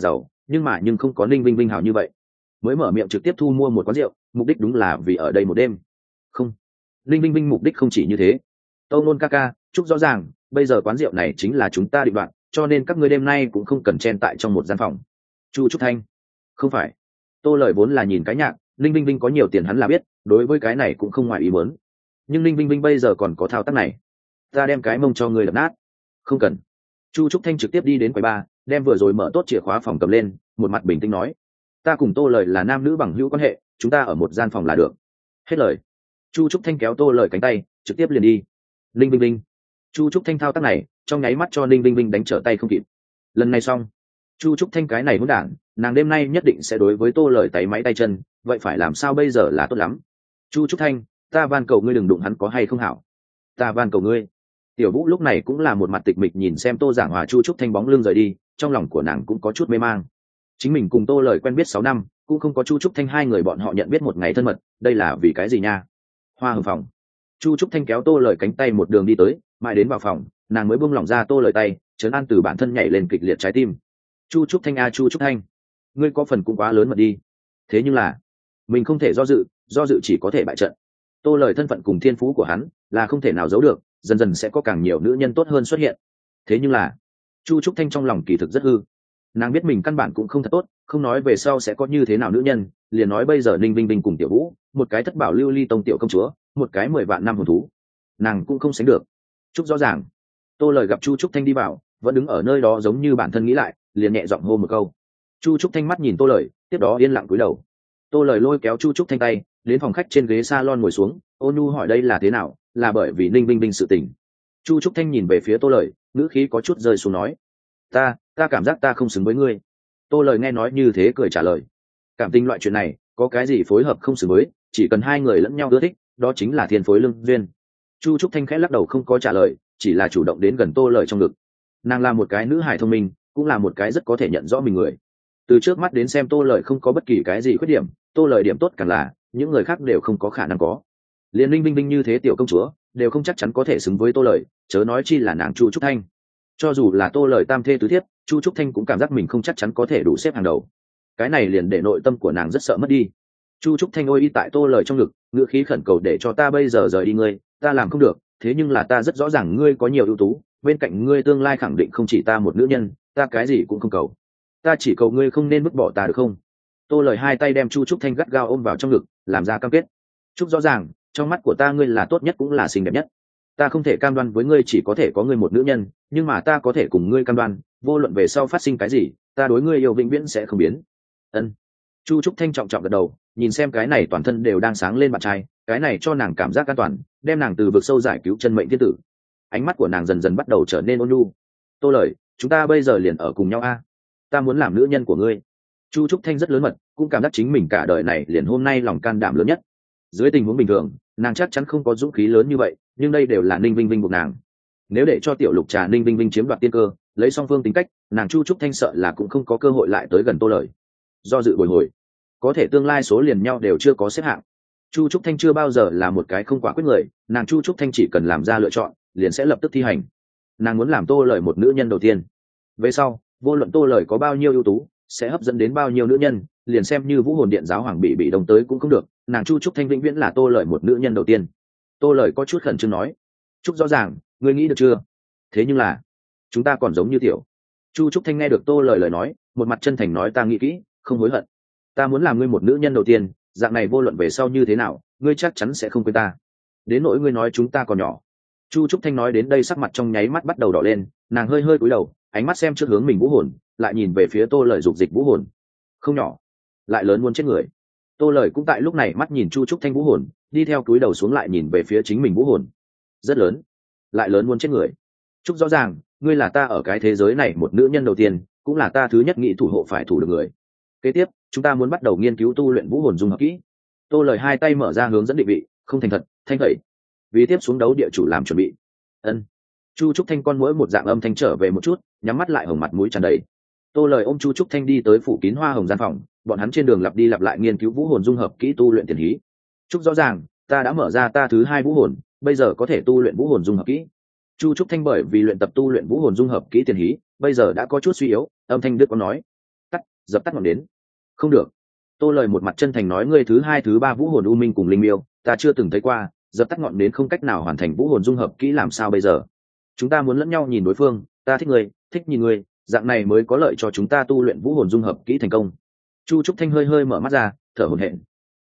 nhưng không có Ninh Vinh Vinh hào như vậy, mới mở miệng trực tiếp thu mua một quán rượu, mục đích đúng là vì ở đây một đêm. Không, Ninh Vinh Vinh mục đích không chỉ như thế. Tâu Nôn ca ca, chúc rõ ràng, bây giờ quán rượu này chính là chúng ta định đoạt, cho nên các ngươi đêm nay cũng không cần chen tại trong một gian phòng. Chu Trúc Thanh, không phải. Tô Lời vốn là nhìn cái nhạc, Ninh Vinh Vinh có nhiều tiền hắn là biết, đối với cái này cũng không ngoài ý muốn. Nhưng Ninh Vinh Vinh bây giờ còn có thao tác này, ta đem cái mông cho người đập nát. Không cần. Chu Trúc Thanh trực tiếp đi đến quầy bar, đem vừa rồi mở tốt chìa khóa phòng cầm lên, một mặt bình tĩnh nói, ta cùng Tô Lời là nam nữ bằng hữu quan hệ, chúng ta ở một gian phòng là được. Hết lời. Chu Trúc Thanh kéo Tô Lời cánh tay, trực tiếp liền đi. Ninh Vinh Vinh. Chu Trúc Thanh thao tác này, trong nháy mắt cho Ninh Vinh Vinh đánh trở tay không kịp. Lần này xong, Chu Trúc Thanh cái này hỗn đản, nàng đêm nay nhất định sẽ đối với Tô Lời tay máy tay chân, vậy phải làm sao bây giờ là tốt lắm. Chu Trúc Thanh, ta van cầu ngươi đừng đụng hắn có hay không hảo. Ta van cầu ngươi. Tiểu Vũ lúc này cũng là một mặt tịch mịch nhìn xem Tô Giảng Hòa Chu Trúc Thanh bóng lưng rời đi, trong lòng của nàng cũng có chút mê mang. Chính mình cùng Tô Lời quen biết 6 năm, cũng không có Chu Trúc Thanh hai người bọn họ nhận biết một ngày thân mật, đây là vì cái gì nha? Hoa hồng phòng. Chu Trúc Thanh kéo Tô Lời cánh tay một đường đi tới, mãi đến vào phòng, nàng mới buông lỏng ra Tô Lời tay, trấn an từ bản thân nhảy lên kịch liệt trái tim. Chu Trúc Thanh a Chu Trúc Thanh, ngươi có phần cũng quá lớn mật đi. Thế nhưng là, mình không thể do dự chỉ có thể bại trận. Tô Lời thân phận cùng thiên phú của hắn là không thể nào giấu được, dần dần sẽ có càng nhiều nữ nhân tốt hơn xuất hiện. Thế nhưng là, Chu Trúc Thanh trong lòng kỳ thực rất hư. Nàng biết mình căn bản cũng không thật tốt, không nói về sau sẽ có như thế nào nữ nhân, liền nói bây giờ Ninh Vinh Vinh cùng Tiểu Vũ, một cái thất bảo lưu ly tông tiểu công chúa, một cái 10 vạn năm hồn thú, nàng cũng không sánh được. Chúc rõ ràng. Tô Lời gặp Chu Trúc Thanh đi vào, vẫn đứng ở nơi đó giống như bản thân nghĩ lại, liền nhẹ giọng hô một câu. Chu Trúc Thanh mắt nhìn Tô Lời, tiếp đó yên lặng cúi đầu. Tô Lời lôi kéo Chu Trúc Thanh tay, đến phòng khách trên ghế salon ngồi xuống, ôn nhu hỏi đây là thế nào, là bởi vì Ninh Vinh Vinh sự tình. Chu Trúc Thanh nhìn về phía Tô Lời, ngữ khí có chút rơi xuống nói, ta cảm giác ta không xứng với ngươi. Tô Lời nghe nói như thế cười trả lời, cảm tình loại chuyện này có cái gì phối hợp không xứng với, chỉ cần hai người lẫn nhau ưa thích, đó chính là thiên phối lương duyên. Chu Trúc Thanh khẽ lắc đầu không có trả lời, chỉ là chủ động đến gần Tô Lời trong ngực. Nàng là một cái nữ hài thông minh, cũng là một cái rất có thể nhận rõ mình người. Từ trước mắt đến xem Tô Lời không có bất kỳ cái gì khuyết điểm, Tô Lời điểm tốt càng là những người khác đều không có khả năng có. Liên Linh Vinh Vinh như thế tiểu công chúa đều không chắc chắn có thể xứng với Tô Lời, chớ nói chi là nàng Chu Trúc Thanh. Cho dù là Tô Lời tam thê tứ thiếp, Chu Trúc Thanh cũng cảm giác mình không chắc chắn có thể đủ xếp hàng đầu. Cái này liền để nội tâm của nàng rất sợ mất đi. Chu Trúc Thanh ôi y tại Tô Lời trong ngực, ngữ khí khẩn cầu để cho ta bây giờ rời đi ngươi, ta làm không được, thế nhưng là ta rất rõ ràng ngươi có nhiều ưu tú, bên cạnh ngươi tương lai khẳng định không chỉ ta một nữ nhân, ta cái gì cũng không cầu, ta chỉ cầu ngươi không nên vứt bỏ ta được không? Tô Lời hai tay đem Chu Trúc Thanh gắt gao ôm vào trong ngực, làm ra cam kết. Chúc rõ ràng, trong mắt của ta ngươi là tốt nhất cũng là xinh đẹp nhất. Ta không thể cam đoan với ngươi chỉ có thể có ngươi một nữ nhân, nhưng mà ta có thể cùng ngươi cam đoan, vô luận về sau phát sinh cái gì, ta đối ngươi yêu vĩnh viễn sẽ không biến. Ân. Chu Trúc Thanh trọng trọng gật đầu, nhìn xem cái này toàn thân đều đang sáng lên bạn trai, cái này cho nàng cảm giác an toàn, đem nàng từ vực sâu giải cứu chân mệnh thiên tử. Ánh mắt của nàng dần dần bắt đầu trở nên ôn nhu. Tô Lời, chúng ta bây giờ liền ở cùng nhau a. Ta muốn làm nữ nhân của ngươi. Chu Trúc Thanh rất lớn mật, cũng cảm giác chính mình cả đời này liền hôm nay lòng can đảm lớn nhất. Dưới tình huống bình thường, nàng chắc chắn không có dũng khí lớn như vậy, nhưng đây đều là Ninh Vinh Vinh buộc nàng. Nếu để cho tiểu lục trà Ninh Vinh Vinh chiếm đoạt tiên cơ, lấy song phương tính cách, nàng Chu Trúc Thanh sợ là cũng không có cơ hội lại tới gần Tô Lời. Do dự bồi hồi, có thể tương lai số liền nhau đều chưa có xếp hạng. Chu Trúc Thanh chưa bao giờ là một cái không quả quyết người, nàng Chu Trúc Thanh chỉ cần làm ra lựa chọn, liền sẽ lập tức thi hành. Nàng muốn làm Tô Lời một nữ nhân đầu tiên. Về sau, vô luận Tô Lời có bao nhiêu ưu tú, sẽ hấp dẫn đến bao nhiêu nữ nhân, liền xem như Vũ Hồn Điện giáo hoàng bị đông tới cũng không được, nàng Chu Trúc Thanh vĩnh viễn là Tô Lời một nữ nhân đầu tiên. Tô Lời có chút khẩn trương nói, Trúc rõ ràng, ngươi nghĩ được chưa? Thế nhưng là, chúng ta còn giống như tiểu. Chu Trúc Thanh nghe được Tô Lời lời nói, một mặt chân thành nói ta nghĩ kỹ, không hối hận. Ta muốn làm ngươi một nữ nhân đầu tiên, dạng này vô luận về sau như thế nào, ngươi chắc chắn sẽ không quên ta. Đến nỗi ngươi nói chúng ta còn nhỏ. Chu Trúc Thanh nói đến đây sắc mặt trong nháy mắt bắt đầu đỏ lên, nàng hơi hơi cúi đầu, ánh mắt xem trước hướng mình Vũ Hồn, lại nhìn về phía Tô Lời dục dịch Vũ Hồn. Không nhỏ, lại lớn muốn chết người. Tô Lời cũng tại lúc này mắt nhìn Chu Trúc Thanh Vũ Hồn, đi theo cúi đầu xuống lại nhìn về phía chính mình Vũ Hồn. Rất lớn, lại lớn muốn chết người. Chúc rõ ràng, ngươi là ta ở cái thế giới này một nữ nhân đầu tiên, cũng là ta thứ nhất nghĩ thủ hộ phải thủ được người. Kế tiếp, chúng ta muốn bắt đầu nghiên cứu tu luyện Vũ Hồn dung hợp kỹ. Tô Lời hai tay mở ra hướng dẫn định vị, không thành thật, thanh tẩy. Vì tiếp xuống đấu địa chủ làm chuẩn bị. Ân. Chu Trúc Thanh con mỗi một dạng âm thanh trở về một chút, nhắm mắt lại hồng mặt mũi tràn đầy. Tô Lời ôm Chu Trúc Thanh đi tới phủ kín hoa hồng gian phòng, bọn hắn trên đường lặp đi lặp lại nghiên cứu Vũ Hồn dung hợp kỹ tu luyện tiền hí. Chúc rõ ràng, ta đã mở ra ta thứ hai Vũ Hồn, bây giờ có thể tu luyện Vũ Hồn dung hợp kỹ. Chu Trúc Thanh bởi vì luyện tập tu luyện Vũ Hồn dung hợp kỹ tiền hí, bây giờ đã có chút suy yếu, âm thanh đứt có nói, tắt, dập tắt ngọn đến. Không được. Tô Lời một mặt chân thành nói, ngươi thứ hai thứ ba vũ hồn u minh cùng linh miêu ta chưa từng thấy qua, dập tắt ngọn đến không cách nào hoàn thành vũ hồn dung hợp kỹ, làm sao bây giờ? Chúng ta muốn lẫn nhau nhìn đối phương, ta thích ngươi, thích nhìn ngươi, dạng này mới có lợi cho chúng ta tu luyện vũ hồn dung hợp kỹ thành công. Chu Trúc Thanh hơi hơi mở mắt ra, thở hổn hển.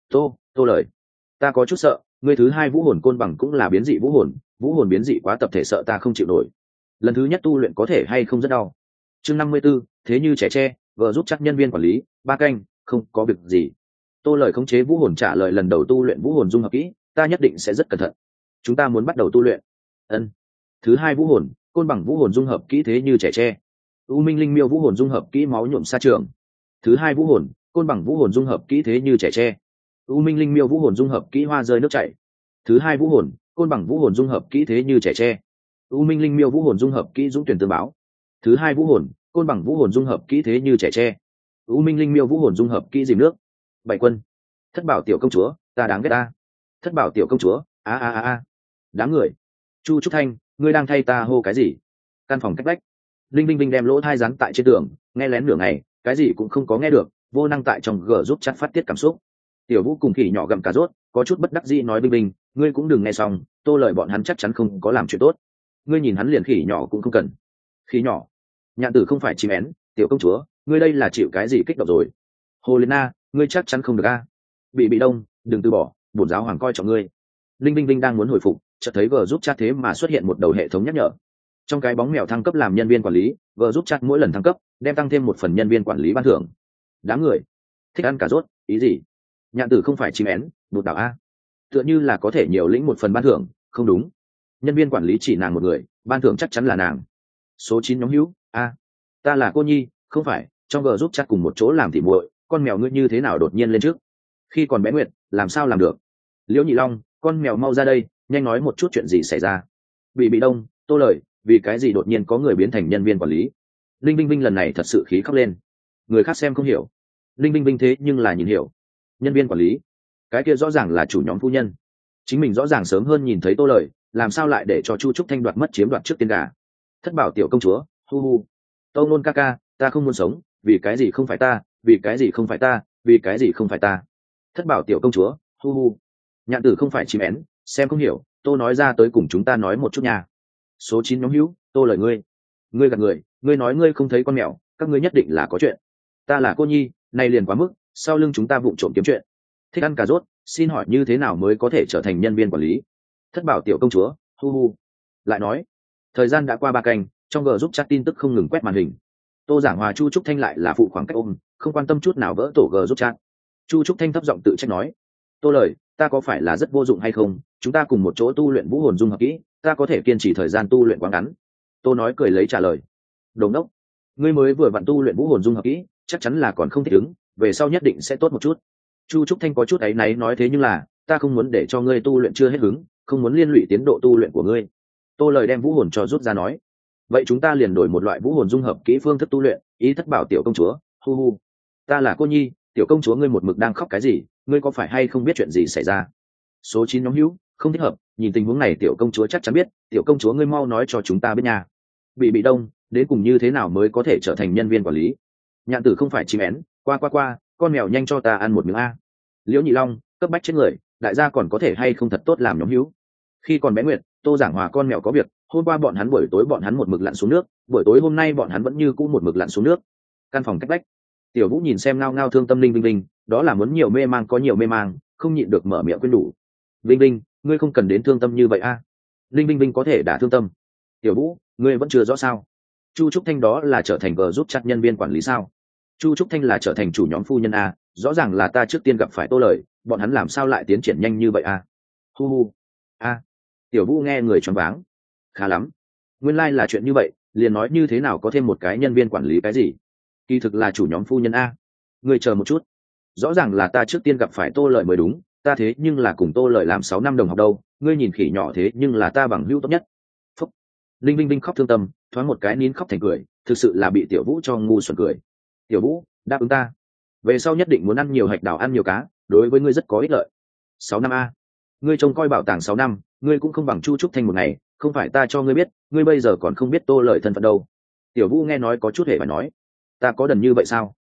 Tô Lời, ta có chút sợ, ngươi thứ hai vũ hồn côn bằng cũng là biến dị vũ hồn biến dị quá tập thể, sợ ta không chịu nổi. Lần thứ nhất tu luyện có thể hay không rất đau. Chương 54, thế như trẻ tre, vợ giúp chắc nhân viên quản lý, 3 canh, không có việc gì. Tô Lời khống chế vũ hồn trả lời, lần đầu tu luyện vũ hồn dung hợp kỹ, ta nhất định sẽ rất cẩn thận. Chúng ta muốn bắt đầu tu luyện. Ân. Thứ hai vũ hồn, côn bằng vũ hồn dung hợp kỹ thế như trẻ tre. U minh linh miêu vũ hồn dung hợp kỹ máu nhuộm sa trường. Thứ hai vũ hồn, côn bằng vũ hồn dung hợp kỹ thế như trẻ tre. U minh linh miêu vũ hồn dung hợp kỹ hoa rơi nước chảy. Thứ hai vũ hồn, côn bằng vũ hồn dung hợp kỹ thế như trẻ tre. U minh linh miêu vũ hồn dung hợp kỹ dũng tuyển tương báo. Thứ hai vũ hồn, côn bằng vũ hồn dung hợp kỹ thế như trẻ tre. U minh linh miêu vũ hồn dung hợp kỹ dìm nước. Bảy quân. Thất bảo tiểu công chúa, ta đáng ghét ta. Thất bảo tiểu công chúa, a. Đáng người. Chu Trúc Thanh, ngươi đang thay ta hô cái gì? Căn phòng cách vách. Linh Binh Binh đem lỗ thai rắn tại trên tường, nghe lén nửa ngày, cái gì cũng không có nghe được, vô năng tại trong gờ giúp chắt phát tiết cảm xúc. Tiểu Vũ cùng Khỉ nhỏ gặm cà rốt, có chút bất đắc dĩ nói, Binh Binh, ngươi cũng đừng nghe xong, Tô Lời bọn hắn chắc chắn không có làm chuyện tốt. Ngươi nhìn hắn liền khỉ nhỏ cũng không cần. Khỉ nhỏ, Nhạn Tử không phải chim én, tiểu công chúa, ngươi đây là chịu cái gì kích động rồi? Hồ Liên Na, ngươi chắc chắn không được a. Bị Đông, đừng từ bỏ, bổn giáo hoàng coi trọng ngươi. Linh Binh Binh đang muốn hồi phục, chợt thấy vờ giúp chat thế mà xuất hiện một đầu hệ thống nhắc nhở. Trong cái bóng mèo thăng cấp làm nhân viên quản lý, vờ giúp chat mỗi lần thăng cấp đem tăng thêm một phần nhân viên quản lý ban thưởng. Đáng người, thích ăn cà rốt, ý gì? Nhạn Tử không phải chim én, bột đảo a. Tựa như là có thể nhiều lĩnh một phần ban thưởng, không đúng. Nhân viên quản lý chỉ nàng một người, ban thưởng chắc chắn là nàng. Số 9 nhóm hữu, a. Ta là cô Nhi, không phải, trong vờ giúp chat cùng một chỗ làm tỉ muội, con mèo ngươi như thế nào đột nhiên lên trước? Khi còn bé Nguyệt, làm sao làm được? Liễu Nhị Long, con mèo mau ra đây, nhanh nói một chút chuyện gì xảy ra. Bị Đông, Tô Lời, vì cái gì đột nhiên có người biến thành nhân viên quản lý? Linh Binh Binh lần này thật sự khí khóc lên. Người khác xem không hiểu, Linh Binh Binh thế nhưng là nhìn hiểu. Nhân viên quản lý, cái kia rõ ràng là chủ nhóm phu nhân, chính mình rõ ràng sớm hơn nhìn thấy Tô Lời, làm sao lại để cho Chu Trúc Thanh đoạt mất chiếm đoạt trước tiên gà? Thất bảo tiểu công chúa, hu hu. Tâu Nôn ca ca, ta không muốn sống, vì cái gì không phải ta, vì cái gì không phải ta, vì cái gì không phải ta? Thất bảo tiểu công chúa, hu hu. Nhạn Tử không phải chim én, xem không hiểu, Tô nói ra tới cùng chúng ta nói một chút nha. Số 9 nhóm hữu, Tô Lời, ngươi gạt người, ngươi nói ngươi không thấy con mèo, các ngươi nhất định là có chuyện. Ta là cô Nhi, này liền quá mức, sau lưng chúng ta vụng trộm kiếm chuyện. Thích ăn cà rốt, xin hỏi như thế nào mới có thể trở thành nhân viên quản lý? Thất bảo tiểu công chúa, hu hu. Lại nói, thời gian đã qua 3 canh, trong gờ giúp chat tin tức không ngừng quét màn hình. Tô Giảng Hòa Chu Trúc Thanh lại là phụ khoảng cách ôm, không quan tâm chút nào vỡ tổ gờ giúp chat. Chu Trúc Thanh thấp giọng tự trách nói, Tô Lời, ta có phải là rất vô dụng hay không? Chúng ta cùng một chỗ tu luyện vũ hồn dung hợp kỹ, ta có thể kiên trì thời gian tu luyện quá ngắn. Tô nói cười lấy trả lời, đồng đốc, ngươi mới vừa vặn tu luyện vũ hồn dung hợp kỹ, chắc chắn là còn không thích ứng, về sau nhất định sẽ tốt một chút. Chu Trúc Thanh có chút áy náy nói, thế nhưng là ta không muốn để cho ngươi tu luyện chưa hết hứng, không muốn liên lụy tiến độ tu luyện của ngươi. Tô Lời đem vũ hồn cho rút ra nói, vậy chúng ta liền đổi một loại vũ hồn dung hợp kỹ phương thức tu luyện. Ý Thất bảo tiểu công chúa, hu hu. Ta là cô Nhi, tiểu công chúa, ngươi một mực đang khóc cái gì? Ngươi có phải hay không biết chuyện gì xảy ra? Số 9 nhóm hữu, không thích hợp, nhìn tình huống này tiểu công chúa chắc chắn biết, tiểu công chúa ngươi mau nói cho chúng ta biết nha. Bị Đông, đến cùng như thế nào mới có thể trở thành nhân viên quản lý? Nhạn Tử không phải chim én, qua, con mèo nhanh cho ta ăn một miếng a. Liễu Nhị Long, cấp bách chết người, đại gia còn có thể hay không thật tốt làm nhóm hữu? Khi còn bé Nguyệt, Tô Giảng Hòa con mèo có việc, hôm qua bọn hắn buổi tối bọn hắn một mực lặn xuống nước, buổi tối hôm nay bọn hắn vẫn như cũ một mực lặn xuống nước. Căn phòng cách vách. Tiểu Vũ nhìn xem ngao ngao thương tâm Linh Binh Binh, đó là muốn nhiều mê mang có nhiều mê mang, không nhịn được mở miệng khuyên đủ. Binh Binh, ngươi không cần đến thương tâm như vậy a. Linh Binh Binh có thể đả thương tâm. Tiểu Vũ, ngươi vẫn chưa rõ sao? Chu Trúc Thanh đó là trở thành vợ giúp chặt nhân viên quản lý sao? Chu Trúc Thanh là trở thành chủ nhóm phu nhân a, rõ ràng là ta trước tiên gặp phải Tô Lời, bọn hắn làm sao lại tiến triển nhanh như vậy a? Hu hu. A. Tiểu Vũ nghe người choáng váng. Khá lắm. Nguyên lai là chuyện như vậy, liền nói như thế nào có thêm một cái nhân viên quản lý cái gì? Kỳ thực là chủ nhóm phu nhân a. Ngươi chờ một chút. Rõ ràng là ta trước tiên gặp phải Tô Lợi mới đúng, ta thế nhưng là cùng Tô Lợi làm 6 năm đồng học đâu, ngươi nhìn khỉ nhỏ thế nhưng là ta bằng hữu tốt nhất. Phúc. Linh Vinh Vinh khóc thương tâm, thoáng một cái nín khóc thành cười, thực sự là bị Tiểu Vũ cho ngu xuẩn cười. Tiểu Vũ, đáp ứng ta. Về sau nhất định muốn ăn nhiều hạch đào ăn nhiều cá, đối với ngươi rất có ích lợi. 6 năm a. Ngươi trông coi bảo tàng 6 năm, ngươi cũng không bằng Chu Trúc Thanh một ngày, không phải ta cho ngươi biết, ngươi bây giờ còn không biết Tô Lợi thân phận đâu. Tiểu Vũ nghe nói có chút hề phải nói, ta có đần như vậy sao?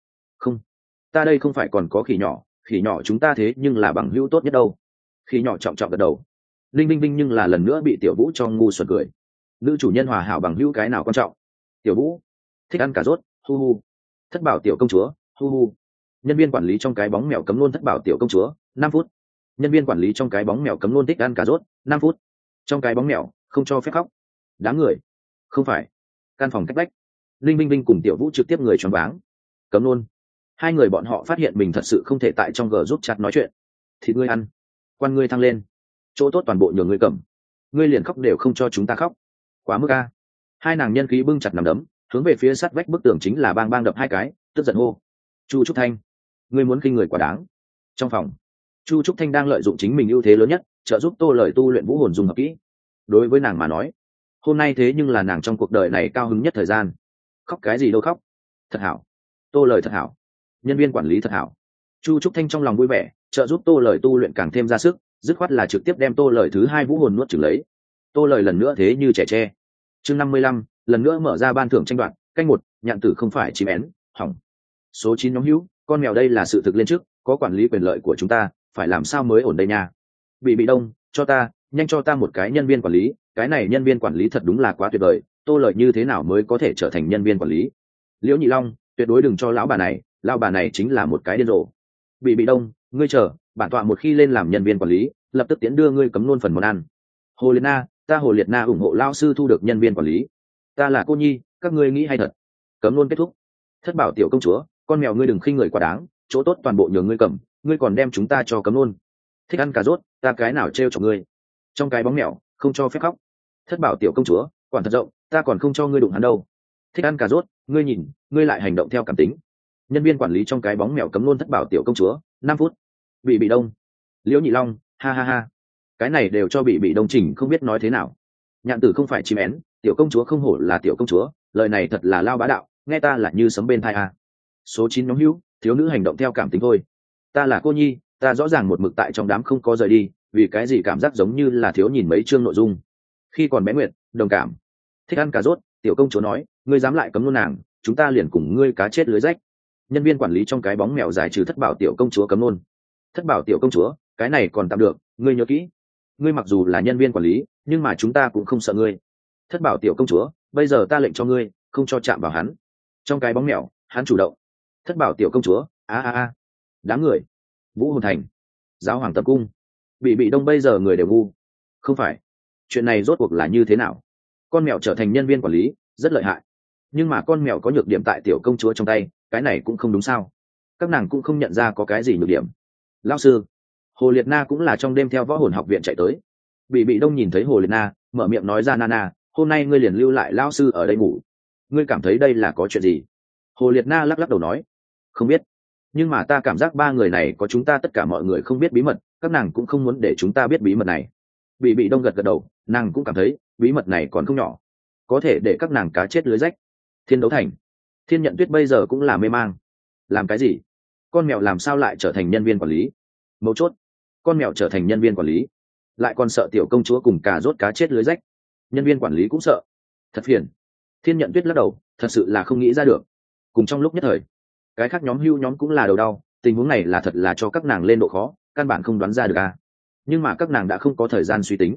Không, ta đây không phải còn có khỉ nhỏ chúng ta thế nhưng là bằng hữu tốt nhất đâu. Khỉ nhỏ trọng trọng gật đầu. Linh Vinh Vinh nhưng là lần nữa bị Tiểu Vũ cho ngu xuẩn cười. Nữ chủ nhân hòa hảo bằng hữu cái nào quan trọng? Tiểu Vũ thích ăn cà rốt, hu hu. Thất bảo tiểu công chúa, hu hu. Nhân viên quản lý trong cái bóng mèo cấm luôn thất bảo tiểu công chúa, 5 phút. Nhân viên quản lý trong cái bóng mèo cấm luôn thích ăn cà rốt, 5 phút. Trong cái bóng mèo không cho phép khóc. Đám người không phải. Căn phòng cách vách. Linh Vinh Vinh cùng Tiểu Vũ trực tiếp người choáng váng. Cấm luôn. Hai người bọn họ phát hiện mình thật sự không thể tại trong g giúp chặt nói chuyện. Thịt ngươi ăn, quan ngươi thăng lên, chỗ tốt toàn bộ nhường ngươi cầm, ngươi liền khóc đều không cho chúng ta khóc, quá mức a. Hai nàng nhân khí bưng chặt nằm đấm, hướng về phía sát vách bức tường chính là bang bang đập hai cái, tức giận hô: Chu Trúc Thanh, ngươi muốn khinh người quá đáng. Trong phòng, Chu Trúc Thanh đang lợi dụng chính mình ưu thế lớn nhất, trợ giúp Tô Lời tu luyện vũ hồn dung hợp kỹ. Đối với nàng mà nói, hôm nay thế nhưng là nàng trong cuộc đời này cao hứng nhất thời gian. Khóc cái gì đâu khóc, thật hảo. Tô Lời thật hảo, nhân viên quản lý thật hảo. Chu Trúc Thanh trong lòng vui vẻ, trợ giúp Tô Lời tu luyện càng thêm ra sức, dứt khoát là trực tiếp đem Tô Lời thứ 2 vũ hồn nuốt chửng lấy. Tô Lời lần nữa thế như trẻ tre. Chương 55, lần nữa mở ra ban thưởng tranh đoạt, canh 1, nhạn tử không phải chim én, hỏng. Số 9 nhóm hữu, con mèo đây là sự thực lên trước, có quản lý quyền lợi của chúng ta, phải làm sao mới ổn đây nha. Bị đông, cho ta, nhanh cho ta một cái nhân viên quản lý, cái này nhân viên quản lý thật đúng là quá tuyệt vời, Tô Lợi như thế nào mới có thể trở thành nhân viên quản lý. Liễu Nhị Long, tuyệt đối đừng cho lão bà này chính là một cái điên rồ. Bị đông, ngươi chờ, bản tọa một khi lên làm nhân viên quản lý, lập tức tiến đưa ngươi cấm luôn phần món ăn. Hồ Liệt Na, ta Hồ Liệt Na ủng hộ lão sư thu được nhân viên quản lý. Ta là cô nhi, các ngươi nghĩ hay thật. Cấm luôn kết thúc. Thất bảo tiểu công chúa, con mèo ngươi đừng khinh người quá đáng, chỗ tốt toàn bộ nhường ngươi cầm, ngươi còn đem chúng ta cho cấm luôn. Thích ăn cà rốt, ta cái nào trêu cho ngươi. Trong cái bóng mèo, không cho phép khóc. Thất bảo tiểu công chúa, quản thật rộng, ta còn không cho ngươi đụng hắn đâu. Thích ăn cà rốt, ngươi nhìn, ngươi lại hành động theo cảm tính. Nhân viên quản lý trong cái bóng mèo cấm luôn thất bảo tiểu công chúa, 5 phút. Bị đông. Liễu Nhị Long, ha ha ha. Cái này đều cho bị đông chỉnh không biết nói thế nào. Nhạn tử không phải chim én, tiểu công chúa không hổ là tiểu công chúa, lời này thật là lao bá đạo, nghe ta là như sấm bên tai a. Số 9 nhóm hữu, thiếu nữ hành động theo cảm tính thôi. Ta là cô nhi, ta rõ ràng một mực tại trong đám không có rời đi, vì cái gì cảm giác giống như là thiếu nhìn mấy chương nội dung. Khi còn bé Nguyệt, đồng cảm. Thích ăn cà rốt, tiểu công chúa nói, ngươi dám lại cấm luôn nàng, chúng ta liền cùng ngươi cá chết lưới rách. Nhân viên quản lý trong cái bóng mèo giải trừ thất bảo tiểu công chúa cấm luôn. Thất bảo tiểu công chúa, cái này còn tạm được, ngươi nhớ kỹ. Ngươi mặc dù là nhân viên quản lý, nhưng mà chúng ta cũng không sợ ngươi. Thất bảo tiểu công chúa, bây giờ ta lệnh cho ngươi, không cho chạm vào hắn. Trong cái bóng mèo, hắn chủ động. Thất bảo tiểu công chúa, a. Đám người. Vũ Hồn Thành, giáo hoàng tập cung. Bị đông bây giờ người đều ngu. Không phải, chuyện này rốt cuộc là như thế nào? Con mèo trở thành nhân viên quản lý, rất lợi hại. Nhưng mà con mèo có nhược điểm tại tiểu công chúa trong tay, cái này cũng không đúng sao? Các nàng cũng không nhận ra có cái gì nhược điểm. Lão sư, Hồ Liệt Na cũng là trong đêm theo võ hồn học viện chạy tới. Bị đông nhìn thấy Hồ Liệt Na, mở miệng nói ra, Nana, hôm nay ngươi liền lưu lại lão sư ở đây ngủ. Ngươi cảm thấy đây là có chuyện gì? Hồ Liệt Na lắc đầu nói, không biết, nhưng mà ta cảm giác 3 người này có chúng ta tất cả mọi người không biết bí mật, các nàng cũng không muốn để chúng ta biết bí mật này. Bị đông gật đầu, nàng cũng cảm thấy bí mật này còn không nhỏ, có thể để các nàng cá chết lưới rách. Thiên Đấu Thành, Thiên Nhận Tuyết bây giờ cũng là mê mang. Làm cái gì? Con mèo làm sao lại trở thành nhân viên quản lý? Mấu chốt, con mèo trở thành nhân viên quản lý, lại còn sợ tiểu công chúa cùng cà rốt cá chết lưới rách. Nhân viên quản lý cũng sợ, thật phiền. Thiên Nhận Tuyết lắc đầu, thật sự là không nghĩ ra được. Cùng trong lúc nhất thời, cái khác nhóm hưu nhóm cũng là đầu đau, tình huống này là thật là cho các nàng lên độ khó, căn bản không đoán ra được à. Nhưng mà các nàng đã không có thời gian suy tính.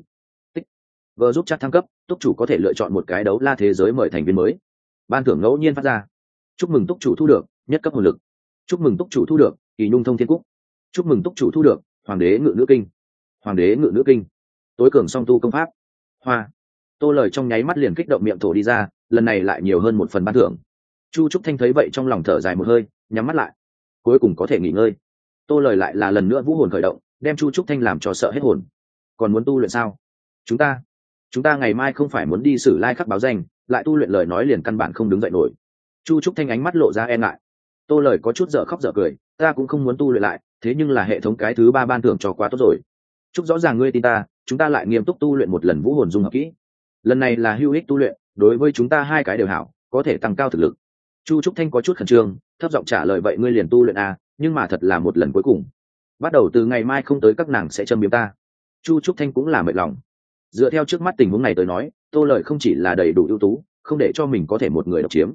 Vừa giúp chat thăng cấp, túc chủ có thể lựa chọn một cái đấu la thế giới mời thành viên mới. Ban thưởng ngẫu nhiên phát ra. Chúc mừng túc chủ thu được nhất cấp hồn lực. Chúc mừng túc chủ thu được kỳ nhung thông thiên cúc. Chúc mừng túc chủ thu được hoàng đế ngự nữ kinh. Hoàng đế ngự nữ kinh, tối cường song tu công pháp. Hoa. Tô Lời trong nháy mắt liền kích động miệng thổ đi ra, lần này lại nhiều hơn 1 phần ban thưởng. Chu Trúc Thanh thấy vậy trong lòng thở dài một hơi, nhắm mắt lại, cuối cùng có thể nghỉ ngơi. Tô Lời lại là lần nữa vũ hồn khởi động, đem Chu Trúc Thanh làm cho sợ hết hồn. Còn muốn tu luyện sao? Chúng ta ngày mai không phải muốn đi Sử Lai Khắc báo danh, lại tu luyện lời nói liền căn bản không đứng dậy nổi. Chu Trúc Thanh ánh mắt lộ ra e ngại. Tô Lời có chút dở khóc dở cười, ta cũng không muốn tu luyện lại, thế nhưng là hệ thống cái thứ 3 ban thưởng cho quá tốt rồi. Chúc rõ ràng ngươi tin ta, chúng ta lại nghiêm túc tu luyện một lần vũ hồn dung hợp kỹ. Lần này là hữu ích tu luyện, đối với chúng ta 2 cái đều hảo, có thể tăng cao thực lực. Chu Trúc Thanh có chút khẩn trương, thấp giọng trả lời, vậy ngươi liền tu luyện à, nhưng mà thật là một lần cuối cùng. Bắt đầu từ ngày mai không tới các nàng sẽ châm biếm ta. Chu Trúc Thanh cũng là mệt lòng. Dựa theo trước mắt tình huống này tới nói, Tô Lợi không chỉ là đầy đủ ưu tú, không để cho mình có thể một người độc chiếm.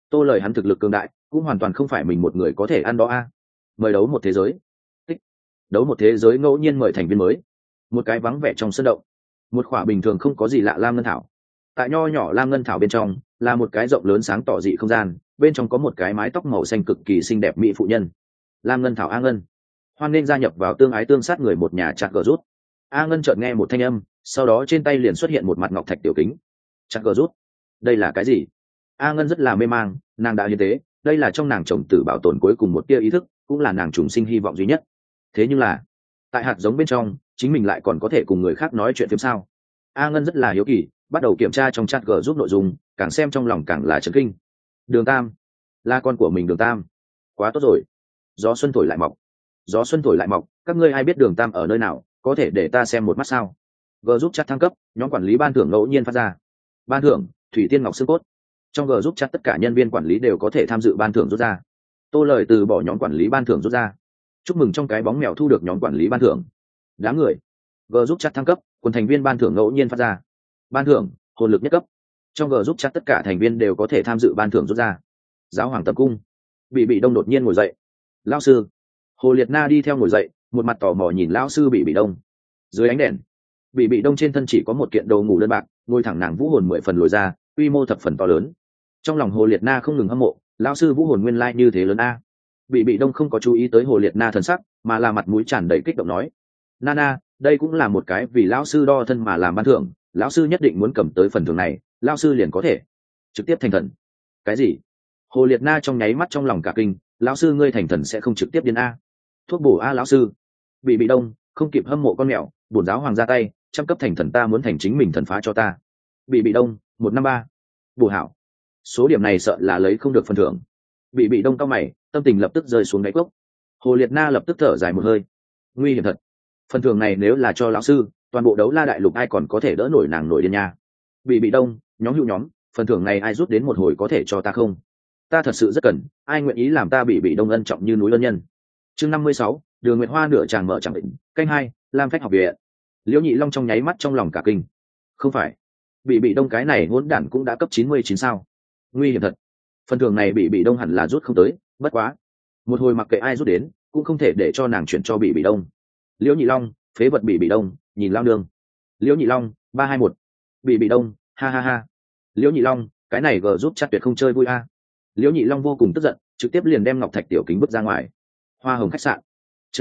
Tô lời hắn thực lực cường đại cũng hoàn toàn không phải mình một người có thể ăn đó a. Mời đấu một thế giới. Tích. Đấu một thế giới ngẫu nhiên mời thành viên mới. Một cái vắng vẻ trong sân động, một khỏa bình thường không có gì lạ lam ngân thảo. Tại nho nhỏ lam ngân thảo bên trong là một cái rộng lớn sáng tỏ dị không gian, bên trong có một cái mái tóc màu xanh cực kỳ xinh đẹp mỹ phụ nhân. Lam ngân thảo A Ngân, hoan nên gia nhập vào tương ái tương sát người một nhà chặt gờ rút. A Ngân chợt nghe một thanh âm, sau đó trên tay liền xuất hiện một mặt ngọc thạch tiểu kính. Chặt gờ rút, đây là cái gì? A Ngân rất là mê mang, nàng đã hiến tế, đây là trong nàng chồng tử bảo tồn cuối cùng một tia ý thức, cũng là nàng trùng sinh hy vọng duy nhất. Thế nhưng là tại hạt giống bên trong chính mình lại còn có thể cùng người khác nói chuyện phim sao? A Ngân rất là hiếu kỳ, bắt đầu kiểm tra trong chat g giúp nội dung, càng xem trong lòng càng là chấn kinh. Đường Tam là con của mình. Đường Tam quá tốt rồi. Gió xuân thổi lại mọc, gió xuân thổi lại mọc, các ngươi ai biết Đường Tam ở nơi nào, có thể để ta xem một mắt sao? G giúp chat thăng cấp, nhóm quản lý ban thưởng ngẫu nhiên phát ra. Ban thưởng thủy tiên ngọc xương cốt. Trong G giúp chat tất cả nhân viên quản lý đều có thể tham dự ban thưởng rút ra. Tô lời từ bỏ nhóm quản lý ban thưởng rút ra. Chúc mừng trong cái bóng mèo thu được nhóm quản lý ban thưởng. Đám người G giúp chat thăng cấp, quần thành viên ban thưởng ngẫu nhiên phát ra. Ban thưởng hồn lực nhất cấp. Trong G giúp chat tất cả thành viên đều có thể tham dự ban thưởng rút ra. Giáo hoàng tập cung. Bị đông đột nhiên ngồi dậy. Lão sư. Hồ Liệt Na đi theo ngồi dậy, một mặt tò mò nhìn lão sư Bị đông. Dưới ánh đèn, Bị đông trên thân chỉ có một kiện đồ ngủ đơn bạc, ngồi thẳng nàng vũ hồn 10 phần lồi ra, quy mô thập phần to lớn. Trong lòng Hồ Liệt Na không ngừng hâm mộ, lão sư vũ hồn nguyên lai như thế lớn a. Bị đông không có chú ý tới Hồ Liệt Na thần sắc, mà là mặt mũi tràn đầy kích động nói: Nana, đây cũng là một cái vì lão sư đo thân mà làm ban thưởng, lão sư nhất định muốn cầm tới phần thưởng này, lão sư liền có thể trực tiếp thành thần. Cái gì? Hồ Liệt Na trong nháy mắt trong lòng cả kinh, lão sư ngươi thành thần sẽ không trực tiếp điên a? Thuốc bổ a lão sư. Bị đông không kịp hâm mộ con mèo, bổn giáo hoàng ra tay, trăm cấp thành thần ta muốn thành chính mình thần phá cho ta. Bị đông 153. Bổ hảo. Số điểm này sợ là lấy không được phần thưởng. Bị đông cao mày, tâm tình lập tức rơi xuống đáy cốc. Hồ Liệt Na lập tức thở dài một hơi. Nguy hiểm thật. Phần thưởng này nếu là cho lão sư, toàn bộ đấu la đại lục ai còn có thể đỡ nổi nàng nổi điên nha. Bị đông, nhóm hữu nhóm, phần thưởng này ai rút đến một hồi có thể cho ta không? Ta thật sự rất cần, ai nguyện ý làm ta bị đông ân trọng như núi ân nhân. Chương 56, Đường Nguyệt Hoa nửa chàng mở chẳng định, canh 2, Lam Phách học viện. Liễu Nhị Long trong nháy mắt trong lòng cả kinh. Không phải, bị đông cái này hỗn đản cũng đã cấp 99 sao? Nguy hiểm thật. Phần thưởng này bị đông hẳn là rút không tới, bất quá, một hồi mặc kệ ai rút đến, cũng không thể để cho nàng chuyển cho bị đông. Liễu Nhị Long, phế vật bị đông, nhìn lao đường. Liễu Nhị Long, 321. Bị đông, ha ha ha. Liễu Nhị Long, cái này gờ giúp chat tuyệt không chơi vui a. Liễu Nhị Long vô cùng tức giận, trực tiếp liền đem ngọc thạch tiểu kính bước ra ngoài. Hoa Hồng khách sạn.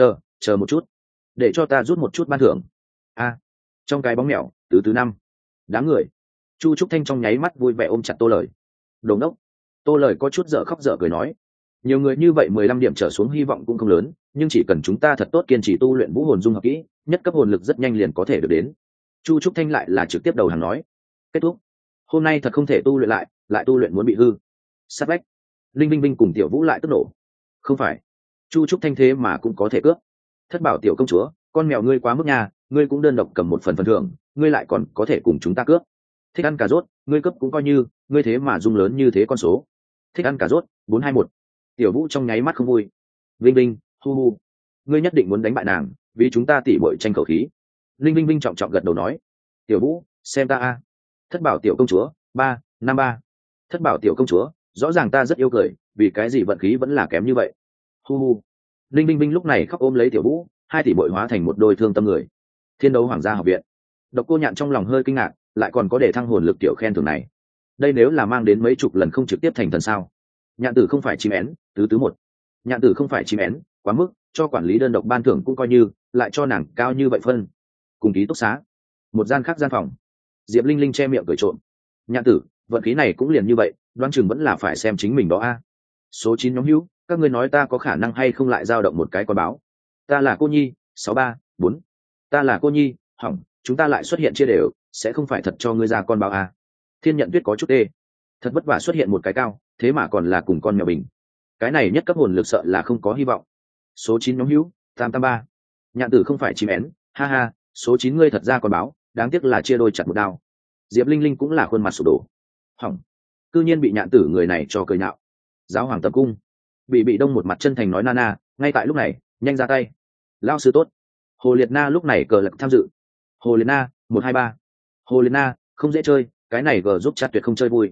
Chờ một chút, để cho ta rút một chút ban thưởng. A. Trong cái bóng mèo, từ năm. Đám người. Chu Trúc Thanh trong nháy mắt vui vẻ ôm chặt Tô lời. Đồ ngốc. Tô lời có chút dở khóc dở cười nói, nhiều người như vậy 15 điểm trở xuống hy vọng cũng không lớn, nhưng chỉ cần chúng ta thật tốt kiên trì tu luyện vũ hồn dung hợp kỹ, nhất cấp hồn lực rất nhanh liền có thể được đến. Chu Trúc Thanh lại là trực tiếp đầu hàng nói, kết thúc, hôm nay thật không thể tu luyện lại tu luyện muốn bị hư. Sát vách, Linh Vinh Vinh cùng Tiểu Vũ lại tức nổ. Không phải, Chu Trúc Thanh thế mà cũng có thể cướp. Thất bảo tiểu công chúa, con mèo ngươi quá mức nhà, ngươi cũng đơn độc cầm một phần thưởng, ngươi lại còn có thể cùng chúng ta cướp. Thích ăn cà rốt, ngươi cướp cũng coi như, ngươi thế mà dung lớn như thế con số. Thích ăn cà rốt, 421. Tiểu Vũ trong nháy mắt không vui. Vinh Vinh, hu hu, ngươi nhất định muốn đánh bại nàng, vì chúng ta tỉ bội tranh khẩu khí. Linh Vinh Vinh trọng trọng gật đầu nói, Tiểu Vũ, xem ta a. Thất bảo tiểu công chúa, 353. Thất bảo tiểu công chúa, rõ ràng ta rất yêu cười, vì cái gì vận khí vẫn là kém như vậy. Hu hu. Linh Vinh Vinh lúc này khóc ôm lấy Tiểu Vũ, hai tỷ bội hóa thành một đôi thương tâm người. Thiên đấu hoàng gia học viện. Độc Cô Nhạn trong lòng hơi kinh ngạc, lại còn có để thăng hồn lực tiểu khen thưởng này. Đây nếu là mang đến mấy chục lần không trực tiếp thành thần sao? Nhạn tử không phải chim én, tứ một. Nhạn tử không phải chim én, quá mức, cho quản lý đơn độc ban thưởng cũng coi như, lại cho nàng cao như vậy phân. Cùng ký túc xá, một gian khác gian phòng. Diệp Linh Linh che miệng cười trộm. Nhạn tử, vận khí này cũng liền như vậy, đoán chừng vẫn là phải xem chính mình đó a. Số 9 nhóm hữu, các ngươi nói ta có khả năng hay không lại dao động một cái con báo. Ta là cô nhi, 634. Ta là cô nhi, hỏng, chúng ta lại xuất hiện chia đều, sẽ không phải thật cho ngươi ra con báo a. Thiên Nhận Tuyết có chút tê. Thật vất vả xuất hiện một cái cao, thế mà còn là cùng con mèo bình. Cái này nhất cấp hồn lực sợ là không có hy vọng. Số 9 nhóm hữu, 883. Nhạn tử không phải chim én, ha ha, số 9 ngươi thật ra còn báo, đáng tiếc là chia đôi chặt một đao. Diệp Linh Linh cũng là khuôn mặt sụp đổ. Hỏng, cư nhiên bị nhạn tử người này cho cười nhạo. Giáo hoàng tập cung. Bị đông một mặt chân thành nói Nana, ngay tại lúc này, nhanh ra tay. Lao sư tốt. Hồ Liệt Na lúc này cờ lực tham dự. Hồ Liệt Na, 123. Hồ Liệt Na, không dễ chơi, cái này gờ giúp chat tuyệt không chơi vui.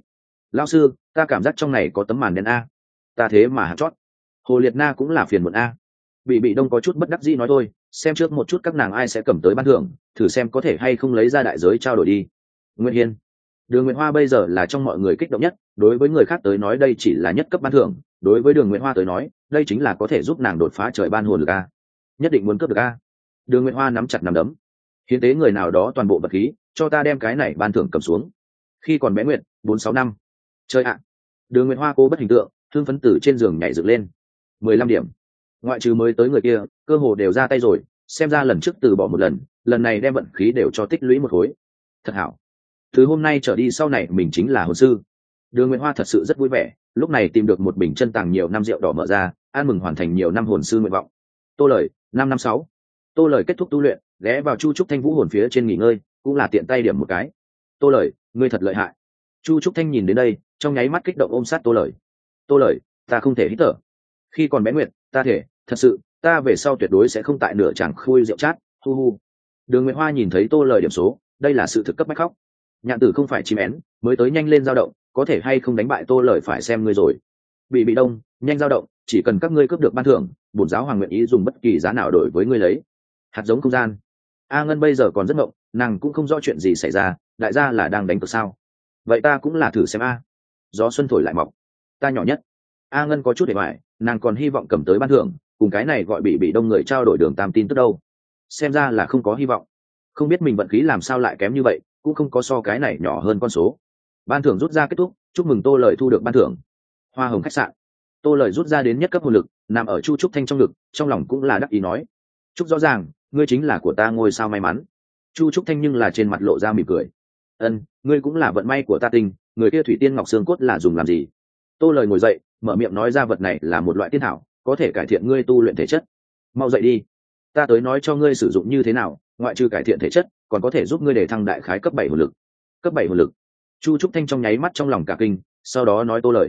Lão sư, ta cảm giác trong này có tấm màn đen a. Ta thế mà hạt chót. Hồ Liệt Na cũng là phiền muộn a. Bị đông có chút bất đắc dĩ nói thôi, xem trước một chút các nàng ai sẽ cầm tới ban thưởng, thử xem có thể hay không lấy ra đại giới trao đổi đi. Nguyễn Hiên, Đường Nguyệt Hoa bây giờ là trong mọi người kích động nhất, đối với người khác tới nói đây chỉ là nhất cấp ban thưởng, đối với Đường Nguyệt Hoa tới nói, đây chính là có thể giúp nàng đột phá trời ban hồn lực a. Nhất định muốn cướp được a. Đường Nguyệt Hoa nắm chặt nắm đấm. Hiến tế người nào đó toàn bộ vật khí, cho ta đem cái này ban thưởng cầm xuống. Khi còn bé Nguyệt, 4-6 năm. Chơi ạ. Đường Nguyệt Hoa cố bất hình tượng, thương phấn tử trên giường nhảy dựng lên. 15 điểm. Ngoại trừ mới tới người kia, cơ hồ đều ra tay rồi, xem ra lần trước từ bỏ một lần này đem vận khí đều cho tích lũy một khối. Thật hảo. Từ hôm nay trở đi sau này mình chính là hồn sư. Đường Nguyệt Hoa thật sự rất vui vẻ, lúc này tìm được một bình chân tàng nhiều năm rượu đỏ mở ra, an mừng hoàn thành nhiều năm hồn sư nguyện vọng. Tô Lời, 556. Tô Lời kết thúc tu luyện, ghé vào Chu Trúc Thanh vũ hồn phía trên nghỉ ngơi, cũng là tiện tay điểm một cái. Tô Lời, ngươi thật lợi hại. Chu Trúc Thanh nhìn đến đây, trong nháy mắt kích động ôm sát Tô Lời. Tô Lời, ta không thể hít thở. Khi còn bé Nguyệt, ta thể, thật sự, ta về sau tuyệt đối sẽ không tại nửa chẳng khui rượu chát, hu hu. Đường Nguyệt Hoa nhìn thấy Tô Lời điểm số, đây là sự thực cấp bách khóc. Nhạn Tử không phải chim én, mới tới nhanh lên dao động, có thể hay không đánh bại Tô Lời phải xem ngươi rồi. Bị đông, nhanh dao động, chỉ cần các ngươi cướp được ban thưởng, bổn giáo hoàng nguyện ý dùng bất kỳ giá nào đổi với ngươi lấy. Hạt giống không gian. A Ngân bây giờ còn rất mộng, nàng cũng không rõ chuyện gì xảy ra, đại gia là đang đánh cược sao? Vậy ta cũng là thử xem a. Gió xuân thổi lại mọc, ta nhỏ nhất. A Ngân có chút để hoài, nàng còn hy vọng cầm tới ban thưởng, cùng cái này gọi bị đông người trao đổi đường tam tin tức đâu. Xem ra là không có hy vọng. Không biết mình vận khí làm sao lại kém như vậy, cũng không có so cái này nhỏ hơn con số. Ban thưởng rút ra kết thúc, chúc mừng Tô Lời thu được ban thưởng. Hoa Hồng khách sạn. Tô Lời rút ra đến nhất cấp hồn lực, nằm ở Chu Trúc Thanh trong ngực, trong lòng cũng là đắc ý nói: chúc rõ ràng, ngươi chính là của ta ngôi sao may mắn. Chu Trúc Thanh nhưng là trên mặt lộ ra mỉm cười. Ân, ngươi cũng là vận may của ta tinh, người kia thủy tiên ngọc xương cốt là dùng làm gì? Tô Lời ngồi dậy, mở miệng nói ra vật này là một loại tiên thảo, có thể cải thiện ngươi tu luyện thể chất. Mau dậy đi, ta tới nói cho ngươi sử dụng như thế nào, ngoại trừ cải thiện thể chất, còn có thể giúp ngươi để thăng đại khái cấp 7 hồn lực. Cấp 7 hồn lực. Chu Trúc Thanh trong nháy mắt trong lòng cả kinh, sau đó nói Tô Lời,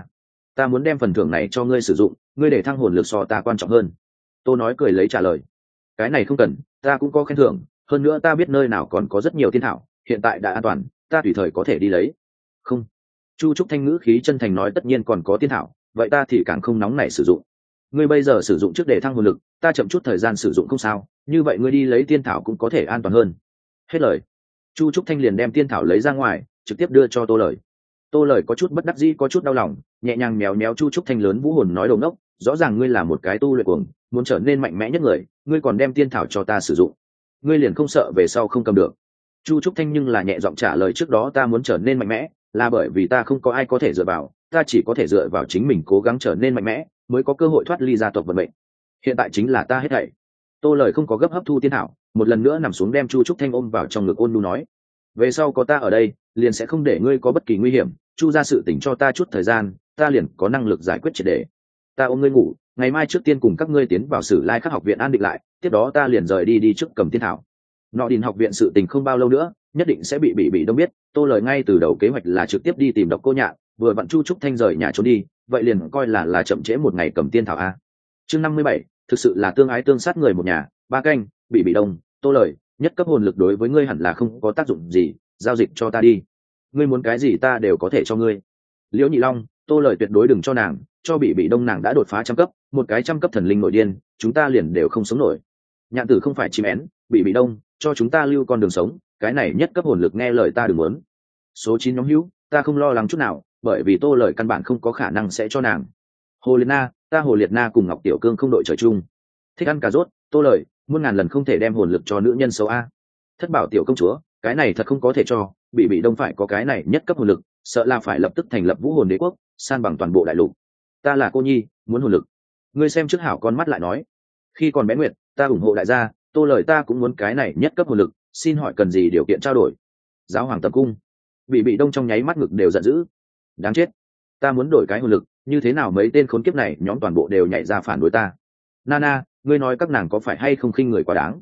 ta muốn đem phần thưởng này cho ngươi sử dụng, ngươi để thăng hồn lực so ta quan trọng hơn. Tô nói cười lấy trả lời, cái này không cần, ta cũng có khen thưởng, hơn nữa ta biết nơi nào còn có rất nhiều tiên thảo, hiện tại đã an toàn, ta tùy thời có thể đi lấy. Không. Chu Trúc Thanh ngữ khí chân thành nói tất nhiên còn có tiên thảo, vậy ta thì càng không nóng nảy sử dụng. Ngươi bây giờ sử dụng trước để thăng hồn lực, ta chậm chút thời gian sử dụng không sao, như vậy ngươi đi lấy tiên thảo cũng có thể an toàn hơn. Hết lời. Chu Trúc Thanh liền đem tiên thảo lấy ra ngoài, trực tiếp đưa cho Tô Lời. Tô Lời có chút bất đắc dĩ có chút đau lòng, nhẹ nhàng méo méo Chu Trúc Thanh lớn vũ hồn nói đồ ngốc, rõ ràng ngươi là một cái tu luyện cuồng, muốn trở nên mạnh mẽ nhất người, ngươi còn đem tiên thảo cho ta sử dụng, ngươi liền không sợ về sau không cầm được. Chu Trúc Thanh nhưng là nhẹ giọng trả lời trước đó ta muốn trở nên mạnh mẽ, là bởi vì ta không có ai có thể dựa vào, ta chỉ có thể dựa vào chính mình cố gắng trở nên mạnh mẽ, mới có cơ hội thoát ly gia tộc vận mệnh. Hiện tại chính là ta hết thảy. Tô Lời không có gấp hấp thu tiên thảo, một lần nữa nằm xuống đem Chu Trúc Thanh ôm vào trong ngực ôn nhu nói: về sau có ta ở đây, liền sẽ không để ngươi có bất kỳ nguy hiểm, Chu ra sự tỉnh cho ta chút thời gian, ta liền có năng lực giải quyết triệt để. Ta ôm ngươi ngủ, ngày mai trước tiên cùng các ngươi tiến vào Sử Lai Khắc học viện an định lại, tiếp đó ta liền rời đi trước cầm tiên thảo. Nọ Đình học viện sự tình không bao lâu nữa, nhất định sẽ bị đông biết. Tô Lời ngay từ đầu kế hoạch là trực tiếp đi tìm Độc Cô Nhạn, vừa vặn Chu Trúc Thanh rời nhà trốn đi, vậy liền coi là chậm trễ một ngày cầm tiên thảo a. Chương 57, thực sự là tương ái tương sát người một nhà. Ba canh, bị đông, Tô Lời, nhất cấp hồn lực đối với ngươi hẳn là không có tác dụng gì, giao dịch cho ta đi, ngươi muốn cái gì ta đều có thể cho ngươi. Liễu Nhị Long, Tô Lời tuyệt đối đừng cho nàng, cho bị đông nàng đã đột phá 100 cấp, một cái 100 cấp thần linh nội điên, chúng ta liền đều không sống nổi. Nhạn Tử không phải chim én, bị đông, cho chúng ta lưu con đường sống, cái này nhất cấp hồn lực nghe lời ta đừng muốn. Số 9 nhóm hữu, ta không lo lắng chút nào, bởi vì Tô Lời căn bản không có khả năng sẽ cho nàng. Hồ Liệt Na, ta Hồ Liệt Na cùng Ngọc Tiểu Cương không đội trời chung. Thích ăn cà rốt, Tô Lời, muôn ngàn lần không thể đem hồn lực cho nữ nhân xấu a. Thất Bảo tiểu công chúa, cái này thật không có thể cho, bị đông phải có cái này nhất cấp hồn lực, sợ là phải lập tức thành lập Vũ Hồn Đế quốc, san bằng toàn bộ đại lục. Ta là cô nhi, muốn hồn lực. Ngươi xem trước hảo con mắt lại nói. Khi còn bé Nguyệt, ta ủng hộ đại gia, Tô Lời ta cũng muốn cái này nhất cấp hồn lực, xin hỏi cần gì điều kiện trao đổi? Giáo hoàng tập cung. Bị đông trong nháy mắt ngực đều giận dữ. Đáng chết, ta muốn đổi cái hồn lực, như thế nào mấy tên khốn kiếp này nhóm toàn bộ đều nhảy ra phản đối ta. Nana, ngươi nói các nàng có phải hay không khinh người quá đáng?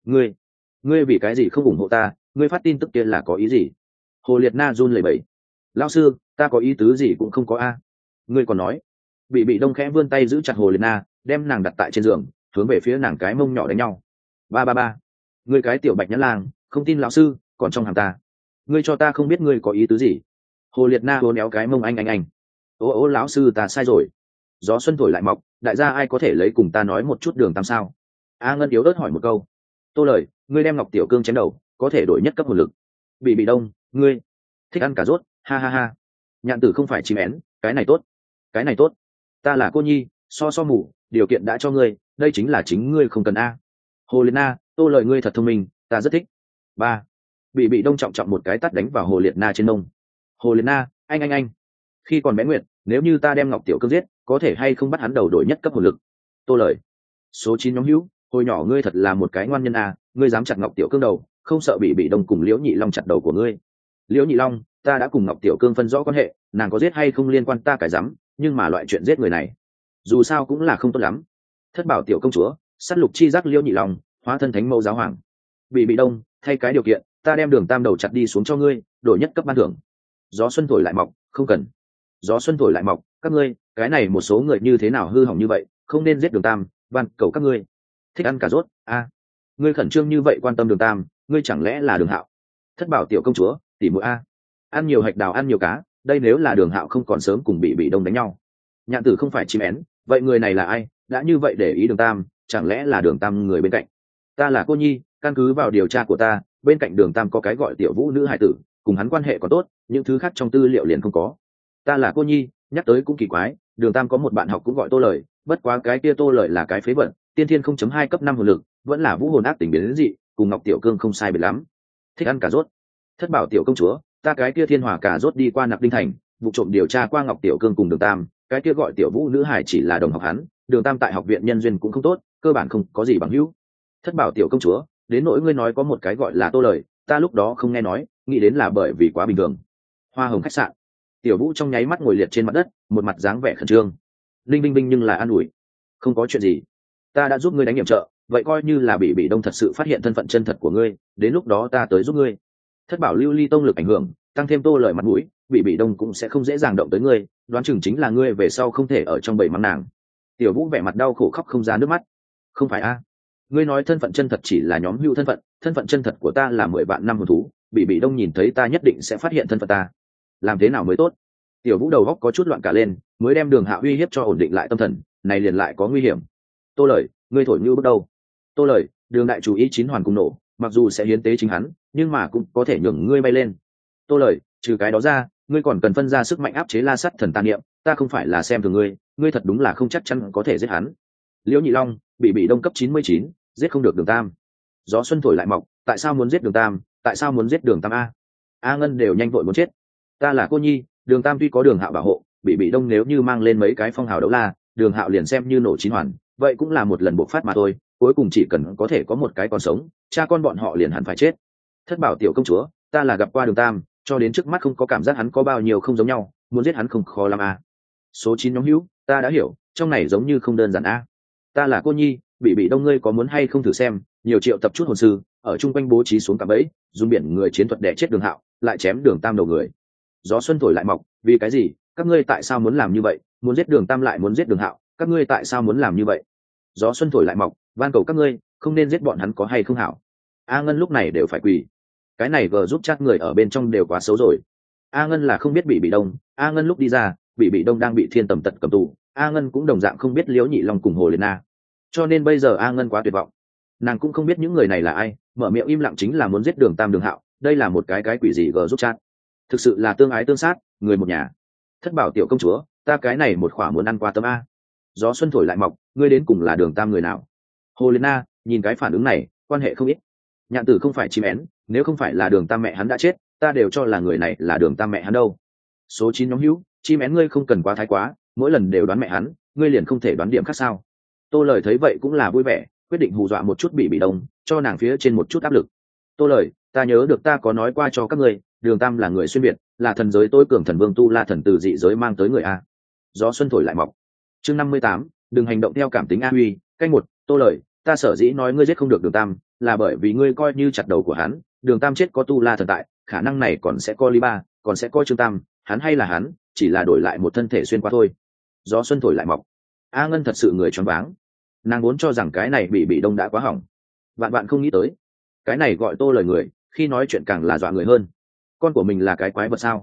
Ngươi vì cái gì không ủng hộ ta? Ngươi phát tin tức kia là có ý gì? Hồ Liệt Na run lẩy bẩy. Lão sư, ta có ý tứ gì cũng không có a. Ngươi còn nói. Bị đông khẽ vươn tay giữ chặt Hồ Liệt Na, đem nàng đặt tại trên giường, hướng về phía nàng cái mông nhỏ đánh nhau. Ba. Ngươi cái tiểu bạch nhãn lang, không tin lão sư, còn trong hàm ta. Ngươi cho ta không biết ngươi có ý tứ gì. Hồ Liệt Na uốn éo cái mông anh. Ô lão sư ta sai rồi. Gió xuân thổi lại mọc, đại gia ai có thể lấy cùng ta nói một chút đường tam sao? A Ngân yếu ớt hỏi một câu. Tô Lời, ngươi đem Ngọc Tiểu Cương chém đầu, có thể đổi nhất cấp hồn lực. Bị đông, ngươi thích ăn cà rốt, ha ha ha. Nhạn Tử không phải chim én, cái này tốt, cái này tốt. Ta là cô nhi, so mù, điều kiện đã cho ngươi, đây chính là chính ngươi không cần a. Hồ Liệt Na, Tô Lời ngươi thật thông minh, ta rất thích. Ba. Bị đông trọng một cái tát đánh vào Hồ Liệt Na trên nông. Hồ Liệt Na, anh. Khi còn bé nguyện, nếu như ta đem Ngọc Tiểu Cương giết, có thể hay không bắt hắn đầu đổi nhất cấp hồn lực? Tô Lời. Số 9 nhóm hữu, hồi nhỏ ngươi thật là một cái ngoan nhân à, ngươi dám chặt Ngọc Tiểu Cương đầu, không sợ bị đông cùng Liễu Nhị Long chặt đầu của ngươi. Liễu Nhị Long, ta đã cùng Ngọc Tiểu Cương phân rõ quan hệ, nàng có giết hay không liên quan ta cái dám, nhưng mà loại chuyện giết người này, dù sao cũng là không tốt lắm. Thất bảo tiểu công chúa, sát lục chi giác Liễu Nhị Long, hóa thân thánh mẫu giáo hoàng. Bị đông, thay cái điều kiện, ta đem đường tam đầu chặt đi xuống cho ngươi, đổi nhất cấp ban thưởng. Gió xuân thổi lại mọc, không cần. Gió xuân thổi lại mọc, các ngươi, cái này một số người như thế nào hư hỏng như vậy, không nên giết đường tam, van cầu các ngươi. Thích ăn cà rốt a. Ngươi khẩn trương như vậy quan tâm đường tam, ngươi chẳng lẽ là đường hạo? Thất bảo tiểu công chúa, tỉ mũi a. Ăn nhiều hạch đào ăn nhiều cá, đây nếu là đường hạo không còn sớm cùng bị đông đánh nhau. Nhạn Tử không phải chim én, vậy người này là ai, đã như vậy để ý đường tam, chẳng lẽ là đường tam người bên cạnh? Ta là cô nhi, căn cứ vào điều tra của ta, bên cạnh đường tam có cái gọi tiểu vũ nữ hải tử, cùng hắn quan hệ còn tốt, những thứ khác trong tư liệu liền không có. Ta là cô nhi, nhắc tới cũng kỳ quái, đường tam có một bạn học cũng gọi Tô Lời, bất quá cái kia Tô Lời là cái phế vật, tiên thiên 0.2 cấp 5 hồn lực, vẫn là vũ hồn ác tình biến đến dị, cùng Ngọc Tiểu Cương không sai biệt lắm. Thích ăn cà rốt. Thất bảo tiểu công chúa, ta cái kia thiên hỏa cà rốt đi qua Nặc Đinh thành, vụ trộm điều tra qua Ngọc Tiểu Cương cùng đường tam, cái kia gọi tiểu vũ nữ hải chỉ là đồng học hắn, đường tam tại học viện nhân duyên cũng không tốt, cơ bản không có gì bằng hữu. Thất bảo tiểu công chúa, đến nỗi ngươi nói có một cái gọi là Tô Lời, ta lúc đó không nghe nói, nghĩ đến là bởi vì quá bình thường. Hoa Hồng khách sạn, tiểu vũ trong nháy mắt ngồi liệt trên mặt đất, một mặt dáng vẻ khẩn trương. Linh Binh Binh nhưng là an ủi, không có chuyện gì, ta đã giúp ngươi đánh nhiệm trợ, vậy coi như là bị đông thật sự phát hiện thân phận chân thật của ngươi, đến lúc đó ta tới giúp ngươi. Thất bảo lưu ly tông lực ảnh hưởng, tăng thêm Tô Lời mặt mũi, bị đông cũng sẽ không dễ dàng động tới ngươi, đoán chừng chính là ngươi về sau không thể ở trong bầy mắng nàng. Tiểu vũ vẻ mặt đau khổ khóc không ra nước mắt. Không phải a, ngươi nói thân phận chân thật chỉ là nhóm hữu thân phận chân thật của ta là 10 vạn năm hồn thú, bị đông nhìn thấy ta nhất định sẽ phát hiện thân phận ta, làm thế nào mới tốt? Tiểu vũ đầu góc có chút loạn cả lên, mới đem đường hạ uy hiếp cho ổn định lại tâm thần, này liền lại có nguy hiểm. Tô Lời, ngươi thổi như bước đâu? Tô Lời, đường đại chủ ý 9 hoàn cùng nổ, mặc dù sẽ hiến tế chính hắn, nhưng mà cũng có thể nhường ngươi bay lên. Tô Lời, trừ cái đó ra, ngươi còn cần phân ra sức mạnh áp chế La Sắt thần tàn niệm, ta không phải là xem thường ngươi, ngươi thật đúng là không chắc chắn có thể giết hắn. Liễu Nhị Long, bị đông cấp 99, giết không được đường tam. Gió xuân thổi lại mọc, tại sao muốn giết đường tam, tại sao muốn giết đường tam a? A Ngân đều nhanh vội muốn chết. Ta là cô nhi, đường tam tuy có đường hạo bảo hộ, bị đông nếu như mang lên mấy cái phong hào đấu la, đường hạo liền xem như nổ 9 hoàn, vậy cũng là một lần bộc phát mà thôi, cuối cùng chỉ cần có thể có một cái còn sống, cha con bọn họ liền hẳn phải chết. Thất bảo tiểu công chúa, ta là gặp qua đường tam, cho đến trước mắt không có cảm giác hắn có bao nhiêu không giống nhau, muốn giết hắn không khó lắm a. Số 9 nhóm hữu, ta đã hiểu, trong này giống như không đơn giản a. Ta là cô nhi, bị đông ngươi có muốn hay không thử xem, nhiều triệu tập chút hồn sư, ở chung quanh bố trí xuống cả bẫy, dùng biển người chiến thuật đè chết đường hạo, lại chém đường tam đầu người. Gió xuân thổi lại mọc, vì cái gì, các ngươi tại sao muốn làm như vậy, muốn giết đường tam lại muốn giết đường hạo, các ngươi tại sao muốn làm như vậy? Gió xuân thổi lại mọc, van cầu các ngươi không nên giết bọn hắn có hay không hảo. A Ngân lúc này đều phải quỳ, cái này vừa giúp chắc người ở bên trong đều quá xấu rồi. A Ngân là không biết bị đông, A Ngân lúc đi ra, bị đông đang bị thiên tầm tật cầm tù, A Ngân cũng đồng dạng không biết Liễu Nhị Long cùng Hồ Liệt Na, cho nên bây giờ A Ngân quá tuyệt vọng, nàng cũng không biết những người này là ai, mở miệng im lặng chính là muốn giết đường tam đường hạo, đây là một cái quỷ gì gờ giúp chat, thực sự là tương ái tương sát, người một nhà. Thất bảo tiểu công chúa, ta cái này một khỏa muốn ăn qua tâm a. Gió xuân thổi lại mọc, ngươi đến cùng là đường tam người nào? Hồ Liệt Na nhìn cái phản ứng này, quan hệ không ít. Nhạn Tử không phải chim én, nếu không phải là đường tam mẹ hắn đã chết, ta đều cho là người này là đường tam mẹ hắn đâu. Số 9 nhóm hữu, chim én ngươi không cần quá thái quá, mỗi lần đều đoán mẹ hắn, ngươi liền không thể đoán điểm khác sao? Tô Lời thấy vậy cũng là vui vẻ, quyết định hù dọa một chút bị đông, cho nàng phía trên một chút áp lực. Tô Lời, ta nhớ được ta có nói qua cho các ngươi, đường tam là người xuyên biệt, là thần giới tối cường thần vương tu la thần từ dị giới mang tới người a. Gió xuân thổi lại mọc. Chương 58, đừng hành động theo cảm tính a huy. Canh một. Tô Lời, ta sở dĩ nói ngươi giết không được đường tam, là bởi vì ngươi coi như chặt đầu của hắn, đường tam chết có tu la thần tại, khả năng này còn sẽ có Lý Ba, còn sẽ có Trương Tam, hắn hay là hắn, chỉ là đổi lại một thân thể xuyên qua thôi. Gió xuân thổi lại mọc. A Ngân thật sự người choáng váng, nàng vốn cho rằng cái này bị đông đã quá hỏng, vạn bạn không nghĩ tới cái này gọi Tô Lời người khi nói chuyện càng là dọa người hơn. Con của mình là cái quái vật sao?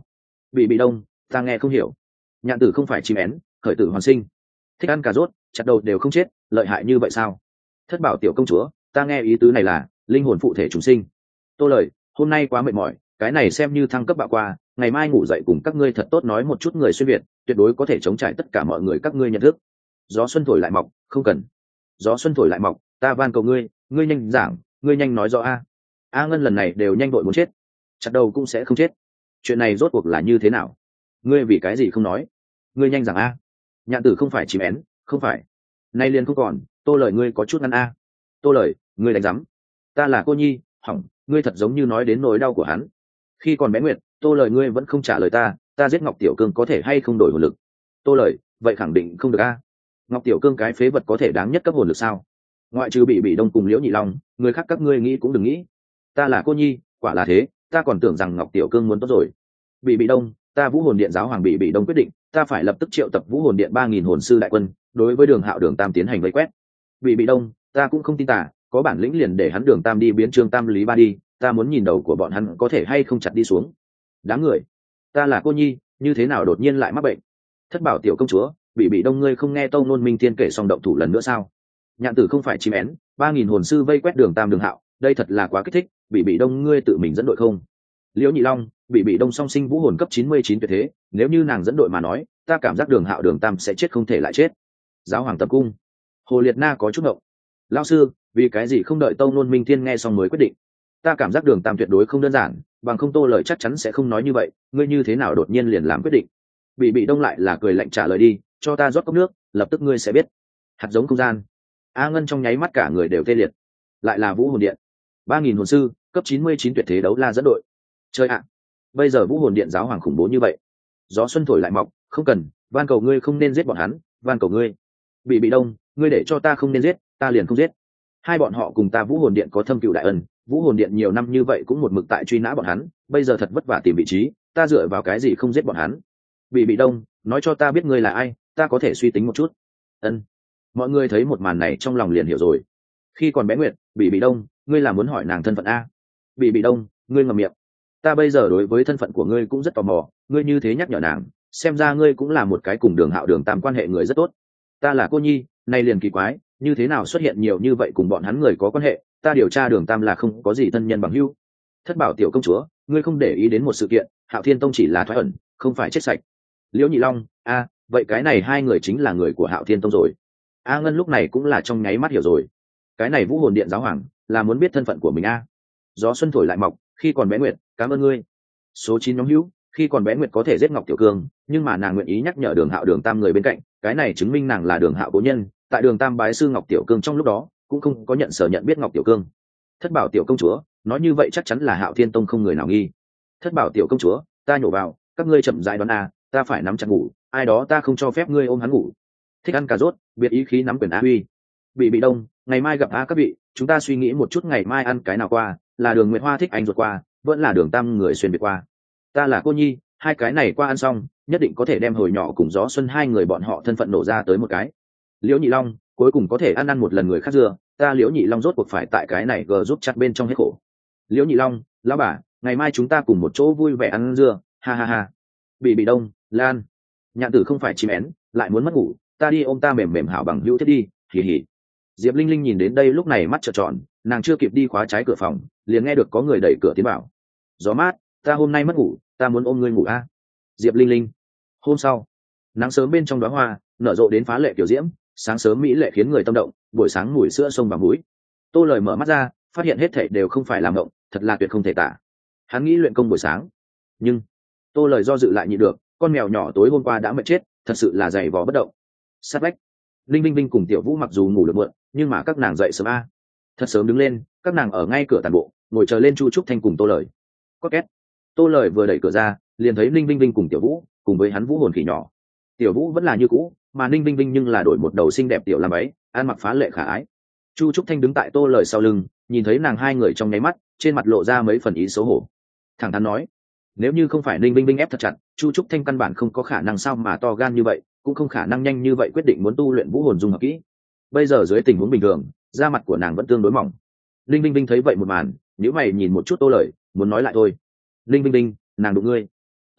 Bị đông, ta nghe không hiểu. Nhạn tử không phải chim én, khởi tử hoàn sinh. Thích ăn cà rốt, chặt đầu đều không chết, lợi hại như vậy sao? Thất bảo tiểu công chúa, ta nghe ý tứ này là linh hồn phụ thể chúng sinh. Tô lời, hôm nay quá mệt mỏi, cái này xem như thăng cấp bạo qua, ngày mai ngủ dậy cùng các ngươi thật tốt nói một chút người xuyên việt, tuyệt đối có thể chống trải tất cả mọi người các ngươi nhận thức. Gió xuân thổi lại mọc, không cần. Gió xuân thổi lại mọc, ta van cầu ngươi, ngươi nhanh giảng, ngươi nhanh nói rõ a. A Ngân lần này đều nhanh đội muốn chết, chặt đầu cũng sẽ không chết. Chuyện này rốt cuộc là như thế nào? Ngươi vì cái gì không nói? Ngươi nhanh giảng a. Nhạn tử không phải chìm én, không phải. Nay liền không còn, Tô lời ngươi có chút ngăn a. Tô lời, ngươi đánh rắm. Ta là cô nhi, hỏng, ngươi thật giống như nói đến nỗi đau của hắn. Khi còn bé Nguyệt, Tô lời ngươi vẫn không trả lời ta giết Ngọc Tiểu Cương có thể hay không đổi hồn lực? Tô lời, vậy khẳng định không được a. Ngọc Tiểu Cương cái phế vật có thể đáng nhất cấp hồn lực sao? Ngoại trừ bị đông cùng Liễu Nhị Long, người khác các ngươi nghĩ cũng đừng nghĩ. Ta là cô nhi, quả là thế, ta còn tưởng rằng Ngọc Tiểu Cương muốn tốt rồi. Bị đông, ta Vũ Hồn Điện giáo hoàng bị đông quyết định, ta phải lập tức triệu tập Vũ Hồn Điện 3000 hồn sư đại quân, đối với Đường Hạo Đường Tam tiến hành vây quét. Bị đông, ta cũng không tin tả, có bản lĩnh liền để hắn Đường Tam đi biến Trương Tam Lý Ba đi, ta muốn nhìn đầu của bọn hắn có thể hay không chặt đi xuống. Đáng người, ta là cô nhi, như thế nào đột nhiên lại mắc bệnh? Thất bảo tiểu công chúa, bị đông ngươi không nghe Tông Nôn Minh Thiên kể xong động thủ lần nữa sao? Nhạn tử không phải chim én, 3000 hồn sư vây quét Đường Tam Đường Hạo, đây thật là quá kích thích, bị đông ngươi tự mình dẫn đội không? Liễu Nhị Long, bị đông song sinh vũ hồn cấp 99 tuyệt thế, nếu như nàng dẫn đội mà nói, ta cảm giác Đường Hạo Đường Tam sẽ chết không thể lại chết. Giáo hoàng tập cung, Hồ Liệt Na có chút ngộng. Lão sư, vì cái gì không đợi Tông Nôn Minh Thiên nghe xong mới quyết định? Ta cảm giác Đường Tam tuyệt đối không đơn giản, bằng không Tô lời chắc chắn sẽ không nói như vậy, ngươi như thế nào đột nhiên liền làm quyết định? Bị đông lại là cười lạnh trả lời đi, cho ta rót cốc nước, lập tức ngươi sẽ biết. Hạt giống không gian. A Ngân trong nháy mắt cả người đều tê liệt. Lại là Vũ Hồn Điện, 3000 hồn sư, cấp 99 tuyệt thế đấu la dẫn đội. Chơi ạ, bây giờ Vũ Hồn Điện giáo hoàng khủng bố như vậy. Gió xuân thổi lại mọc, không cần, van cầu ngươi không nên giết bọn hắn, van cầu ngươi. Bị đông, ngươi để cho ta không nên giết, ta liền không giết. Hai bọn họ cùng ta Vũ Hồn Điện có thâm cựu đại ân, Vũ Hồn Điện nhiều năm như vậy cũng một mực tại truy nã bọn hắn, bây giờ thật vất vả tìm vị trí, ta dựa vào cái gì không giết bọn hắn? Bị đông, nói cho ta biết ngươi là ai, ta có thể suy tính một chút. Ân. Mọi người thấy một màn này trong lòng liền hiểu rồi. Khi còn bé Nguyệt, bị đông, ngươi là muốn hỏi nàng thân phận a? Bị đông, ngươi ngậm miệng. Ta bây giờ đối với thân phận của ngươi cũng rất tò mò, ngươi như thế nhắc nhở nàng, xem ra ngươi cũng là một cái cùng Đường Hạo Đường Tam quan hệ người rất tốt. Ta là cô nhi, nay liền kỳ quái, như thế nào xuất hiện nhiều như vậy cùng bọn hắn người có quan hệ, ta điều tra Đường Tam là không có gì thân nhân bằng hữu. Thất bảo tiểu công chúa, ngươi không để ý đến một sự kiện, Hạo Thiên Tông chỉ là thoái ẩn, không phải chết sạch. Liễu Nhị Long, a, vậy cái này hai người chính là người của Hạo Thiên Tông rồi. A Ngân lúc này cũng là trong nháy mắt hiểu rồi, cái này Vũ Hồn Điện giáo hoàng là muốn biết thân phận của mình a. Gió xuân thổi lại mọc, khi còn bé Nguyệt, cảm ơn ngươi. Số 9 nhóm hữu, khi còn bé Nguyệt có thể giết Ngọc Tiểu Cương, nhưng mà nàng nguyện ý nhắc nhở Đường Hạo Đường Tam người bên cạnh, cái này chứng minh nàng là Đường Hạo cố nhân, tại Đường Tam bái sư Ngọc Tiểu Cương trong lúc đó, cũng không có nhận biết Ngọc Tiểu Cương. Thất bảo tiểu công chúa, nói như vậy chắc chắn là Hạo Thiên Tông không người nào nghi. Thất bảo tiểu công chúa, ta nhổ vào, các ngươi chậm rãi đoán a, ta phải nắm chặt ngủ, ai đó ta không cho phép ngươi ôm hắn ngủ. Thích ăn cà rốt, biệt ý khí nắm quyền á huy. Bị đông, ngày mai gặp a các vị, chúng ta suy nghĩ một chút ngày mai ăn cái nào qua, là Đường Nguyệt Hoa thích anh ruột qua, vẫn là Đường Tam người xuyên biệt qua. Ta là cô nhi, hai cái này qua ăn xong, nhất định có thể đem hồi nhỏ cùng Gió xuân hai người bọn họ thân phận nổ ra tới một cái. Liễu Nhị Long, cuối cùng có thể ăn một lần người khác dưa, ta Liễu Nhị Long rốt cuộc phải tại cái này giúp chặt bên trong hết khổ. Liễu Nhị Long, lão bà, ngày mai chúng ta cùng một chỗ vui vẻ ăn dưa, ha ha ha. Bị đông, Lan. Nhạn tử không phải chim én, lại muốn mất ngủ, ta đi ôm ta mềm hảo bằng hữu thiết đi, hỉ hỉ. Diệp Linh Linh nhìn đến đây lúc này mắt trợn tròn, nàng chưa kịp đi khóa trái cửa phòng, liền nghe được có người đẩy cửa tiến vào. Gió mát, ta hôm nay mất ngủ, ta muốn ôm ngươi ngủ a. Diệp Linh Linh. Hôm sau, nắng sớm bên trong đóa hoa nở rộ đến phá lệ kiểu diễm, sáng sớm mỹ lệ khiến người tâm động, buổi sáng mùi sữa sông vào mũi. Tô lời mở mắt ra, phát hiện hết thảy đều không phải làm mộng, thật là tuyệt không thể tả. Hắn nghĩ luyện công buổi sáng, nhưng Tô lời do dự lại nhịn được, con mèo nhỏ tối hôm qua đã mệt chết, thật sự là dày vò bất động. Sát vách, Linh Vinh Vinh cùng Tiểu Vũ mặc dù ngủ được muộn, nhưng mà các nàng dậy sớm a. Thật sớm đứng lên, các nàng ở ngay cửa tàn bộ, ngồi chờ lên Chu Trúc Thanh cùng Tô lời. Có két. Tô lời vừa đẩy cửa ra, liền thấy Linh Vinh Vinh cùng Tiểu Vũ, cùng với hắn Vũ Hồn khỉ nhỏ. Tiểu Vũ vẫn là như cũ, mà Linh Vinh Vinh nhưng là đổi một đầu xinh đẹp tiểu làm váy, ăn mặc phá lệ khả ái. Chu Trúc Thanh đứng tại Tô lời sau lưng, nhìn thấy nàng hai người trong nháy mắt, trên mặt lộ ra mấy phần ý xấu hổ. Thẳng thắn nói, nếu như không phải Linh Vinh Vinh ép thật chặt, Chu Trúc Thanh căn bản không có khả năng sao mà to gan như vậy, cũng không khả năng nhanh như vậy quyết định muốn tu luyện Vũ Hồn dung hợp kỹ. Bây giờ dưới tình huống bình thường, da mặt của nàng vẫn tương đối mỏng. Linh Vinh Vinh thấy vậy một màn, nếu mày nhìn một chút Tô lời, muốn nói lại thôi. Linh Vinh Vinh, nàng đụng ngươi. Tô lời,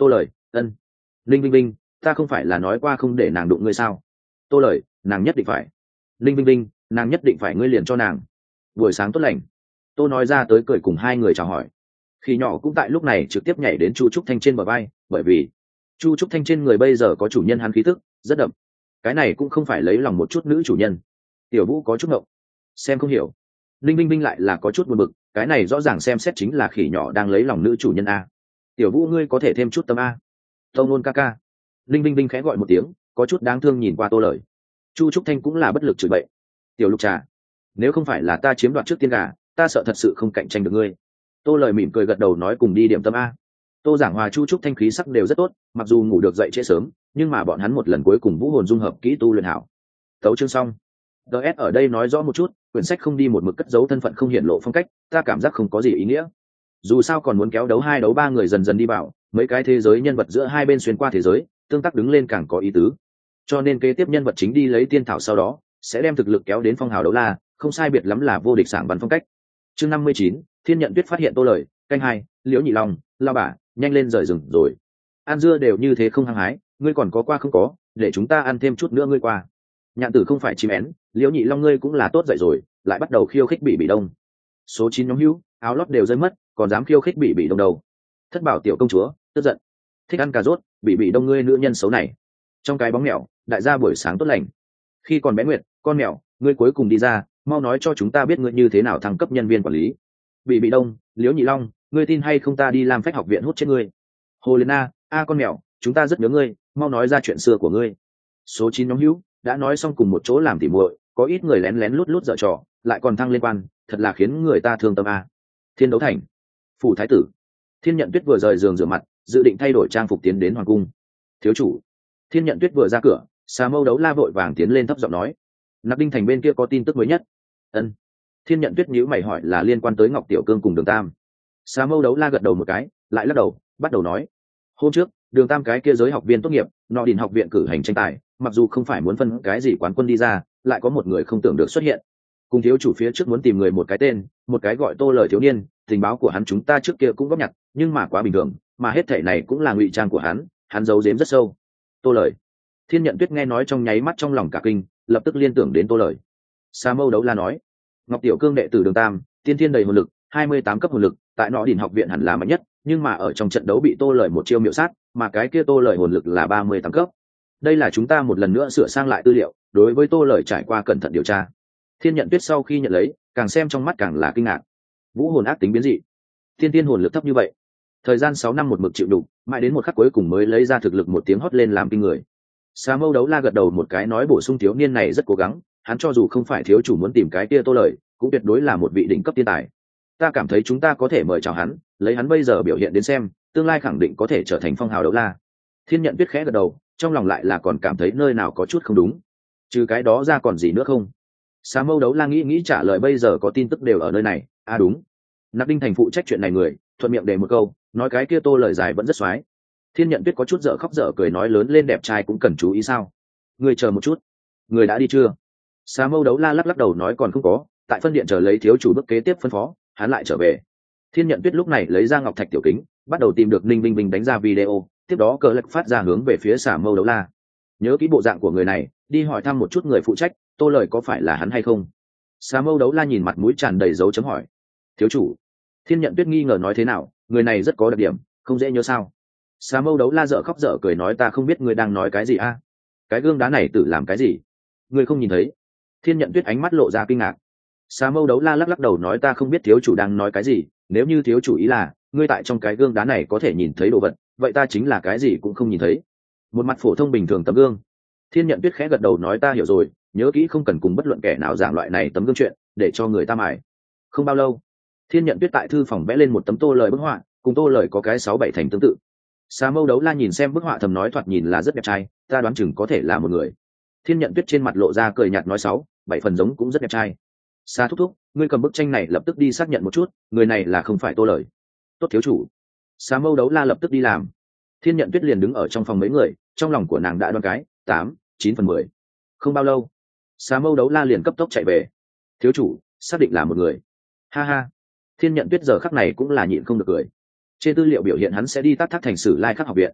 ân linh vinh vinh, ta không phải là nói qua không để nàng đụng ngươi sao? Tô lời, nàng nhất định phải. Linh vinh vinh, nàng nhất định phải, ngươi liền cho nàng. Buổi sáng tốt lành. Tô nói ra tới cười cùng hai người chào hỏi. Khi nhỏ cũng tại lúc này trực tiếp nhảy đến Chu Trúc Thanh trên bờ vai, bởi vì Chu Trúc Thanh trên người bây giờ có chủ nhân hắn khí tức rất đậm. Cái này cũng không phải lấy lòng một chút nữ chủ nhân. Tiểu Vũ có chút ngộng, xem không hiểu. Linh vinh vinh lại là có chút buồn bực, cái này rõ ràng xem xét chính là khỉ nhỏ đang lấy lòng nữ chủ nhân a. Tiểu Vũ, ngươi có thể thêm chút tâm a. Tông nôn ca ca. Linh vinh vinh khẽ gọi một tiếng, có chút đáng thương nhìn qua Tô lời. Chu Trúc Thanh cũng là bất lực chửi bậy. Tiểu Lục Trà, nếu không phải là ta chiếm đoạt trước tiên gà, ta sợ thật sự không cạnh tranh được ngươi. Tô lời mỉm cười gật đầu nói cùng đi điểm tâm a. Tô giảng hòa Chu Trúc Thanh khí sắc đều rất tốt, mặc dù ngủ được dậy trễ sớm, nhưng mà bọn hắn một lần cuối cùng vũ hồn dung hợp kỹ tu luyện hảo. Tấu chương xong. DS ở đây nói rõ một chút, quyển sách không đi một mực cất giấu thân phận không hiển lộ phong cách, ta cảm giác không có gì ý nghĩa. Dù sao còn muốn kéo đấu 2 đấu 3 người dần dần đi vào, mấy cái thế giới nhân vật giữa hai bên xuyên qua thế giới, tương tác đứng lên càng có ý tứ. Cho nên kế tiếp nhân vật chính đi lấy tiên thảo sau đó, sẽ đem thực lực kéo đến phong hào đấu la, không sai biệt lắm là vô địch sảng bắn phong cách. Chương 59, Thiên Nhận Tuyết phát hiện Tô lời, canh 2, Liễu Nhị Long, lao bả, nhanh lên rời rừng rồi. Ăn dưa đều như thế không hăng hái, ngươi còn có qua không có, để chúng ta ăn thêm chút nữa ngươi qua. Nhạn Tử không phải chim én, Liễu Nhị Long ngươi cũng là tốt dậy rồi, lại bắt đầu khiêu khích Bị Đông. Số 9 nhóm hữu, áo lót đều rơi mất, còn dám khiêu khích Bị Đông đầu. Thất bảo tiểu công chúa, tức giận. Thích ăn cà rốt, Bị Đông ngươi nữ nhân xấu này. Trong cái bóng mèo, đại gia buổi sáng tốt lành. Khi còn bé Nguyệt, con mèo, ngươi cuối cùng đi ra, mau nói cho chúng ta biết ngươi như thế nào thăng cấp nhân viên quản lý. Bị Đông, Liễu Nhị Long, ngươi tin hay không ta đi làm phách học viện hút chết ngươi. Hồ Liên a con mèo, chúng ta rất nhớ ngươi, mau nói ra chuyện xưa của ngươi. Số 9 nhóm hữu, đã nói xong cùng một chỗ làm tỉ muội, có ít người lén lén lút lút dở trò, lại còn thăng liên quan, thật là khiến người ta thương tâm a. Thiên Đấu Thành, phủ thái tử. Thiên Nhận Tuyết vừa rời giường rửa mặt, dự định thay đổi trang phục tiến đến hoàng cung. Thiếu chủ. Thiên Nhận Tuyết vừa ra cửa, Xà Mâu Đấu La vội vàng tiến lên thấp giọng nói, Nặc Đinh Thành bên kia có tin tức mới nhất. Ân. Thiên Nhận Tuyết nhíu mày hỏi là liên quan tới Ngọc Tiểu Cương cùng Đường Tam. Xà Mâu Đấu La gật đầu một cái, lại lắc đầu, bắt đầu nói, hôm trước Đường Tam cái kia giới học viên tốt nghiệp, nọ đình học viện cử hành tranh tài, mặc dù không phải muốn phân cái gì quán quân đi ra, lại có một người không tưởng được xuất hiện. Cùng thiếu chủ phía trước muốn tìm người một cái tên, một cái gọi Tô lời thiếu niên, tình báo của hắn chúng ta trước kia cũng góp nhặt, nhưng mà quá bình thường, mà hết thảy này cũng là ngụy trang của hắn giấu giếm rất sâu. Tô lời. Thiên Nhận Tuyết nghe nói trong nháy mắt trong lòng cả kinh, lập tức liên tưởng đến Tô lời. Sa Mâu Đấu La nói, Ngọc Tiểu Cương đệ tử Đường Tam, tiên thiên đầy hồn lực, 28 cấp hồn lực, tại nọ đỉnh học viện hẳn là mạnh nhất, nhưng mà ở trong trận đấu bị Tô lời một chiêu miệu sát, mà cái kia Tô lời hồn lực là 38 cấp. Đây là chúng ta một lần nữa sửa sang lại tư liệu, đối với Tô lời trải qua cẩn thận điều tra. Thiên Nhận Tuyết sau khi nhận lấy, càng xem trong mắt càng là kinh ngạc. Vũ hồn ác tính biến dị, tiên tiên hồn lực thấp như vậy, thời gian 6 năm một mực chịu đựng, mãi đến một khắc cuối cùng mới lấy ra thực lực một tiếng hót lên làm kinh người. Sa Mâu Đấu La gật đầu một cái nói bổ sung thiếu niên này rất cố gắng, hắn cho dù không phải thiếu chủ muốn tìm cái kia Tô lời, cũng tuyệt đối là một vị đỉnh cấp tiên tài. Ta cảm thấy chúng ta có thể mời chào hắn, lấy hắn bây giờ biểu hiện đến xem, tương lai khẳng định có thể trở thành phong hào đấu la. Thiên Nhận Tuyết khẽ gật đầu, trong lòng lại là còn cảm thấy nơi nào có chút không đúng. Trừ cái đó ra còn gì nữa không? Sa Mâu Đấu La nghĩ trả lời bây giờ có tin tức đều ở nơi này. À đúng, Nặc Đinh Thành phụ trách chuyện này người, thuận miệng để một câu, nói cái kia Tô lời dài vẫn rất xoái. Thiên Nhận Tuyết có chút dở khóc dở cười nói lớn lên đẹp trai cũng cần chú ý sao? Người chờ một chút, người đã đi chưa? Sa Mâu Đấu La lắc lắc đầu nói còn không có, tại phân điện chờ lấy thiếu chủ bước kế tiếp phân phó, hắn lại trở về. Thiên Nhận Tuyết lúc này lấy ra ngọc thạch tiểu kính, bắt đầu tìm được Ninh Vinh Vinh đánh ra video, tiếp đó cờ lật phát ra hướng về phía Sa Mâu Đấu La. Nhớ kỹ bộ dạng của người này, đi hỏi thăm một chút người phụ trách, Tô lời có phải là hắn hay không? Sa Mâu Đấu La nhìn mặt mũi tràn đầy dấu chấm hỏi. Thiếu chủ. Thiên Nhận Tuyết nghi ngờ nói thế nào, người này rất có đặc điểm, không dễ nhớ sao? Sa Mâu Đấu La dở khóc dở cười nói ta không biết ngươi đang nói cái gì a? Cái gương đá này tự làm cái gì? Ngươi không nhìn thấy? Thiên Nhận Tuyết ánh mắt lộ ra kinh ngạc. Sa Mâu Đấu La lắc lắc đầu nói ta không biết thiếu chủ đang nói cái gì, nếu như thiếu chủ ý là ngươi tại trong cái gương đá này có thể nhìn thấy đồ vật, vậy ta chính là cái gì cũng không nhìn thấy. Một mặt phổ thông bình thường tấm gương. Thiên Nhận Tuyết khẽ gật đầu nói ta hiểu rồi, nhớ kỹ không cần cùng bất luận kẻ nào giảng loại này tấm gương chuyện, để cho người ta mải. Không bao lâu, Thiên Nhận Tuyết tại thư phòng vẽ lên một tấm Tô lời bức họa, cùng Tô lời có cái 6-7 thành tương tự. Sa Mâu Đấu La nhìn xem bức họa thầm nói thoạt nhìn là rất đẹp trai, ta đoán chừng có thể là một người. Thiên Nhận Tuyết trên mặt lộ ra cười nhạt nói 6-7 phần giống cũng rất đẹp trai. Sa thúc thúc, ngươi cầm bức tranh này lập tức đi xác nhận một chút, người này là không phải Tô lời. Tốt thiếu chủ. Sa Mâu Đấu La lập tức đi làm. Thiên Nhận Tuyết liền đứng ở trong phòng mấy người, trong lòng của nàng đã đoán cái 8-9 phần 10. Không bao lâu, Sa Mâu Đấu La liền cấp tốc chạy về. Thiếu chủ, xác định là một người. Ha ha. Thiên Nhận Tuyết giờ khắc này cũng là nhịn không được cười. Trên tư liệu biểu hiện hắn sẽ đi Tát Thác thành Sử Lai Khắc học viện.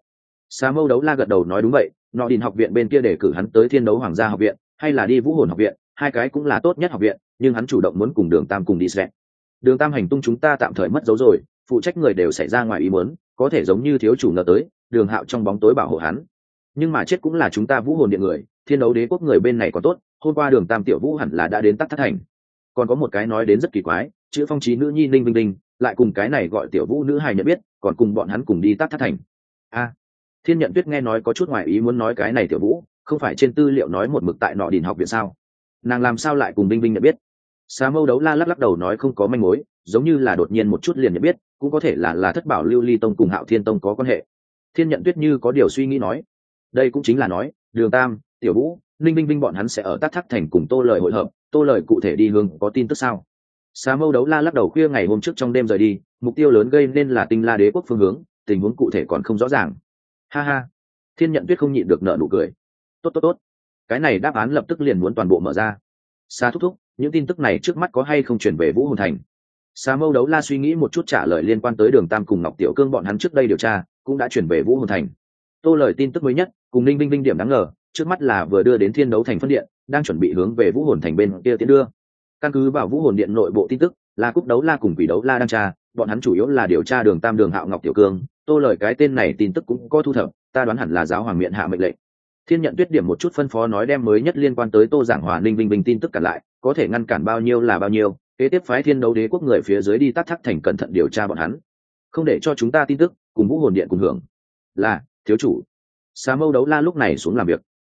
Xà Mâu Đấu La gật đầu nói đúng vậy, Nọ Đình học viện bên kia để cử hắn tới Thiên Đấu Hoàng gia học viện, hay là đi Vũ Hồn học viện, hai cái cũng là tốt nhất học viện, nhưng hắn chủ động muốn cùng Đường Tam cùng đi sẽ. Đường Tam hành tung chúng ta tạm thời mất dấu rồi, phụ trách người đều xảy ra ngoài ý muốn, có thể giống như thiếu chủ ngờ tới, Đường Hạo trong bóng tối bảo hộ hắn. Nhưng mà chết cũng là chúng ta Vũ Hồn điện người, Thiên Đấu Đế quốc người bên này còn tốt, hôm qua Đường Tam tiểu vũ hẳn là đã đến Tắc Thất thành. Còn có một cái nói đến rất kỳ quái, chữ Phong Chí nữ nhi Ninh Vinh Vinh, lại cùng cái này gọi tiểu vũ nữ hài nhận biết, còn cùng bọn hắn cùng đi Tắc Thất thành. Thiên Nhận Tuyết nghe nói có chút ngoài ý muốn nói cái này tiểu vũ không phải trên tư liệu nói một mực tại Nọ Đình học viện sao, nàng làm sao lại cùng Binh Binh nhận biết? Xà Mâu Đấu La lắc đầu nói không có manh mối, giống như là đột nhiên một chút liền nhận biết, cũng có thể là Thất Bảo Lưu Ly tông cùng Hạo Thiên tông có quan hệ. Thiên Nhận Tuyết như có điều suy nghĩ nói, đây cũng chính là nói Đường Tam, tiểu vũ, Ninh Binh Binh bọn hắn sẽ ở Tắc Thất thành cùng Tô Lời hội hợp, Tô Lời cụ thể đi hướng có tin tức sao? Xà Mâu Đấu La lắc đầu khuya ngày hôm trước trong đêm rời đi, mục tiêu lớn gây nên là Tinh La Đế quốc phương hướng, tình huống cụ thể còn không rõ ràng. Ha ha. Thiên Nhận Tuyết không nhịn được nở nụ cười. Tốt, cái này đáp án lập tức liền muốn toàn bộ mở ra. Sa thúc thúc, những tin tức này trước mắt có hay không chuyển về Vũ Hồn thành? Xà Mâu Đấu La suy nghĩ một chút trả lời liên quan tới Đường Tam cùng Ngọc Tiểu Cương bọn hắn trước đây điều tra, cũng đã chuyển về Vũ Hồn thành. Tô Lời tin tức mới nhất, cùng Ninh Vinh Vinh điểm đáng ngờ, trước mắt là vừa đưa đến Thiên Đấu thành phân điện, đang chuẩn bị hướng về Vũ Hồn thành bên kia tiến đưa. Căn cứ vào Vũ Hồn điện nội bộ tin tức, là Cúc Đấu La cùng Quỷ Đấu La đang tra, bọn hắn chủ yếu là điều tra Đường Tam, Đường Hạo, Ngọc Tiểu Cương. Tô Lời cái tên này tin tức cũng có thu thập, ta đoán hẳn là giáo hoàng miện hạ mệnh lệnh. Thiên Nhận Tuyết điểm một chút phân phó nói đem mới nhất liên quan tới Tô Giảng Hòa, Ninh Vinh Vinh tin tức cản lại, có thể ngăn cản bao nhiêu là bao nhiêu, kế tiếp phái Thiên Đấu Đế quốc người phía dưới đi Tắc Thất thành cẩn thận điều tra bọn hắn, không để cho chúng ta tin tức cùng Vũ Hồn điện cùng hưởng. Là thiếu chủ. Xà Mâu Đấu La lúc này xuống làm việc.